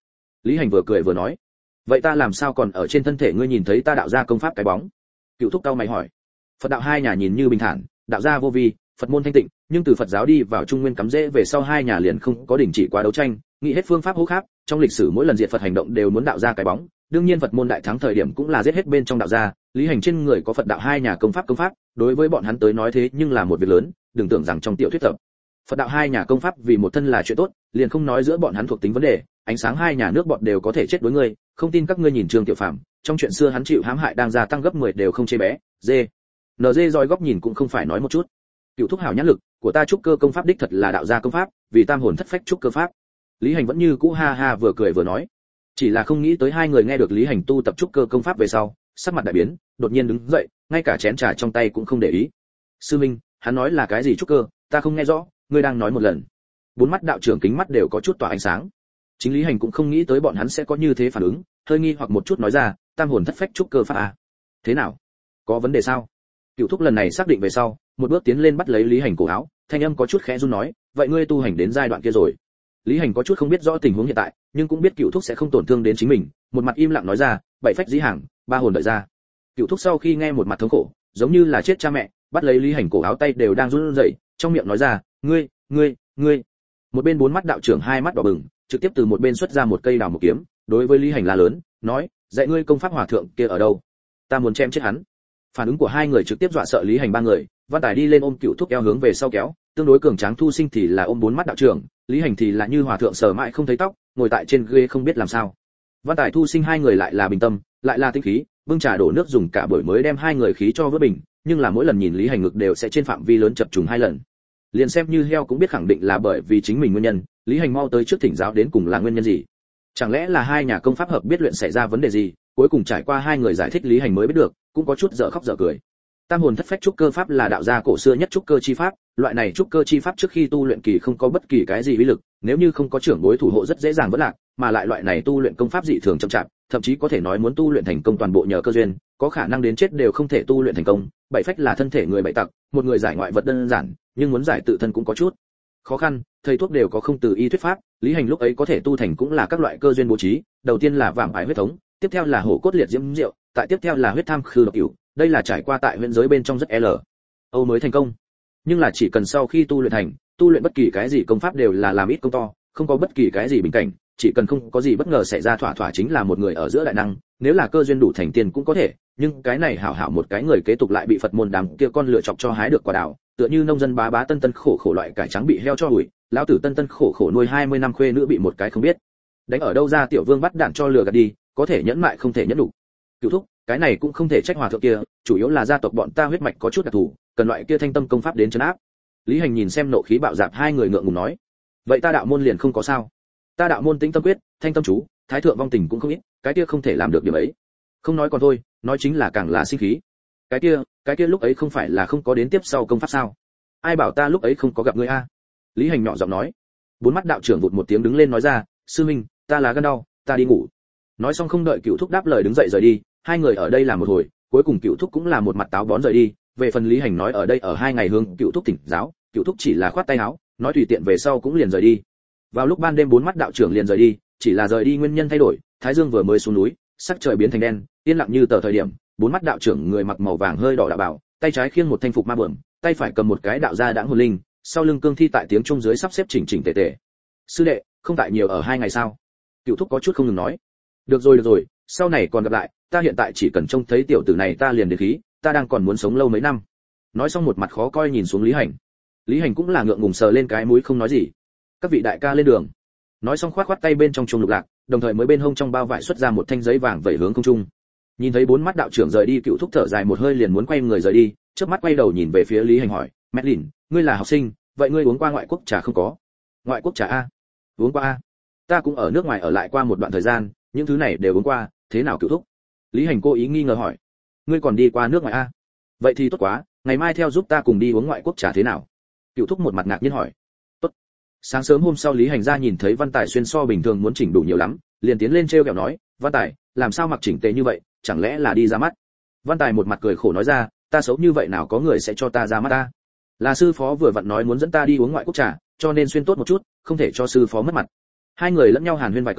Lý Hành vừa cười vừa nói, vậy ta làm sao còn ở trên thân thể ngươi nhìn thấy ta đạo gia công pháp cái bóng? Cựu thúc cao mày hỏi. Phật đạo hai nhà nhìn như bình thản, đạo gia vô vi, Phật môn thanh tịnh, nhưng từ Phật giáo đi vào Trung Nguyên cắm rễ về sau hai nhà liền không có đình chỉ quá đấu tranh, nghĩ hết phương pháp hô khác, trong lịch sử mỗi lần diệt Phật hành động đều muốn đạo gia cái bóng, đương nhiên Phật môn đại thắng thời điểm cũng là giết hết bên trong đạo gia, Lý Hành trên người có Phật đạo hai nhà công pháp công pháp, đối với bọn hắn tới nói thế nhưng là một việc lớn, đừng tưởng rằng trong tiểu thuyết tập. Phật đạo hai nhà công pháp vì một thân là chuyện tốt, liền không nói giữa bọn hắn thuộc tính vấn đề, ánh sáng hai nhà nước bọn đều có thể chết đối ngươi, không tin các ngươi nhìn Trương Tiểu Phàm, trong chuyện xưa hắn chịu hãm hại đang gia tăng gấp mười đều không chê bé, dê. en giê roi góc nhìn cũng không phải nói một chút. Cựu thúc hảo nhãn lực, của ta trúc cơ công pháp đích thật là đạo gia công pháp, vì tam hồn thất phách trúc cơ pháp. Lý Hành vẫn như cũ ha ha vừa cười vừa nói, chỉ là không nghĩ tới hai người nghe được Lý Hành tu tập trúc cơ công pháp về sau, sắc mặt đại biến, đột nhiên đứng dậy, ngay cả chén trà trong tay cũng không để ý. Sư minh, hắn nói là cái gì trúc cơ, ta không nghe rõ, ngươi đang nói một lần. Bốn mắt đạo trưởng kính mắt đều có chút tỏa ánh sáng. Chính Lý Hành cũng không nghĩ tới bọn hắn sẽ có như thế phản ứng, hơi nghi hoặc một chút nói ra, tam hồn thất phách trúc cơ pháp à? Thế nào? Có vấn đề sao? Cựu thúc lần này xác định về sau, một bước tiến lên bắt lấy Lý Hành cổ áo, thanh âm có chút khẽ run nói, vậy ngươi tu hành đến giai đoạn kia rồi? Lý Hành có chút không biết rõ tình huống hiện tại, nhưng cũng biết Cựu thúc sẽ không tổn thương đến chính mình, một mặt im lặng nói ra, bảy phách dĩ hàng, ba hồn đợi ra. Cựu thúc sau khi nghe một mặt thống khổ, giống như là chết cha mẹ, bắt lấy Lý Hành cổ áo tay đều đang run rẩy, trong miệng nói ra, ngươi, ngươi, ngươi. Một bên bốn mắt đạo trưởng hai mắt đỏ bừng, trực tiếp từ một bên xuất ra một cây đào một kiếm, đối với Lý Hành la lớn, nói, dạy ngươi công pháp hòa thượng kia ở đâu? Ta muốn chém chết hắn. Phản ứng của hai người trực tiếp dọa sợ Lý Hành ba người, Văn Tài đi lên ôm Cựu thúc eo hướng về sau kéo, tương đối cường tráng Thu Sinh thì là ôm bốn mắt đạo trưởng, Lý Hành thì là như hòa thượng sờ mãi không thấy tóc, ngồi tại trên ghế không biết làm sao. Văn Tài Thu Sinh hai người lại là bình tâm, lại là tinh khí, bưng trà đổ nước dùng cả buổi mới đem hai người khí cho vớt bình, nhưng là mỗi lần nhìn Lý Hành ngực đều sẽ trên phạm vi lớn chập trùng hai lần. Liền xem như heo cũng biết khẳng định là bởi vì chính mình nguyên nhân, Lý Hành mau tới trước thỉnh giáo đến cùng là nguyên nhân gì. Chẳng lẽ là hai nhà công pháp hợp biết luyện xảy ra vấn đề gì, cuối cùng trải qua hai người giải thích Lý Hành mới biết được, cũng có chút dở khóc dở cười. Tam hồn thất phách trúc cơ pháp là đạo gia cổ xưa nhất trúc cơ chi pháp, loại này trúc cơ chi pháp trước khi tu luyện kỳ không có bất kỳ cái gì uy lực, nếu như không có trưởng bối thủ hộ rất dễ dàng vỡ lạc, mà lại loại này tu luyện công pháp dị thường chậm chạp, thậm chí có thể nói muốn tu luyện thành công toàn bộ nhờ cơ duyên, có khả năng đến chết đều không thể tu luyện thành công. Bảy phách là thân thể người bảy tặc, một người giải ngoại vật đơn giản, nhưng muốn giải tự thân cũng có chút khó khăn, thầy thuốc đều có không từ y thuyết pháp, Lý Hành lúc ấy có thể tu thành cũng là các loại cơ duyên bố trí, đầu tiên là vạm ải huyết thống, tiếp theo là hổ cốt liệt diễm rượu, tại tiếp theo là huyết tham khư độc cửu, đây là trải qua tại huyện giới bên trong rất l âu mới thành công. Nhưng là chỉ cần sau khi tu luyện thành, tu luyện bất kỳ cái gì công pháp đều là làm ít công to, không có bất kỳ cái gì bình cảnh, chỉ cần không có gì bất ngờ xảy ra thỏa thỏa chính là một người ở giữa đại năng, nếu là cơ duyên đủ thành tiền cũng có thể, nhưng cái này hảo hảo một cái người kế tục lại bị Phật môn đám kia con lựa chọc cho hái được quả đào, tựa như nông dân bá bá tân tân khổ khổ loại cải trắng bị heo cho hủi, lão tử tân tân khổ khổ nuôi hai mươi năm khuê nữ bị một cái không biết đánh ở đâu ra tiểu vương bắt đạn cho lừa gạt đi, có thể nhẫn mại không thể nhẫn đủ. Cửu thúc, cái này cũng không thể trách hòa thượng kia, chủ yếu là gia tộc bọn ta huyết mạch có chút đặc thù, cần loại kia thanh tâm công pháp đến trấn áp. Lý Hành nhìn xem nộ khí bạo dạn hai người ngượng ngùng nói, vậy ta đạo môn liền không có sao? Ta đạo môn tĩnh tâm quyết, thanh tâm chú, thái thượng vong tình cũng không ít, cái kia không thể làm được điểm ấy. Không nói còn thôi, nói chính là càng là sinh khí. Cái kia, cái kia lúc ấy không phải là không có đến tiếp sau công pháp sao? Ai bảo ta lúc ấy không có gặp ngươi a? Lý Hành nhỏ giọng nói. Bốn mắt đạo trưởng vụt một tiếng đứng lên nói ra, sư minh, ta là gan đau, ta đi ngủ. Nói xong không đợi Cửu thúc đáp lời đứng dậy rời đi, hai người ở đây làm một hồi, cuối cùng Cửu thúc cũng là một mặt táo bón rời đi. Về phần Lý Hành nói ở đây ở hai ngày hướng Cửu thúc thỉnh giáo, Cửu thúc chỉ là khoát tay áo, nói tùy tiện về sau cũng liền rời đi. Vào lúc ban đêm bốn mắt đạo trưởng liền rời đi, chỉ là rời đi nguyên nhân thay đổi, Thái Dương vừa mới xuống núi, sắc trời biến thành đen, yên lặng như tờ thời điểm, bốn mắt đạo trưởng người mặc màu vàng hơi đỏ đạo bào, tay trái khiêng một thanh phục ma bổng, tay phải cầm một cái đạo gia đãng hồn linh, sau lưng cương thi tại tiếng trung dưới sắp xếp chỉnh chỉnh tề tề. Sư đệ, không tại nhiều ở hai ngày sao? Cửu thúc có chút không ngừng nói. Được rồi được rồi, sau này còn gặp lại, ta hiện tại chỉ cần trông thấy tiểu tử này ta liền đến khí, ta đang còn muốn sống lâu mấy năm. Nói xong một mặt khó coi nhìn xuống Lý Hành. Lý Hành cũng là ngượng ngùng sờ lên cái mũi không nói gì. Các vị đại ca lên đường. Nói xong khoát khoát tay bên trong chuông lục lạc, đồng thời mới bên hông trong bao vải xuất ra một thanh giấy vàng vẩy hướng không trung. Nhìn thấy bốn mắt đạo trưởng rời đi, Cửu thúc thở dài một hơi liền muốn quay người rời đi, chớp mắt quay đầu nhìn về phía Lý Hành hỏi, "Medlin, ngươi là học sinh, vậy ngươi uống qua ngoại quốc trà không có?" "Ngoại quốc trà a?" "Uống qua a. Ta cũng ở nước ngoài ở lại qua một đoạn thời gian, những thứ này đều uống qua, thế nào Cửu thúc?" Lý Hành cố ý nghi ngờ hỏi, "Ngươi còn đi qua nước ngoài a? Vậy thì tốt quá, ngày mai theo giúp ta cùng đi uống ngoại quốc trà thế nào?" Cửu thúc một mặt ngạc nhiên hỏi. "Tốt." Sáng sớm hôm sau Lý Hành ra nhìn thấy Văn Tài xuyên so bình thường muốn chỉnh đủ nhiều lắm, liền tiến lên trêu ghẹo nói, "Văn Tài, làm sao mặc chỉnh tề như vậy, chẳng lẽ là đi ra mắt?" Văn Tài một mặt cười khổ nói ra, "Ta xấu như vậy nào có người sẽ cho ta ra mắt ta? Là sư phó vừa vặn nói muốn dẫn ta đi uống ngoại quốc trà, cho nên xuyên tốt một chút, không thể cho sư phó mất mặt." Hai người lẫn nhau hàn huyên vài câu,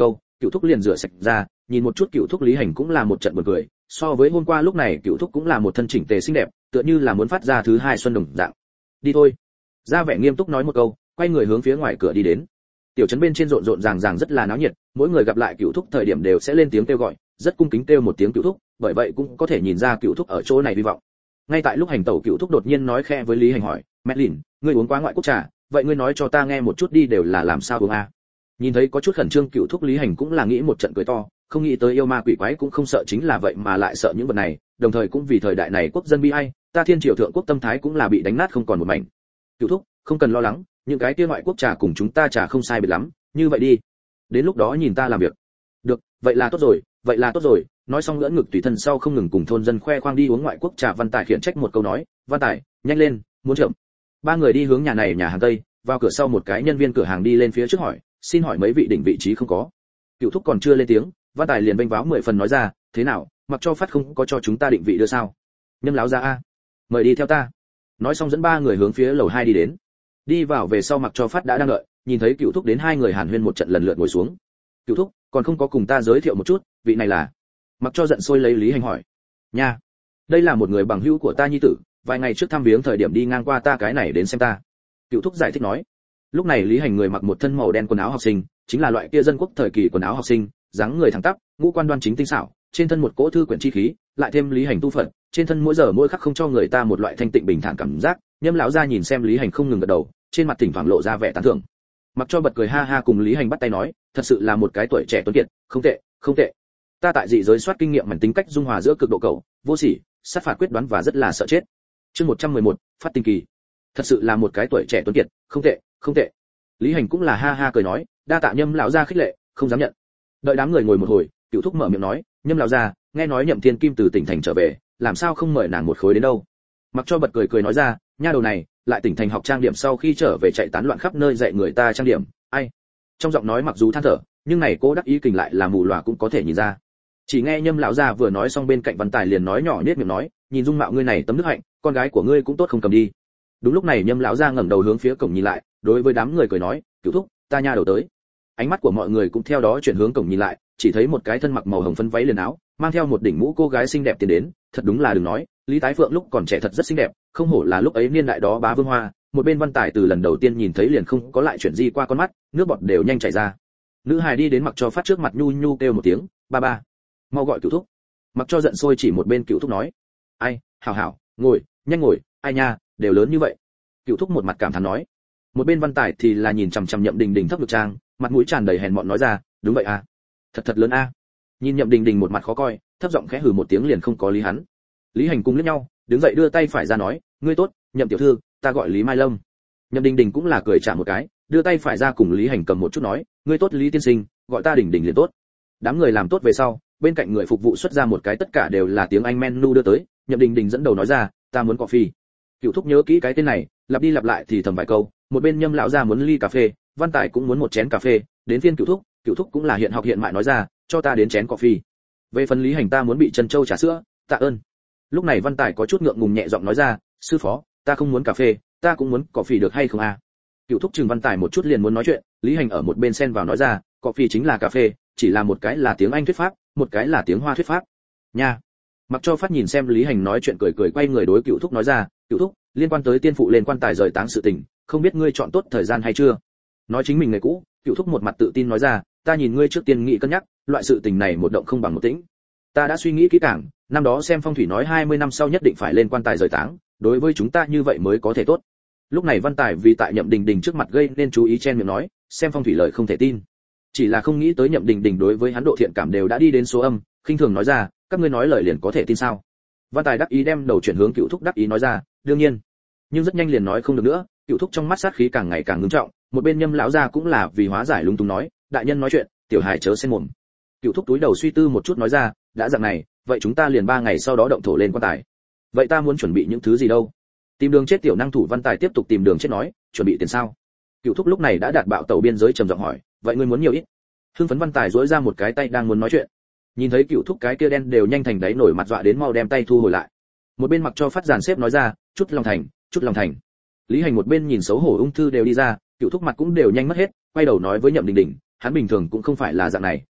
Cựu thúc liền rửa sạch ra, nhìn một chút Cựu thúc Lý Hành cũng là một trận buồn cười, so với hôm qua lúc này Cựu thúc cũng là một thân chỉnh tề xinh đẹp, tựa như là muốn phát ra thứ hai xuân đồng dạng. Đi thôi. Ra vẻ nghiêm túc nói một câu, quay người hướng phía ngoài cửa đi đến. Tiểu trấn bên trên rộn rộn ràng ràng rất là náo nhiệt, mỗi người gặp lại Cựu thúc thời điểm đều sẽ lên tiếng kêu gọi, rất cung kính kêu một tiếng Cựu thúc, bởi vậy cũng có thể nhìn ra Cựu thúc ở chỗ này hy vọng. Ngay tại lúc hành tẩu Cựu thúc đột nhiên nói khẽ với Lý Hành hỏi, Medlin, ngươi uống quá ngoại quốc trà, vậy ngươi nói cho ta nghe một chút đi, đều là làm sao uống a? Nhìn thấy có chút khẩn trương Cựu thúc Lý Hành cũng là nghĩ một trận cười to, không nghĩ tới yêu ma quỷ quái cũng không sợ chính là vậy mà lại sợ những vật này, đồng thời cũng vì thời đại này quốc dân bi ai, ta thiên triều thượng quốc tâm thái cũng là bị đánh nát không còn một mảnh. Cựu thúc, không cần lo lắng, những cái kia ngoại quốc trà cùng chúng ta trà không sai biệt lắm, như vậy đi, đến lúc đó nhìn ta làm việc. Được, vậy là tốt rồi, vậy là tốt rồi. Nói xong ngỡ ngực tùy thân sau không ngừng cùng thôn dân khoe khoang đi uống ngoại quốc trà. Văn Tài khiển trách một câu nói, Văn Tài, nhanh lên, muốn chậm. Ba người đi hướng nhà này nhà hàng tây, vào cửa sau một cái nhân viên cửa hàng đi lên phía trước hỏi, xin hỏi mấy vị đỉnh vị trí không có. Cựu thúc còn chưa lên tiếng, Văn Tài liền vênh váo mười phần nói ra, thế nào, mặc cho phát không có cho chúng ta định vị đưa sao? Nhâm láo ra a, mời đi theo ta. Nói xong dẫn ba người hướng phía lầu hai đi đến. Đi vào về sau mặc cho phát đã đang đợi, nhìn thấy Cựu thúc đến, hai người hàn huyên một trận lần lượt ngồi xuống. Cựu thúc, còn không có cùng ta giới thiệu một chút, vị này là? Mặc cho giận sôi lấy Lý Hành hỏi. Nha, đây là một người bằng hữu của ta nhi tử, vài ngày trước thăm viếng thời điểm đi ngang qua ta cái này đến xem ta. Cựu thúc giải thích nói. Lúc này Lý Hành người mặc một thân màu đen quần áo học sinh, chính là loại kia dân quốc thời kỳ quần áo học sinh, dáng người thẳng tắp, ngũ quan đoan chính tinh xảo, trên thân một cỗ thư quyển chi khí, lại thêm Lý Hành tu phận, trên thân mỗi giờ mỗi khắc không cho người ta một loại thanh tịnh bình thản cảm giác. Nhâm lão gia nhìn xem Lý Hành không ngừng gật đầu, trên mặt thỉnh thoảng lộ ra vẻ tán thưởng. Mặc cho bật cười ha ha cùng Lý Hành bắt tay nói, thật sự là một cái tuổi trẻ tuấn kiệt, không tệ, không tệ. Ta tại dị giới soát kinh nghiệm mảnh tính cách dung hòa giữa cực độ cầu, vô sỉ, sát phạt quyết đoán và rất là sợ chết. Chương một trăm mười một, phát tinh kỳ. Thật sự là một cái tuổi trẻ tuấn kiệt, không tệ, không tệ. Lý Hành cũng là ha ha cười nói, đa tạ Nhâm lão gia khích lệ, không dám nhận. Đợi đám người ngồi một hồi, Cựu thúc mở miệng nói, Nhâm lão gia, nghe nói Nhậm Thiên Kim từ tỉnh thành trở về, làm sao không mời nàng một khối đến đâu? Mặc cho bật cười cười nói ra, nha đầu này, lại tỉnh thành học trang điểm sau khi trở về chạy tán loạn khắp nơi dạy người ta trang điểm, ai? Trong giọng nói mặc dù than thở, nhưng này cô đắc ý kình lại là mù lòa cũng có thể nhìn ra. Chỉ nghe Nhâm lão gia vừa nói xong bên cạnh Văn Tài liền nói nhỏ nhếch miệng nói, nhìn dung mạo ngươi này tấm đức hạnh, con gái của ngươi cũng tốt không cầm đi. Đúng lúc này Nhâm lão gia ngẩng đầu hướng phía cổng nhìn lại, đối với đám người cười nói, Cựu thúc, ta nha đầu tới. Ánh mắt của mọi người cũng theo đó chuyển hướng cổng nhìn lại, chỉ thấy một cái thân mặc màu hồng phấn váy liền áo, mang theo một đỉnh mũ cô gái xinh đẹp tiến đến, thật đúng là đừng nói, Lý Tái Phượng lúc còn trẻ thật rất xinh đẹp, không hổ là lúc ấy niên đại đó bá vương hoa. Một bên Văn Tài từ lần đầu tiên nhìn thấy liền không có lại chuyển di qua con mắt, nước bọt đều nhanh chảy ra. Nữ hài đi đến Mặc cho phát trước mặt nhu nhu kêu một tiếng, ba ba, mau gọi Cựu thúc. Mặc cho giận sôi chỉ một bên Cựu thúc nói, ai, hảo hảo, ngồi, nhanh ngồi, ai nha, đều lớn như vậy. Cựu thúc một mặt cảm thán nói. Một bên Văn Tài thì là nhìn chằm chằm Nhậm Đình Đình thấp ngực trang, mặt mũi tràn đầy hèn mọn nói ra, đúng vậy à, thật thật lớn a. Nhìn Nhậm Đình Đình một mặt khó coi, thấp giọng khẽ hừ một tiếng liền không có lý hắn. Lý Hành cùng liếc nhau, đứng dậy đưa tay phải ra nói, ngươi tốt, Nhậm tiểu thư, ta gọi Lý Mai Lâm. Nhậm Đình Đình cũng là cười trả một cái, đưa tay phải ra cùng Lý Hành cầm một chút nói, ngươi tốt Lý tiên sinh, gọi ta Đình Đình liền tốt. Đám người làm tốt về sau, bên cạnh người phục vụ xuất ra một cái tất cả đều là tiếng Anh menu đưa tới, Nhậm Đình Đình dẫn đầu nói ra, ta muốn coffee. Cựu thúc nhớ kỹ cái tên này, lặp đi lặp lại thì thầm vài câu, một bên Nhâm lão gia muốn ly cà phê, Văn Tài cũng muốn một chén cà phê, đến phiên Cựu thúc, Cựu thúc cũng là hiện học hiện mại nói ra, cho ta đến chén coffee. Về phần Lý Hành ta muốn bị chân châu trà sữa, tạ ơn. Lúc này Văn Tài có chút ngượng ngùng nhẹ giọng nói ra, sư phó, ta không muốn cà phê, ta cũng muốn coffee được hay không a? À? Cựu thúc chừng Văn Tài một chút liền muốn nói chuyện, Lý Hành ở một bên xen vào nói ra, coffee chính là cà phê, chỉ là một cái là tiếng Anh thuyết pháp, một cái là tiếng Hoa thuyết pháp. Nha. Mặc cho phát nhìn xem Lý Hành nói chuyện cười cười quay người đối Cựu thúc nói ra, Cựu thúc, liên quan tới tiên phụ lên quan tài rời táng sự tình, không biết ngươi chọn tốt thời gian hay chưa? Nói chính mình người cũ, Cựu thúc một mặt tự tin nói ra, ta nhìn ngươi trước tiên nghĩ cân nhắc, loại sự tình này một động không bằng một tĩnh. Ta đã suy nghĩ kỹ càng, năm đó xem phong thủy nói hai mươi năm sau nhất định phải lên quan tài rời táng, đối với chúng ta như vậy mới có thể tốt. Lúc này Văn Tài vì tại Nhậm Đình Đình trước mặt gây nên chú ý chen miệng nói, xem phong thủy lời không thể tin. Chỉ là không nghĩ tới Nhậm Đình Đình đối với hắn độ thiện cảm đều đã đi đến số âm, khinh thường nói ra, các ngươi nói lời liền có thể tin sao? Văn Tài đắc ý đem đầu chuyển hướng Cựu thúc đắc ý nói ra, đương nhiên. Nhưng rất nhanh liền nói không được nữa, Cựu thúc trong mắt sát khí càng ngày càng ngưng trọng, một bên Nhâm lão gia cũng là vì hóa giải lung tung nói, đại nhân nói chuyện, tiểu hài chớ xen mồm. Cựu thúc túi đầu suy tư một chút nói ra, đã dạng này, vậy chúng ta liền ba ngày sau đó động thổ lên quan tài. Vậy ta muốn chuẩn bị những thứ gì đâu? Tìm đường chết tiểu năng thủ Văn Tài tiếp tục tìm đường chết nói, chuẩn bị tiền sao? Cựu thúc lúc này đã đạt bạo tàu biên giới trầm giọng hỏi, vậy ngươi muốn nhiều ít? Hưng phấn Văn Tài duỗi ra một cái tay đang muốn nói chuyện. Nhìn thấy Cựu thúc cái kia đen đều nhanh thành đáy nổi mặt dọa đến mau đem tay thu hồi lại. Một bên Mặc cho phát dàn xếp nói ra, chút lòng thành, chút lòng thành. Lý Hành một bên nhìn xấu hổ ung thư đều đi ra, Cựu thúc mặt cũng đều nhanh mất hết, quay đầu nói với Nhậm Đình Đình, hắn bình thường cũng không phải là dạng này,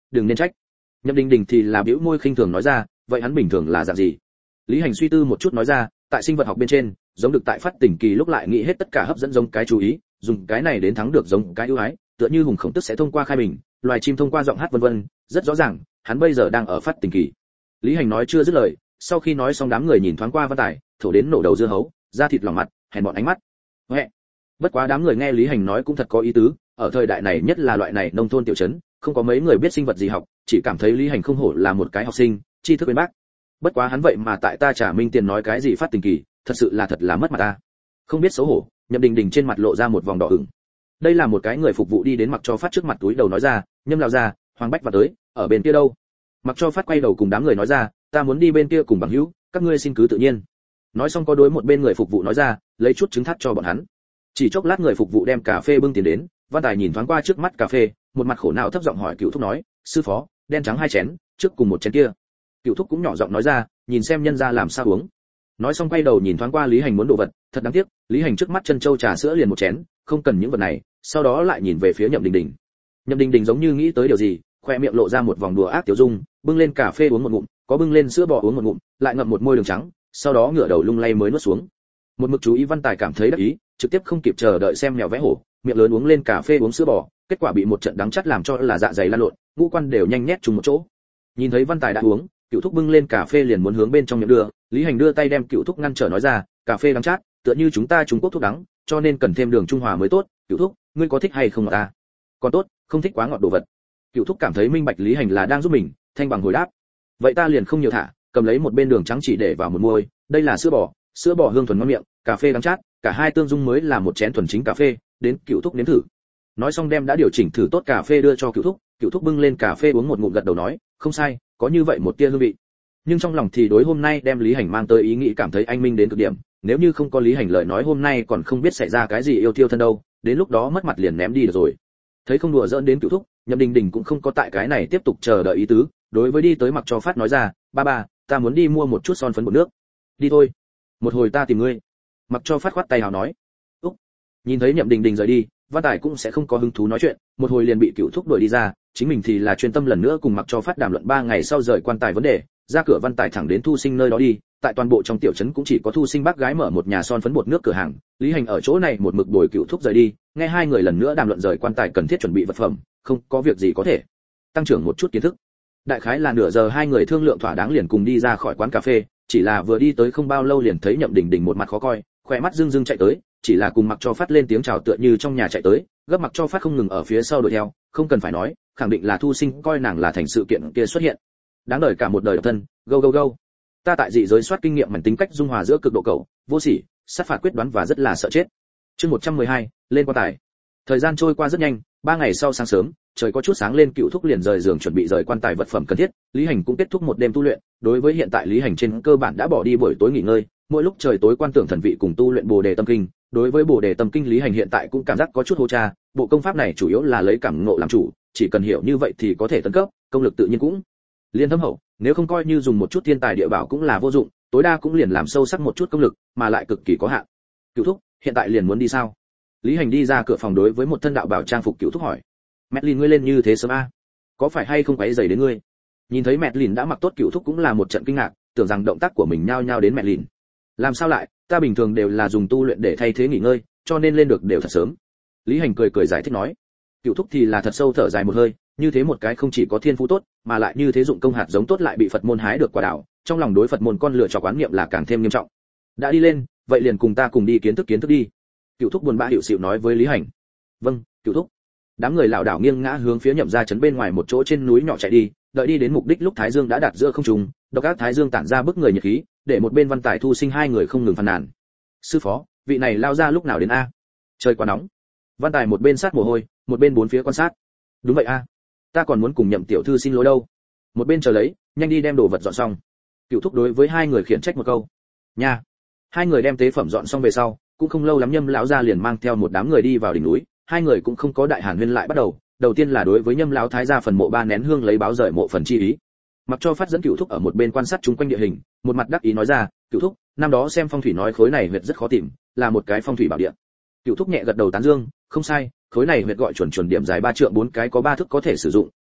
đừng nên trách. Nhậm Đình Đình thì là bĩu môi khinh thường nói ra, vậy hắn bình thường là dạng gì? Lý Hành suy tư một chút nói ra, tại sinh vật học bên trên, giống được tại phát tỉnh kỳ lúc lại nghĩ hết tất cả hấp dẫn giống cái chú ý, dùng cái này đến thắng được giống cái ưu ái, tựa như hùng khổng tức sẽ thông qua khai mình, loài chim thông qua giọng hát vân vân, rất rõ ràng, hắn bây giờ đang ở phát tỉnh kỳ. Lý Hành nói chưa dứt lời, sau khi nói xong đám người nhìn thoáng qua Văn Tài, thổ đến nổ đầu dưa hấu, da thịt lỏng mặt, hèn bọn ánh mắt. Huệ. Bất quá đám người nghe Lý Hành nói cũng thật có ý tứ, ở thời đại này nhất là loại này nông thôn tiểu trấn, không có mấy người biết sinh vật gì học, chỉ cảm thấy Lý Hành không hổ là một cái học sinh, tri thức bên bác. Bất quá hắn vậy mà tại ta trả minh tiền nói cái gì phát tình kỳ, thật sự là thật là mất mặt ta. Không biết xấu hổ, Nhậm Đình Đình trên mặt lộ ra một vòng đỏ ửng. Đây là một cái người phục vụ đi đến Mặc Cho Phát trước mặt túi đầu nói ra, Nhâm lão gia, Hoàng Bách vào tới, ở bên kia đâu? Mặc Cho Phát quay đầu cùng đám người nói ra, ta muốn đi bên kia cùng bằng hữu, các ngươi xin cứ tự nhiên. Nói xong có đối một bên người phục vụ nói ra, lấy chút trứng thắt cho bọn hắn. Chỉ chốc lát người phục vụ đem cà phê bưng tiền đến, Văn Tài nhìn thoáng qua trước mắt cà phê, một mặt khổ não thấp giọng hỏi Cựu Thúc nói, sư phó, đen trắng hai chén, trước cùng một chén kia. Cựu Thúc cũng nhỏ giọng nói ra, nhìn xem nhân gia làm sao uống. Nói xong quay đầu nhìn thoáng qua Lý Hành muốn đồ vật, thật đáng tiếc, Lý Hành trước mắt chân châu trà sữa liền một chén, không cần những vật này, sau đó lại nhìn về phía Nhậm Đình Đình. Nhậm Đình Đình giống như nghĩ tới điều gì, khoe miệng lộ ra một vòng đùa ác tiểu dung, bưng lên cà phê uống một ngụm, có bưng lên sữa bò uống một ngụm, lại ngậm một môi đường trắng, sau đó ngửa đầu lung lay mới nuốt xuống. Một mực chú ý Văn Tài cảm thấy đắc ý, trực tiếp không kịp chờ đợi xem mèo vẽ hổ, miệng lớn uống lên cà phê uống sữa bò, kết quả bị một trận đắng chát làm cho là dạ dày lan lộn, ngũ quan đều nhanh nhét chung một chỗ. Nhìn thấy Văn Tài đã uống, Cựu Thúc bưng lên cà phê liền muốn hướng bên trong miệng đưa, Lý Hành đưa tay đem Cựu Thúc ngăn trở nói ra, cà phê đắng chát, tựa như chúng ta Trung Quốc thuốc đắng, cho nên cần thêm đường trung hòa mới tốt. Cựu Thúc, ngươi có thích hay không ngọt ta? Còn tốt, không thích quá ngọt đồ vật. Cựu Thúc cảm thấy minh bạch Lý Hành là đang giúp mình, thanh bằng hồi đáp. Vậy ta liền không nhiều thả, cầm lấy một bên đường trắng chỉ để vào một muôi, đây là sữa bò, sữa bò hương thuần ngon miệng, cà phê đắng chát, cả hai tương dung mới là một chén thuần chính cà phê, đến Cựu Thúc nếm thử. Nói xong đem đã điều chỉnh thử tốt cà phê đưa cho Cựu Thúc, Cựu Thúc bưng lên cà phê uống một ngụm gật đầu nói, không sai, có như vậy một tia hương vị. Nhưng trong lòng thì đối hôm nay đem Lý Hành mang tới ý nghĩ cảm thấy anh minh đến cực điểm, nếu như không có Lý Hành lời nói hôm nay còn không biết xảy ra cái gì yêu thiêu thân đâu, đến lúc đó mất mặt liền ném đi được rồi. Thấy không đùa giỡn đến Cựu Thúc, Nhậm Đình Đình cũng không có tại cái này tiếp tục chờ đợi ý tứ, đối với đi tới Mặc Cho Phát nói ra, ba ba, ta muốn đi mua một chút son phấn bột nước. Đi thôi, một hồi ta tìm ngươi. Mặc Cho Phát khoát tay hào nói. Úc. Nhìn thấy Nhậm Đình Đình rời đi, Văn Tài cũng sẽ không có hứng thú nói chuyện, một hồi liền bị Cựu Thúc đuổi đi ra, chính mình thì là chuyên tâm lần nữa cùng Mặc Cho Phát đàm luận ba ngày sau rời quan tài vấn đề, ra cửa Văn Tài thẳng đến Thu Sinh nơi đó đi, tại toàn bộ trong tiểu trấn cũng chỉ có Thu Sinh bác gái mở một nhà son phấn bột nước cửa hàng, Lý Hành ở chỗ này một mực đuổi Cựu Thúc rời đi, nghe hai người lần nữa đàm luận rời quan tài cần thiết chuẩn bị vật phẩm, không có việc gì có thể tăng trưởng một chút kiến thức. Đại khái là nửa giờ hai người thương lượng thỏa đáng liền cùng đi ra khỏi quán cà phê, chỉ là vừa đi tới không bao lâu liền thấy Nhậm Đình Đình một mặt khó coi, khỏe mắt rưng rưng chạy tới, chỉ là cùng Mặc Cho Phát lên tiếng chào tựa như trong nhà chạy tới, gấp Mặc Cho Phát không ngừng ở phía sau đuổi theo, không cần phải nói, khẳng định là Thu Sinh coi nàng là thành sự kiện kia xuất hiện. Đáng đời cả một đời độc thân, go go go. Ta tại dị giới soát kinh nghiệm mảnh tính cách dung hòa giữa cực độ cầu, vô sỉ, sát phạt quyết đoán và rất là sợ chết. Chương một trăm mười hai, lên quan tài. Thời gian trôi qua rất nhanh, ba ngày sau sáng sớm, trời có chút sáng lên Cựu Thúc liền rời giường chuẩn bị rời quan tài vật phẩm cần thiết, Lý Hành cũng kết thúc một đêm tu luyện, đối với hiện tại Lý Hành trên cơ bản đã bỏ đi buổi tối nghỉ ngơi, mỗi lúc trời tối quan tưởng thần vị cùng tu luyện Bồ Đề Tâm Kinh, đối với Bồ Đề Tâm Kinh Lý Hành hiện tại cũng cảm giác có chút hô cha, bộ công pháp này chủ yếu là lấy cảm ngộ làm chủ, chỉ cần hiểu như vậy thì có thể tấn cấp, công lực tự nhiên cũng liên thâm hậu, nếu không coi như dùng một chút thiên tài địa bảo cũng là vô dụng, tối đa cũng liền làm sâu sắc một chút công lực, mà lại cực kỳ có hạn. Cựu Thúc, hiện tại liền muốn đi sao? Lý Hành đi ra cửa phòng đối với một thân đạo bảo trang phục Cựu Thúc hỏi. Mẹtlin ngươi lên như thế sớm a? Có phải hay không quấy rầy đến ngươi? Nhìn thấy Mẹtlin đã mặc tốt, Cựu Thúc cũng là một trận kinh ngạc, tưởng rằng động tác của mình nhao nhao đến Mẹtlin. Làm sao lại, ta bình thường đều là dùng tu luyện để thay thế nghỉ ngơi, cho nên lên được đều thật sớm. Lý Hành cười cười giải thích nói. Cựu Thúc thì là thật sâu thở dài một hơi, như thế một cái không chỉ có thiên phú tốt, mà lại như thế dụng công hạt giống tốt lại bị Phật môn hái được quả đào, trong lòng đối Phật môn con lựa chọn quán niệm là càng thêm nghiêm trọng. Đã đi lên, vậy liền cùng ta cùng đi kiến thức kiến thức đi. Cựu Thúc buồn bã hiệu xịu nói với Lý Hành. Vâng, Cựu Thúc. Đám người lảo đảo nghiêng ngã hướng phía Nhậm gia trấn bên ngoài một chỗ trên núi nhỏ chạy đi, đợi đi đến mục đích lúc thái dương đã đạt giữa không trung, độc ác thái dương tản ra bức người nhiệt khí, để một bên Văn Tài Thu Sinh hai người không ngừng phàn nàn. Sư phó, vị này lao ra lúc nào đến a? Trời quá nóng. Văn Tài một bên sát mồ hôi, một bên bốn phía quan sát. Đúng vậy a, ta còn muốn cùng Nhậm tiểu thư xin lỗi đâu. Một bên chờ lấy, nhanh đi đem đồ vật dọn xong. Cựu Thúc đối với hai người khiển trách một câu. Nha. Hai người đem tế phẩm dọn xong về sau, cũng không lâu lắm Nhâm lão gia liền mang theo một đám người đi vào đỉnh núi, hai người cũng không có đại hàn huyên lại bắt đầu, đầu tiên là đối với Nhâm lão thái gia phần mộ ba nén hương lấy báo rời mộ phần chi ý. Mặc Cho Phát dẫn Cựu Thúc ở một bên quan sát chung quanh địa hình, một mặt đắc ý nói ra, Cựu Thúc, năm đó xem phong thủy nói khối này huyệt rất khó tìm, là một cái phong thủy bảo địa. Cựu Thúc nhẹ gật đầu tán dương, không sai, khối này huyệt gọi chuẩn chuẩn điểm dài ba trượng bốn cái có ba thước có thể sử dụng,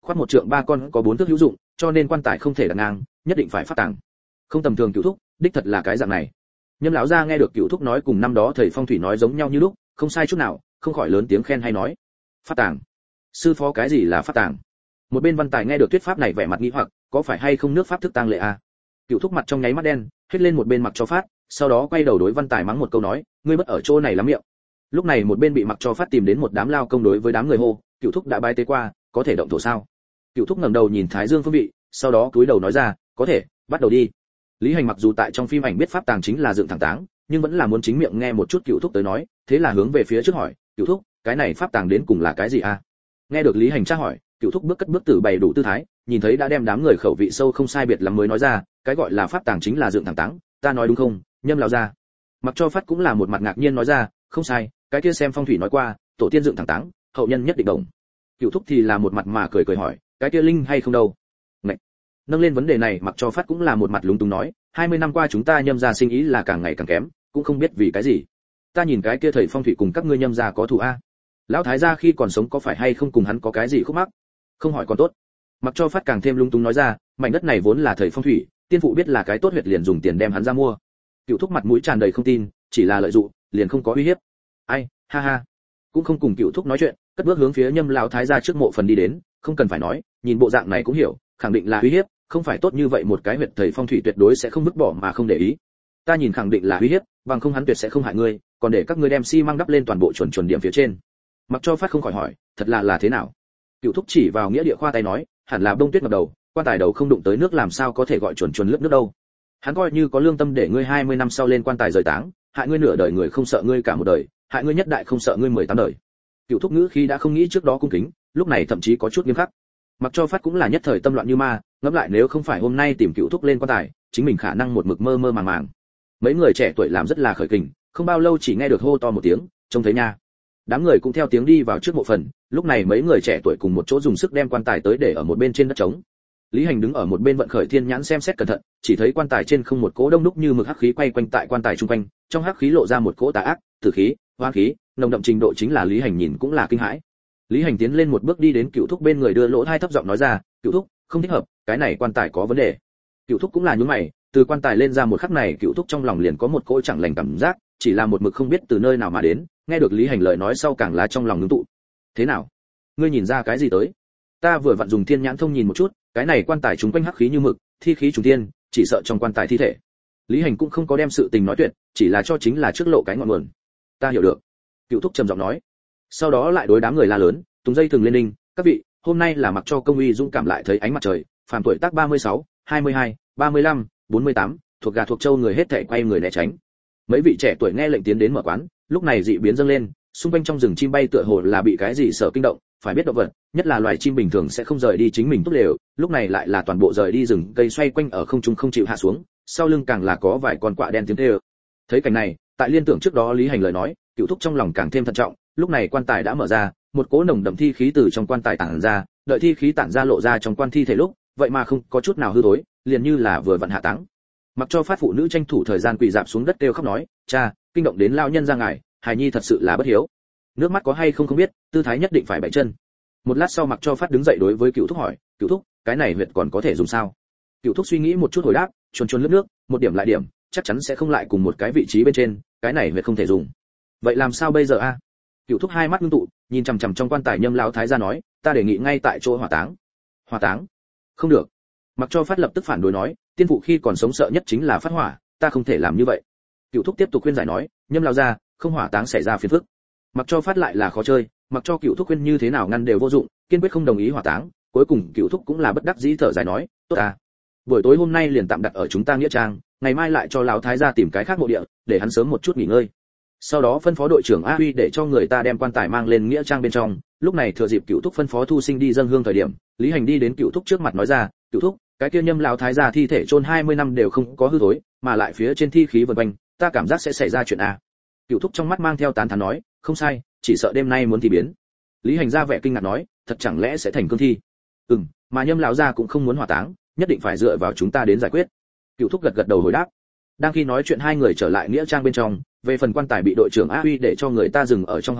khoát một trượng ba con có bốn thước hữu dụng, cho nên quan tài không thể đặt ngang, nhất định phải phát tàng. Không tầm thường Cửu thúc, đích thật là cái dạng này. Nhâm lão gia nghe được Cửu thúc nói cùng năm đó thầy phong thủy nói giống nhau như lúc, không sai chút nào, không khỏi lớn tiếng khen hay nói: phát tàng. Sư phó cái gì là phát tàng? Một bên Văn Tài nghe được thuyết pháp này vẻ mặt nghi hoặc, có phải hay không nước pháp thức tang lệ a? Cửu thúc mặt trong nháy mắt đen, hết lên một bên Mặc Cho Phát, sau đó quay đầu đối Văn Tài mắng một câu nói: ngươi bất ở chỗ này lắm miệng. Lúc này một bên bị Mặc Cho Phát tìm đến một đám lao công đối với đám người hô: Cửu thúc đã bái tế qua, có thể động thổ sao? Cửu thúc ngẩng đầu nhìn Thái Dương phương vị, sau đó cúi đầu nói ra: có thể, bắt đầu đi. Lý Hành mặc dù tại trong phim ảnh biết pháp tàng chính là dựng thẳng táng, nhưng vẫn là muốn chính miệng nghe một chút Cửu thúc tới nói, thế là hướng về phía trước hỏi: Cửu thúc, cái này pháp tàng đến cùng là cái gì a? Nghe được Lý Hành tra hỏi, Cửu thúc bước cất bước tử bày đủ tư thái, nhìn thấy đã đem đám người khẩu vị sâu không sai biệt lắm mới nói ra: cái gọi là pháp tàng chính là dựng thẳng táng, ta nói đúng không, Nhâm lão gia? Mặc Cho Phát cũng là một mặt ngạc nhiên nói ra: không sai, cái kia xem phong thủy nói qua, tổ tiên dựng thẳng táng, hậu nhân nhất định đồng. Cửu thúc thì là một mặt mà cười cười hỏi: cái kia linh hay không đâu? Ngậy. Nâng lên vấn đề này, Mặc Cho Phát cũng là một mặt lúng túng nói: hai mươi năm qua chúng ta Nhâm gia sinh ý là càng ngày càng kém, cũng không biết vì cái gì. Ta nhìn cái kia thầy phong thủy cùng các ngươi Nhâm gia có thù a. Lão thái gia khi còn sống có phải hay không cùng hắn có cái gì khúc mắc? Không hỏi còn tốt. Mặc Cho Phát càng thêm lung túng nói ra: mảnh đất này vốn là thầy phong thủy, tiên phụ biết là cái tốt huyệt liền dùng tiền đem hắn ra mua. Cửu thúc mặt mũi tràn đầy không tin, chỉ là lợi dụng, liền không có uy hiếp. Ai, ha ha. Cũng không cùng Cửu thúc nói chuyện, cất bước hướng phía Nhâm lão thái gia trước mộ phần đi đến, không cần phải nói, nhìn bộ dạng này cũng hiểu, khẳng định là uy hiếp, không phải tốt như vậy một cái huyệt thầy phong thủy tuyệt đối sẽ không vứt bỏ mà không để ý. Ta nhìn khẳng định là uy hiếp, bằng không hắn tuyệt sẽ không hại ngươi, còn để các ngươi đem xi si măng đắp lên toàn bộ chuẩn chuẩn điểm phía trên. Mặc Cho Phát không khỏi hỏi: thật là là thế nào? Cửu thúc chỉ vào nghĩa địa khoa tay nói: hẳn là bông tuyết ngập đầu, quan tài đầu không đụng tới nước làm sao có thể gọi chuẩn chuẩn lướt nước đâu. Hắn coi như có lương tâm để ngươi hai mươi năm sau lên quan tài rời táng, hại ngươi nửa đời người không sợ ngươi cả một đời, hại ngươi nhất đại không sợ ngươi mười tám đời. Cửu thúc ngữ khi đã không nghĩ trước đó cung kính, lúc này thậm chí có chút nghiêm khắc. Mặc Cho Phát cũng là nhất thời tâm loạn như ma, ngẫm lại nếu không phải hôm nay tìm Cửu thúc lên quan tài, chính mình khả năng một mực mơ mơ màng màng. Mấy người trẻ tuổi làm rất là khởi kình, không bao lâu chỉ nghe được hô to một tiếng: trông thấy nha. Đám người cũng theo tiếng đi vào trước mộ phần, lúc này mấy người trẻ tuổi cùng một chỗ dùng sức đem quan tài tới để ở một bên trên đất trống. Lý Hành đứng ở một bên vận khởi thiên nhãn xem xét cẩn thận, chỉ thấy quan tài trên không một cỗ đông đúc như mực hắc khí quay quanh tại quan tài trung quanh, trong hắc khí lộ ra một cỗ tà ác, tử khí, hoang khí, nồng đậm trình độ chính là Lý Hành nhìn cũng là kinh hãi. Lý Hành tiến lên một bước đi đến Cửu thúc bên người đưa lỗ tai thấp giọng nói ra: Cửu thúc, không thích hợp, cái này quan tài có vấn đề. Cửu thúc cũng là nhướng mày, từ quan tài lên ra một khắc này Cửu thúc trong lòng liền có một cỗ chẳng lành cảm giác, chỉ là một mực không biết từ nơi nào mà đến, nghe được Lý Hành lời nói sau càng lá trong lòng ngưng tụ. Thế nào? Ngươi nhìn ra cái gì tới? Ta vừa vặn dùng thiên nhãn thông nhìn một chút, cái này quan tài chúng quanh hắc khí như mực, thi khí trùng tiên, chỉ sợ trong quan tài thi thể. Lý Hành cũng không có đem sự tình nói tuyệt, chỉ là cho chính là trước lộ cái ngọn nguồn. Ta hiểu được. Cửu thúc trầm giọng nói. Sau đó lại đối đám người la lớn, tung dây thường lên đinh: các vị, hôm nay là mặc cho công uy dũng cảm lại thấy ánh mặt trời, phàm tuổi tác ba mươi sáu, hai mươi hai, ba mươi lăm, bốn mươi tám, thuộc gà thuộc châu người hết thảy quay người né tránh. Mấy vị trẻ tuổi nghe lệnh tiến đến mở quán, lúc này dị biến dâng lên, xung quanh trong rừng chim bay tựa hồ là bị cái gì sợ kinh động, phải biết động vật, nhất là loài chim bình thường sẽ không rời đi chính mình tốt lều, lúc này lại là toàn bộ rời đi rừng cây xoay quanh ở không trung không chịu hạ xuống, sau lưng càng là có vài con quạ đen tiếng kêu. Thấy cảnh này, tại liên tưởng trước đó Lý Hành lời nói, Cửu thúc trong lòng càng thêm thận trọng, lúc này quan tài đã mở ra, một cỗ nồng đậm thi khí từ trong quan tài tản ra, đợi thi khí tản ra lộ ra trong quan thi thể lúc, vậy mà không có chút nào hư thối, liền như là vừa vặn hạ táng. Mặc cho Phát phụ nữ tranh thủ thời gian quỳ dạp xuống đất kêu khóc nói: cha, kinh động đến lao nhân ra ngài, hài nhi thật sự là bất hiếu. Nước mắt có hay không không biết, tư thái nhất định phải bảy chân. Một lát sau Mặc cho Phát đứng dậy đối với Cửu thúc hỏi: Cửu thúc, cái này huyệt còn có thể dùng sao? Cửu thúc suy nghĩ một chút hồi đáp: chuồn chuồn lướt nước, một điểm lại điểm, chắc chắn sẽ không lại cùng một cái vị trí bên trên, cái này huyệt không thể dùng. Vậy làm sao bây giờ a? Cửu thúc hai mắt ngưng tụ, nhìn chằm chằm trong quan tài Nhâm lão thái gia nói: ta đề nghị ngay tại chỗ hỏa táng. Hỏa táng? Không được. Mặc cho Phát lập tức phản đối nói: tiên phụ khi còn sống sợ nhất chính là phát hỏa, ta không thể làm như vậy. Cửu thúc tiếp tục khuyên giải nói: Nhâm lão gia, không hỏa táng xảy ra phiền phức. Mặc cho Phát lại là khó chơi, mặc cho Cửu thúc khuyên như thế nào ngăn đều vô dụng, kiên quyết không đồng ý hỏa táng. Cuối cùng Cửu thúc cũng là bất đắc dĩ thở dài nói: tốt à, buổi tối hôm nay liền tạm đặt ở chúng ta nghĩa trang, ngày mai lại cho lão thái gia tìm cái khác mộ địa, để hắn sớm một chút nghỉ ngơi. Sau đó phân phó đội trưởng A Huy để cho người ta đem quan tài mang lên nghĩa trang bên trong. Lúc này thừa dịp Cửu thúc phân phó Thu Sinh đi dâng hương thời điểm, Lý Hành đi đến Cửu thúc trước mặt nói ra: Cửu thúc, cái kia Nhâm lão thái gia thi thể chôn hai mươi năm đều không có hư thối, mà lại phía trên thi khí vần quanh, ta cảm giác sẽ xảy ra chuyện a. Cửu thúc trong mắt mang theo tán thán nói: không sai, chỉ sợ đêm nay muốn thi biến. Lý Hành ra vẻ kinh ngạc nói: thật chẳng lẽ sẽ thành cương thi? Ừm, mà Nhâm lão gia cũng không muốn hỏa táng, nhất định phải dựa vào chúng ta đến giải quyết. Cửu thúc gật gật đầu hồi đáp. Đang khi nói chuyện hai người trở lại nghĩa trang bên trong, về phần quan tài bị đội trưởng A Huy để cho người ta dừng ở trong hậu viện,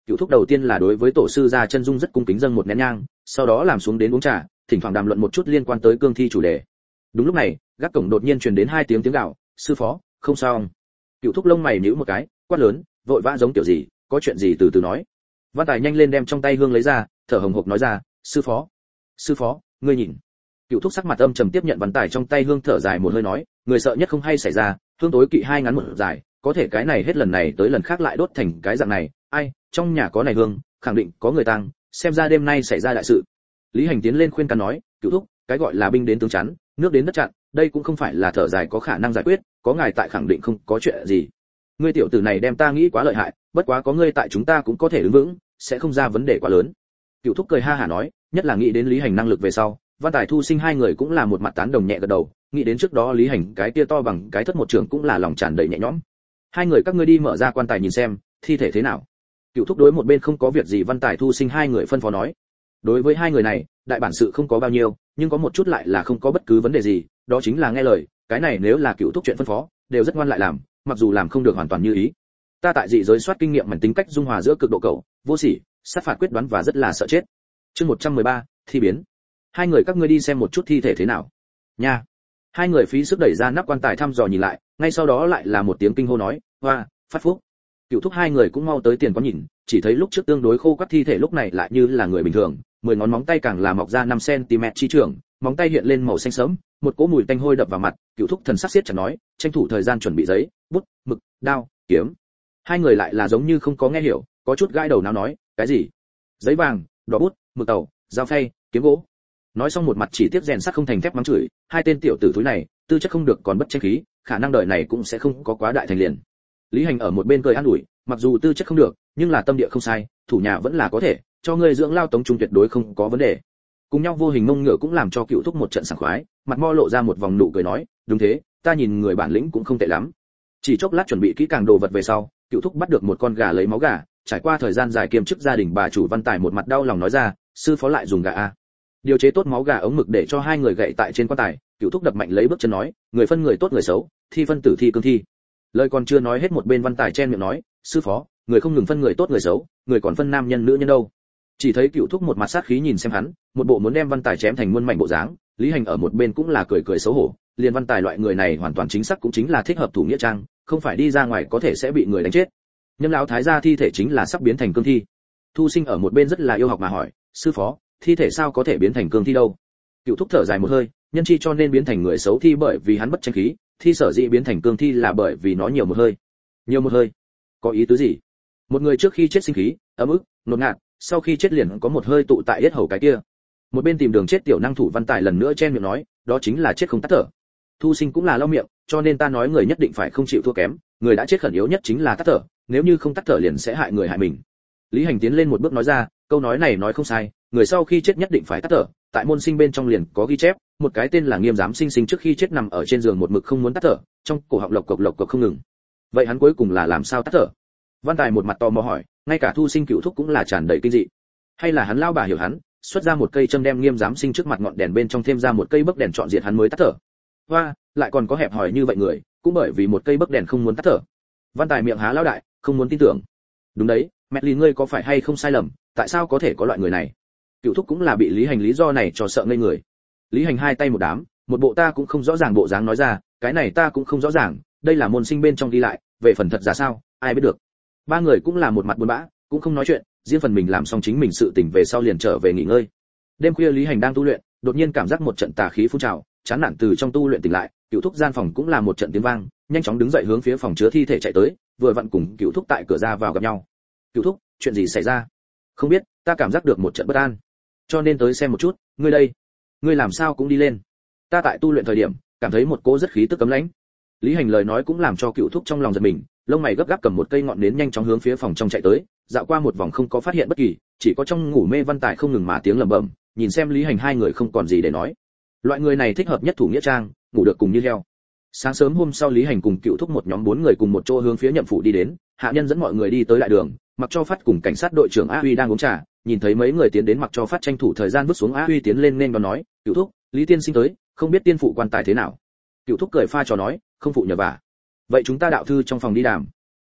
Cựu thúc đầu tiên là đối với tổ sư gia chân dung rất cung kính dâng một nén nhang, sau đó làm xuống đến uống trà, thỉnh thoảng đàm luận một chút liên quan tới cương thi chủ đề. Đúng lúc này, gác cổng đột nhiên truyền đến hai tiếng tiếng gào, sư phó, không sao. Cựu thúc lông mày nhíu một cái, quát lớn, vội vã giống kiểu gì, có chuyện gì từ từ nói. Văn Tài nhanh lên đem trong tay hương lấy ra, thở hồng hộc nói ra, sư phó, sư phó, ngươi nhìn. Cựu thúc sắc mặt âm trầm tiếp nhận Văn Tài trong tay hương, thở dài một hơi nói, người sợ nhất không hay xảy ra, hương tối kỵ hai ngắn một dài, có thể cái này hết lần này tới lần khác lại đốt thành cái dạng này, ai, trong nhà có này hương, khẳng định có người tang, xem ra đêm nay xảy ra đại sự. Lý Hành tiến lên khuyên can nói, cựu thúc, cái gọi là binh đến tướng chắn, nước đến đất chặn, đây cũng không phải là thở dài có khả năng giải quyết, có ngài tại khẳng định không có chuyện gì. Ngươi tiểu tử này đem ta nghĩ quá lợi hại, bất quá có ngươi tại chúng ta cũng có thể đứng vững, sẽ không ra vấn đề quá lớn. Cựu thúc cười ha hả nói, nhất là nghĩ đến Lý Hành năng lực về sau, Văn Tài Thu Sinh hai người cũng là một mặt tán đồng nhẹ gật đầu, nghĩ đến trước đó Lý Hành cái kia to bằng cái thất một trường cũng là lòng tràn đầy nhẹ nhõm. Hai người các ngươi đi mở ra quan tài nhìn xem, thi thể thế nào. Cựu thúc đối một bên không có việc gì Văn Tài Thu Sinh hai người phân phó nói. Đối với hai người này, đại bản sự không có bao nhiêu, nhưng có một chút lại là không có bất cứ vấn đề gì, đó chính là nghe lời, cái này nếu là Cựu thúc chuyện phân phó, đều rất ngoan lại làm, mặc dù làm không được hoàn toàn như ý. Ta tại dị giới soát kinh nghiệm mảnh tính cách dung hòa giữa cực độ cầu, vô sỉ, sát phạt quyết đoán và rất là sợ chết. Chương một trăm mười ba, thi biến. Hai người các ngươi đi xem một chút thi thể thế nào. Nha. Hai người phí sức đẩy ra nắp quan tài thăm dò nhìn lại, ngay sau đó lại là một tiếng kinh hô nói, hoa, phát phúc. Cựu thúc hai người cũng mau tới tiền quán nhìn, chỉ thấy lúc trước tương đối khô quắt thi thể lúc này lại như là người bình thường, mười ngón móng tay càng là mọc ra năm xăng-ti-mét chi trường, móng tay hiện lên màu xanh sẫm, một cỗ mùi tanh hôi đập vào mặt. Cựu thúc thần sắc siết chặt nói, tranh thủ thời gian chuẩn bị giấy, bút, mực, đao, kiếm. Hai người lại là giống như không có nghe hiểu, có chút gãi đầu não nói, cái gì? Giấy vàng, đỏ bút, mực tàu, dao phay, kiếm gỗ. Nói xong một mặt chỉ tiếc rèn sắt không thành thép mắng chửi, hai tên tiểu tử thúi này, tư chất không được còn bất tranh khí, khả năng đời này cũng sẽ không có quá đại thành liền. Lý Hành ở một bên cười an ủi, mặc dù tư chất không được, nhưng là tâm địa không sai, thủ nhà vẫn là có thể, cho ngươi dưỡng lao tống trung tuyệt đối không có vấn đề. Cùng nhau vô hình mông ngựa cũng làm cho Cựu thúc một trận sảng khoái, mặt mo lộ ra một vòng nụ cười nói, đúng thế, ta nhìn người bản lĩnh cũng không tệ lắm. Chỉ chốc lát chuẩn bị kỹ càng đồ vật về sau, Cựu thúc bắt được một con gà lấy máu gà, trải qua thời gian dài kiêm chức gia đình bà chủ Văn Tài một mặt đau lòng nói ra, sư phó lại dùng gà a. Điều chế tốt máu gà ống mực để cho hai người gậy tại trên quan tài, Cựu thúc đập mạnh lấy bước chân nói, người phân người tốt người xấu, thi phân tử thi cương thi. Lời còn chưa nói hết một bên Văn Tài chen miệng nói, sư phó, người không ngừng phân người tốt người xấu, người còn phân nam nhân nữ nhân đâu. Chỉ thấy Cựu thúc một mặt sát khí nhìn xem hắn, một bộ muốn đem Văn Tài chém thành muôn mảnh bộ dáng. Lý Hành ở một bên cũng là cười cười xấu hổ, liền Văn Tài loại người này hoàn toàn chính xác cũng chính là thích hợp thủ nghĩa trang, không phải đi ra ngoài có thể sẽ bị người đánh chết. Nhâm lão thái gia thi thể chính là sắp biến thành cương thi. Thu Sinh ở một bên rất là yêu học mà hỏi, sư phó, thi thể sao có thể biến thành cương thi đâu? Cựu thúc thở dài một hơi, nhân chi cho nên biến thành người xấu thi bởi vì hắn bất tranh khí, thi sở dĩ biến thành cương thi là bởi vì nó nhiều một hơi. Nhiều một hơi? Có ý tứ gì? Một người trước khi chết sinh khí, ấm ức, nôn ngạt, sau khi chết liền có một hơi tụ tại yết hầu cái kia. Một bên tìm đường chết tiểu năng thủ Văn Tài lần nữa chen miệng nói, đó chính là chết không tắt thở. Thu Sinh cũng là lau miệng, cho nên ta nói người nhất định phải không chịu thua kém, người đã chết khẩn yếu nhất chính là tắt thở, nếu như không tắt thở liền sẽ hại người hại mình. Lý Hành tiến lên một bước nói ra, câu nói này nói không sai, người sau khi chết nhất định phải tắt thở, tại môn sinh bên trong liền có ghi chép, một cái tên là Nghiêm Giám Sinh sinh trước khi chết nằm ở trên giường một mực không muốn tắt thở, trong cổ họng lộc cộc lộc cộc không ngừng. Vậy hắn cuối cùng là làm sao tắt thở? Văn Tài một mặt tò mò hỏi, ngay cả Thu Sinh Cựu thúc cũng là tràn đầy kinh dị. Hay là hắn lao bà hiểu hắn, xuất ra một cây châm đem Nghiêm Giám Sinh trước mặt ngọn đèn bên trong thêm ra một cây bấc đèn trọn diện hắn mới tắt thở. Hoa, lại còn có hẹp hòi như vậy người, cũng bởi vì một cây bấc đèn không muốn tắt thở. Văn Tài miệng há lao đại, không muốn tin tưởng. Đúng đấy, mẹ Lý ngươi có phải hay không sai lầm, tại sao có thể có loại người này? Cựu thúc cũng là bị Lý Hành lý do này cho sợ ngây người. Lý Hành hai tay một đám, một bộ ta cũng không rõ ràng bộ dáng nói ra, cái này ta cũng không rõ ràng, đây là môn sinh bên trong đi lại, về phần thật giả sao, ai biết được. Ba người cũng là một mặt buồn bã, cũng không nói chuyện, riêng phần mình làm xong chính mình sự tỉnh về sau liền trở về nghỉ ngơi. Đêm khuya Lý Hành đang tu luyện, đột nhiên cảm giác một trận tà khí phun trào, chán nản từ trong tu luyện tỉnh lại, Cựu thúc gian phòng cũng là một trận tiếng vang, nhanh chóng đứng dậy hướng phía phòng chứa thi thể chạy tới, vừa vặn cùng Cựu thúc tại cửa ra vào gặp nhau. Cựu thúc, chuyện gì xảy ra? Không biết, ta cảm giác được một trận bất an, cho nên tới xem một chút. Ngươi đây, ngươi làm sao cũng đi lên? Ta tại tu luyện thời điểm, cảm thấy một cỗ rất khí tức cấm lãnh. Lý Hành lời nói cũng làm cho Cựu thúc trong lòng giật mình, lông mày gấp gáp cầm một cây ngọn nến nhanh chóng hướng phía phòng trong chạy tới, dạo qua một vòng không có phát hiện bất kỳ, chỉ có trong ngủ mê Văn Tài không ngừng mà tiếng lẩm bẩm, nhìn xem Lý Hành hai người không còn gì để nói. Loại người này thích hợp nhất thủ nghĩa trang, ngủ được cùng như heo. Sáng sớm hôm sau Lý Hành cùng Cựu thúc một nhóm bốn người cùng một chỗ hướng phía nhậm phủ đi đến, hạ nhân dẫn mọi người đi tới đại đường, Mặc Cho Phát cùng cảnh sát đội trưởng A Huy đang uống trà, nhìn thấy mấy người tiến đến, Mặc Cho Phát tranh thủ thời gian bước xuống, A Huy tiến lên nên đón nói, Cựu thúc, Lý tiên sinh tới, không biết tiên phụ quan tài thế nào. Cựu thúc cười pha trò nói, không phụ nhờ vả. Vậy chúng ta đạo thư trong phòng đi đàm.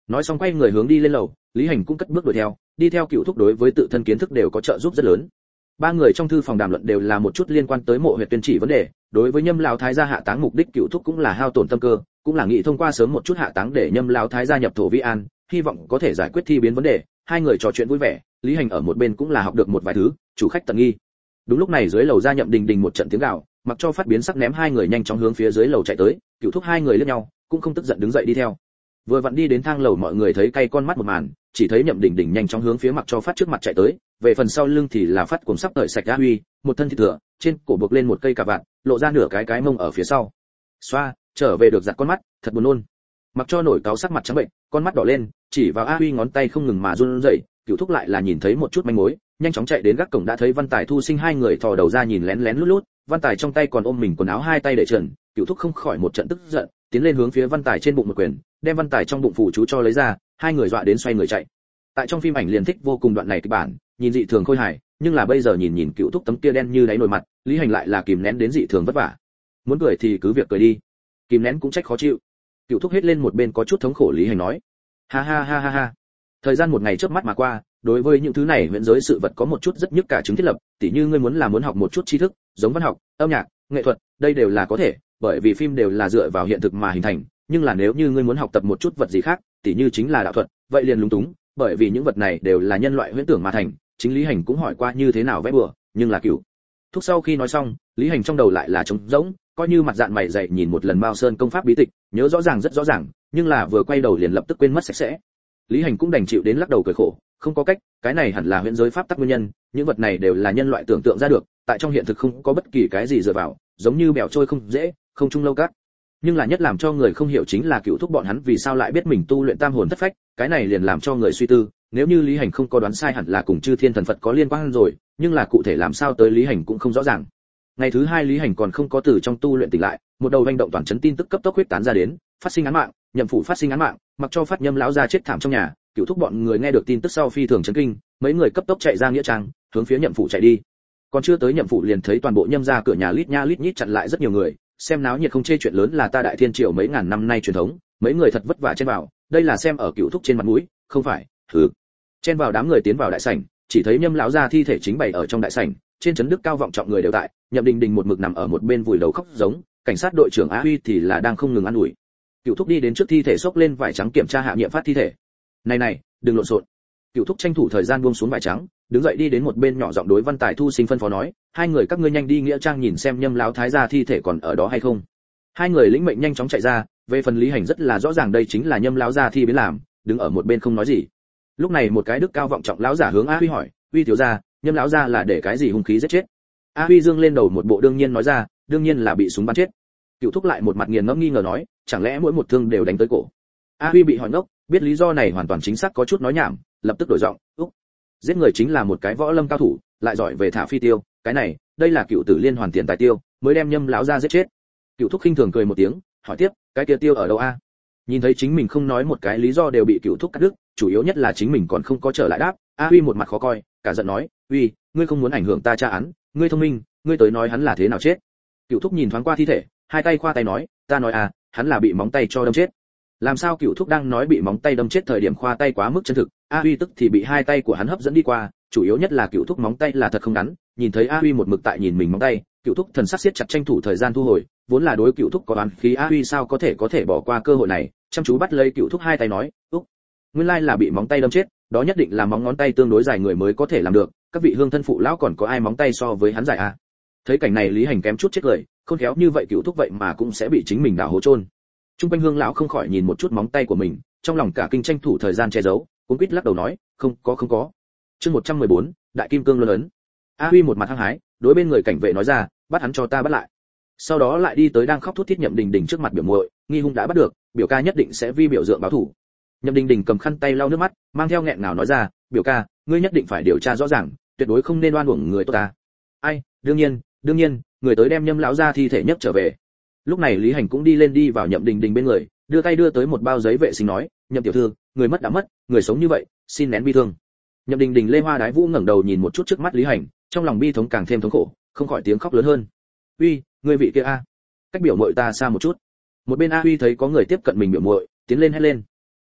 nói xong quay người hướng đi lên lầu, Lý Hành cũng cất bước đuổi theo, đi theo Cựu Thúc đối với tự thân kiến thức đều có trợ giúp rất lớn. Ba người trong thư phòng đàm luận đều là một chút liên quan tới Mộ Huyệt Tuyên chỉ vấn đề, đối với Nhâm lão thái gia hạ táng mục đích Cựu Thúc cũng là hao tổn tâm cơ, cũng là nghĩ thông qua sớm một chút hạ táng để Nhâm lão thái gia nhập thổ vi an, hy vọng có thể giải quyết thi biến vấn đề. Hai người trò chuyện vui vẻ, Lý Hành ở một bên cũng là học được một vài thứ, chủ khách tận nghi. Đúng lúc này dưới lầu ra Nhậm Đình Đình một trận tiếng gào, mặc cho phát biến sắc ném hai người nhanh chóng hướng phía dưới lầu chạy tới, Cựu Thúc hai người liếc nhau, cũng không tức giận đứng dậy đi theo. Vừa vặn đi đến thang lầu mọi người thấy cay con mắt một màn, chỉ thấy Nhậm Đình Đình nhanh chóng hướng phía mặc cho phát trước mặt chạy tới, về phần sau lưng thì là phát cuồng sắp tởi sạch A Huy, một thân thịt thừa, trên cổ buộc lên một cây cà vạt, lộ ra nửa cái cái mông ở phía sau. Xoa, trở về được giặt con mắt, thật buồn nôn. Mặc cho nổi cáo sắc mặt trắng bệnh, con mắt đỏ lên, chỉ vào A Huy ngón tay không ngừng mà run rẩy, Cựu Thúc lại là nhìn thấy một chút manh mối, nhanh chóng chạy đến gác cổng đã thấy Văn Tài Thu Sinh hai người thò đầu ra nhìn lén lén lút lút, Văn Tài trong tay còn ôm mình quần áo hai tay để trần, Cựu Thúc không khỏi một trận tức giận, tiến lên hướng phía Văn Tài trên bụng một quyền, đem Văn Tài trong bụng phủ chú cho lấy ra, hai người dọa đến xoay người chạy. Tại trong phim ảnh liền thích vô cùng đoạn này kịch bản, nhìn dị thường khôi hài, nhưng là bây giờ nhìn nhìn Cựu Thúc tấm kia đen như đáy nồi mặt, Lý Hành lại là kìm nén đến dị thường vất vả. Muốn cười thì cứ việc cười đi, kìm nén cũng trách khó chịu. Cựu Thúc hết lên một bên có chút thống khổ Lý Hành nói, ha ha ha ha ha. Thời gian một ngày chớp mắt mà qua, đối với những thứ này huyễn giới sự vật có một chút rất nhức cả chứng thiết lập, tỉ như ngươi muốn là muốn học một chút tri thức, giống văn học, âm nhạc, nghệ thuật, đây đều là có thể, bởi vì phim đều là dựa vào hiện thực mà hình thành, nhưng là nếu như ngươi muốn học tập một chút vật gì khác, tỉ như chính là đạo thuật, vậy liền lúng túng, bởi vì những vật này đều là nhân loại huyễn tưởng mà thành. Chính Lý Hành cũng hỏi qua như thế nào vẽ bừa, nhưng là Cựu Thúc sau khi nói xong, Lý Hành trong đầu lại là trống rỗng, coi như mặt dạn mày dày nhìn một lần Mao Sơn công pháp bí tịch, nhớ rõ ràng rất rõ ràng, nhưng là vừa quay đầu liền lập tức quên mất sạch sẽ. Lý Hành cũng đành chịu đến lắc đầu cười khổ, không có cách, cái này hẳn là huyễn giới pháp tắc nguyên nhân, những vật này đều là nhân loại tưởng tượng ra được, tại trong hiện thực không có bất kỳ cái gì dựa vào, giống như bèo trôi không dễ, không chung lâu cát. Nhưng là nhất làm cho người không hiểu chính là Cựu Thúc bọn hắn vì sao lại biết mình tu luyện tam hồn thất phách, cái này liền làm cho người suy tư, nếu như Lý Hành không có đoán sai hẳn là cùng Chư Thiên Thần Phật có liên quan rồi, nhưng là cụ thể làm sao tới Lý Hành cũng không rõ ràng. Ngày thứ hai Lý Hành còn không có từ trong tu luyện tỉnh lại, một đầu hành động toàn chấn tin tức cấp tốc huyết tán ra đến, phát sinh án mạng, Nhậm phủ phát sinh án mạng, mặc cho phát Nhâm lão gia chết thảm trong nhà. Cựu Thúc bọn người nghe được tin tức sau phi thường chấn kinh, mấy người cấp tốc chạy ra nghĩa trang, hướng phía Nhậm phủ chạy đi. Còn chưa tới Nhậm phủ liền thấy toàn bộ Nhâm gia cửa nhà lít nha lít nhít chặn lại rất nhiều người, xem náo nhiệt không chê chuyện lớn là ta Đại Thiên triều mấy ngàn năm nay truyền thống, mấy người thật vất vả chen vào, đây là xem ở Cựu Thúc trên mặt mũi, không phải? Hừ. Chen vào đám người tiến vào đại sảnh, chỉ thấy Nhâm lão gia thi thể chính bày ở trong đại sảnh, trên trấn đức cao vọng trọng người đều tại, Nhậm Đình Đình một mực nằm ở một bên vùi đầu khóc giống, cảnh sát đội trưởng A Huy thì là đang không ngừng ăn ủi. Cựu Thúc đi đến trước thi thể xốc lên vải trắng kiểm tra hạ nghiệm phát thi thể. Này này, đừng lộn xộn. Cựu Thúc tranh thủ thời gian buông xuống vải trắng, đứng dậy đi đến một bên nhỏ giọng đối Văn Tài Thu Sinh phân phó nói, hai người các ngươi nhanh đi nghĩa trang nhìn xem Nhâm lão thái gia thi thể còn ở đó hay không. Hai người lĩnh mệnh nhanh chóng chạy ra, về phần Lý Hành rất là rõ ràng đây chính là Nhâm lão gia thi biến làm, đứng ở một bên không nói gì. Lúc này một cái đức cao vọng trọng lão giả hướng A Huy hỏi, Huy thiếu gia, Nhâm lão gia là để cái gì hung khí giết chết? A Huy dương lên đầu một bộ đương nhiên nói ra, đương nhiên là bị súng bắn chết. Cựu Thúc lại một mặt nghiền ngẫm nghi ngờ nói, chẳng lẽ mỗi một thương đều đánh tới cổ? A Huy bị hỏi ngốc, biết lý do này hoàn toàn chính xác có chút nói nhảm, lập tức đổi giọng, úc, giết người chính là một cái võ lâm cao thủ, lại giỏi về thả phi tiêu, cái này, đây là Cựu tử liên hoàn tiền tài tiêu, mới đem Nhâm lão gia giết chết. Cựu Thúc khinh thường cười một tiếng, hỏi tiếp, cái kia tiêu ở đâu a? Nhìn thấy chính mình không nói một cái lý do đều bị Cựu Thúc cắt đứt, chủ yếu nhất là chính mình còn không có trở lại đáp. A Huy một mặt khó coi, cả giận nói, Huy, ngươi không muốn ảnh hưởng ta tra án, ngươi thông minh, ngươi tới nói hắn là thế nào chết? Cựu Thúc nhìn thoáng qua thi thể, hai tay khoa tay nói, ta nói à, hắn là bị móng tay cho đâm chết. Làm sao Cựu Thúc đang nói bị móng tay đâm chết thời điểm khoa tay quá mức chân thực, A Huy tức thì bị hai tay của hắn hấp dẫn đi qua, chủ yếu nhất là Cựu Thúc móng tay là thật không ngắn, nhìn thấy A Huy một mực tại nhìn mình móng tay, Cựu Thúc thần sắc siết chặt tranh thủ thời gian thu hồi, vốn là đối Cựu Thúc có oán khí A Huy sao có thể có thể bỏ qua cơ hội này, chăm chú bắt lấy Cựu Thúc hai tay nói, úc, nguyên lai là bị móng tay đâm chết, đó nhất định là móng ngón tay tương đối dài người mới có thể làm được, các vị hương thân phụ lão còn có ai móng tay so với hắn dài à? Thấy cảnh này Lý Hành kém chút chết cười, không khéo như vậy Cựu Thúc vậy mà cũng sẽ bị chính mình đào hố chôn. Trung quanh hương lão không khỏi nhìn một chút móng tay của mình, trong lòng cả kinh tranh thủ thời gian che giấu, cuống quýt lắc đầu nói, không có không có. Chương một trăm mười bốn, Đại Kim Cương luân ấn. A Huy một mặt hăng hái, đối bên người cảnh vệ nói ra, bắt hắn cho ta bắt lại. Sau đó lại đi tới đang khóc thút thít Nhậm Đình Đình trước mặt biểu muội, nghi hung đã bắt được, biểu ca nhất định sẽ vi biểu dượng báo thù. Nhậm Đình Đình cầm khăn tay lau nước mắt, mang theo nghẹn ngào nói ra, biểu ca, ngươi nhất định phải điều tra rõ ràng, tuyệt đối không nên oan uổng người tốt ta. Ai, đương nhiên, đương nhiên, người tới đem Nhâm lão gia thi thể nhấc trở về. Lúc này Lý Hành cũng đi lên đi vào Nhậm Đình Đình bên người, đưa tay đưa tới một bao giấy vệ sinh nói, Nhậm tiểu thư, người mất đã mất, người sống như vậy, xin nén bi thương. Nhậm Đình Đình lê hoa đái vũ ngẩng đầu nhìn một chút trước mắt Lý Hành, trong lòng bi thống càng thêm thống khổ, không khỏi tiếng khóc lớn hơn. Uy, người vị kia a, cách biểu muội ta xa một chút. Một bên A Huy thấy có người tiếp cận mình biểu muội, tiến lên hét lên.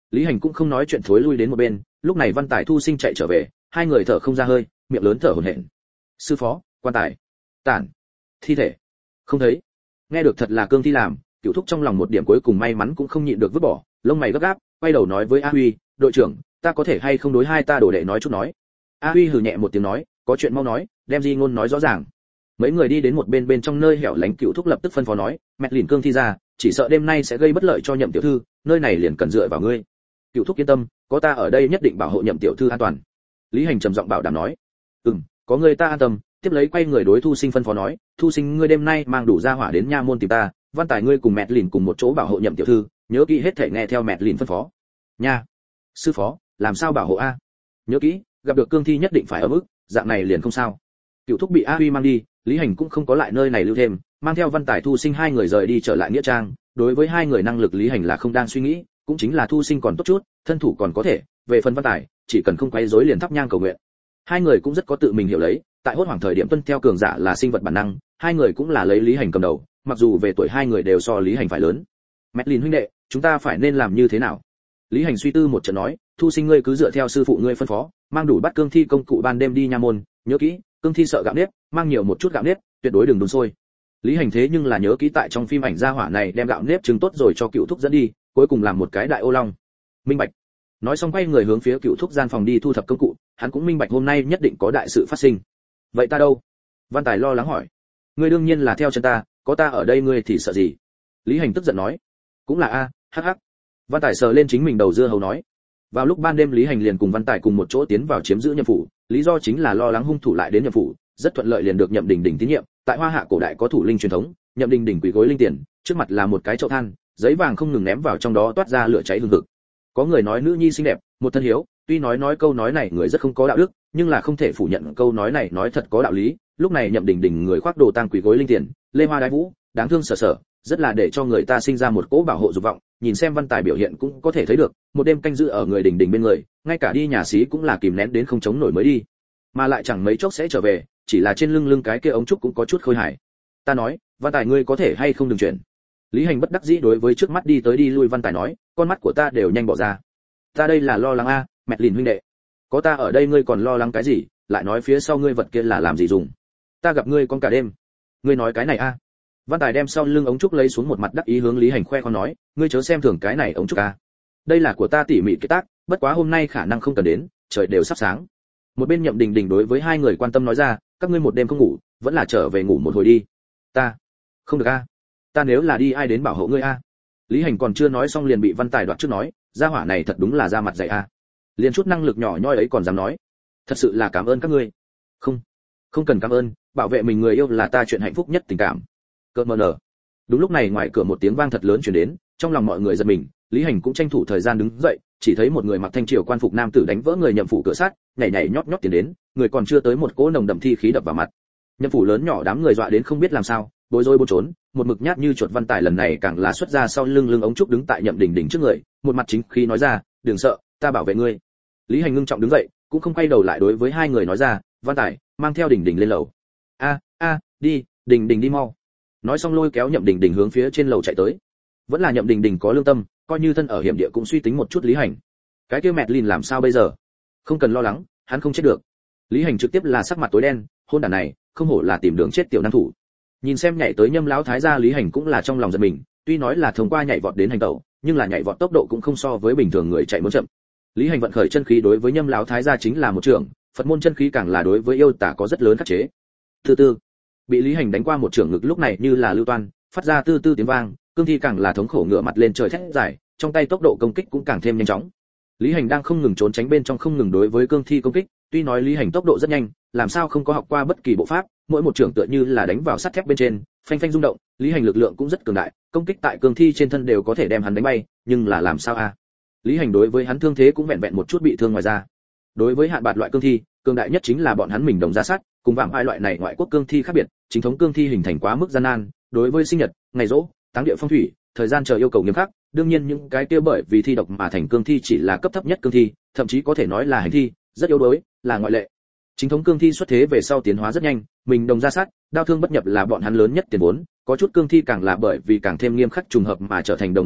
Lý Hành cũng không nói chuyện thối lui đến một bên, lúc này Văn Tài Thu Sinh chạy trở về, hai người thở không ra hơi, miệng lớn thở hổn hển. Sư phó, quan tài, tản, thi thể, không thấy. Nghe được thật là cương thi làm, Cửu Thúc trong lòng một điểm cuối cùng may mắn cũng không nhịn được vứt bỏ, lông mày gấp gáp, quay đầu nói với A Huy, đội trưởng, ta có thể hay không đối hai ta đổ đệ nói chút nói. A Huy hừ nhẹ một tiếng nói, có chuyện mau nói, đem Di Ngôn nói rõ ràng. Mấy người đi đến một bên bên trong nơi hẻo lánh, Cửu Thúc lập tức phân phó nói, mẹ lìn cương thi ra, chỉ sợ đêm nay sẽ gây bất lợi cho Nhậm tiểu thư, nơi này liền cần dựa vào ngươi. Cửu Thúc yên tâm, có ta ở đây nhất định bảo hộ Nhậm tiểu thư an toàn. Lý Hành trầm giọng bảo đảm nói, ừm, có người ta an tâm. Tiếp lấy quay người đối Thu Sinh phân phó nói, Thu Sinh ngươi đêm nay mang đủ gia hỏa đến nha môn tìm ta, Văn Tài ngươi cùng mẹ lìn cùng một chỗ bảo hộ Nhậm tiểu thư, nhớ kỹ hết thể nghe theo mẹ lìn phân phó. Nha. Sư phó, làm sao bảo hộ a? Nhớ kỹ, gặp được cương thi nhất định phải ở mức, dạng này liền không sao. Cửu Thúc bị A Huy mang đi, Lý Hành cũng không có lại nơi này lưu thêm, mang theo Văn Tài Thu Sinh hai người rời đi trở lại nghĩa trang. Đối với hai người năng lực Lý Hành là không đang suy nghĩ, cũng chính là Thu Sinh còn tốt chút, thân thủ còn có thể, về phần Văn Tài, chỉ cần không quấy rối liền thắp nhang cầu nguyện. Hai người cũng rất có tự mình hiểu lấy, tại hốt hoảng thời điểm tuân theo cường giả là sinh vật bản năng, hai người cũng là lấy Lý Hành cầm đầu, mặc dù về tuổi hai người đều so Lý Hành phải lớn. Medlin huynh đệ, chúng ta phải nên làm như thế nào? Lý Hành suy tư một trận nói, Thu Sinh ngươi cứ dựa theo sư phụ ngươi phân phó, mang đủ bắt cương thi công cụ ban đêm đi nha môn, nhớ kỹ, cương thi sợ gạo nếp, mang nhiều một chút gạo nếp, tuyệt đối đừng đun sôi. Lý Hành thế nhưng là nhớ kỹ tại trong phim ảnh gia hỏa này đem gạo nếp trứng tốt rồi cho Cửu Thúc dẫn đi, cuối cùng làm một cái đại ô long. Minh bạch. Nói xong quay người hướng phía Cửu Thúc gian phòng đi thu thập công cụ, hắn cũng minh bạch hôm nay nhất định có đại sự phát sinh. Vậy ta đâu? Văn Tài lo lắng hỏi. Ngươi đương nhiên là theo chân ta, có ta ở đây ngươi thì sợ gì? Lý Hành tức giận nói. Cũng là a, hắc hắc. Văn Tài sờ lên chính mình đầu dưa hấu nói. Vào lúc ban đêm Lý Hành liền cùng Văn Tài cùng một chỗ tiến vào chiếm giữ Nhậm phủ, lý do chính là lo lắng hung thủ lại đến Nhậm phủ, rất thuận lợi liền được Nhậm Đình Đình tín nhiệm. Tại Hoa Hạ cổ đại có thủ linh truyền thống, Nhậm Đình Đình quỳ gối linh tiền, trước mặt là một cái chậu than, giấy vàng không ngừng ném vào trong đó toát ra lửa cháy hừng hực. Có người nói nữ nhi xinh đẹp, một thân hiếu, tuy nói nói câu nói này người rất không có đạo đức, nhưng là không thể phủ nhận câu nói này nói thật có đạo lý. Lúc này Nhậm Đình Đình người khoác đồ tang quỳ gối linh tiền, lê hoa đái vũ, đáng thương sở sở, rất là để cho người ta sinh ra một cỗ bảo hộ dục vọng. Nhìn xem Văn Tài biểu hiện cũng có thể thấy được, một đêm canh giữ ở người Đình Đình bên người, ngay cả đi nhà xí cũng là kìm nén đến không chống nổi mới đi, mà lại chẳng mấy chốc sẽ trở về, chỉ là trên lưng lưng cái kia ống trúc cũng có chút khôi hài. Ta nói, Văn Tài ngươi có thể hay không đừng chuyển. Lý Hành bất đắc dĩ đối với trước mắt đi tới đi lui Văn Tài nói, con mắt của ta đều nhanh bỏ ra. Ta đây là lo lắng a, mẹ lìn huynh đệ. Có ta ở đây ngươi còn lo lắng cái gì, lại nói phía sau ngươi vật kia là làm gì dùng. Ta gặp ngươi con cả đêm. Ngươi nói cái này a. Văn Tài đem sau lưng ống trúc lấy xuống một mặt đắc ý hướng Lý Hành khoe khoang nói, ngươi chớ xem thường cái này ống trúc a. Đây là của ta tỉ mỉ kế tác, bất quá hôm nay khả năng không cần đến, trời đều sắp sáng. Một bên Nhậm Đình Đình đối với hai người quan tâm nói ra, các ngươi một đêm không ngủ, vẫn là trở về ngủ một hồi đi. Ta, không được a. Ta nếu là đi ai đến bảo hộ ngươi a. Lý Hành còn chưa nói xong liền bị Văn Tài đoạt trước nói, gia hỏa này thật đúng là ra mặt dày a. Liền chút năng lực nhỏ nhoi ấy còn dám nói. Thật sự là cảm ơn các ngươi. Không, không cần cảm ơn, bảo vệ mình người yêu là ta chuyện hạnh phúc nhất tình cảm. Cơn mờ nở. Đúng lúc này ngoài cửa một tiếng vang thật lớn truyền đến, trong lòng mọi người giật mình, Lý Hành cũng tranh thủ thời gian đứng dậy, chỉ thấy một người mặc thanh triều quan phục nam tử đánh vỡ người Nhậm phủ cửa sắt, nhảy nhảy nhót nhót tiến đến, người còn chưa tới một cỗ nồng đậm thi khí đập vào mặt. Nhậm phủ lớn nhỏ đám người dọa đến không biết làm sao, bối rối bốn trốn, một mực nhát như chuột Văn Tài lần này càng là xuất ra sau lưng lưng ống trúc đứng tại Nhậm Đình Đình trước người, một mặt chính khí nói ra, đừng sợ, ta bảo vệ ngươi. Lý Hành ngưng trọng đứng dậy, cũng không quay đầu lại đối với hai người nói ra, Văn Tài, mang theo Đình Đình lên lầu. A, a, đi, Đình Đình đi mau. Nói xong lôi kéo Nhậm Đình Đình hướng phía trên lầu chạy tới. Vẫn là Nhậm Đình Đình có lương tâm, coi như thân ở hiểm địa cũng suy tính một chút Lý Hành. Cái kia mẹt lìn làm sao bây giờ? Không cần lo lắng, hắn không chết được. Lý Hành trực tiếp là sắc mặt tối đen, hôn đản này, không hổ là tìm đường chết tiểu năng thủ. Nhìn xem nhảy tới Nhâm lão thái gia Lý Hành cũng là trong lòng giật mình, tuy nói là thông qua nhảy vọt đến hành tẩu, nhưng là nhảy vọt tốc độ cũng không so với bình thường người chạy muốn chậm. Lý Hành vận khởi chân khí đối với Nhâm lão thái gia chính là một trường, Phật môn chân khí càng là đối với yêu tả có rất lớn khắc chế. Từ từ, bị Lý Hành đánh qua một trường ngực lúc này như là lưu toan, phát ra tư tư tiếng vang, cương thi càng là thống khổ ngửa mặt lên trời thét dài, trong tay tốc độ công kích cũng càng thêm nhanh chóng. Lý Hành đang không ngừng trốn tránh bên trong không ngừng đối với cương thi công kích, tuy nói Lý Hành tốc độ rất nhanh, làm sao không có học qua bất kỳ bộ pháp, mỗi một trường tựa như là đánh vào sắt thép bên trên, phanh phanh rung động, Lý Hành lực lượng cũng rất cường đại, công kích tại cương thi trên thân đều có thể đem hắn đánh bay, nhưng là làm sao a? À? Lý Hành đối với hắn thương thế cũng vẹn vẹn một chút bị thương ngoài ra. Đối với hạn bạt loại cương thi, cường đại nhất chính là bọn hắn mình đồng ra sát, cùng vạm hai loại này ngoại quốc cương thi khác biệt, chính thống cương thi hình thành quá mức gian nan, đối với sinh nhật, ngày rỗ, táng địa phong thủy, thời gian chờ yêu cầu nghiêm khắc, đương nhiên những cái kia bởi vì thi độc mà thành cương thi chỉ là cấp thấp nhất cương thi, thậm chí có thể nói là hành thi, rất yếu đuối, là ngoại lệ. Chính thống cương thi xuất thế về sau tiến hóa rất nhanh, mình đồng ra sát, đao thương bất nhập là bọn hắn lớn nhất tiền vốn, có chút cương thi càng là bởi vì càng thêm nghiêm khắc trùng hợp mà trở thành đồng giáp thi,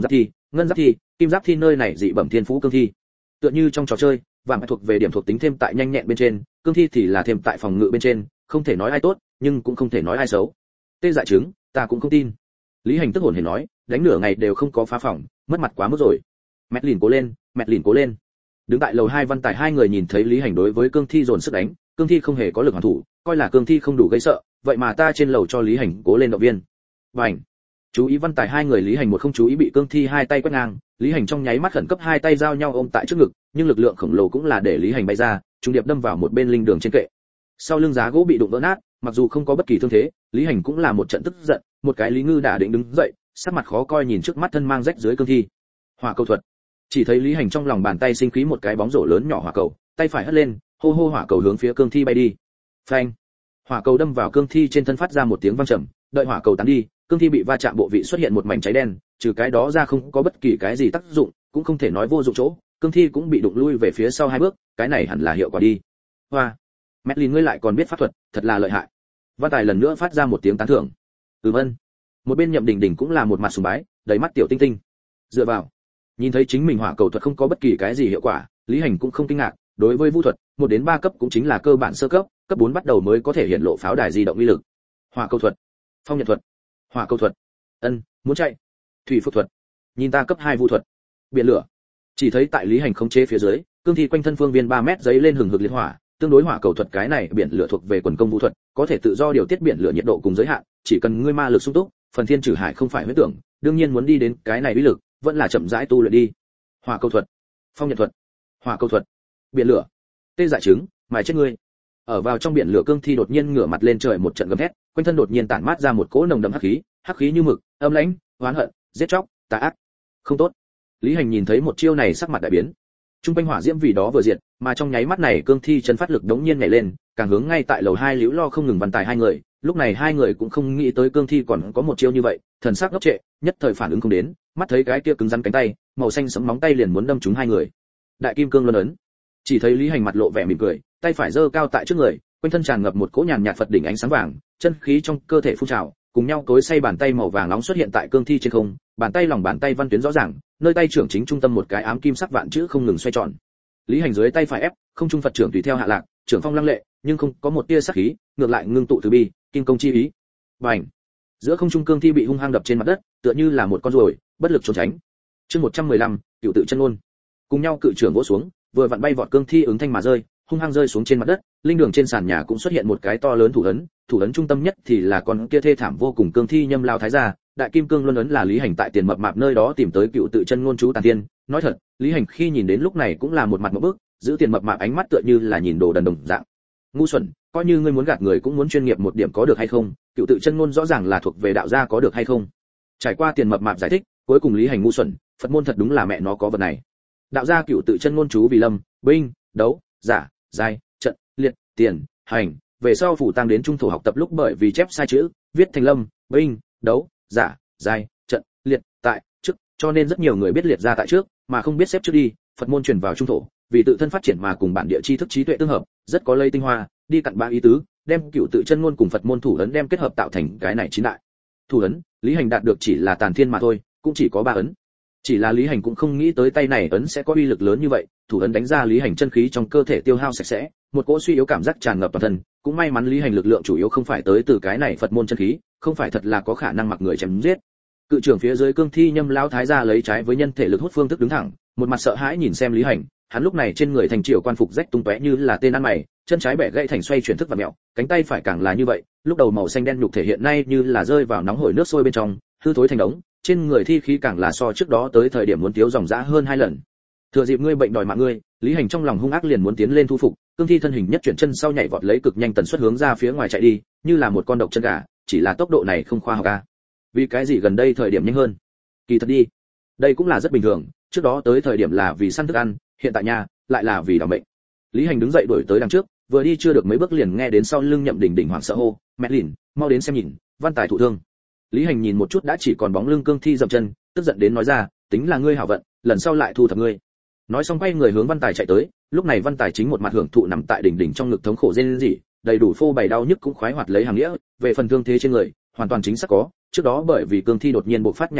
ngân giáp thi, kim giáp thi nơi này dị bẩm thiên phú cương thi. Tựa như trong trò chơi, vàng thuộc về điểm thuộc tính thêm tại nhanh nhẹn bên trên, cương thi thì là thêm tại phòng ngự bên trên, không thể nói ai tốt, nhưng cũng không thể nói ai xấu. Tê dại chứng, ta cũng không tin. Lý Hành tức hồn hển nói, đánh nửa ngày đều không có phá phòng, mất mặt quá mức rồi. Mẹt lìn cố lên, mẹt lìn cố lên. Đứng tại lầu hai Văn Tài hai người nhìn thấy Lý Hành đối với cương thi dồn sức đánh, cương thi không hề có lực hoàn thủ, coi là cương thi không đủ gây sợ, vậy mà ta trên lầu cho Lý Hành cố lên động viên. Bành. Chú ý Văn Tài hai người Lý Hành một không chú ý bị cương thi hai tay quét ngang, Lý Hành trong nháy mắt khẩn cấp hai tay giao nhau ôm tại trước ngực, nhưng lực lượng khổng lồ cũng là để Lý Hành bay ra, trùng điệp đâm vào một bên linh đường trên kệ. Sau lưng giá gỗ bị đụng vỡ nát, mặc dù không có bất kỳ thương thế, Lý Hành cũng là một trận tức giận, một cái Lý Ngư đã định đứng dậy, sắc mặt khó coi nhìn trước mắt thân mang rách dưới cương thi. Hỏa cầu thuật. Chỉ thấy Lý Hành trong lòng bàn tay sinh khí một cái bóng rổ lớn nhỏ hỏa cầu, tay phải hất lên, hô hô hỏa cầu hướng phía cương thi bay đi. Phanh. Hỏa cầu đâm vào cương thi trên thân phát ra một tiếng vang trầm, đợi hỏa cầu tán đi, cương thi bị va chạm bộ vị xuất hiện một mảnh cháy đen, trừ cái đó ra không có bất kỳ cái gì tác dụng, cũng không thể nói vô dụng chỗ, cương thi cũng bị đụng lui về phía sau hai bước, cái này hẳn là hiệu quả đi. Hoa. Mẹ Lìn ngươi lại còn biết pháp thuật, thật là lợi hại. Văn Tài lần nữa phát ra một tiếng tán thưởng. Ừm ân. Một bên Nhậm Đình Đình cũng là một mặt sùng bái, đầy mắt tiểu tinh tinh. Dựa vào. Nhìn thấy chính mình hỏa cầu thuật không có bất kỳ cái gì hiệu quả, Lý Hành cũng không kinh ngạc, đối với vũ thuật, một đến ba cấp cũng chính là cơ bản sơ cấp, cấp bốn bắt đầu mới có thể hiện lộ pháo đài di động uy lực. Hỏa cầu thuật, phong nhật thuật, hỏa cầu thuật. Ân, muốn chạy. Thủy phúc thuật. Nhìn ta cấp hai vũ thuật. Biển lửa. Chỉ thấy tại Lý Hành khống chế phía dưới, cương thi quanh thân phương viên ba mét giấy lên hừng hực liệt hỏa, tương đối hỏa cầu thuật cái này biển lửa thuộc về quần công vũ thuật, có thể tự do điều tiết biển lửa nhiệt độ cùng giới hạn, chỉ cần ngươi ma lực sung túc, phần thiên trừ hải không phải huyết tưởng, đương nhiên muốn đi đến cái này uy lực, vẫn là chậm rãi tu luyện đi. Hỏa cầu thuật, phong nhật thuật, hỏa cầu thuật, biển lửa. Tê dại chứng, mày chết ngươi. Ở vào trong biển lửa cương thi đột nhiên ngửa mặt lên trời một trận gầm thét, quanh thân đột nhiên tản mát ra một cỗ nồng đậm hắc khí, hắc khí như mực, âm lãnh, oán hận, giết chóc, tà ác. Không tốt. Lý Hành nhìn thấy một chiêu này sắc mặt đại biến. Trung quanh hỏa diễm vì đó vừa diệt, mà trong nháy mắt này cương thi chân phát lực đống nhiên nhảy lên, càng hướng ngay tại lầu hai liễu lo không ngừng Văn Tài hai người, lúc này hai người cũng không nghĩ tới cương thi còn có một chiêu như vậy, thần sắc ngốc trệ, nhất thời phản ứng không đến, mắt thấy cái kia cứng rắn cánh tay, màu xanh sẫm móng tay liền muốn đâm trúng hai người. Đại kim cương luân ấn. Chỉ thấy Lý Hành mặt lộ vẻ mỉm cười, tay phải giơ cao tại trước người, quanh thân tràn ngập một cỗ nhàn nhạt Phật đỉnh ánh sáng vàng, chân khí trong cơ thể phun trào, cùng nhau cối xay bàn tay màu vàng nóng xuất hiện tại cương thi trên không, bàn tay lòng bàn tay văn tuyến rõ ràng, nơi tay trưởng chính trung tâm một cái ám kim sắc vạn chữ không ngừng xoay tròn. Lý Hành dưới tay phải ép, không trung Phật trưởng tùy theo hạ lạc, trưởng phong lăng lệ, nhưng không có một tia sát khí, ngược lại ngưng tụ từ bi, kim công chi ý. Bành! Giữa không trung cương thi bị hung hăng đập trên mặt đất, tựa như là một con ruồi, bất lực trốn tránh. Chương một trăm mười lăm, cựu tự chân ngôn. Cùng nhau cự trưởng vỗ xuống, vừa vặn bay vọt cương thi ứng thanh mà rơi, hung hăng rơi xuống trên mặt đất, linh đường trên sàn nhà cũng xuất hiện một cái to lớn thủ ấn, thủ ấn trung tâm nhất thì là con kia thê thảm vô cùng cương thi Nhâm Lao thái gia, đại kim cương luân ấn là Lý Hành tại tiền mập mạp nơi đó tìm tới cựu tự chân ngôn chú tàn tiên, nói thật, Lý Hành khi nhìn đến lúc này cũng là một mặt ngộp bức, giữ tiền mập mạp ánh mắt tựa như là nhìn đồ đần đồng dạng. Ngu xuẩn, coi như ngươi muốn gạt người cũng muốn chuyên nghiệp một điểm có được hay không, cựu tự chân ngôn rõ ràng là thuộc về đạo gia có được hay không. Trải qua tiền mập mạp giải thích, cuối cùng Lý Hành ngu xuẩn, Phật môn thật đúng là mẹ nó có vật này. Đạo gia cựu tự chân ngôn chú vì lâm, binh, đấu, giả, giai, trận, liệt, tiền, hành, về sau phủ tăng đến trung thổ học tập lúc bởi vì chép sai chữ, viết thành lâm, binh, đấu, giả, giai, trận, liệt, tại, trước, cho nên rất nhiều người biết liệt ra tại trước, mà không biết xếp trước đi, Phật môn truyền vào trung thổ, vì tự thân phát triển mà cùng bản địa tri thức trí tuệ tương hợp, rất có lây tinh hoa, đi cặn ba ý tứ, đem cựu tự chân ngôn cùng Phật môn thủ ấn đem kết hợp tạo thành cái này chín đại. Thủ ấn, Lý Hành đạt được chỉ là tàn thiên mà thôi, cũng chỉ có ba ấn. Chỉ là Lý Hành cũng không nghĩ tới tay này ấn sẽ có uy lực lớn như vậy, thủ ấn đánh ra Lý Hành chân khí trong cơ thể tiêu hao sạch sẽ, một cỗ suy yếu cảm giác tràn ngập toàn thân, cũng may mắn Lý Hành lực lượng chủ yếu không phải tới từ cái này Phật môn chân khí, không phải thật là có khả năng mặc người chém giết. Cự trưởng phía dưới cương thi Nhâm Lão thái gia lấy trái với nhân thể lực hút phương thức đứng thẳng, một mặt sợ hãi nhìn xem Lý Hành, hắn lúc này trên người thành triều quan phục rách tung tóe như là tên ăn mày, chân trái bẻ gãy thành xoay chuyển thức và mẹo, cánh tay phải càng là như vậy, lúc đầu màu xanh đen nhục thể hiện nay như là rơi vào nóng hổi nước sôi bên trong, hư thối thành đống, trên người thi khí càng là so trước đó tới thời điểm muốn thiếu dòng dã hơn hai lần. Thừa dịp ngươi bệnh đòi mạng ngươi, Lý Hành trong lòng hung ác liền muốn tiến lên thu phục, cương thi thân hình nhất chuyển chân sau nhảy vọt lấy cực nhanh tần suất hướng ra phía ngoài chạy đi, như là một con độc chân gà, chỉ là tốc độ này không khoa học a. Vì cái gì gần đây thời điểm nhanh hơn? Kỳ thật đi, đây cũng là rất bình thường, trước đó tới thời điểm là vì săn thức ăn, hiện tại nha, lại là vì đảm bệnh. Lý Hành đứng dậy đuổi tới đằng trước, vừa đi chưa được mấy bước liền nghe đến sau lưng Nhậm Đình Đình hoảng sợ hô, "Mẹ Lìn, mau đến xem nhìn, Văn Tài thụ thương." Lý Hành nhìn một chút đã chỉ còn bóng lưng cương thi dậm chân, tức giận đến nói ra, "Tính là ngươi hảo vận, lần sau lại thu thập ngươi." Nói xong quay người hướng Văn Tài chạy tới, lúc này Văn Tài chính một mặt hưởng thụ nằm tại Đình Đình trong ngực thống khổ rên rỉ, đầy đủ phô bày đau nhức cũng khoái hoạt lấy hàng nghĩa, về phần thương thế trên người, hoàn toàn chính xác có, trước đó bởi vì cương thi đột nhiên bộc phát nhảy vào lúc,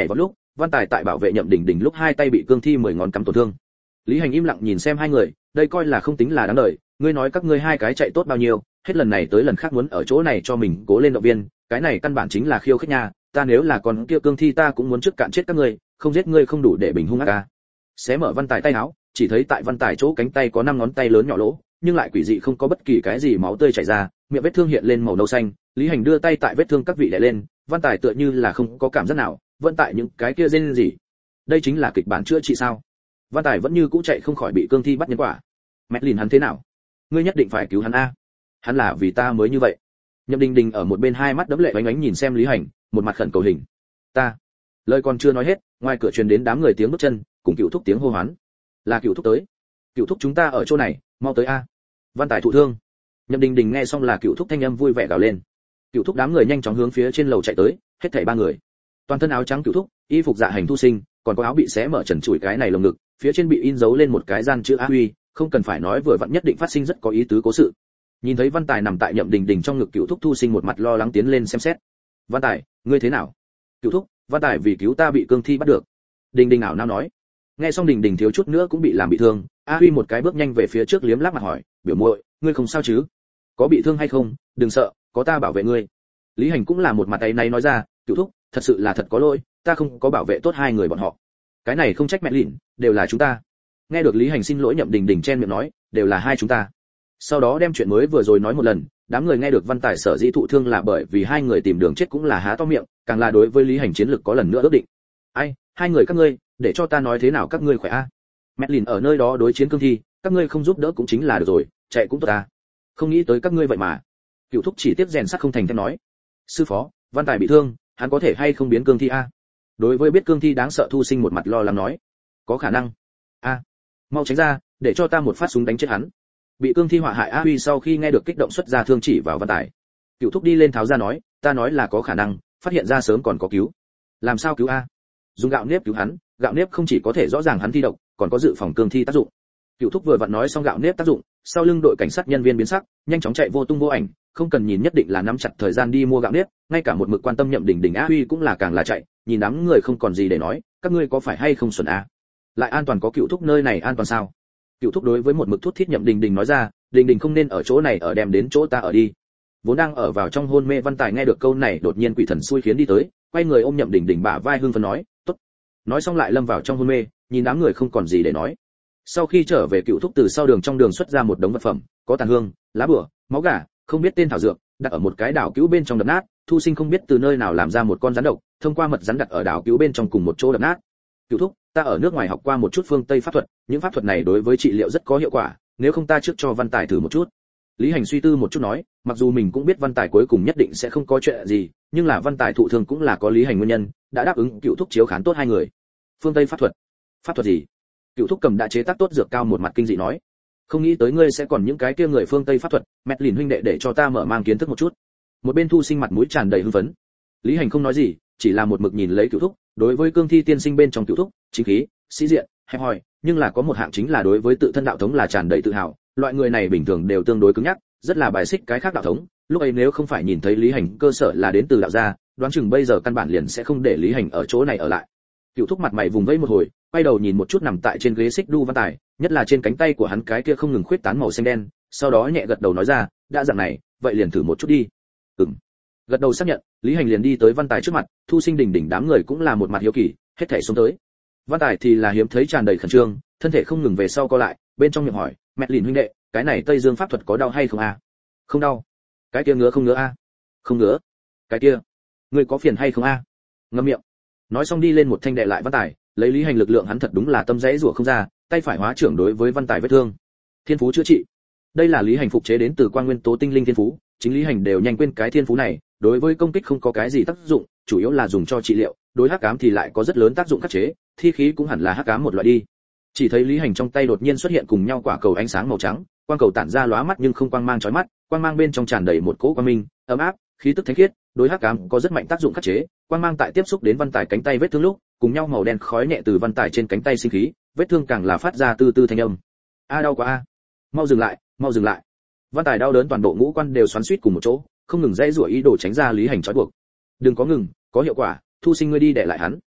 Văn Tài tại bảo vệ Nhậm Đình Đình lúc hai tay bị cương thi mười ngón cắm tổn thương. Lý Hành im lặng nhìn xem hai người, đây coi là không tính là đáng đời, ngươi nói các ngươi hai cái chạy tốt bao nhiêu, hết lần này tới lần khác muốn ở chỗ này cho mình cố lên động viên, cái này căn bản chính là khiêu khích nha, ta nếu là con kia cương thi ta cũng muốn trước cạn chết các ngươi, không giết ngươi không đủ để bình hung ác ca. Xé mở Văn Tài tay áo, chỉ thấy tại Văn Tài chỗ cánh tay có năm ngón tay lớn nhỏ lỗ, nhưng lại quỷ dị không có bất kỳ cái gì máu tươi chảy ra, miệng vết thương hiện lên màu nâu xanh. Lý Hành đưa tay tại vết thương các vị đè lên, Văn Tài tựa như là không có cảm giác nào, vẫn tại những cái kia rên gì. Đây chính là kịch bản chữa trị sao? Văn Tài vẫn như cũ chạy không khỏi bị cương thi bắt nhân quả. Madeline hắn thế nào? Ngươi nhất định phải cứu hắn a. Hắn là vì ta mới như vậy. Nhậm Đình Đình ở một bên hai mắt đẫm lệ oánh oánh nhìn xem Lý Hành, một mặt khẩn cầu hình. Ta. Lời còn chưa nói hết, ngoài cửa truyền đến đám người tiếng bước chân, cùng Cửu Thúc tiếng hô hoán. Là Cửu Thúc tới. Cửu Thúc chúng ta ở chỗ này, mau tới a. Văn Tài thụ thương. Nhậm Đình Đình nghe xong là Cửu Thúc thanh âm vui vẻ gào lên. Cửu Thúc đám người nhanh chóng hướng phía trên lầu chạy tới, hết thảy ba người. Toàn thân áo trắng Cửu Thúc, y phục dạ hành thu sinh, còn có áo bị xé mở trần trụi cái này lồng ngực, phía trên bị in dấu lên một cái gian chữ A Huy, không cần phải nói vừa vặn nhất định phát sinh rất có ý tứ cố sự. Nhìn thấy Văn Tài nằm tại Nhậm Đình Đình trong ngực, Cửu Thúc thu sinh một mặt lo lắng tiến lên xem xét. Văn Tài, ngươi thế nào? Cửu Thúc, Văn Tài vì cứu ta bị cương thi bắt được. Đình Đình ảo não nói. Nghe xong Đình Đình thiếu chút nữa cũng bị làm bị thương, A Huy một cái bước nhanh về phía trước liếm láp mặt hỏi, biểu muội, ngươi không sao chứ? Có bị thương hay không? Đừng sợ, có ta bảo vệ ngươi. Lý Hành cũng là một mặt tay này nói ra, Cửu Thúc, thật sự là thật có lỗi, ta không có bảo vệ tốt hai người bọn họ. Cái này không trách mẹ lìn, đều là chúng ta. Nghe được Lý Hành xin lỗi, Nhậm Đình Đình chen miệng nói, đều là hai chúng ta. Sau đó đem chuyện mới vừa rồi nói một lần, đám người nghe được Văn Tài sở dĩ thụ thương là bởi vì hai người tìm đường chết cũng là há to miệng, càng là đối với Lý Hành chiến lực có lần nữa ước định. Ai, hai người các ngươi, để cho ta nói thế nào các ngươi khỏe a? Mẹ lìn ở nơi đó đối chiến cương thi, các ngươi không giúp đỡ cũng chính là được rồi, chạy cũng tốt ta. Không nghĩ tới các ngươi vậy mà. Cửu Thúc chỉ tiếp rèn sắt không thành thép nói. Sư phó, Văn Tài bị thương, hắn có thể hay không biến cương thi a? Đối với biết cương thi đáng sợ thu sinh một mặt lo lắng nói. Có khả năng. A, mau tránh ra, để cho ta một phát súng đánh chết hắn. Bị cương thi họa hại A Huy sau khi nghe được kích động xuất ra thương chỉ vào Văn Tài. Cửu Thúc đi lên tháo ra nói, ta nói là có khả năng, phát hiện ra sớm còn có cứu. Làm sao cứu a? Dùng gạo nếp cứu hắn, gạo nếp không chỉ có thể rõ ràng hắn thi độc, còn có dự phòng cương thi tác dụng. Cửu Thúc vừa vặn nói xong gạo nếp tác dụng, sau lưng đội cảnh sát nhân viên biến sắc, nhanh chóng chạy vô tung vô ảnh, không cần nhìn nhất định là nắm chặt thời gian đi mua gạo nếp, ngay cả một mực quan tâm Nhậm Đình Đình A Huy cũng là càng là chạy, nhìn đám người không còn gì để nói, các ngươi có phải hay không xuẩn a? Lại an toàn có Cửu Thúc nơi này an toàn sao? Cửu Thúc đối với một mực thút thít Nhậm Đình Đình nói ra, Đình Đình không nên ở chỗ này ở đem đến chỗ ta ở đi. Vốn đang ở vào trong hôn mê Văn Tài nghe được câu này đột nhiên quỷ thần xui khiến đi tới, quay người ôm Nhậm Đình Đình bả vai hưng phấn nói, tốt. Nói xong lại lâm vào trong hôn mê, nhìn đám người không còn gì để nói. Sau khi trở về, Cửu Thúc từ sau đường trong đường xuất ra một đống vật phẩm, có tàn hương, lá bùa, máu gà, không biết tên thảo dược, đặt ở một cái đảo cứu bên trong đập nát. Thu sinh không biết từ nơi nào làm ra một con rắn độc, thông qua mật rắn đặt ở đảo cứu bên trong cùng một chỗ đập nát. Cửu Thúc, ta ở nước ngoài học qua một chút phương Tây pháp thuật, những pháp thuật này đối với trị liệu rất có hiệu quả, nếu không ta trước cho Văn Tài thử một chút. Lý Hành suy tư một chút nói, mặc dù mình cũng biết Văn Tài cuối cùng nhất định sẽ không có chuyện gì, nhưng là Văn Tài thụ thương cũng là có Lý Hành nguyên nhân, đã đáp ứng Cửu Thúc chiếu khán tốt hai người. Phương Tây pháp thuật? Pháp thuật gì? Cửu Thúc cầm đã chế tác tốt dược cao một mặt kinh dị nói, không nghĩ tới ngươi sẽ còn những cái kia người phương Tây pháp thuật, mẹ lìn huynh đệ để cho ta mở mang kiến thức một chút. Một bên Thu sinh mặt mũi tràn đầy hưng phấn. Lý Hành không nói gì, chỉ là một mực nhìn lấy Cửu Thúc, đối với cương thi tiên sinh bên trong Cửu Thúc, chính khí, sĩ diện, hẹp hòi, nhưng là có một hạng chính là đối với tự thân đạo thống là tràn đầy tự hào, loại người này bình thường đều tương đối cứng nhắc, rất là bài xích cái khác đạo thống, lúc ấy nếu không phải nhìn thấy Lý Hành cơ sở là đến từ đạo gia, đoán chừng bây giờ căn bản liền sẽ không để Lý Hành ở chỗ này ở lại. Cửu Thúc mặt mày vùng vẫy một hồi, quay đầu nhìn một chút nằm tại trên ghế xích đu Văn Tài, nhất là trên cánh tay của hắn cái kia không ngừng khuyết tán màu xanh đen, sau đó nhẹ gật đầu nói ra, đã dạng này, vậy liền thử một chút đi. Ừm. Gật đầu xác nhận, Lý Hành liền đi tới Văn Tài trước mặt, Thu sinh Đình Đình đám người cũng là một mặt hiếu kỳ, hết thảy xuống tới. Văn Tài thì là hiếm thấy tràn đầy khẩn trương, thân thể không ngừng về sau co lại, bên trong miệng hỏi, mẹ lìn huynh đệ, cái này Tây Dương pháp thuật có đau hay không a? Không đau. Cái kia ngứa không ngứa a? Không ngứa. Cái kia, ngươi có phiền hay không a? Ngậm miệng. Nói xong đi lên một thanh đệ lại Văn Tài, lấy Lý Hành lực lượng hắn thật đúng là tâm dãy rủa không ra, tay phải hóa trưởng đối với Văn Tài vết thương. Thiên phú chữa trị. Đây là Lý Hành phục chế đến từ quang nguyên tố tinh linh thiên phú, chính Lý Hành đều nhanh quên cái thiên phú này, đối với công kích không có cái gì tác dụng, chủ yếu là dùng cho trị liệu, đối hắc ám thì lại có rất lớn tác dụng khắc chế, thi khí cũng hẳn là hắc ám một loại đi. Chỉ thấy Lý Hành trong tay đột nhiên xuất hiện cùng nhau quả cầu ánh sáng màu trắng, quang cầu tản ra lóa mắt nhưng không quang mang chói mắt, quang mang bên trong tràn đầy một cỗ quang minh, ấm áp, khí tức thánh khiết, đối hắc ám có rất mạnh tác dụng khắc chế, quang mang tại tiếp xúc đến Văn Tài cánh tay vết thương lúc, cùng nhau màu đen khói nhẹ từ Văn Tài trên cánh tay sinh khí, vết thương càng là phát ra từ từ thanh âm. A đau quá a. Mau dừng lại, mau dừng lại. Văn Tài đau đớn toàn bộ ngũ quan đều xoắn xuýt cùng một chỗ, không ngừng dãy rủa ý đồ tránh ra Lý Hành trói buộc. Đừng có ngừng, có hiệu quả, Thu sinh ngươi đi để lại hắn.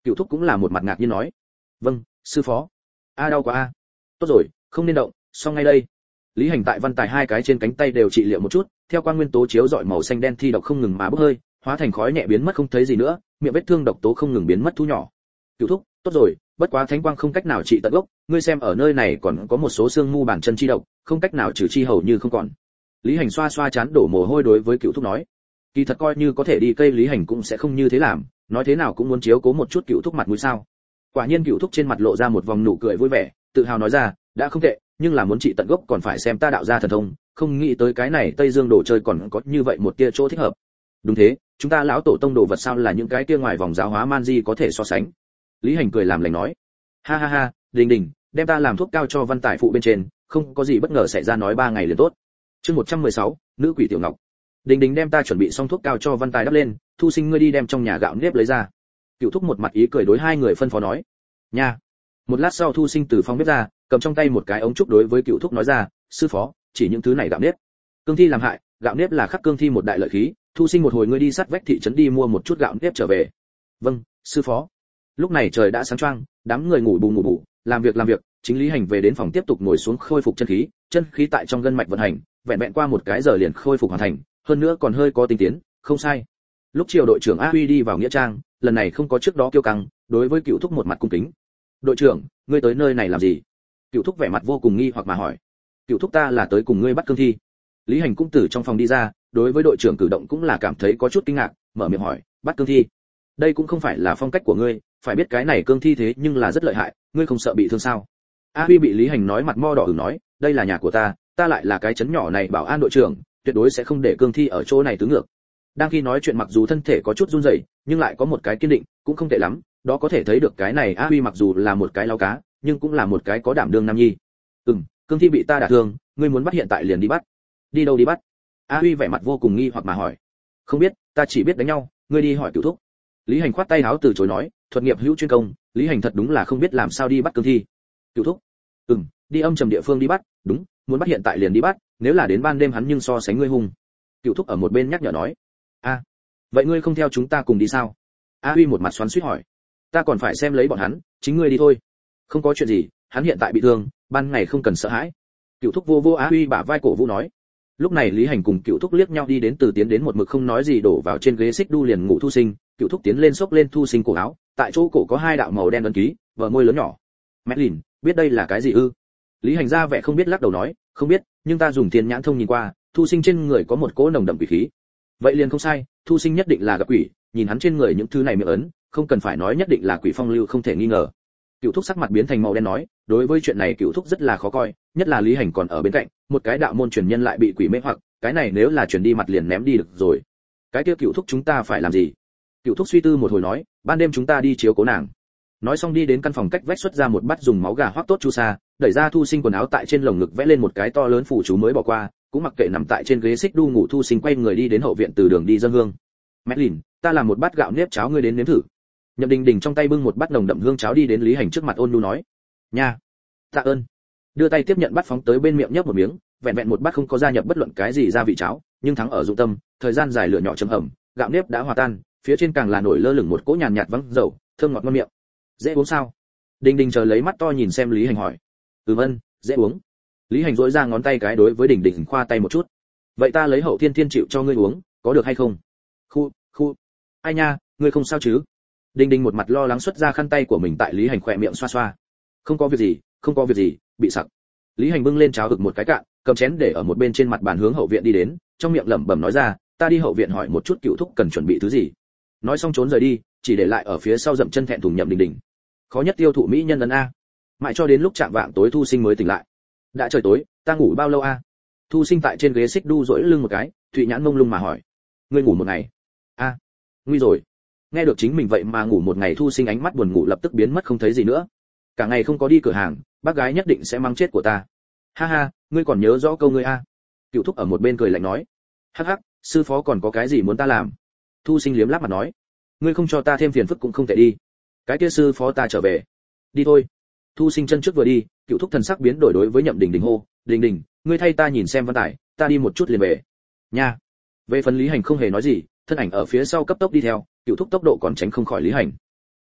Cựu thúc cũng là một mặt ngạc nhiên nói. Vâng, sư phó. A đau quá a. Tốt rồi, không nên động, xong ngay đây. Lý Hành tại Văn Tài hai cái trên cánh tay đều trị liệu một chút, theo quang nguyên tố chiếu rọi màu xanh đen thi độc không ngừng mà bốc hơi, hóa thành khói nhẹ biến mất không thấy gì nữa, miệng vết thương độc tố không ngừng biến mất thu nhỏ. Cựu thúc, tốt rồi, bất quá thánh quang không cách nào trị tận gốc, ngươi xem ở nơi này còn có một số xương mu bàn chân chi độc, không cách nào trừ chi hầu như không còn. Lý Hành xoa xoa chán đổ mồ hôi đối với Cựu thúc nói. Kỳ thật coi như có thể đi cây Lý Hành cũng sẽ không như thế làm, nói thế nào cũng muốn chiếu cố một chút Cựu thúc mặt mũi sao. Quả nhiên Cựu thúc trên mặt lộ ra một vòng nụ cười vui vẻ, tự hào nói ra, đã không tệ, nhưng là muốn trị tận gốc còn phải xem ta đạo gia thần thông, không nghĩ tới cái này Tây Dương đồ chơi còn có như vậy một tia chỗ thích hợp. Đúng thế, chúng ta lão tổ tông đồ vật sao là những cái kia ngoài vòng giáo hóa man di có thể so sánh. Lý Hành cười làm lành nói. Ha ha ha, Đình Đình, đem ta làm thuốc cao cho Văn Tài phụ bên trên, không có gì bất ngờ xảy ra nói ba ngày liền tốt. Chương một trăm mười sáu, nữ quỷ tiểu ngọc. Đình Đình đem ta chuẩn bị xong thuốc cao cho Văn Tài đắp lên, Thu Sinh ngươi đi đem trong nhà gạo nếp lấy ra. Cựu thúc một mặt ý cười đối hai người phân phó nói. Nha. Một lát sau Thu Sinh từ phòng bếp ra, cầm trong tay một cái ống trúc đối với Cựu thúc nói ra, sư phó, chỉ những thứ này gạo nếp. Cương thi làm hại, gạo nếp là khắc cương thi một đại lợi khí, Thu Sinh một hồi ngươi đi sát vách thị trấn đi mua một chút gạo nếp trở về. Vâng, sư phó. Lúc này trời đã sáng choang, đám người ngủ bù ngủ bù, làm việc làm việc, chính Lý Hành về đến phòng tiếp tục ngồi xuống khôi phục chân khí, chân khí tại trong gân mạch vận hành, vẹn vẹn qua một cái giờ liền khôi phục hoàn thành, hơn nữa còn hơi có tinh tiến, không sai. Lúc chiều đội trưởng A Huy đi vào nghĩa trang, lần này không có trước đó kiêu căng, đối với Cựu thúc một mặt cung kính. Đội trưởng, ngươi tới nơi này làm gì? Cựu thúc vẻ mặt vô cùng nghi hoặc mà hỏi. Cựu thúc ta là tới cùng ngươi bắt cương thi. Lý Hành cũng từ trong phòng đi ra, đối với đội trưởng cử động cũng là cảm thấy có chút kinh ngạc, mở miệng hỏi, bắt cương thi? Đây cũng không phải là phong cách của ngươi, phải biết cái này cương thi thế nhưng là rất lợi hại, ngươi không sợ bị thương sao? A Huy bị Lý Hành nói mặt mo đỏ ửng nói, đây là nhà của ta, ta lại là cái trấn nhỏ này bảo an đội trưởng, tuyệt đối sẽ không để cương thi ở chỗ này tứ ngược. Đang khi nói chuyện mặc dù thân thể có chút run rẩy, nhưng lại có một cái kiên định, cũng không tệ lắm, đó có thể thấy được cái này A Huy mặc dù là một cái lao cá, nhưng cũng là một cái có đảm đương nam nhi. Ừm, cương thi bị ta đả thương, ngươi muốn bắt hiện tại liền đi bắt. Đi đâu đi bắt? A Huy vẻ mặt vô cùng nghi hoặc mà hỏi. Không biết, ta chỉ biết đánh nhau, ngươi đi hỏi Cựu thúc. Lý Hành khoát tay áo từ chối nói, thuật nghiệp hữu chuyên công, Lý Hành thật đúng là không biết làm sao đi bắt cương thi. Cựu thúc. Ừm, đi âm trầm địa phương đi bắt, đúng, muốn bắt hiện tại liền đi bắt, nếu là đến ban đêm hắn nhưng so sánh ngươi hung. Cựu thúc ở một bên nhắc nhở nói. A, vậy ngươi không theo chúng ta cùng đi sao? A Huy một mặt xoắn xuýt hỏi. Ta còn phải xem lấy bọn hắn, chính ngươi đi thôi. Không có chuyện gì, hắn hiện tại bị thương, ban ngày không cần sợ hãi. Cựu thúc vô vô A Huy bả vai cổ vũ nói. Lúc này Lý Hành cùng Cựu thúc liếc nhau đi đến từ tiến đến một mực không nói gì đổ vào trên ghế xích đu liền ngủ Thu Sinh, Cựu thúc tiến lên xốc lên Thu Sinh cổ áo, tại chỗ cổ có hai đạo màu đen ấn ký, vở môi lớn nhỏ. Mẹ lìn, biết đây là cái gì ư? Lý Hành ra vẻ không biết lắc đầu nói, không biết, nhưng ta dùng thiên nhãn thông nhìn qua, Thu Sinh trên người có một cỗ nồng đậm quỷ khí. Vậy liền không sai, Thu Sinh nhất định là gặp quỷ, nhìn hắn trên người những thứ này miệng ấn, không cần phải nói nhất định là quỷ phong lưu không thể nghi ngờ. Cựu thúc sắc mặt biến thành màu đen nói, đối với chuyện này Cựu thúc rất là khó coi, nhất là Lý Hành còn ở bên cạnh, một cái đạo môn truyền nhân lại bị quỷ mê hoặc, cái này nếu là truyền đi mặt liền ném đi được rồi. Cái kia Cựu thúc chúng ta phải làm gì? Cựu thúc suy tư một hồi nói, ban đêm chúng ta đi chiếu cố nàng. Nói xong đi đến căn phòng cách vách xuất ra một bát dùng máu gà hoắc tốt chu sa, đẩy ra Thu Sinh quần áo tại trên lồng ngực vẽ lên một cái to lớn phù chú mới bỏ qua, cũng mặc kệ nằm tại trên ghế xích đu ngủ Thu Sinh quay người đi đến hậu viện từ đường đi dâng hương. Mẹ lìn, ta làm một bát gạo nếp cháo ngươi đến nếm thử. Nhậm Đình Đình trong tay bưng một bát nồng đậm hương cháo đi đến Lý Hành trước mặt ôn nhu nói. Nha, tạ ơn. Đưa tay tiếp nhận bát phóng tới bên miệng nhấp một miếng, vẹn vẹn một bát không có gia nhập bất luận cái gì gia vị cháo, nhưng thắng ở dụng tâm, thời gian dài lửa nhỏ chấm ẩm, gạo nếp đã hòa tan, phía trên càng là nổi lơ lửng một cỗ nhàn nhạt vắng dầu, thơm ngọt ngon miệng. Dễ uống sao? Đình Đình chờ lấy mắt to nhìn xem Lý Hành hỏi. Ừm ân, dễ uống. Lý Hành duỗi ra ngón tay cái đối với Đình Đình khoa tay một chút. Vậy ta lấy hậu thiên thiên chịu cho ngươi uống, có được hay không? Khu, khu. Ai nha, ngươi không sao chứ? Đình Đình một mặt lo lắng xuất ra khăn tay của mình tại Lý Hành khỏe miệng xoa xoa. Không có việc gì, không có việc gì, bị sặc. Lý Hành bưng lên cháo ực một cái cạn, cầm chén để ở một bên trên mặt bàn hướng hậu viện đi đến, trong miệng lẩm bẩm nói ra, ta đi hậu viện hỏi một chút Cựu thúc cần chuẩn bị thứ gì. Nói xong trốn rời đi, chỉ để lại ở phía sau dậm chân thẹn thùng Nhậm Đình Đình. Khó nhất tiêu thụ mỹ nhân ấn a. Mãi cho đến lúc chạm vạng tối Thu Sinh mới tỉnh lại. Đã trời tối, ta ngủ bao lâu a? Thu Sinh tại trên ghế xích đu duỗi lưng một cái, thụy nhãn mông lung mà hỏi. Ngươi ngủ một ngày? A, nguy rồi. Nghe được chính mình vậy mà ngủ một ngày Thu Sinh ánh mắt buồn ngủ lập tức biến mất không thấy gì nữa. Cả ngày không có đi cửa hàng, bác gái nhất định sẽ mang chết của ta. Ha ha, ngươi còn nhớ rõ câu ngươi a? Cựu thúc ở một bên cười lạnh nói. Hắc hắc, sư phó còn có cái gì muốn ta làm? Thu Sinh liếm láp mặt nói. Ngươi không cho ta thêm phiền phức cũng không tệ đi. Cái kia sư phó ta trở về. Đi thôi. Thu Sinh chân trước vừa đi, Cựu thúc thần sắc biến đổi đối với Nhậm Đình Đình hô, Đình Đình, ngươi thay ta nhìn xem Văn Tài, ta đi một chút liền về. Nha. Về phần Lý Hành không hề nói gì, thân ảnh ở phía sau cấp tốc đi theo, Cựu thúc tốc độ còn tránh không khỏi Lý Hành.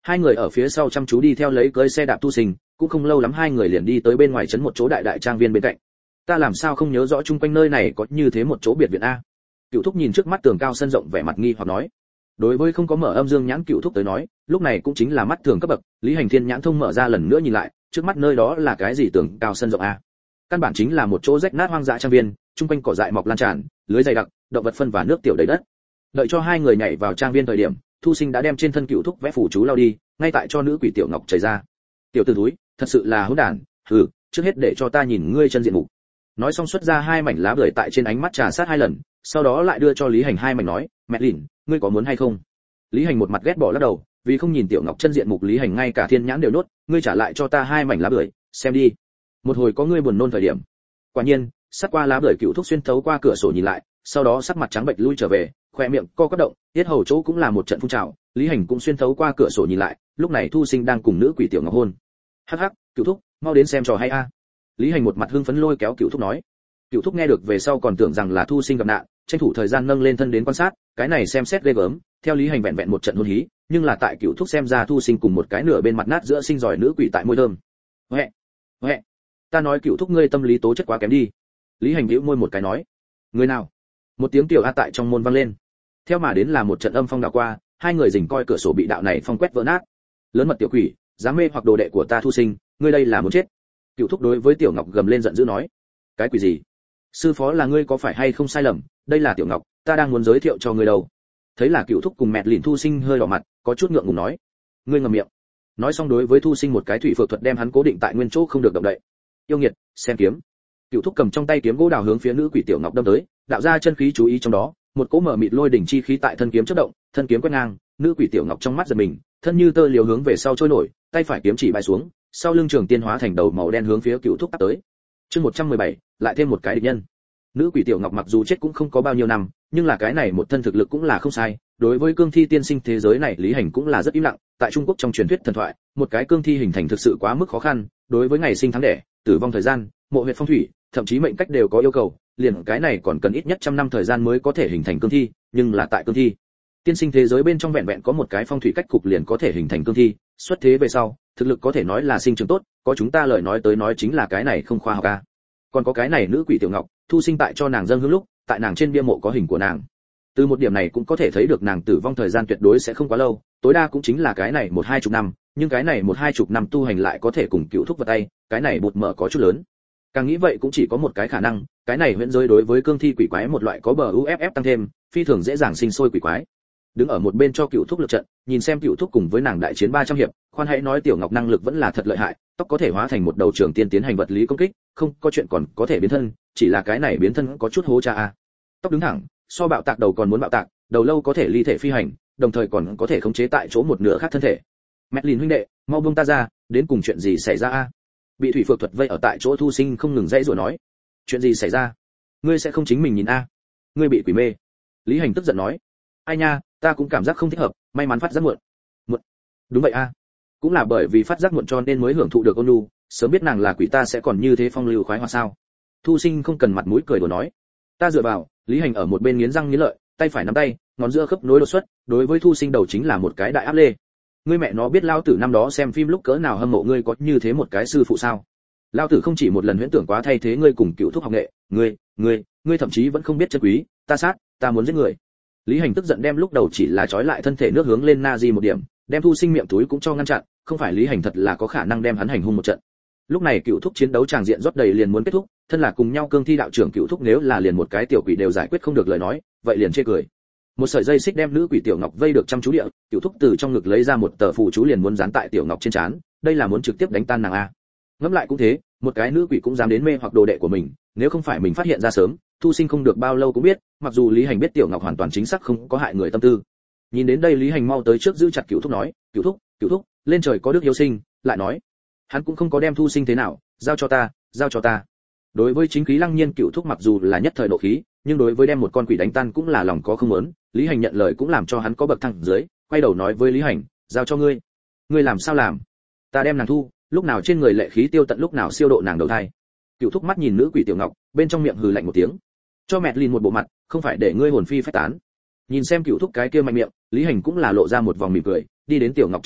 Hai người ở phía sau chăm chú đi theo lấy cưỡi xe đạp Thu Sinh, cũng không lâu lắm hai người liền đi tới bên ngoài trấn một chỗ đại đại trang viên bên cạnh. Ta làm sao không nhớ rõ chung quanh nơi này có như thế một chỗ biệt viện a? Cựu Thúc nhìn trước mắt tường cao sân rộng vẻ mặt nghi hoặc nói. Đối với không có mở âm dương nhãn Cựu Thúc tới nói, lúc này cũng chính là mắt thường cấp bậc, Lý Hành Thiên nhãn thông mở ra lần nữa nhìn lại, trước mắt nơi đó là cái gì tường cao sân rộng a? Căn bản chính là một chỗ rách nát hoang dã trang viên, chung quanh cỏ dại mọc lan tràn, lưới dày đặc, động vật phân và nước tiểu đầy đất. Đợi cho hai người nhảy vào trang viên thời điểm, Thu Sinh đã đem trên thân Cựu Thúc vẽ phủ chú lau đi, ngay tại cho nữ quỷ tiểu ngọc chảy ra. Tiểu tử thúi, thật sự là hỗn đản, hừ, trước hết để cho ta nhìn ngươi chân diện mục. Nói xong xuất ra hai mảnh lá bưởi tại trên ánh mắt trà sát hai lần, sau đó lại đưa cho Lý Hành hai mảnh nói, mẹ lìn, ngươi có muốn hay không? Lý Hành một mặt ghét bỏ lắc đầu, vì không nhìn tiểu ngọc chân diện mục Lý Hành ngay cả thiên nhãn đều nuốt, ngươi trả lại cho ta hai mảnh lá bưởi, xem đi. Một hồi có ngươi buồn nôn thời điểm. Quả nhiên, sát qua lá bưởi Cựu Thúc xuyên thấu qua cửa sổ nhìn lại, sau đó sắc mặt trắng bệch lui trở về, khóe miệng co quắp động, tiết hầu chỗ cũng là một trận phun trào. Lý Hành cũng xuyên thấu qua cửa sổ nhìn lại, lúc này Thu Sinh đang cùng nữ quỷ tiểu ngọc hôn. Hắc hắc, Cựu Thúc, mau đến xem trò hay a. Lý Hành một mặt hưng phấn lôi kéo Cựu Thúc nói. Cựu Thúc nghe được về sau còn tưởng rằng là Thu Sinh gặp nạn, tranh thủ thời gian nâng lên thân đến quan sát, cái này xem xét ghê gớm, theo Lý Hành vẹn vẹn một trận hôn hí, nhưng là tại Cựu Thúc xem ra Thu Sinh cùng một cái nửa bên mặt nát giữa sinh giỏi nữ quỷ tại môi thơm. Huệ, huệ, ta nói Cựu Thúc ngươi tâm lý tố chất quá kém đi. Lý Hành bĩu môi một cái nói. Người nào? Một tiếng tiểu a tại trong môn vang lên. Theo mà đến là một trận âm phong đảo qua, hai người rình coi cửa sổ bị đạo này phong quét vỡ nát. Lớn mật tiểu quỷ, dám mê hoặc đồ đệ của ta Thu Sinh, ngươi đây là muốn chết. Cựu Thúc đối với tiểu ngọc gầm lên giận dữ nói. Cái quỷ gì? Sư phó là ngươi có phải hay không sai lầm, đây là tiểu ngọc, ta đang muốn giới thiệu cho ngươi đâu. Thấy là Cựu Thúc cùng mẹ lìn Thu Sinh hơi đỏ mặt, có chút ngượng ngùng nói. Ngươi ngậm miệng. Nói xong đối với Thu Sinh một cái thủy phược thuật đem hắn cố định tại nguyên chỗ không được động đậy. Yêu nghiệt, xem kiếm. Cựu Thúc cầm trong tay kiếm gỗ đào hướng phía nữ quỷ tiểu ngọc đâm tới, đạo ra chân khí chú ý trong đó, một cỗ mở mịt lôi đỉnh chi khí tại thân kiếm chớp động, thân kiếm quét ngang, nữ quỷ tiểu ngọc trong mắt giật mình, thân như tơ liều hướng về sau trôi nổi, tay phải kiếm chỉ bay xuống, sau lưng trường tiên hóa thành đầu màu đen hướng phía Cựu Thúc áp tới. Chương một trăm mười bảy, lại thêm một cái địch nhân. Nữ quỷ tiểu ngọc mặc dù chết cũng không có bao nhiêu năm, nhưng là cái này một thân thực lực cũng là không sai, đối với cương thi tiên sinh thế giới này Lý Hành cũng là rất im lặng, tại Trung Quốc trong truyền thuyết thần thoại, một cái cương thi hình thành thực sự quá mức khó khăn, đối với ngày sinh tháng đẻ, tử vong thời gian, mộ huyệt phong thủy, thậm chí mệnh cách đều có yêu cầu, liền cái này còn cần ít nhất trăm năm thời gian mới có thể hình thành cương thi, nhưng là tại cương thi tiên sinh thế giới bên trong vẹn vẹn có một cái phong thủy cách cục liền có thể hình thành cương thi, xuất thế về sau, thực lực có thể nói là sinh trưởng tốt, có chúng ta lời nói tới nói chính là cái này không khoa học a. Còn có cái này nữ quỷ tiểu ngọc, Thu Sinh tại cho nàng dâng hương lúc, tại nàng trên bia mộ có hình của nàng. Từ một điểm này cũng có thể thấy được nàng tử vong thời gian tuyệt đối sẽ không quá lâu, tối đa cũng chính là cái này một hai chục năm, nhưng cái này một hai chục năm tu hành lại có thể cùng Cựu Thúc vào tay, cái này bột mở có chút lớn. Càng nghĩ vậy cũng chỉ có một cái khả năng, cái này huyễn giới đối với cương thi quỷ quái một loại có bờ u ép ép tăng thêm, phi thường dễ dàng sinh sôi quỷ quái. Đứng ở một bên cho Cựu Thúc lực trận, nhìn xem Cựu Thúc cùng với nàng đại chiến ba trăm hiệp, khoan hãy nói tiểu ngọc năng lực vẫn là thật lợi hại, tóc có thể hóa thành một đầu trường tiên tiến hành vật lý công kích, không có chuyện còn có thể biến thân, chỉ là cái này biến thân có chút hố cha a. Tóc đứng thẳng, so bạo tạc đầu còn muốn bạo tạc, đầu lâu có thể ly thể phi hành, đồng thời còn có thể khống chế tại chỗ một nửa khác thân thể. Medlin huynh đệ, mau buông ta ra, đến cùng chuyện gì xảy ra a? Bị thủy phược thuật vây ở tại chỗ Thu Sinh không ngừng dãy rủa nói. Chuyện gì xảy ra? Ngươi sẽ không chính mình nhìn a? Ngươi bị quỷ mê. Lý Hành tức giận nói. Ai nha, ta cũng cảm giác không thích hợp, may mắn phát giác muộn. Muộn? Đúng vậy a. Cũng là bởi vì phát giác muộn cho nên mới hưởng thụ được ôn nhu, sớm biết nàng là quỷ ta sẽ còn như thế phong lưu khoái hoạt sao? Thu Sinh không cần mặt mũi cười đùa nói. Ta dựa vào, Lý Hành ở một bên nghiến răng nghiến lợi, tay phải nắm tay, ngón giữa khớp nối đột xuất, đối với Thu Sinh đầu chính là một cái đại áp lê. Ngươi mẹ nó biết lao tử năm đó xem phim lúc cỡ nào hâm mộ ngươi có như thế một cái sư phụ sao? Lao tử không chỉ một lần huyễn tưởng quá thay thế ngươi cùng Cựu Thúc học nghệ, ngươi, ngươi, ngươi thậm chí vẫn không biết chân quý, ta sát, ta muốn giết người. Lý Hành tức giận đem lúc đầu chỉ là trói lại thân thể nước hướng lên Nazi một điểm, đem Thu Sinh miệng túi cũng cho ngăn chặn, không phải Lý Hành thật là có khả năng đem hắn hành hung một trận. Lúc này Cựu Thúc chiến đấu tràng diện rót đầy liền muốn kết thúc, thân là cùng nhau cương thi đạo trưởng Cựu Thúc nếu là liền một cái tiểu quỷ đều giải quyết không được lời nói, vậy liền chê cười. Một sợi dây xích đem nữ quỷ tiểu ngọc vây được chăm chú địa, Cựu Thúc từ trong ngực lấy ra một tờ phù chú liền muốn dán tại tiểu ngọc trên trán, đây là muốn trực tiếp đánh tan nàng a. Ngẫm lại cũng thế, một cái nữ quỷ cũng dám đến mê hoặc đồ đệ của mình, nếu không phải mình phát hiện ra sớm, Thu Sinh không được bao lâu cũng biết, mặc dù Lý Hành biết tiểu ngọc hoàn toàn chính xác không có hại người tâm tư. Nhìn đến đây Lý Hành mau tới trước giữ chặt Cựu Thúc nói, Cựu Thúc, Cựu Thúc, lên trời có đức hiếu sinh, lại nói, hắn cũng không có đem Thu Sinh thế nào, giao cho ta, giao cho ta. Đối với chính khí lăng nhiên Cựu Thúc mặc dù là nhất thời nộ khí, nhưng đối với đem một con quỷ đánh tan cũng là lòng có không muốn, Lý Hành nhận lời cũng làm cho hắn có bậc thang dưới, quay đầu nói với Lý Hành, giao cho ngươi. Ngươi làm sao làm? Ta đem nàng thu, lúc nào trên người lệ khí tiêu tận lúc nào siêu độ nàng đầu thai. Cựu Thúc mắt nhìn nữ quỷ tiểu ngọc, bên trong miệng hừ lạnh một tiếng. Cho mẹ lìn một bộ mặt, không phải để ngươi hồn phi phách tán. Nhìn xem Cựu Thúc cái kia mạnh miệng, Lý Hành cũng là lộ ra một vòng mỉm cười, đi đến tiểu ngọc trước mặt,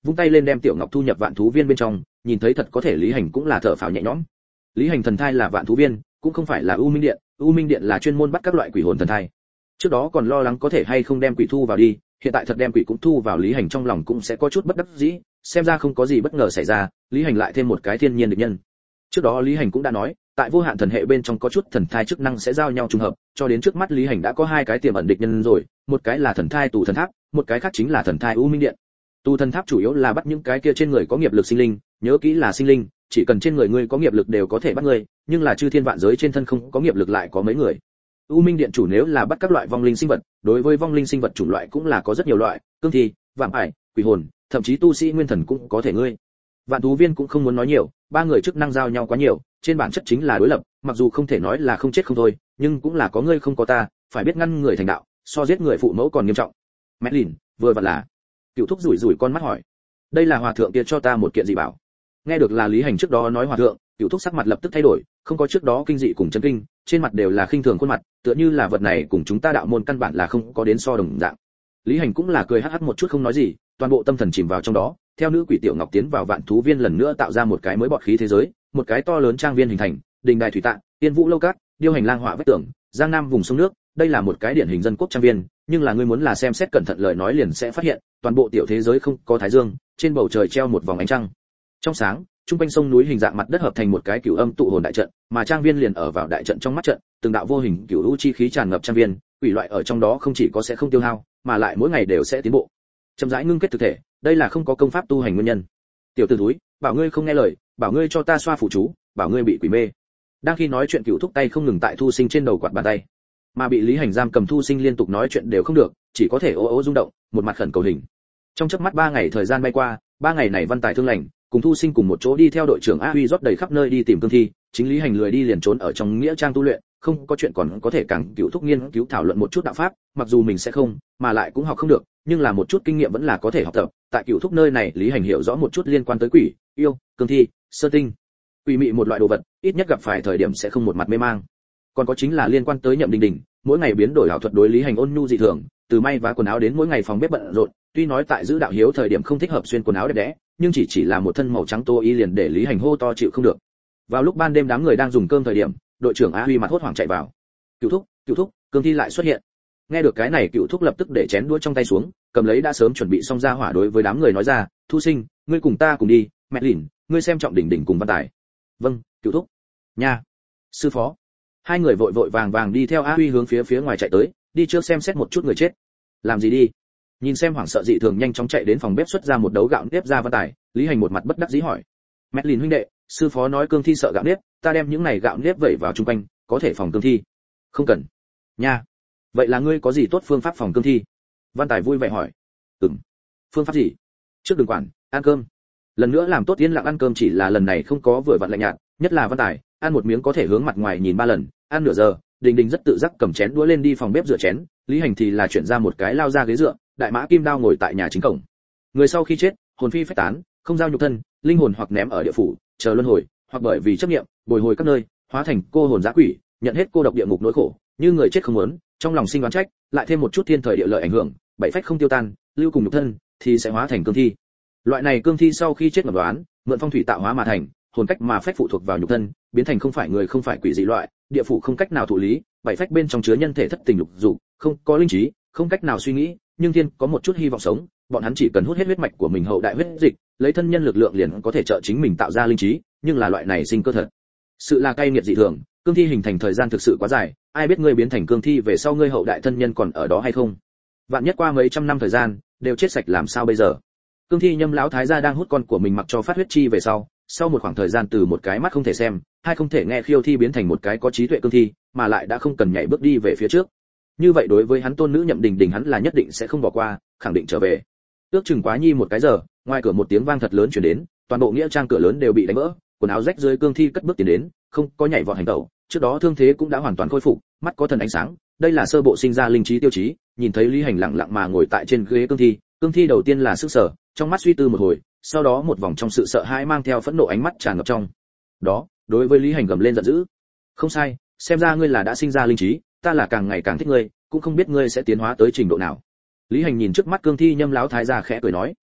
vung tay lên đem tiểu ngọc thu nhập vạn thú viên bên trong, nhìn thấy thật có thể Lý Hành cũng là thở phào nhẹ nhõm. Lý Hành thần thai là vạn thú viên, cũng không phải là U Minh Điện, U Minh Điện là chuyên môn bắt các loại quỷ hồn thần thai. Trước đó còn lo lắng có thể hay không đem quỷ thu vào đi, hiện tại thật đem quỷ cũng thu vào, Lý Hành trong lòng cũng sẽ có chút bất đắc dĩ, xem ra không có gì bất ngờ xảy ra, Lý Hành lại thêm một cái thiên nhiên địch nhân. Trước đó Lý Hành cũng đã nói, tại vô hạn thần hệ bên trong có chút thần thai chức năng sẽ giao nhau trùng hợp, cho đến trước mắt Lý Hành đã có hai cái tiềm ẩn địch nhân rồi, một cái là thần thai tù thần tháp, một cái khác chính là thần thai U Minh Điện. Tù thần tháp chủ yếu là bắt những cái kia trên người có nghiệp lực sinh linh, nhớ kỹ là sinh linh, chỉ cần trên người ngươi có nghiệp lực đều có thể bắt ngươi, nhưng là chư thiên vạn giới trên thân không có nghiệp lực lại có mấy người. U Minh Điện chủ nếu là bắt các loại vong linh sinh vật, đối với vong linh sinh vật chủng loại cũng là có rất nhiều loại, cương thi, vạm ải, quỷ hồn, thậm chí tu sĩ nguyên thần cũng có thể ngươi. Vạn thú viên cũng không muốn nói nhiều, ba người chức năng giao nhau quá nhiều, trên bản chất chính là đối lập, mặc dù không thể nói là không chết không thôi, nhưng cũng là có ngươi không có ta, phải biết ngăn người thành đạo, so giết người phụ mẫu còn nghiêm trọng. Mẹ lìn, vừa vặn là. Cựu thúc rủi rủi con mắt hỏi, đây là hòa thượng kia cho ta một kiện gì bảo? Nghe được là Lý Hành trước đó nói hòa thượng, Cựu thúc sắc mặt lập tức thay đổi, không có trước đó kinh dị cùng chấn kinh, trên mặt đều là khinh thường khuôn mặt, tựa như là vật này cùng chúng ta đạo môn căn bản là không có đến so đồng dạng. Lý Hành cũng là cười hắc hắc một chút không nói gì, toàn bộ tâm thần chìm vào trong đó, theo nữ quỷ tiểu ngọc tiến vào vạn thú viên lần nữa tạo ra một cái mới bọt khí thế giới, một cái to lớn trang viên hình thành, đình đài thủy tạng, tiên vũ lâu cát, điêu hành lang họa vách tường, giang nam vùng sông nước, đây là một cái điển hình dân quốc trang viên, nhưng là ngươi muốn là xem xét cẩn thận lời nói liền sẽ phát hiện, toàn bộ tiểu thế giới không có thái dương, trên bầu trời treo một vòng ánh trăng. Trong sáng, trung quanh sông núi hình dạng mặt đất hợp thành một cái cửu âm tụ hồn đại trận, mà trang viên liền ở vào đại trận trong mắt trận, từng đạo vô hình cửu u chi khí tràn ngập trang viên, quỷ loại ở trong đó không chỉ có sẽ không tiêu hao, mà lại mỗi ngày đều sẽ tiến bộ. Chậm rãi ngưng kết thực thể, đây là không có công pháp tu hành nguyên nhân. Tiểu tử túi, bảo ngươi không nghe lời, bảo ngươi cho ta xoa phụ chú, bảo ngươi bị quỷ mê. Đang khi nói chuyện Cửu thúc tay không ngừng tại Thu Sinh trên đầu quạt bàn tay, mà bị Lý Hành giam cầm Thu Sinh liên tục nói chuyện đều không được, chỉ có thể ố ố rung động, một mặt khẩn cầu hình. Trong chớp mắt ba ngày thời gian bay qua, ba ngày này Văn Tài Thương Lành cùng Thu Sinh cùng một chỗ đi theo đội trưởng A Huy rót đầy khắp nơi đi tìm cương thi, chính Lý Hành lười đi liền trốn ở trong nghĩa trang tu luyện, không có chuyện còn có thể càng Cửu thúc nghiên cứu thảo luận một chút đạo pháp, mặc dù mình sẽ không, mà lại cũng học không được, nhưng là một chút kinh nghiệm vẫn là có thể học tập. Tại Cửu thúc nơi này Lý Hành hiểu rõ một chút liên quan tới quỷ, yêu, cương thi, sơ tinh, quỷ mị một loại đồ vật, ít nhất gặp phải thời điểm sẽ không một mặt mê mang. Còn có chính là liên quan tới Nhậm Đình Đình, mỗi ngày biến đổi ảo thuật đối Lý Hành ôn nhu dị thường, từ may vá quần áo đến mỗi ngày phòng bếp bận rộn, tuy nói tại giữ đạo hiếu thời điểm không thích hợp xuyên quần áo đẹp đẽ, nhưng chỉ chỉ là một thân màu trắng tô y liền để Lý Hành hô to chịu không được. Vào lúc ban đêm đám người đang dùng cơm thời điểm, đội trưởng A Huy mặt hốt hoảng chạy vào. Cửu thúc, Cửu thúc, cương thi lại xuất hiện. Nghe được cái này Cửu thúc lập tức để chén đũa trong tay xuống, cầm lấy đã sớm chuẩn bị xong ra hỏa đối với đám người nói ra, Thu Sinh, ngươi cùng ta cùng đi, mẹ lìn, ngươi xem trọng Đỉnh Đỉnh cùng Văn Tài. Vâng, Cửu thúc. Nha. Sư phó. Hai người vội vội vàng vàng đi theo A Huy hướng phía phía ngoài chạy tới, đi trước xem xét một chút người chết. Làm gì đi? Nhìn xem hoảng sợ dị thường nhanh chóng chạy đến phòng bếp xuất ra một đấu gạo nếp ra Văn Tài, Lý Hành một mặt bất đắc dĩ hỏi. Mẹ lìn huynh đệ, sư phó nói cương thi sợ gạo nếp, ta đem những này gạo nếp vẩy vào trung quanh, có thể phòng cương thi. Không cần. Nha. Vậy là ngươi có gì tốt phương pháp phòng cương thi? Văn Tài vui vẻ hỏi. Ừm. Phương pháp gì? Trước đừng quản, ăn cơm. Lần nữa làm tốt yên lặng ăn cơm, chỉ là lần này không có vừa vặn lạnh nhạt, nhất là Văn Tài, ăn một miếng có thể hướng mặt ngoài nhìn ba lần, ăn nửa giờ, Đình Đình rất tự giác cầm chén đũa lên đi phòng bếp rửa chén, Lý Hành thì là chuyển ra một cái lao ra ghế dựa, đại mã kim đao ngồi tại nhà chính cổng. Người sau khi chết, hồn phi phách tán, không giao nhục thân, linh hồn hoặc ném ở địa phủ, chờ luân hồi, hoặc bởi vì chấp niệm, bồi hồi các nơi, hóa thành cô hồn dã quỷ, nhận hết cô độc địa ngục nỗi khổ, như người chết không muốn, trong lòng sinh oán trách, lại thêm một chút thiên thời địa lợi ảnh hưởng, bảy phách không tiêu tan, lưu cùng nhục thân, thì sẽ hóa thành cương thi. Loại này cương thi sau khi chết ngầm đoán, mượn phong thủy tạo hóa mà thành, hồn cách mà phách phụ thuộc vào nhục thân, biến thành không phải người không phải quỷ dị loại, địa phủ không cách nào thụ lý, bảy phách bên trong chứa nhân thể thất tình lục dục, không có linh trí, không cách nào suy nghĩ, nhưng thiên có một chút hy vọng sống, bọn hắn chỉ cần hút hết huyết mạch của mình hậu đại huyết dịch, lấy thân nhân lực lượng liền có thể trợ chính mình tạo ra linh trí, nhưng là loại này sinh cơ thật sự là cay nghiệt dị thường, cương thi hình thành thời gian thực sự quá dài, ai biết ngươi biến thành cương thi về sau ngươi hậu đại thân nhân còn ở đó hay không? Vạn nhất qua mấy trăm năm thời gian, đều chết sạch làm sao bây giờ? Cương thi Nhâm lão thái gia đang hút con của mình mặc cho phát huyết chi về sau, sau một khoảng thời gian từ một cái mắt không thể xem, hai không thể nghe khiêu thi biến thành một cái có trí tuệ cương thi, mà lại đã không cần nhảy bước đi về phía trước. Như vậy đối với hắn tôn nữ Nhậm Đình Đình hắn là nhất định sẽ không bỏ qua, khẳng định trở về. Ước chừng quá nhi một cái giờ, ngoài cửa một tiếng vang thật lớn truyền đến, toàn bộ nghĩa trang cửa lớn đều bị đánh vỡ, quần áo rách rưới cương thi cất bước tiến đến, không có nhảy vọt hành động, trước đó thương thế cũng đã hoàn toàn khôi phục, mắt có thần ánh sáng, đây là sơ bộ sinh ra linh trí tiêu chí. Nhìn thấy Lý Hành lặng lặng mà ngồi tại trên ghế cương thi, cương thi đầu tiên là sức sở, trong mắt suy tư một hồi, sau đó một vòng trong sự sợ hãi mang theo phẫn nộ ánh mắt tràn ngập trong đó, đối với Lý Hành gầm lên giận dữ. Không sai, xem ra ngươi là đã sinh ra linh trí, ta là càng ngày càng thích ngươi, cũng không biết ngươi sẽ tiến hóa tới trình độ nào. Lý Hành nhìn trước mắt cương thi Nhâm lão thái gia khẽ cười nói,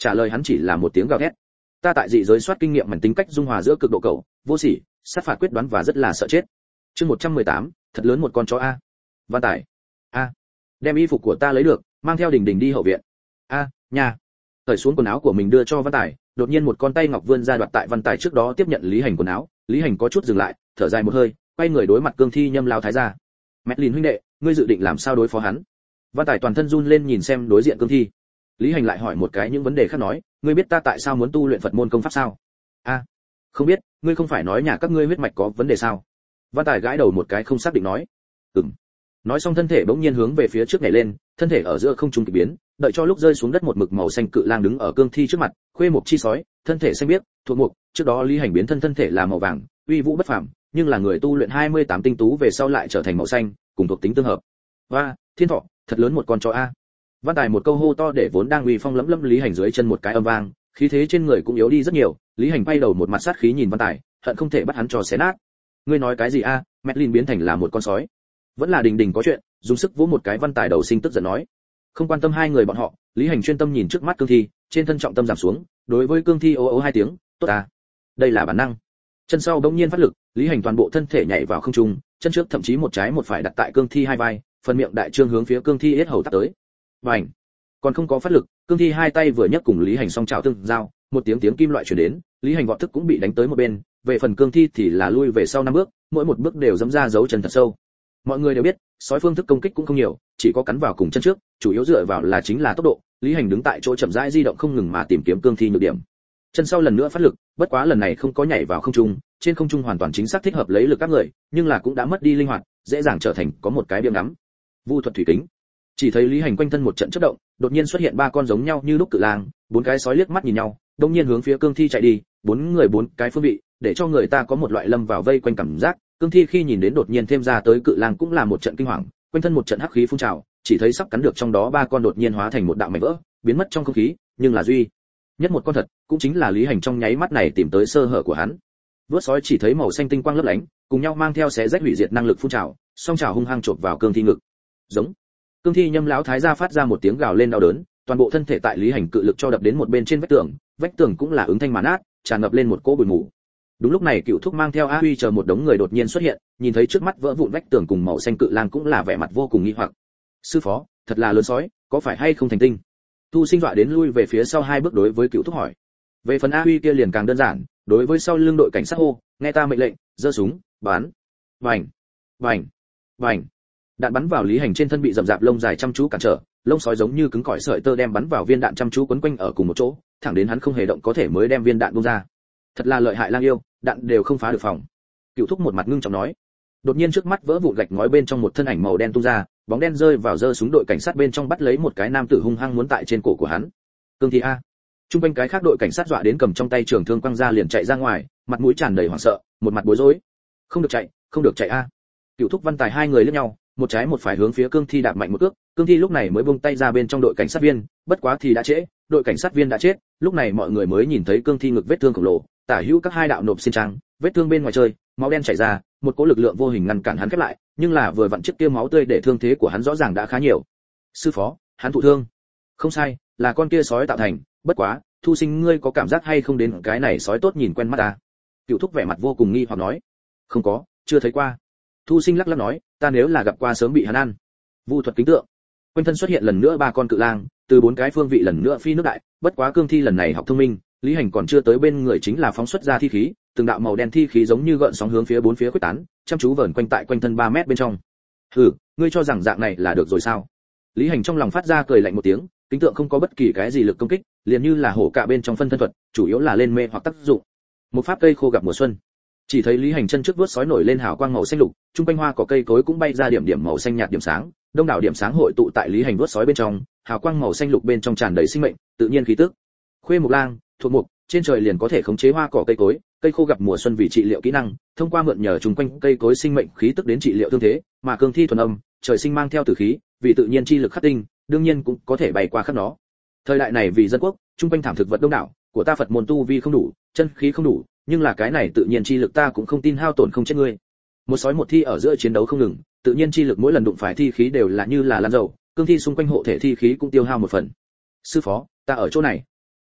Trả lời hắn chỉ là một tiếng gào thét. Ta tại dị giới soát kinh nghiệm mảnh tính cách dung hòa giữa cực độ cầu, vô sỉ, sát phạt quyết đoán và rất là sợ chết. Chương một trăm mười tám, thật lớn một con chó a. Văn Tài. A. Đem y phục của ta lấy được, mang theo Đình Đình đi hậu viện. A, nhà. Cởi xuống quần áo của mình đưa cho Văn Tài, đột nhiên một con tay ngọc vươn ra đoạt tại Văn Tài trước đó tiếp nhận Lý Hành quần áo, Lý Hành có chút dừng lại, thở dài một hơi, quay người đối mặt cương thi nhâm lao thái gia. Medlin huynh đệ, ngươi dự định làm sao đối phó hắn? Văn Tài toàn thân run lên nhìn xem đối diện cương thi. Lý Hành lại hỏi một cái những vấn đề khác nói, ngươi biết ta tại sao muốn tu luyện Phật môn công pháp sao? A, không biết, ngươi không phải nói nhà các ngươi huyết mạch có vấn đề sao? Văn Tài gãi đầu một cái không xác định nói, ừm. Nói xong thân thể bỗng nhiên hướng về phía trước nhảy lên, thân thể ở giữa không trung kỳ biến, đợi cho lúc rơi xuống đất một mực màu xanh cự lang đứng ở cương thi trước mặt, khuê mục chi sói, thân thể xanh biếc, thuộc mục, trước đó Lý Hành biến thân thân thể là màu vàng, uy vũ bất phàm, nhưng là người tu luyện hai mươi tám tinh tú về sau lại trở thành màu xanh, cùng thuộc tính tương hợp. Và, thiên thọ, thật lớn một con chó a. Văn Tài một câu hô to để vốn đang uy phong lẫm lẫm Lý Hành dưới chân một cái âm vang, khí thế trên người cũng yếu đi rất nhiều, Lý Hành bay đầu một mặt sát khí nhìn Văn Tài, hận không thể bắt hắn cho xé nát. Ngươi nói cái gì a? Medlin biến thành là một con sói. Vẫn là Đình Đình có chuyện, dùng sức vỗ một cái Văn Tài đầu sinh tức giận nói. Không quan tâm hai người bọn họ, Lý Hành chuyên tâm nhìn trước mắt cương thi, trên thân trọng tâm giảm xuống, đối với cương thi ố ố hai tiếng, tốt à. Đây là bản năng. Chân sau bỗng nhiên phát lực, Lý Hành toàn bộ thân thể nhảy vào không trung, chân trước thậm chí một trái một phải đặt tại cương thi hai vai, phần miệng đại trương hướng phía cương thi yết hầu tắt tới. Bành! Còn không có phát lực, cương thi hai tay vừa nhấc cùng Lý Hành song chảo tương giao, một tiếng tiếng kim loại truyền đến, Lý Hành vọt thức cũng bị đánh tới một bên, về phần cương thi thì là lui về sau năm bước, mỗi một bước đều giẫm ra dấu chân thật sâu. Mọi người đều biết, sói phương thức công kích cũng không nhiều, chỉ có cắn vào cùng chân trước, chủ yếu dựa vào là chính là tốc độ. Lý Hành đứng tại chỗ chậm rãi di động không ngừng mà tìm kiếm cương thi nhược điểm. Chân sau lần nữa phát lực, bất quá lần này không có nhảy vào không trung, trên không trung hoàn toàn chính xác thích hợp lấy lực các người, nhưng là cũng đã mất đi linh hoạt, dễ dàng trở thành có một cái biếng ngắm. Vu thuật thủy kính. Chỉ thấy Lý Hành quanh thân một trận chớp động, đột nhiên xuất hiện ba con giống nhau như lúc cự lang, bốn cái sói liếc mắt nhìn nhau, đột nhiên hướng phía cương thi chạy đi, bốn người bốn cái phương vị, để cho người ta có một loại lâm vào vây quanh cảm giác. Cương thi khi nhìn đến đột nhiên thêm ra tới cự lang cũng là một trận kinh hoàng, quanh thân một trận hắc khí phun trào, chỉ thấy sắp cắn được trong đó ba con đột nhiên hóa thành một đạo mảnh vỡ, biến mất trong không khí, nhưng là duy nhất một con thật, cũng chính là Lý Hành trong nháy mắt này tìm tới sơ hở của hắn. Vớt sói chỉ thấy màu xanh tinh quang lấp lánh, cùng nhau mang theo xé rách hủy diệt năng lực phun trào, song trào hung hăng chộp vào cương thi ngực. Giống. Cương thi nhâm lão thái gia phát ra một tiếng gào lên đau đớn, toàn bộ thân thể tại Lý Hành cự lực cho đập đến một bên trên vách tường, vách tường cũng là ứng thanh mà nát, tràn ngập lên một cỗ bụi mù. Đúng lúc này Cựu Thúc mang theo A Huy chờ một đống người đột nhiên xuất hiện, nhìn thấy trước mắt vỡ vụn vách tường cùng màu xanh cự lang cũng là vẻ mặt vô cùng nghi hoặc. Sư phó, thật là lớn sói, có phải hay không thành tinh? Thu Sinh dọa đến lui về phía sau hai bước đối với Cựu Thúc hỏi. Về phần A Huy kia liền càng đơn giản, đối với sau lưng đội cảnh sát hô, nghe ta mệnh lệnh, giơ súng, bắn. Vành, vành, vành. Đạn bắn vào Lý Hành trên thân bị rậm rạp lông dài chăm chú cản trở, lông sói giống như cứng cỏi sợi tơ đem bắn vào viên đạn chăm chú quấn quanh ở cùng một chỗ, thẳng đến hắn không hề động có thể mới đem viên đạn bung ra. Thật là lợi hại lang yêu, đạn đều không phá được phòng. Cựu Thúc một mặt ngưng trọng nói. Đột nhiên trước mắt vỡ vụn gạch ngói bên trong một thân ảnh màu đen tung ra, bóng đen rơi vào giơ súng đội cảnh sát bên trong bắt lấy một cái nam tử hung hăng muốn tại trên cổ của hắn. Cương thi a. Trung quanh cái khác đội cảnh sát dọa đến cầm trong tay trường thương quăng ra liền chạy ra ngoài, mặt mũi tràn đầy hoảng sợ, một mặt bối rối. Không được chạy, không được chạy a. Cựu Thúc Văn Tài hai người liếc nhau, một trái một phải hướng phía cương thi đạp mạnh một cước, cương thi lúc này mới buông tay ra bên trong đội cảnh sát viên, bất quá thì đã trễ, đội cảnh sát viên đã chết, lúc này mọi người mới nhìn thấy cương thi ngực vết thương khổng lồ, tả hữu các hai đạo nộp xin trang, vết thương bên ngoài chơi, máu đen chảy ra, một cỗ lực lượng vô hình ngăn cản hắn khép lại, nhưng là vừa vặn chiếc kia máu tươi để thương thế của hắn rõ ràng đã khá nhiều. Sư phó, hắn thụ thương. Không sai, là con kia sói tạo thành, bất quá, Thu Sinh ngươi có cảm giác hay không đến cái này sói tốt nhìn quen mắt ta? Cựu Thúc vẻ mặt vô cùng nghi hoặc nói. Không có, chưa thấy qua. Thu Sinh lắc lắc nói, ta nếu là gặp qua sớm bị hắn ăn. Vu thuật kính tượng. Quanh thân xuất hiện lần nữa ba con cự lang, từ bốn cái phương vị lần nữa phi nước đại, bất quá cương thi lần này học thông minh, Lý Hành còn chưa tới bên người chính là phóng xuất ra thi khí, từng đạo màu đen thi khí giống như gợn sóng hướng phía bốn phía khuếch tán, chăm chú vờn quanh tại quanh thân ba mét bên trong. Hừ, ngươi cho rằng dạng này là được rồi sao? Lý Hành trong lòng phát ra cười lạnh một tiếng, kính tượng không có bất kỳ cái gì lực công kích, liền như là hổ cạ bên trong phân thân thuật, chủ yếu là lên mê hoặc tác dụng. Một pháp cây khô gặp mùa xuân. Chỉ thấy Lý Hành chân trước vuốt sói nổi lên hào quang màu xanh lục, trung quanh hoa cỏ cây cối cũng bay ra điểm điểm màu xanh nhạt điểm sáng, đông đảo điểm sáng hội tụ tại Lý Hành vuốt sói bên trong, hào quang màu xanh lục bên trong tràn đầy sinh mệnh, tự nhiên khí tức. Khuê Mộc Lang, thuộc mục, trên trời liền có thể khống chế hoa cỏ cây cối, cây khô gặp mùa xuân vì trị liệu kỹ năng, thông qua mượn nhờ trung quanh cây cối sinh mệnh khí tức đến trị liệu thương thế, mà cương thi thuần âm, trời sinh mang theo tử khí, vì tự nhiên chi lực khắc tinh, đương nhiên cũng có thể bay qua khắp nó. Thời đại này vì dân quốc, trung quanh thảm thực vật đông đảo, của ta Phật môn tu vi không đủ, chân khí không đủ, nhưng là cái này tự nhiên chi lực ta cũng không tin hao tổn không chết ngươi. Một sói một thi ở giữa chiến đấu không ngừng, tự nhiên chi lực mỗi lần đụng phải thi khí đều là như là lan dầu, cương thi xung quanh hộ thể thi khí cũng tiêu hao một phần. Sư phó, ta ở chỗ này.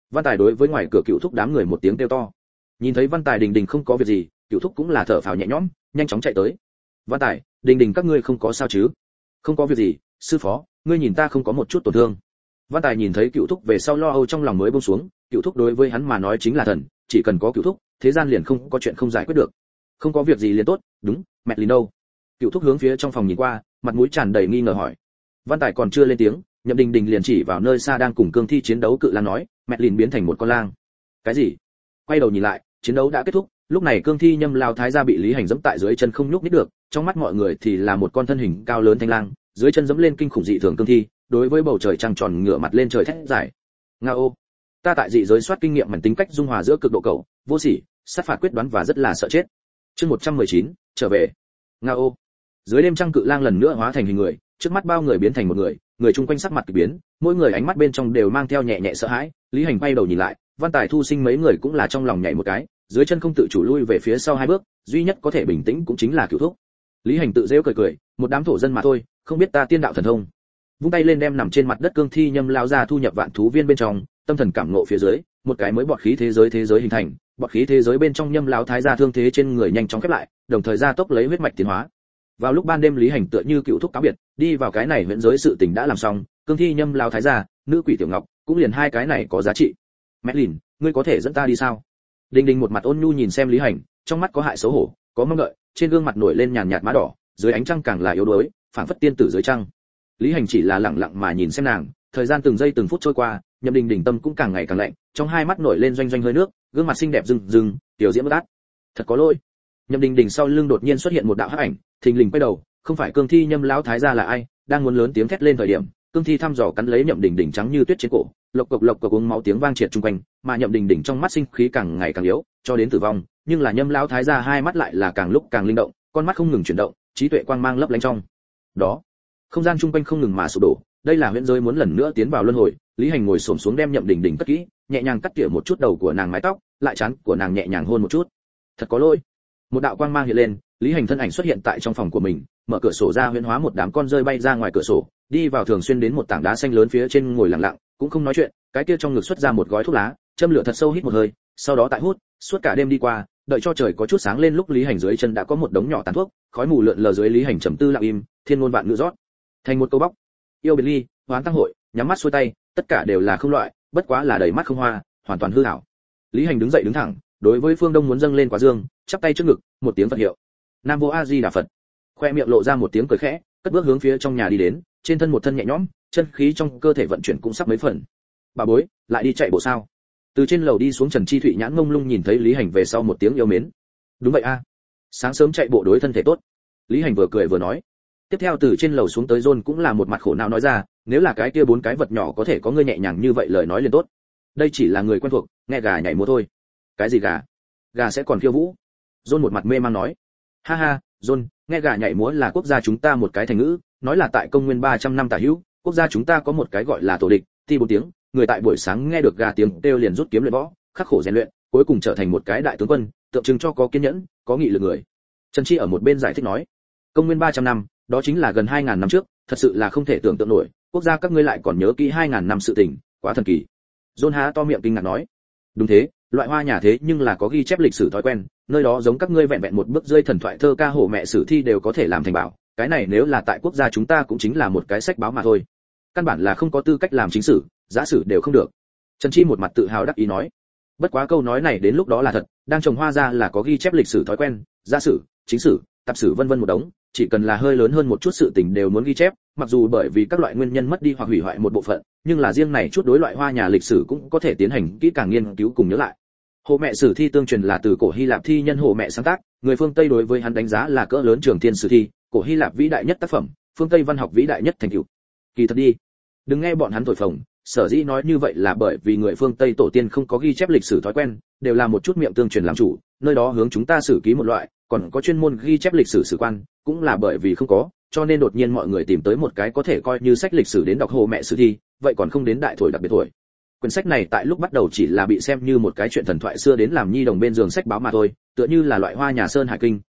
Văn Tài đối với ngoài cửa Cựu Thúc đám người một tiếng kêu to. Nhìn thấy Văn Tài Đình Đình không có việc gì, Cựu Thúc cũng là thở phào nhẹ nhõm, nhanh chóng chạy tới. Văn Tài, Đình Đình các ngươi không có sao chứ? Không có việc gì, sư phó, ngươi nhìn ta không có một chút tổn thương. Văn Tài nhìn thấy Cựu Thúc về sau lo âu trong lòng mới buông xuống, Cựu Thúc đối với hắn mà nói chính là thần, chỉ cần có Cựu Thúc, thế gian liền không có chuyện không giải quyết được. Không có việc gì liền tốt, đúng, mẹ Lìn đâu? Cựu Thúc hướng phía trong phòng nhìn qua, mặt mũi tràn đầy nghi ngờ hỏi. Văn Tài còn chưa lên tiếng, Nhậm Đình Đình liền chỉ vào nơi xa đang cùng cương thi chiến đấu cự lang nói, mẹ Lìn biến thành một con lang. Cái gì? Quay đầu nhìn lại, chiến đấu đã kết thúc, lúc này cương thi Nhâm Lao Thái gia bị Lý Hành giẫm tại dưới chân không nhúc nhích được, trong mắt mọi người thì là một con thân hình cao lớn thanh lang, dưới chân giẫm lên kinh khủng dị thường cương thi, đối với bầu trời trăng tròn ngửa mặt lên trời thét giải. Ngao, ta tại dị giới soát kinh nghiệm mảnh tính cách dung hòa giữa cực độ cầu, vô sỉ, sát phạt quyết đoán và rất là sợ chết. Chương một trăm mười chín, trở về. Ngao. Dưới đêm trăng cự lang lần nữa hóa thành hình người, trước mắt bao người biến thành một người, người chung quanh sắc mặt kỳ biến, mỗi người ánh mắt bên trong đều mang theo nhẹ nhẹ sợ hãi. Lý Hành quay đầu nhìn lại, Văn Tài Thu Sinh mấy người cũng là trong lòng nhảy một cái, dưới chân không tự chủ lui về phía sau hai bước, duy nhất có thể bình tĩnh cũng chính là Cửu Thúc. Lý Hành tự giễu cười cười, một đám thổ dân mà thôi, không biết ta tiên đạo thần thông. Vung tay lên đem nằm trên mặt đất cương thi Nhâm Lao ra thu nhập vạn thú viên bên trong, tâm thần cảm ngộ phía dưới, một cái mới bọt khí thế giới thế giới hình thành, bọt khí thế giới bên trong Nhâm Lão Thái gia thương thế trên người nhanh chóng khép lại, đồng thời gia tốc lấy huyết mạch tiến hóa. Vào lúc ban đêm Lý Hành tựa như Cựu Thúc cáo biệt, đi vào cái này huyễn giới sự tình đã làm xong, cương thi Nhâm Lão Thái gia, nữ quỷ Tiểu Ngọc, cũng liền hai cái này có giá trị. Mẹ Lìn, ngươi có thể dẫn ta đi sao? Đình Đình một mặt ôn nhu nhìn xem Lý Hành, trong mắt có hại xấu hổ, có mong đợi, trên gương mặt nổi lên nhàn nhạt má đỏ, dưới ánh trăng càng là yếu đuối, phảng phất tiên tử dưới trăng. Lý Hành chỉ là lặng lặng mà nhìn xem nàng, thời gian từng giây từng phút trôi qua, Nhậm Đình Đình tâm cũng càng ngày càng lạnh, trong hai mắt nổi lên doanh doanh hơi nước, gương mặt xinh đẹp rừng rừng, tiểu diễm bất át. Thật có lỗi. Nhậm Đình Đình sau lưng đột nhiên xuất hiện một đạo hắc ảnh, thình lình quay đầu, không phải cương thi Nhâm Lão Thái gia là ai, đang muốn lớn tiếng thét lên thời điểm, cương thi thăm dò cắn lấy Nhậm Đình Đình trắng như tuyết trên cổ, lộc cộc lộc cộc uống máu tiếng vang triệt trung quanh, mà Nhậm Đình Đình trong mắt sinh khí càng ngày càng yếu, cho đến tử vong, nhưng là Nhâm Lão Thái gia hai mắt lại là càng lúc càng linh động, con mắt không ngừng chuyển động, trí tuệ quang mang lấp lánh trong. Đó, không gian trung quanh không ngừng mà sụp đổ, đây là huyễn giới muốn lần nữa tiến vào luân hồi. Lý Hành ngồi xổm xuống đem Nhậm Đình Đình cất kỹ, nhẹ nhàng cắt tỉa một chút đầu của nàng mái tóc, lại trán của nàng nhẹ nhàng hôn một chút. Thật có lỗi. Một đạo quang mang hiện lên, Lý Hành thân ảnh xuất hiện tại trong phòng của mình, mở cửa sổ ra huyễn hóa một đám con rơi bay ra ngoài cửa sổ, đi vào thường xuyên đến một tảng đá xanh lớn phía trên ngồi lặng lặng, cũng không nói chuyện, cái kia trong ngực xuất ra một gói thuốc lá, châm lửa thật sâu hít một hơi, sau đó tại hút, suốt cả đêm đi qua, đợi cho trời có chút sáng lên lúc Lý Hành dưới chân đã có một đống nhỏ tàn thuốc, khói mù lượn lờ dưới Lý Hành trầm tư lặng im, thiên ngôn vạn ngữ rót thành một câu bóc. Yêu biệt ly, hoán tăng hội, nhắm mắt xuôi tay, tất cả đều là không loại, bất quá là đầy mắt không hoa, hoàn toàn hư ảo. Lý Hành đứng dậy đứng thẳng, đối với phương đông muốn dâng lên quả dương, chắp tay trước ngực, một tiếng Phật hiệu. Nam Vô A Di Đà Phật. Khoe miệng lộ ra một tiếng cười khẽ, cất bước hướng phía trong nhà đi đến, trên thân một thân nhẹ nhõm, chân khí trong cơ thể vận chuyển cũng sắp mấy phần. Bà bối, lại đi chạy bộ sao? Từ trên lầu đi xuống Trần Chi Thụy nhãn ngông lung nhìn thấy Lý Hành về sau một tiếng yêu mến. Đúng vậy a, sáng sớm chạy bộ đối thân thể tốt. Lý Hành vừa cười vừa nói. Tiếp theo từ trên lầu xuống tới John cũng là một mặt khổ não nói ra, nếu là cái kia bốn cái vật nhỏ có thể có ngươi nhẹ nhàng như vậy lời nói liền tốt. Đây chỉ là người quen thuộc, nghe gà nhảy múa thôi. Cái gì gà? Gà sẽ còn khiêu vũ. John một mặt mê mang nói. Ha ha, John, nghe gà nhảy múa là quốc gia chúng ta một cái thành ngữ, nói là tại công nguyên ba trăm năm tả hữu, quốc gia chúng ta có một cái gọi là tổ địch, ti bốn tiếng, người tại buổi sáng nghe được gà tiếng kêu liền rút kiếm luyện võ, khắc khổ rèn luyện, cuối cùng trở thành một cái đại tướng quân, tượng trưng cho có kiên nhẫn, có nghị lực người. Trần Chi ở một bên giải thích nói, công nguyên ba trăm năm, đó chính là gần hai ngàn năm trước, thật sự là không thể tưởng tượng nổi, quốc gia các ngươi lại còn nhớ kỹ hai ngàn năm sự tình, quá thần kỳ. John há to miệng kinh ngạc nói, đúng thế, loại hoa nhà thế nhưng là có ghi chép lịch sử thói quen, nơi đó giống các ngươi vẹn vẹn một bước rơi thần thoại thơ ca hổ mẹ sử thi đều có thể làm thành bảo, cái này nếu là tại quốc gia chúng ta cũng chính là một cái sách báo mà thôi, căn bản là không có tư cách làm chính sử, giả sử đều không được. Trần Chi một mặt tự hào đắc ý nói, bất quá câu nói này đến lúc đó là thật, đang trồng hoa ra là có ghi chép lịch sử thói quen, giả sử, chính sử, tạp sử vân vân một đống, chỉ cần là hơi lớn hơn một chút sự tình đều muốn ghi chép, mặc dù bởi vì các loại nguyên nhân mất đi hoặc hủy hoại một bộ phận, nhưng là riêng này chút đối loại hoa nhà lịch sử cũng có thể tiến hành kỹ càng nghiên cứu cùng nhớ lại. Hồ mẹ sử thi tương truyền là từ cổ Hy Lạp thi nhân Hồ mẹ sáng tác, người phương Tây đối với hắn đánh giá là cỡ lớn trường thiên sử thi, cổ Hy Lạp vĩ đại nhất tác phẩm, phương Tây văn học vĩ đại nhất thành tựu. Kỳ thật đi, đừng nghe bọn hắn thổi phồng, sở dĩ nói như vậy là bởi vì người phương Tây tổ tiên không có ghi chép lịch sử thói quen, đều là một chút miệng tương truyền làm chủ, nơi đó hướng chúng ta sử ký một loại, còn có chuyên môn ghi chép lịch sử sử quan, cũng là bởi vì không có, cho nên đột nhiên mọi người tìm tới một cái có thể coi như sách lịch sử đến đọc Hồ mẹ sử thi, vậy còn không đến đại thổi đặc biệt thổi. Quyển sách này tại lúc bắt đầu chỉ là bị xem như một cái chuyện thần thoại xưa đến làm nhi đồng bên giường sách báo mà thôi, tựa như là loại hoa nhà sơn hải kinh,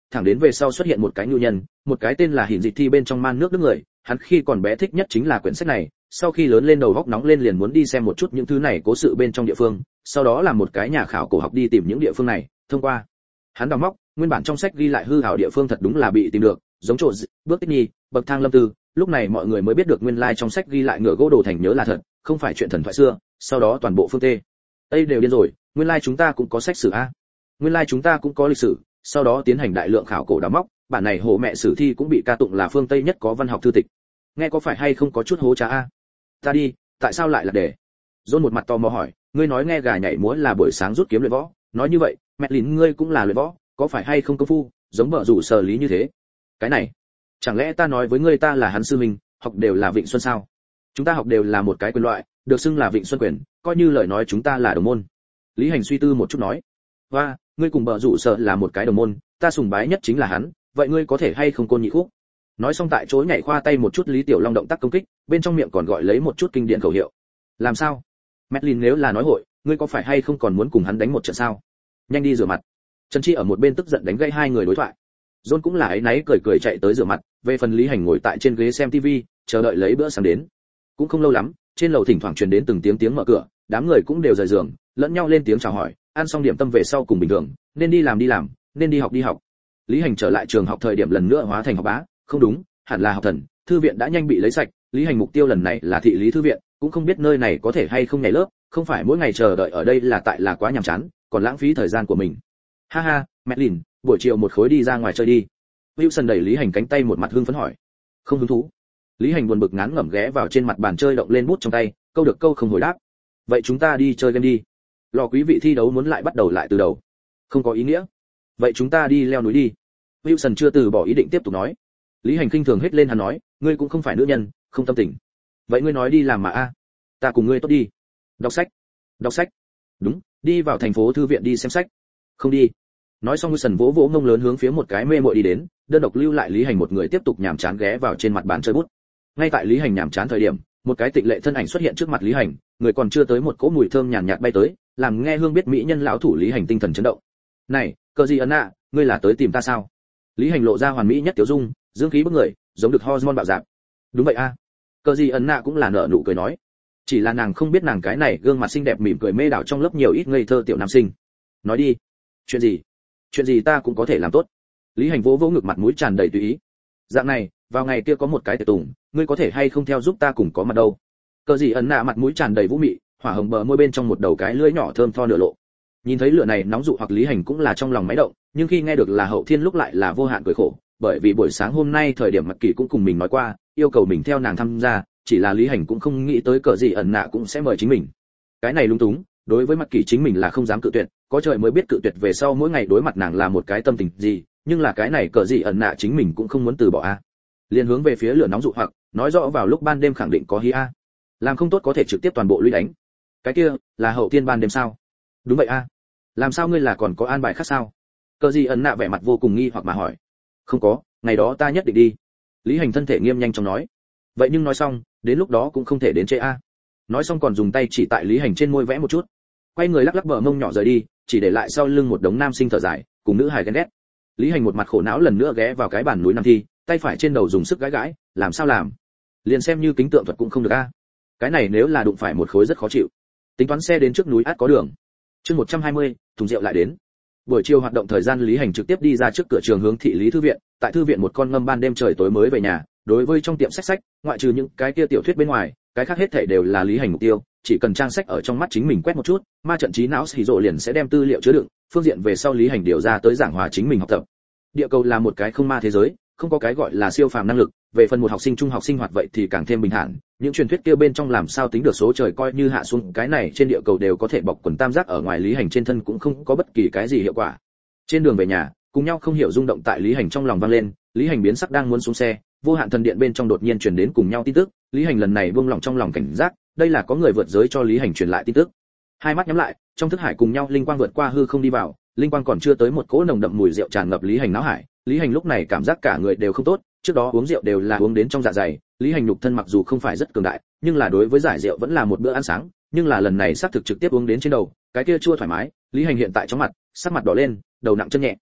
thẳng đến về sau xuất hiện một cái nhu nhân, một cái tên là Hiển Dịch Thi bên trong man nước Đức người, hắn khi còn bé thích nhất chính là quyển sách này, sau khi lớn lên đầu óc nóng lên liền muốn đi xem một chút những thứ này cố sự bên trong địa phương, sau đó làm một cái nhà khảo cổ học đi tìm những địa phương này, thông qua hắn đào móc, nguyên bản trong sách ghi lại hư ảo địa phương thật đúng là bị tìm được, giống chỗ bước tích nhi, bậc thang lâm tư, lúc này mọi người mới biết được nguyên lai like trong sách ghi lại ngựa gỗ đồ thành nhớ là thật, không phải chuyện thần thoại xưa, sau đó toàn bộ phương tê. Đây đều điên rồi, nguyên lai like chúng ta cũng có sách sử a. Nguyên lai like chúng ta cũng có lịch sử, sau đó tiến hành đại lượng khảo cổ đào móc, bản này hồ mẹ sử thi cũng bị ca tụng là phương Tây nhất có văn học thư tịch. Nghe có phải hay không có chút hố trá a? Ta đi, tại sao lại là để? John một mặt tò mò hỏi, ngươi nói nghe gà nhảy múa là buổi sáng rút kiếm luyện võ, nói như vậy, mẹ lín ngươi cũng là luyện võ, có phải hay không công phu, giống vợ rủ sở lý như thế? Cái này, chẳng lẽ ta nói với ngươi ta là hắn sư huynh, học đều là Vịnh Xuân sao? Chúng ta học đều là một cái quyền loại, được xưng là Vịnh Xuân quyền, coi như lời nói chúng ta là đồng môn. Lý Hành suy tư một chút nói, và ngươi cùng vợ rủ sở là một cái đồng môn, ta sùng bái nhất chính là hắn, vậy ngươi có thể hay không côn nhị khúc? Nói xong tại chỗ nhảy khoa tay một chút Lý Tiểu Long động tác công kích, bên trong miệng còn gọi lấy một chút kinh điển khẩu hiệu. Làm sao? Medlin nếu là nói hội, ngươi có phải hay không còn muốn cùng hắn đánh một trận sao? Nhanh đi rửa mặt. Trần Chi ở một bên tức giận đánh gãy hai người đối thoại. John cũng là ấy náy cười cười chạy tới rửa mặt, về phần Lý Hành ngồi tại trên ghế xem tivi, chờ đợi lấy bữa sáng đến. Cũng không lâu lắm, trên lầu thỉnh thoảng truyền đến từng tiếng tiếng mở cửa, đám người cũng đều rời giường, lẫn nhau lên tiếng chào hỏi, ăn xong điểm tâm về sau cùng bình thường, nên đi làm đi làm, nên đi học đi học. Lý Hành trở lại trường học thời điểm lần nữa hóa thành học bá, không đúng, hẳn là học thần, thư viện đã nhanh bị lấy sạch, Lý Hành mục tiêu lần này là thị lý thư viện, cũng không biết nơi này có thể hay không nhảy lớp, không phải mỗi ngày chờ đợi ở đây là tại là quá nhàm chán, còn lãng phí thời gian của mình. Ha ha, Medlin, buổi chiều một khối đi ra ngoài chơi đi. Wilson đẩy Lý Hành cánh tay một mặt hưng phấn hỏi. Không hứng thú. Lý Hành buồn bực ngán ngẩm ghé vào trên mặt bàn chơi động lên bút trong tay, câu được câu không hồi đáp. Vậy chúng ta đi chơi game đi. Lò quý vị thi đấu muốn lại bắt đầu lại từ đầu. Không có ý nghĩa. Vậy chúng ta đi leo núi đi. Wilson chưa từ bỏ ý định tiếp tục nói. Lý Hành khinh thường hết lên hắn nói, ngươi cũng không phải nữ nhân, không tâm tình. Vậy ngươi nói đi làm mà a? Ta cùng ngươi tốt đi. Đọc sách. Đọc sách. Đúng, đi vào thành phố thư viện đi xem sách. Không đi. Nói xong Wilson vỗ vỗ ngông lớn hướng phía một cái mê muội đi đến, đơn độc lưu lại Lý Hành một người tiếp tục nhàm chán ghé vào trên mặt bàn chơi bút. Ngay tại Lý Hành nhàm chán thời điểm, một cái tịnh lệ thân ảnh xuất hiện trước mặt Lý Hành, người còn chưa tới một cỗ mùi thơm nhàn nhạt bay tới, làm nghe hương biết mỹ nhân lão thủ Lý Hành tinh thần chấn động. Này, cờ gì ấn ạ, ngươi là tới tìm ta sao? Lý Hành lộ ra hoàn mỹ nhất tiểu dung, dương khí bức người, giống được hormone bạo dạn. Đúng vậy a. À. Cờ gì ấn nạ cũng là nở nụ cười nói, chỉ là nàng không biết nàng cái này gương mặt xinh đẹp mỉm cười mê đảo trong lớp nhiều ít ngây thơ tiểu nam sinh. Nói đi, chuyện gì? Chuyện gì ta cũng có thể làm tốt. Lý Hành vỗ vỗ ngực mặt mũi tràn đầy tùy ý. Dạng này, vào ngày kia có một cái tiệc tùng, ngươi có thể hay không theo giúp ta cùng có mặt đâu? Cờ gì ấn nạ mặt mũi tràn đầy vũ mị, hỏa hồng bờ môi bên trong một đầu cái lưỡi nhỏ thơm tho nửa lộ. Nhìn thấy lửa này nóng dụ hoặc Lý Hành cũng là trong lòng máy động, nhưng khi nghe được là Hậu Thiên lúc lại là vô hạn cười khổ, bởi vì buổi sáng hôm nay thời điểm Mạc Kỳ cũng cùng mình nói qua, yêu cầu mình theo nàng tham gia, chỉ là Lý Hành cũng không nghĩ tới cờ gì ẩn nạ cũng sẽ mời chính mình. Cái này lung túng, đối với Mạc Kỳ chính mình là không dám cự tuyệt, có trời mới biết cự tuyệt về sau mỗi ngày đối mặt nàng là một cái tâm tình gì, nhưng là cái này cờ gì ẩn nạ chính mình cũng không muốn từ bỏ a. Liên hướng về phía lửa nóng dụ hoặc, nói rõ vào lúc ban đêm khẳng định có hí a. Làm không tốt có thể trực tiếp toàn bộ lũy đánh. Cái kia, là Hậu Thiên ban đêm sao? Đúng vậy a. Làm sao ngươi là còn có an bài khác sao? Cờ gì ẩn nạ vẻ mặt vô cùng nghi hoặc mà hỏi. Không có, ngày đó ta nhất định đi. Lý Hành thân thể nghiêm nhanh trong nói. Vậy nhưng nói xong, đến lúc đó cũng không thể đến trễ a. Nói xong còn dùng tay chỉ tại Lý Hành trên môi vẽ một chút, quay người lắc lắc bờ mông nhỏ rời đi, chỉ để lại sau lưng một đống nam sinh thở dài, cùng nữ hài ghen ghét. Lý Hành một mặt khổ não lần nữa ghé vào cái bàn núi nằm thi, tay phải trên đầu dùng sức gãi gãi, làm sao làm? Liền xem như kính tượng thuật cũng không được a. Cái này nếu là đụng phải một khối rất khó chịu. Tính toán xe đến trước núi át có đường. Chương một trăm hai mươi, thùng rượu lại đến. Buổi chiều hoạt động thời gian Lý Hành trực tiếp đi ra trước cửa trường hướng thị lý thư viện, tại thư viện một con ngâm ban đêm trời tối mới về nhà, đối với trong tiệm sách sách, ngoại trừ những cái kia tiểu thuyết bên ngoài, cái khác hết thảy đều là Lý Hành mục tiêu, chỉ cần trang sách ở trong mắt chính mình quét một chút, ma trận trí não xì rộ liền sẽ đem tư liệu chứa đựng, phương diện về sau Lý Hành điều ra tới giảng hòa chính mình học tập. Địa cầu là một cái không ma thế giới, không có cái gọi là siêu phàm năng lực, về phần một học sinh trung học sinh hoạt vậy thì càng thêm bình thản, những truyền thuyết kia bên trong làm sao tính được số trời coi như hạ xuống, cái này trên địa cầu đều có thể bọc quần tam giác ở ngoài Lý Hành trên thân cũng không có bất kỳ cái gì hiệu quả. Trên đường về nhà, cùng nhau không hiểu rung động tại Lý Hành trong lòng vang lên, Lý Hành biến sắc đang muốn xuống xe, vô hạn thần điện bên trong đột nhiên truyền đến cùng nhau tin tức, Lý Hành lần này buông lỏng trong lòng cảnh giác, đây là có người vượt giới cho Lý Hành truyền lại tin tức. Hai mắt nhắm lại, trong thức hải cùng nhau linh quang vượt qua hư không đi vào, linh quang còn chưa tới một cỗ nồng đậm mùi rượu tràn ngập Lý Hành não hải, Lý Hành lúc này cảm giác cả người đều không tốt, trước đó uống rượu đều là uống đến trong dạ dày, Lý Hành nhục thân mặc dù không phải rất cường đại, nhưng là đối với giải rượu vẫn là một bữa ăn sáng, nhưng là lần này xác thực trực tiếp uống đến trên đầu, cái kia chua thoải mái, Lý Hành hiện tại trong mặt, sắc mặt đỏ lên, đầu nặng chân nhẹ.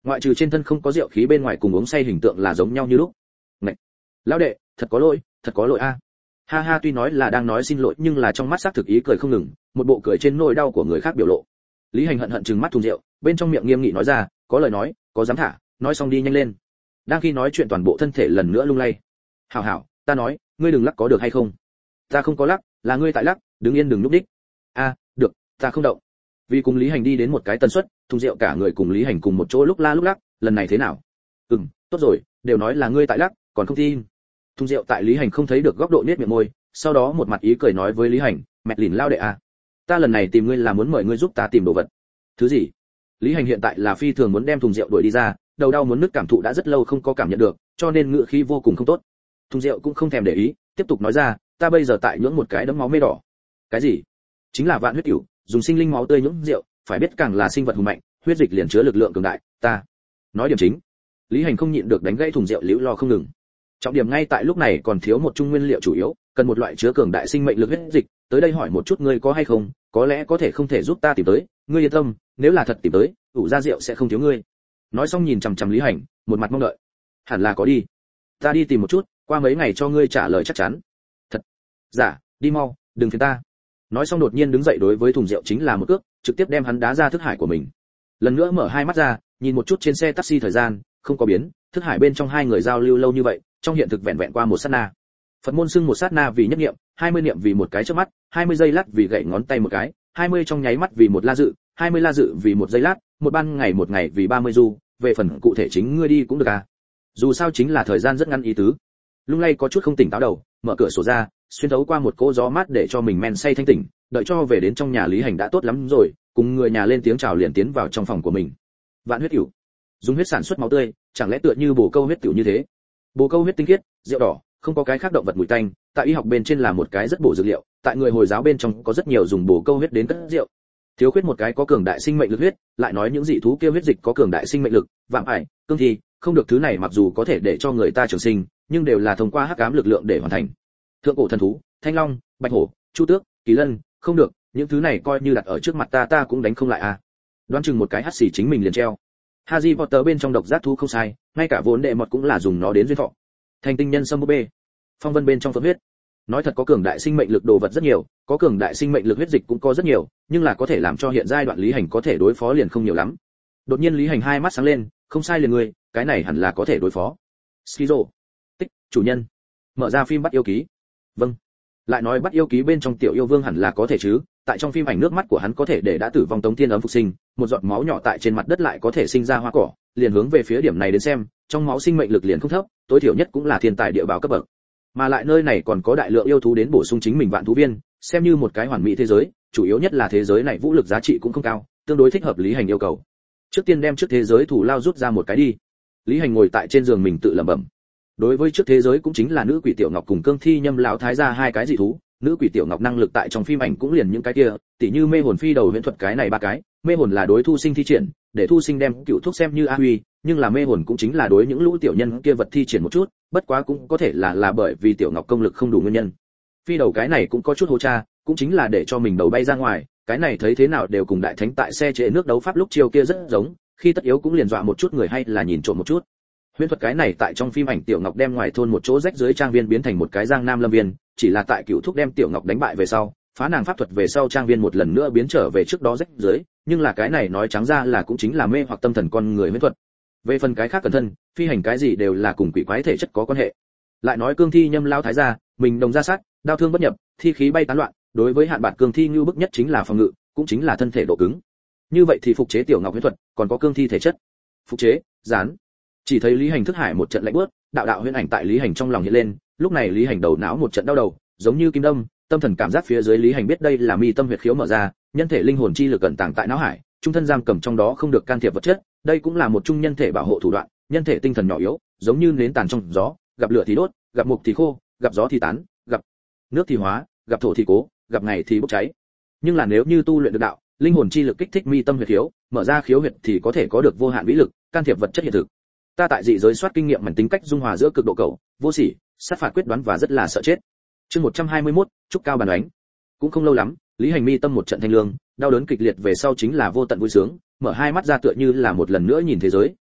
ngoại trừ trên thân không có rượu khí bên ngoài cùng uống say hình tượng là giống nhau như lúc. Ngạch, lão đệ, thật có lỗi, thật có lỗi a. Ha ha, tuy nói là đang nói xin lỗi nhưng là trong mắt xác thực ý cười không ngừng, một bộ cười trên nỗi đau của người khác biểu lộ. Lý Hành hận hận trừng mắt thùng rượu, bên trong miệng nghiêm nghị nói ra, có lời nói, có dám thả, nói xong đi nhanh lên. Đang khi nói chuyện toàn bộ thân thể lần nữa lung lay. Hảo hảo, ta nói, ngươi đừng lắc có được hay không? Ta không có lắc, là ngươi tại lắc, đứng yên đừng lúc đích. A, được, ta không động. Vì cùng Lý Hành đi đến một cái tần suất, thùng rượu cả người cùng Lý Hành cùng một chỗ lúc la lúc lắc, lần này thế nào? Ừm, tốt rồi, đều nói là ngươi tại lắc, còn không tin. Thùng rượu tại Lý Hành không thấy được góc độ nết miệng môi, sau đó một mặt ý cười nói với Lý Hành, mẹ lìn lao đệ a, ta lần này tìm ngươi là muốn mời ngươi giúp ta tìm đồ vật. Thứ gì? Lý Hành hiện tại là phi thường muốn đem thùng rượu đuổi đi ra, đầu đau muốn nứt cảm thụ đã rất lâu không có cảm nhận được, cho nên ngựa khí vô cùng không tốt. Thùng rượu cũng không thèm để ý, tiếp tục nói ra, ta bây giờ tại nhưỡng một cái đấm máu mê đỏ. Cái gì? Chính là vạn huyết cửu, dùng sinh linh máu tươi nhưỡng rượu, phải biết càng là sinh vật hùng mạnh, huyết dịch liền chứa lực lượng cường đại, ta. Nói điểm chính. Lý Hành không nhịn được đánh gãy thùng rượu liễu lo không ngừng. Trọng điểm ngay tại lúc này còn thiếu một trung nguyên liệu chủ yếu, cần một loại chứa cường đại sinh mệnh lực huyết dịch, tới đây hỏi một chút ngươi có hay không, có lẽ có thể không thể giúp ta tìm tới, ngươi yên tâm, nếu là thật tìm tới, ủ ra rượu sẽ không thiếu ngươi. Nói xong nhìn chằm chằm Lý Hành, một mặt mong đợi. Hẳn là có đi. Ta đi tìm một chút, qua mấy ngày cho ngươi trả lời chắc chắn. Thật. Dạ, đi mau, đừng phiền ta. Nói xong đột nhiên đứng dậy đối với thùng rượu chính là một cước, trực tiếp đem hắn đá ra thức hải của mình. Lần nữa mở hai mắt ra, nhìn một chút trên xe taxi thời gian, không có biến, thức hải bên trong hai người giao lưu lâu như vậy, trong hiện thực vẹn vẹn qua một sát na. Phật môn xưng một sát na vì nhất niệm, hai mươi niệm vì một cái chớp mắt, hai mươi giây lát vì gậy ngón tay một cái, hai mươi trong nháy mắt vì một la dự, hai mươi la dự vì một giây lát, một ban ngày một ngày vì ba mươi du, về phần cụ thể chính ngươi đi cũng được à. Dù sao chính là thời gian rất ngắn ý tứ. Lung lay có chút không tỉnh táo đầu, mở cửa sổ ra, xuyên thấu qua một cỗ gió mát để cho mình men say thanh tỉnh, đợi cho về đến trong nhà Lý Hành đã tốt lắm rồi, cùng người nhà lên tiếng chào liền tiến vào trong phòng của mình. Vạn huyết cửu, dùng huyết sản xuất máu tươi, chẳng lẽ tựa như bồ câu huyết tiểu như thế? Bồ câu huyết tinh khiết, rượu đỏ, không có cái khác động vật mùi tanh, tại y học bên trên là một cái rất bổ dược liệu, tại người Hồi giáo bên trong có rất nhiều dùng bồ câu huyết đến cất rượu. Thiếu khuyết một cái có cường đại sinh mệnh lực huyết, lại nói những dị thú kia huyết dịch có cường đại sinh mệnh lực, vạm ải, cương thi, không được thứ này mặc dù có thể để cho người ta trường sinh, nhưng đều là thông qua hắc ám lực lượng để hoàn thành. Thượng cổ thần thú, thanh long, bạch hổ, chu tước, kỳ lân, không được, những thứ này coi như đặt ở trước mặt ta ta cũng đánh không lại à. Đoán chừng một cái hắt xì chính mình liền treo. Harry Potter bên trong độc giác thú không sai, ngay cả vốn đệ mọt cũng là dùng nó đến duyên thọ. Thành tinh nhân sâm búp bê, phong vân bên trong phượng huyết. Nói thật có cường đại sinh mệnh lực đồ vật rất nhiều, có cường đại sinh mệnh lực huyết dịch cũng có rất nhiều, nhưng là có thể làm cho hiện giai đoạn Lý Hành có thể đối phó liền không nhiều lắm. Đột nhiên Lý Hành hai mắt sáng lên, không sai liền người, cái này hẳn là có thể đối phó. Skizo. Tích, chủ nhân. Mở ra phim bắt yêu ký. Vâng. Lại nói bắt yêu ký bên trong tiểu yêu vương hẳn là có thể chứ, tại trong phim ảnh nước mắt của hắn có thể để đã tử vong Tống Thiên ấm phục sinh, một giọt máu nhỏ tại trên mặt đất lại có thể sinh ra hoa cỏ, liền hướng về phía điểm này đến xem, trong máu sinh mệnh lực liền không thấp, tối thiểu nhất cũng là thiên tài địa bảo cấp bậc. Mà lại nơi này còn có đại lượng yêu thú đến bổ sung chính mình vạn thú viên, xem như một cái hoàn mỹ thế giới, chủ yếu nhất là thế giới này vũ lực giá trị cũng không cao, tương đối thích hợp Lý Hành yêu cầu. Trước tiên đem trước thế giới thủ lao rút ra một cái đi. Lý Hành ngồi tại trên giường mình tự lẩm bẩm. Đối với trước thế giới cũng chính là nữ quỷ tiểu ngọc cùng cương thi nhâm lão thái gia hai cái dị thú, nữ quỷ tiểu ngọc năng lực tại trong phim ảnh cũng liền những cái kia, tỉ như mê hồn phi đầu huyễn thuật cái này ba cái, mê hồn là đối thu sinh thi triển, để thu sinh đem cựu thuốc xem như a huy, nhưng là mê hồn cũng chính là đối những lũ tiểu nhân kia vật thi triển một chút, bất quá cũng có thể là là bởi vì tiểu ngọc công lực không đủ nguyên nhân. Phi đầu cái này cũng có chút hô cha, cũng chính là để cho mình đầu bay ra ngoài, cái này thấy thế nào đều cùng đại thánh tại xe trệ nước đấu pháp lúc chiêu kia rất giống, khi tất yếu cũng liền dọa một chút người hay là nhìn trộm một chút. Huyễn thuật cái này tại trong phim ảnh tiểu ngọc đem ngoài thôn một chỗ rách dưới trang viên biến thành một cái giang nam lâm viên, chỉ là tại cựu thúc đem tiểu ngọc đánh bại về sau, phá nàng pháp thuật về sau trang viên một lần nữa biến trở về trước đó rách dưới, nhưng là cái này nói trắng ra là cũng chính là mê hoặc tâm thần con người huyễn thuật. Về phần cái khác cẩn thân, phi hành cái gì đều là cùng quỷ quái thể chất có quan hệ. Lại nói cương thi nhâm lao thái gia, mình đồng ra sát, đao thương bất nhập, thi khí bay tán loạn, đối với hạn bạt cương thi như bức nhất chính là phòng ngự, cũng chính là thân thể độ cứng. Như vậy thì phục chế tiểu ngọc huyễn thuật, còn có cương thi thể chất. Phục chế, dán. Chỉ thấy Lý Hành thức hải một trận lạnh bước, đạo đạo huyễn ảnh tại Lý Hành trong lòng hiện lên, lúc này Lý Hành đầu não một trận đau đầu, giống như kim đâm, tâm thần cảm giác phía dưới Lý Hành biết đây là mi tâm huyệt khiếu mở ra, nhân thể linh hồn chi lực ẩn tàng tại não hải, trung thân giam cầm trong đó không được can thiệp vật chất, đây cũng là một trung nhân thể bảo hộ thủ đoạn, nhân thể tinh thần nhỏ yếu, giống như nến tàn trong gió, gặp lửa thì đốt, gặp mục thì khô, gặp gió thì tán, gặp nước thì hóa, gặp thổ thì cố, gặp ngày thì bốc cháy. Nhưng là nếu như tu luyện được đạo, linh hồn chi lực kích thích mi tâm huyệt khiếu, mở ra khiếu huyệt thì có thể có được vô hạn vĩ lực, can thiệp vật chất hiện thực. Ta tại dị giới soát kinh nghiệm mảnh tính cách dung hòa giữa cực độ cầu, vô sỉ, sát phạt quyết đoán và rất là sợ chết. Chương một trăm hai mươi mốt, trúc cao bàn đánh. Cũng không lâu lắm, Lý Hành mi tâm một trận thanh lương, đau đớn kịch liệt về sau chính là vô tận vui sướng, mở hai mắt ra tựa như là một lần nữa nhìn thế giới,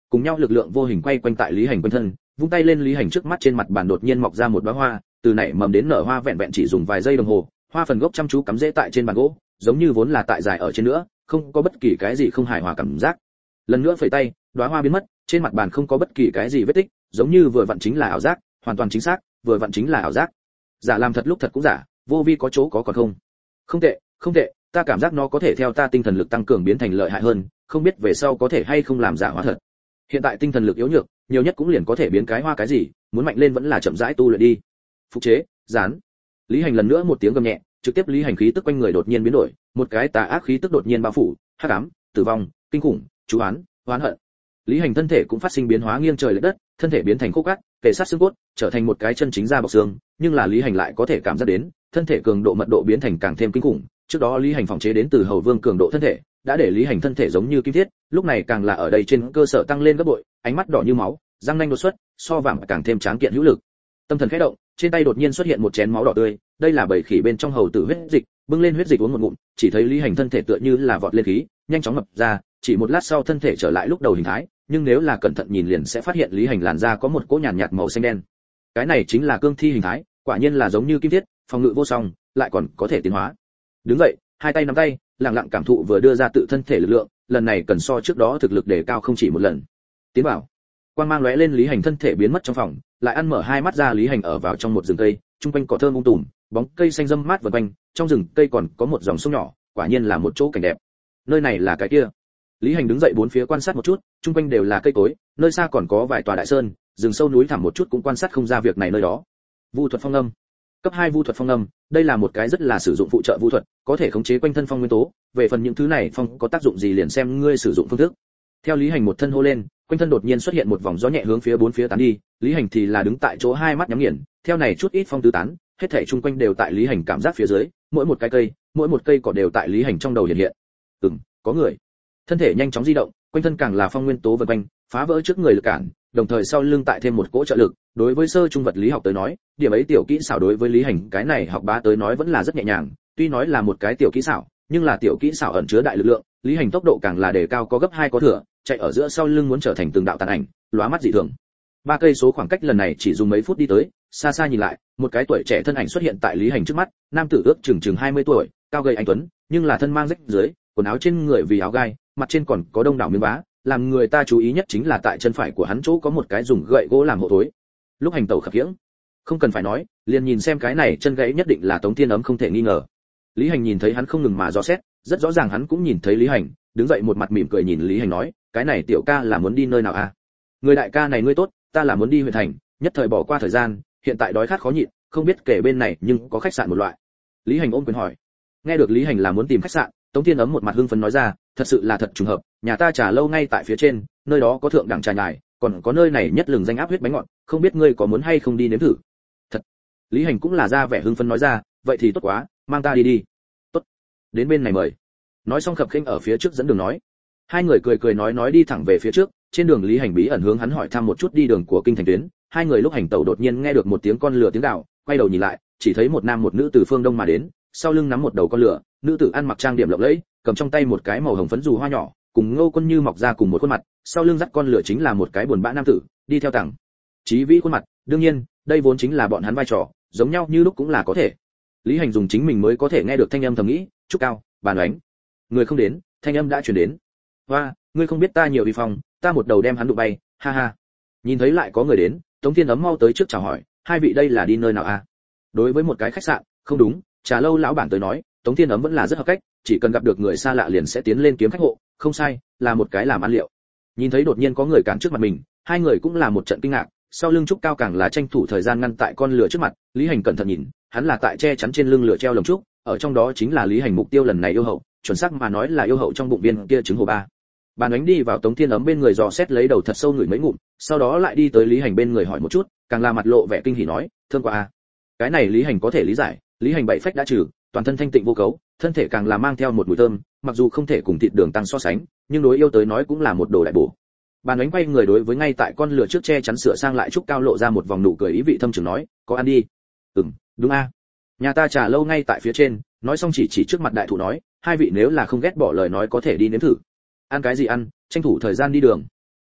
cùng nhau lực lượng vô hình quay quanh tại Lý Hành quanh thân, vung tay lên Lý Hành trước mắt trên mặt bàn đột nhiên mọc ra một đóa hoa, từ nảy mầm đến nở hoa vẹn vẹn chỉ dùng vài giây đồng hồ, hoa phần gốc chăm chú cắm rễ tại trên bàn gỗ, giống như vốn là tại dài ở trên nữa, không có bất kỳ cái gì không hài hòa cảm giác. Lần nữa phẩy tay, đóa hoa biến mất, trên mặt bàn không có bất kỳ cái gì vết tích, giống như vừa vặn chính là ảo giác, hoàn toàn chính xác, vừa vặn chính là ảo giác. Giả làm thật lúc thật cũng giả, vô vi có chỗ có còn không. Không tệ, không tệ, ta cảm giác nó có thể theo ta tinh thần lực tăng cường biến thành lợi hại hơn, không biết về sau có thể hay không làm giả hóa thật. Hiện tại tinh thần lực yếu nhược, nhiều nhất cũng liền có thể biến cái hoa cái gì, muốn mạnh lên vẫn là chậm rãi tu luyện đi. Phục chế, dán. Lý Hành lần nữa một tiếng gầm nhẹ, trực tiếp Lý Hành khí tức quanh người đột nhiên biến đổi, một cái tà ác khí tức đột nhiên bao phủ, hắc ám, tử vong, kinh khủng, chú oán, oán hận. Lý Hành thân thể cũng phát sinh biến hóa nghiêng trời lệch đất, thân thể biến thành khô cát, kề sát xương cốt, trở thành một cái chân chính da bọc xương, nhưng là Lý Hành lại có thể cảm giác đến, thân thể cường độ mật độ biến thành càng thêm kinh khủng. Trước đó Lý Hành phòng chế đến từ Hầu Vương cường độ thân thể, đã để Lý Hành thân thể giống như kim thiết, lúc này càng là ở đây trên cơ sở tăng lên gấp bội, ánh mắt đỏ như máu, răng nanh đột xuất, so vàng càng thêm tráng kiện hữu lực. Tâm thần khẽ động, trên tay đột nhiên xuất hiện một chén máu đỏ tươi, đây là bầy khỉ bên trong hầu tử huyết dịch, bưng lên huyết dịch uống một ngụm, chỉ thấy Lý Hành thân thể tựa như là vọt lên khí, nhanh chóng mập ra, chỉ một lát sau thân thể trở lại lúc đầu hình thái, nhưng nếu là cẩn thận nhìn liền sẽ phát hiện Lý Hành làn da có một cỗ nhàn nhạt màu xanh đen. Cái này chính là cương thi hình thái, quả nhiên là giống như kim thiết, phòng ngự vô song, lại còn có thể tiến hóa. Đứng dậy, hai tay nắm tay, lặng lặng cảm thụ vừa đưa ra tự thân thể lực lượng, lần này cần so trước đó thực lực đề cao không chỉ một lần. Tiến vào. Quang mang lóe lên, Lý Hành thân thể biến mất trong phòng, lại ăn mở hai mắt ra. Lý Hành ở vào trong một rừng cây, trung quanh cỏ thơm um tùm, bóng cây xanh râm mát vần quanh, trong rừng cây còn có một dòng sông nhỏ, quả nhiên là một chỗ cảnh đẹp. Nơi này là cái kia. Lý Hành đứng dậy bốn phía quan sát một chút, trung quanh đều là cây cối, nơi xa còn có vài tòa đại sơn, rừng sâu núi thẳm một chút cũng quan sát không ra việc này nơi đó. Vu thuật phong âm. Cấp hai vu thuật phong âm, đây là một cái rất là sử dụng phụ trợ vu thuật, có thể khống chế quanh thân phong nguyên tố, về phần những thứ này phong có tác dụng gì liền xem ngươi sử dụng phương thức. Theo Lý Hành một thân hô lên, quanh thân đột nhiên xuất hiện một vòng gió nhẹ hướng phía bốn phía tán đi, Lý Hành thì là đứng tại chỗ hai mắt nhắm nghiền, theo này chút ít phong tứ tán, hết thảy chung quanh đều tại Lý Hành cảm giác phía dưới, mỗi một cái cây, mỗi một cây cỏ đều tại Lý Hành trong đầu hiện hiện. Ừm, có người. Thân thể nhanh chóng di động, quanh thân càng là phong nguyên tố vần quanh, phá vỡ trước người lực cản, đồng thời sau lưng tại thêm một cỗ trợ lực, đối với sơ trung vật lý học tới nói, điểm ấy tiểu kỹ xảo đối với Lý Hành cái này học bá tới nói vẫn là rất nhẹ nhàng, tuy nói là một cái tiểu kỹ xảo, nhưng là tiểu kỹ xảo ẩn chứa đại lực lượng, Lý Hành tốc độ càng là đề cao có gấp hai có thừa, chạy ở giữa sau lưng muốn trở thành từng đạo tàn ảnh, lóa mắt dị thường. Ba cây số khoảng cách lần này chỉ dùng mấy phút đi tới, xa xa nhìn lại, một cái tuổi trẻ thân ảnh xuất hiện tại Lý Hành trước mắt, nam tử ước chừng chừng hai mươi tuổi, cao gầy anh tuấn, nhưng là thân mang rách dưới, quần áo trên người vì áo gai, mặt trên còn có đông đảo miếng vá, làm người ta chú ý nhất chính là tại chân phải của hắn chỗ có một cái dùng gậy gỗ làm hộ thối. Lúc hành tẩu khập khiễng, không cần phải nói, liền nhìn xem cái này chân gãy nhất định là Tống Thiên Ấm không thể nghi ngờ. Lý Hành nhìn thấy hắn không ngừng mà dò xét, rất rõ ràng hắn cũng nhìn thấy Lý Hành, đứng dậy một mặt mỉm cười nhìn Lý Hành nói, cái này tiểu ca là muốn đi nơi nào à? Người đại ca này ngươi tốt, ta là muốn đi huyện thành, nhất thời bỏ qua thời gian, hiện tại đói khát khó nhịn, không biết kể bên này nhưng có khách sạn một loại. Lý Hành ôm quyền hỏi. Nghe được Lý Hành là muốn tìm khách sạn, Tống Thiên Ấm một mặt hưng phấn nói ra, thật sự là thật trùng hợp, nhà ta trà lâu ngay tại phía trên, nơi đó có thượng đẳng trà nhài, còn có nơi này nhất lừng danh áp huyết bánh ngọt, không biết ngươi có muốn hay không đi nếm thử. Thật. Lý Hành cũng là ra vẻ hưng phấn nói ra, vậy thì tốt quá, mang ta đi đi. Tốt. Đến bên này mời. Nói xong khập khênh ở phía trước dẫn đường nói. Hai người cười cười nói nói đi thẳng về phía trước, trên đường Lý Hành bí ẩn hướng hắn hỏi thăm một chút đi đường của kinh thành tuyến, hai người lúc hành tẩu đột nhiên nghe được một tiếng con lửa tiếng gào, quay đầu nhìn lại, chỉ thấy một nam một nữ từ phương đông mà đến, sau lưng nắm một đầu con lửa, nữ tử ăn mặc trang điểm lộng lẫy, cầm trong tay một cái màu hồng phấn dù hoa nhỏ, cùng Ngô Quân Như mọc ra cùng một khuôn mặt, sau lưng dắt con lửa chính là một cái buồn bã nam tử, đi theo tàng Chí Vĩ khuôn mặt, đương nhiên, đây vốn chính là bọn hắn vai trò, giống nhau như lúc cũng là có thể. Lý Hành dùng chính mình mới có thể nghe được thanh âm thầm nghĩ, trúc cao, bàn oánh. Người không đến, thanh âm đã truyền đến. Hoa, ngươi không biết ta nhiều uy phong, ta một đầu đem hắn đụng bay, ha ha. Nhìn thấy lại có người đến, Tống Thiên Ấm mau tới trước chào hỏi, hai vị đây là đi nơi nào a? À? Đối với một cái khách sạn, không đúng, trà lâu lão bản tới nói, Tống Thiên Ấm vẫn là rất hợp cách, chỉ cần gặp được người xa lạ liền sẽ tiến lên kiếm khách hộ, không sai, là một cái làm ăn liệu. Nhìn thấy đột nhiên có người cản trước mặt mình, hai người cũng là một trận kinh ngạc, sau lưng trúc cao càng là tranh thủ thời gian ngăn tại con lửa trước mặt, Lý Hành cẩn thận nhìn, hắn là tại che chắn trên lưng lửa treo lồng trúc, ở trong đó chính là Lý Hành mục tiêu lần này yêu hậu, chuẩn xác mà nói là yêu hậu trong bụng viên kia trứng hồ ba. Bàn Ánh đi vào Tống Thiên Ấm bên người dò xét lấy đầu thật sâu ngửi mấy ngụm, sau đó lại đi tới Lý Hành bên người hỏi một chút, càng là mặt lộ vẻ kinh hỉ nói, thơm quá a. Cái này Lý Hành có thể lý giải, Lý Hành bảy phách đã trừ, toàn thân thanh tịnh vô cấu, thân thể càng là mang theo một mùi thơm, mặc dù không thể cùng thịt đường tăng so sánh, nhưng đối yêu tới nói cũng là một đồ đại bổ. Bàn Ánh quay người đối với ngay tại con lửa trước che chắn sửa sang lại trúc cao lộ ra một vòng nụ cười ý vị thâm trường nói, có ăn đi. Ừm, đúng a. Nhà ta trà lâu ngay tại phía trên, nói xong chỉ chỉ trước mặt đại thụ nói, hai vị nếu là không ghét bỏ lời nói có thể đi nếm thử. Ăn cái gì ăn, tranh thủ thời gian đi đường.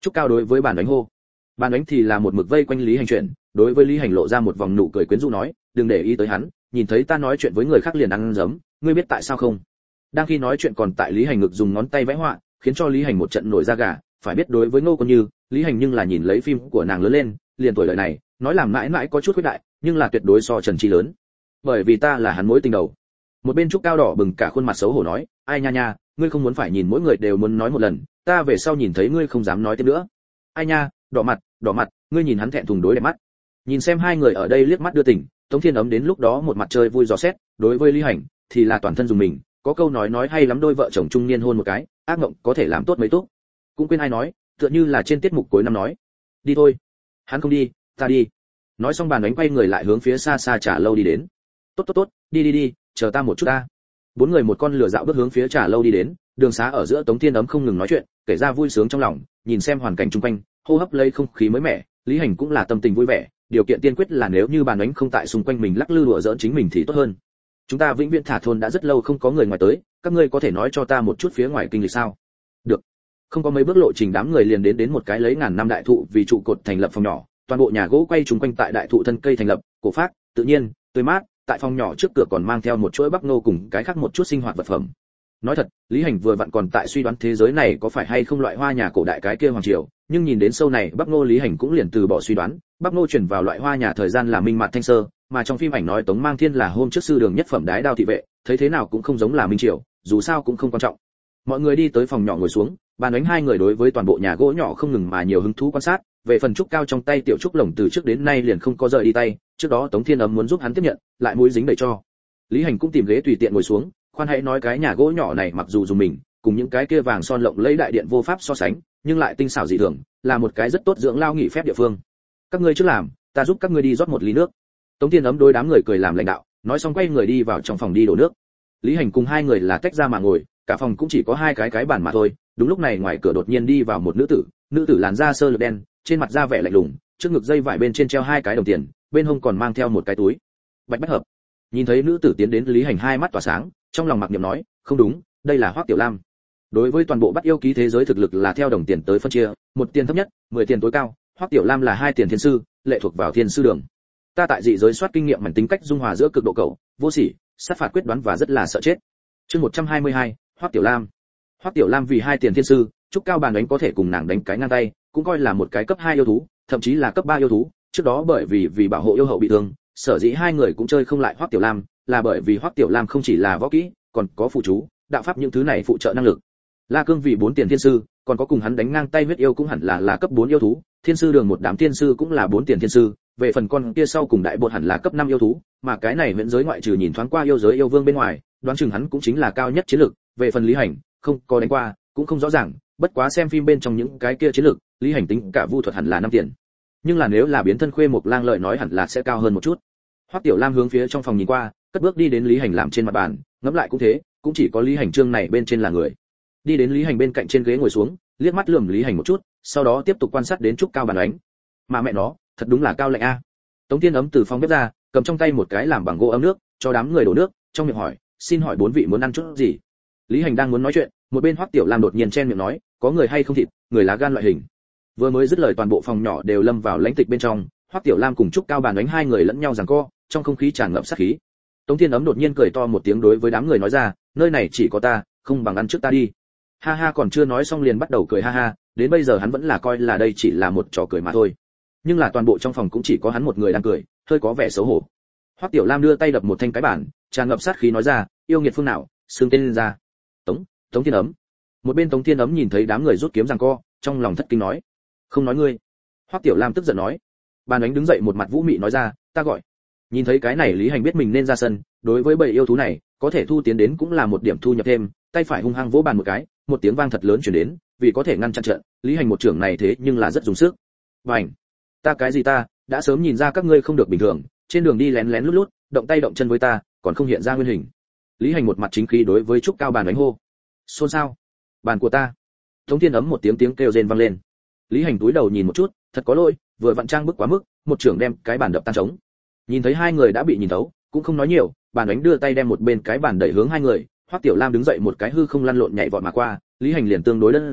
Trúc Cao đối với Bàn Đánh hô. Bàn Đánh thì là một mực vây quanh Lý Hành chuyện, đối với Lý Hành lộ ra một vòng nụ cười quyến rũ nói, đừng để ý tới hắn, nhìn thấy ta nói chuyện với người khác liền ăn dấm, ngươi biết tại sao không? Đang khi nói chuyện còn tại Lý Hành ngực dùng ngón tay vẽ họa, khiến cho Lý Hành một trận nổi da gà, phải biết đối với Ngô Quân Như, Lý Hành nhưng là nhìn lấy phim của nàng lớn lên, liền tuổi đời này, nói làm mãi mãi có chút khuyết đại, nhưng là tuyệt đối so Trần Chi lớn. Bởi vì ta là hắn mối tình đầu. Một bên Trúc Cao đỏ bừng cả khuôn mặt xấu hổ nói, ai nha nha, ngươi không muốn phải nhìn mỗi người đều muốn nói một lần, ta về sau nhìn thấy ngươi không dám nói tiếp nữa. Ai nha, đỏ mặt, đỏ mặt, ngươi nhìn hắn thẹn thùng đối đẹp mắt. Nhìn xem hai người ở đây liếc mắt đưa tình, Tống Thiên Ấm đến lúc đó một mặt chơi vui dò xét, đối với Lý Hành thì là toàn thân dùng mình, có câu nói nói hay lắm, đôi vợ chồng trung niên hôn một cái, ác mộng có thể làm tốt mấy tốt. Cũng quên ai nói, tựa như là trên tiết mục cuối năm nói. Đi thôi. Hắn không đi, ta đi. Nói xong Bàn Đánh quay người lại hướng phía xa xa trà lâu đi đến. Tốt tốt tốt, đi đi đi, chờ ta một chút ta. Bốn người một con lửa dạo bước hướng phía trà lâu đi đến, đường xá ở giữa Tống Thiên Ấm không ngừng nói chuyện, kể ra vui sướng trong lòng, nhìn xem hoàn cảnh xung quanh, hô hấp lấy không khí mới mẻ, Lý Hành cũng là tâm tình vui vẻ, điều kiện tiên quyết là nếu như Bàn Đánh không tại xung quanh mình lắc lư đùa giỡn chính mình thì tốt hơn. Chúng ta vĩnh viễn thả thôn đã rất lâu không có người ngoài tới, các ngươi có thể nói cho ta một chút phía ngoài kinh lịch sao? Được. Không có mấy bước lộ trình đám người liền đến đến một cái lấy ngàn năm đại thụ vì trụ cột thành lập phòng nhỏ, toàn bộ nhà gỗ quay trùng quanh tại đại thụ thân cây thành lập, cổ phác, tự nhiên, tươi mát, tại phòng nhỏ trước cửa còn mang theo một chuỗi bắp nô cùng cái khác một chút sinh hoạt vật phẩm. Nói thật, Lý Hành vừa vặn còn tại suy đoán thế giới này có phải hay không loại hoa nhà cổ đại cái kia hoàng triều, nhưng nhìn đến sâu này bắp nô, Lý Hành cũng liền từ bỏ suy đoán, bắp nô chuyển vào loại hoa nhà thời gian là minh mạt thanh sơ, mà trong phim ảnh nói Tống Mang Thiên là hôm trước sư đường nhất phẩm đái đao thị vệ, thấy thế nào cũng không giống là minh triều, dù sao cũng không quan trọng. Mọi người đi tới phòng nhỏ ngồi xuống, Bàn Đánh hai người đối với toàn bộ nhà gỗ nhỏ không ngừng mà nhiều hứng thú quan sát, về phần trúc cao trong tay tiểu trúc lồng từ trước đến nay liền không có rời đi tay, trước đó Tống Thiên Ấm muốn giúp hắn tiếp nhận, lại mũi dính đầy cho. Lý Hành cũng tìm ghế tùy tiện ngồi xuống, khoan hãy nói cái nhà gỗ nhỏ này mặc dù dùng mình, cùng những cái kia vàng son lộng lẫy đại điện vô pháp so sánh, nhưng lại tinh xảo dị thường, là một cái rất tốt dưỡng lao nghỉ phép địa phương. Các ngươi trước làm, ta giúp các ngươi đi rót một ly nước. Tống Thiên Ấm đối đám người cười làm lãnh đạo, nói xong quay người đi vào trong phòng đi đổ nước. Lý Hành cùng hai người là tách ra mà ngồi, cả phòng cũng chỉ có hai cái cái bàn mà thôi. Đúng lúc này ngoài cửa đột nhiên đi vào một nữ tử, nữ tử làn da sơ lược đen, trên mặt da vẻ lạnh lùng, trước ngực dây vải bên trên treo hai cái đồng tiền, bên hông còn mang theo một cái túi. Bạch Bách Hợp. Nhìn thấy nữ tử tiến đến, Lý Hành hai mắt tỏa sáng, trong lòng mặc niệm nói, không đúng, đây là Hoắc Tiểu Lam. Đối với toàn bộ bắt yêu ký thế giới thực lực là theo đồng tiền tới phân chia, một tiền thấp nhất, mười tiền tối cao, Hoắc Tiểu Lam là hai tiền thiên sư, lệ thuộc vào thiên sư đường. Ta tại dị giới soát kinh nghiệm mảnh tính cách dung hòa giữa cực độ cầu, vô sỉ, sát phạt quyết đoán và rất là sợ chết. Chương một trăm hai mươi hai, Hoắc Tiểu Lam. Hoắc Tiểu Lam vì hai tiền thiên sư, trúc cao Bàn Đánh có thể cùng nàng đánh cái ngang tay, cũng coi là một cái cấp hai yêu thú, thậm chí là cấp ba yêu thú. Trước đó bởi vì vì bảo hộ yêu hậu bị thương, sở dĩ hai người cũng chơi không lại Hoắc Tiểu Lam, là bởi vì Hoắc Tiểu Lam không chỉ là võ kỹ, còn có phụ chú, đạo pháp những thứ này phụ trợ năng lực. La Cương vì bốn tiền thiên sư, còn có cùng hắn đánh ngang tay huyết yêu cũng hẳn là là cấp bốn yêu thú, thiên sư đường một đám thiên sư cũng là bốn tiền thiên sư, về phần con kia sau cùng đại bột hẳn là cấp năm yêu thú, mà cái này huyễn giới ngoại trừ nhìn thoáng qua yêu giới yêu vương bên ngoài, đoán chừng hắn cũng chính là cao nhất chiến lực, về phần Lý Hành, không có đánh qua, cũng không rõ ràng, bất quá xem phim bên trong những cái kia chiến lực, Lý Hành tính cả vu thuật hẳn là năm tiền. Nhưng là nếu là biến thân khuê một lang lợi nói hẳn là sẽ cao hơn một chút. Hoắc Tiểu Lam hướng phía trong phòng nhìn qua, cất bước đi đến Lý Hành làm trên mặt bàn, ngẫm lại cũng thế, cũng chỉ có Lý Hành trương này bên trên là người. Đi đến Lý Hành bên cạnh trên ghế ngồi xuống, liếc mắt lườm Lý Hành một chút, sau đó tiếp tục quan sát đến trúc cao Bàn Đánh. Mà mẹ nó, thật đúng là cao lạnh a. Tống Thiên Ấm từ phòng bếp ra, cầm trong tay một cái làm bằng gỗ ấm nước, cho đám người đổ nước, trong miệng hỏi, xin hỏi bốn vị muốn ăn chút gì? Lý Hành đang muốn nói chuyện, một bên Hoắc Tiểu Lam đột nhiên chen miệng nói, có người hay không thịt, người lá gan loại hình. Vừa mới dứt lời toàn bộ phòng nhỏ đều lâm vào lãnh tịch bên trong, Hoắc Tiểu Lam cùng trúc cao Bàn Đánh hai người lẫn nhau giằng co, trong không khí tràn ngập sát khí. Tống Thiên Ấm đột nhiên cười to một tiếng đối với đám người nói ra, nơi này chỉ có ta, không bằng ăn trước ta đi. Ha ha, còn chưa nói xong liền bắt đầu cười ha ha, đến bây giờ hắn vẫn là coi là đây chỉ là một trò cười mà thôi. Nhưng là toàn bộ trong phòng cũng chỉ có hắn một người đang cười, hơi có vẻ xấu hổ. Hoắc Tiểu Lam đưa tay đập một thanh cái bản, tràn ngập sát khí nói ra, yêu nghiệt phương nào, xưng tên lên ra. Tống, Tống Thiên Ấm. Một bên Tống Thiên Ấm nhìn thấy đám người rút kiếm giằng co, trong lòng thất kinh nói, không nói ngươi. Hoắc Tiểu Lam tức giận nói. Bàn Đánh đứng dậy một mặt vũ mị nói ra, ta gọi. Nhìn thấy cái này Lý Hành biết mình nên ra sân, đối với bầy yêu thú này, có thể thu tiến đến cũng là một điểm thu nhập thêm, tay phải hung hăng vỗ bàn một cái, một tiếng vang thật lớn truyền đến, vì có thể ngăn chặn trận, Lý Hành một trưởng này thế nhưng là rất dùng sức. Bành, ta cái gì ta, đã sớm nhìn ra các ngươi không được bình thường, trên đường đi lén lén lút lút, động tay động chân với ta, còn không hiện ra nguyên hình. Lý Hành một mặt chính khí đối với trúc cao Bàn Đánh hô. Xôn xao. Bàn của ta. Tống Thiên Ấm một tiếng tiếng kêu rên vang lên. Lý Hành túi đầu nhìn một chút, thật có lỗi, vừa vặn trang bức quá mức, một trưởng đem cái bàn đập tan trống. Nhìn thấy hai người đã bị nhìn thấu, cũng không nói nhiều, Bàn Đánh đưa tay đem một bên cái bàn đẩy hướng hai người, Hoắc Tiểu Lam đứng dậy một cái hư không lăn lộn nhảy vọt mà qua, Lý Hành liền tương đối đơn giản,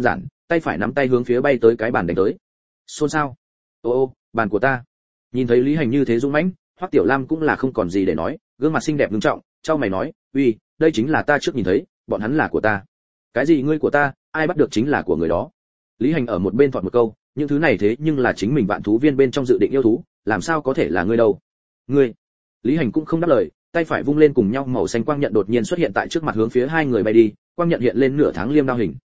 tay phải nắm tay hướng phía bay tới cái bàn đánh tới. Xôn xao. Ô ô, bàn của ta. Nhìn thấy Lý Hành như thế dũng mãnh, Hoắc Tiểu Lam cũng là không còn gì để nói, gương mặt xinh đẹp nghiêm trọng, chau mày nói, "Uy, đây chính là ta trước nhìn thấy, bọn hắn là của ta." "Cái gì ngươi của ta, ai bắt được chính là của người đó." Lý Hành ở một bên phọt một câu, những thứ này thế nhưng là chính mình vạn thú viên bên trong dự định yêu thú, làm sao có thể là ngươi đâu? Ngươi? Lý Hành cũng không đáp lời, tay phải vung lên cùng nhau màu xanh quang nhận đột nhiên xuất hiện tại trước mặt hướng phía hai người bay đi, quang nhận hiện lên nửa tháng liêm đao hình.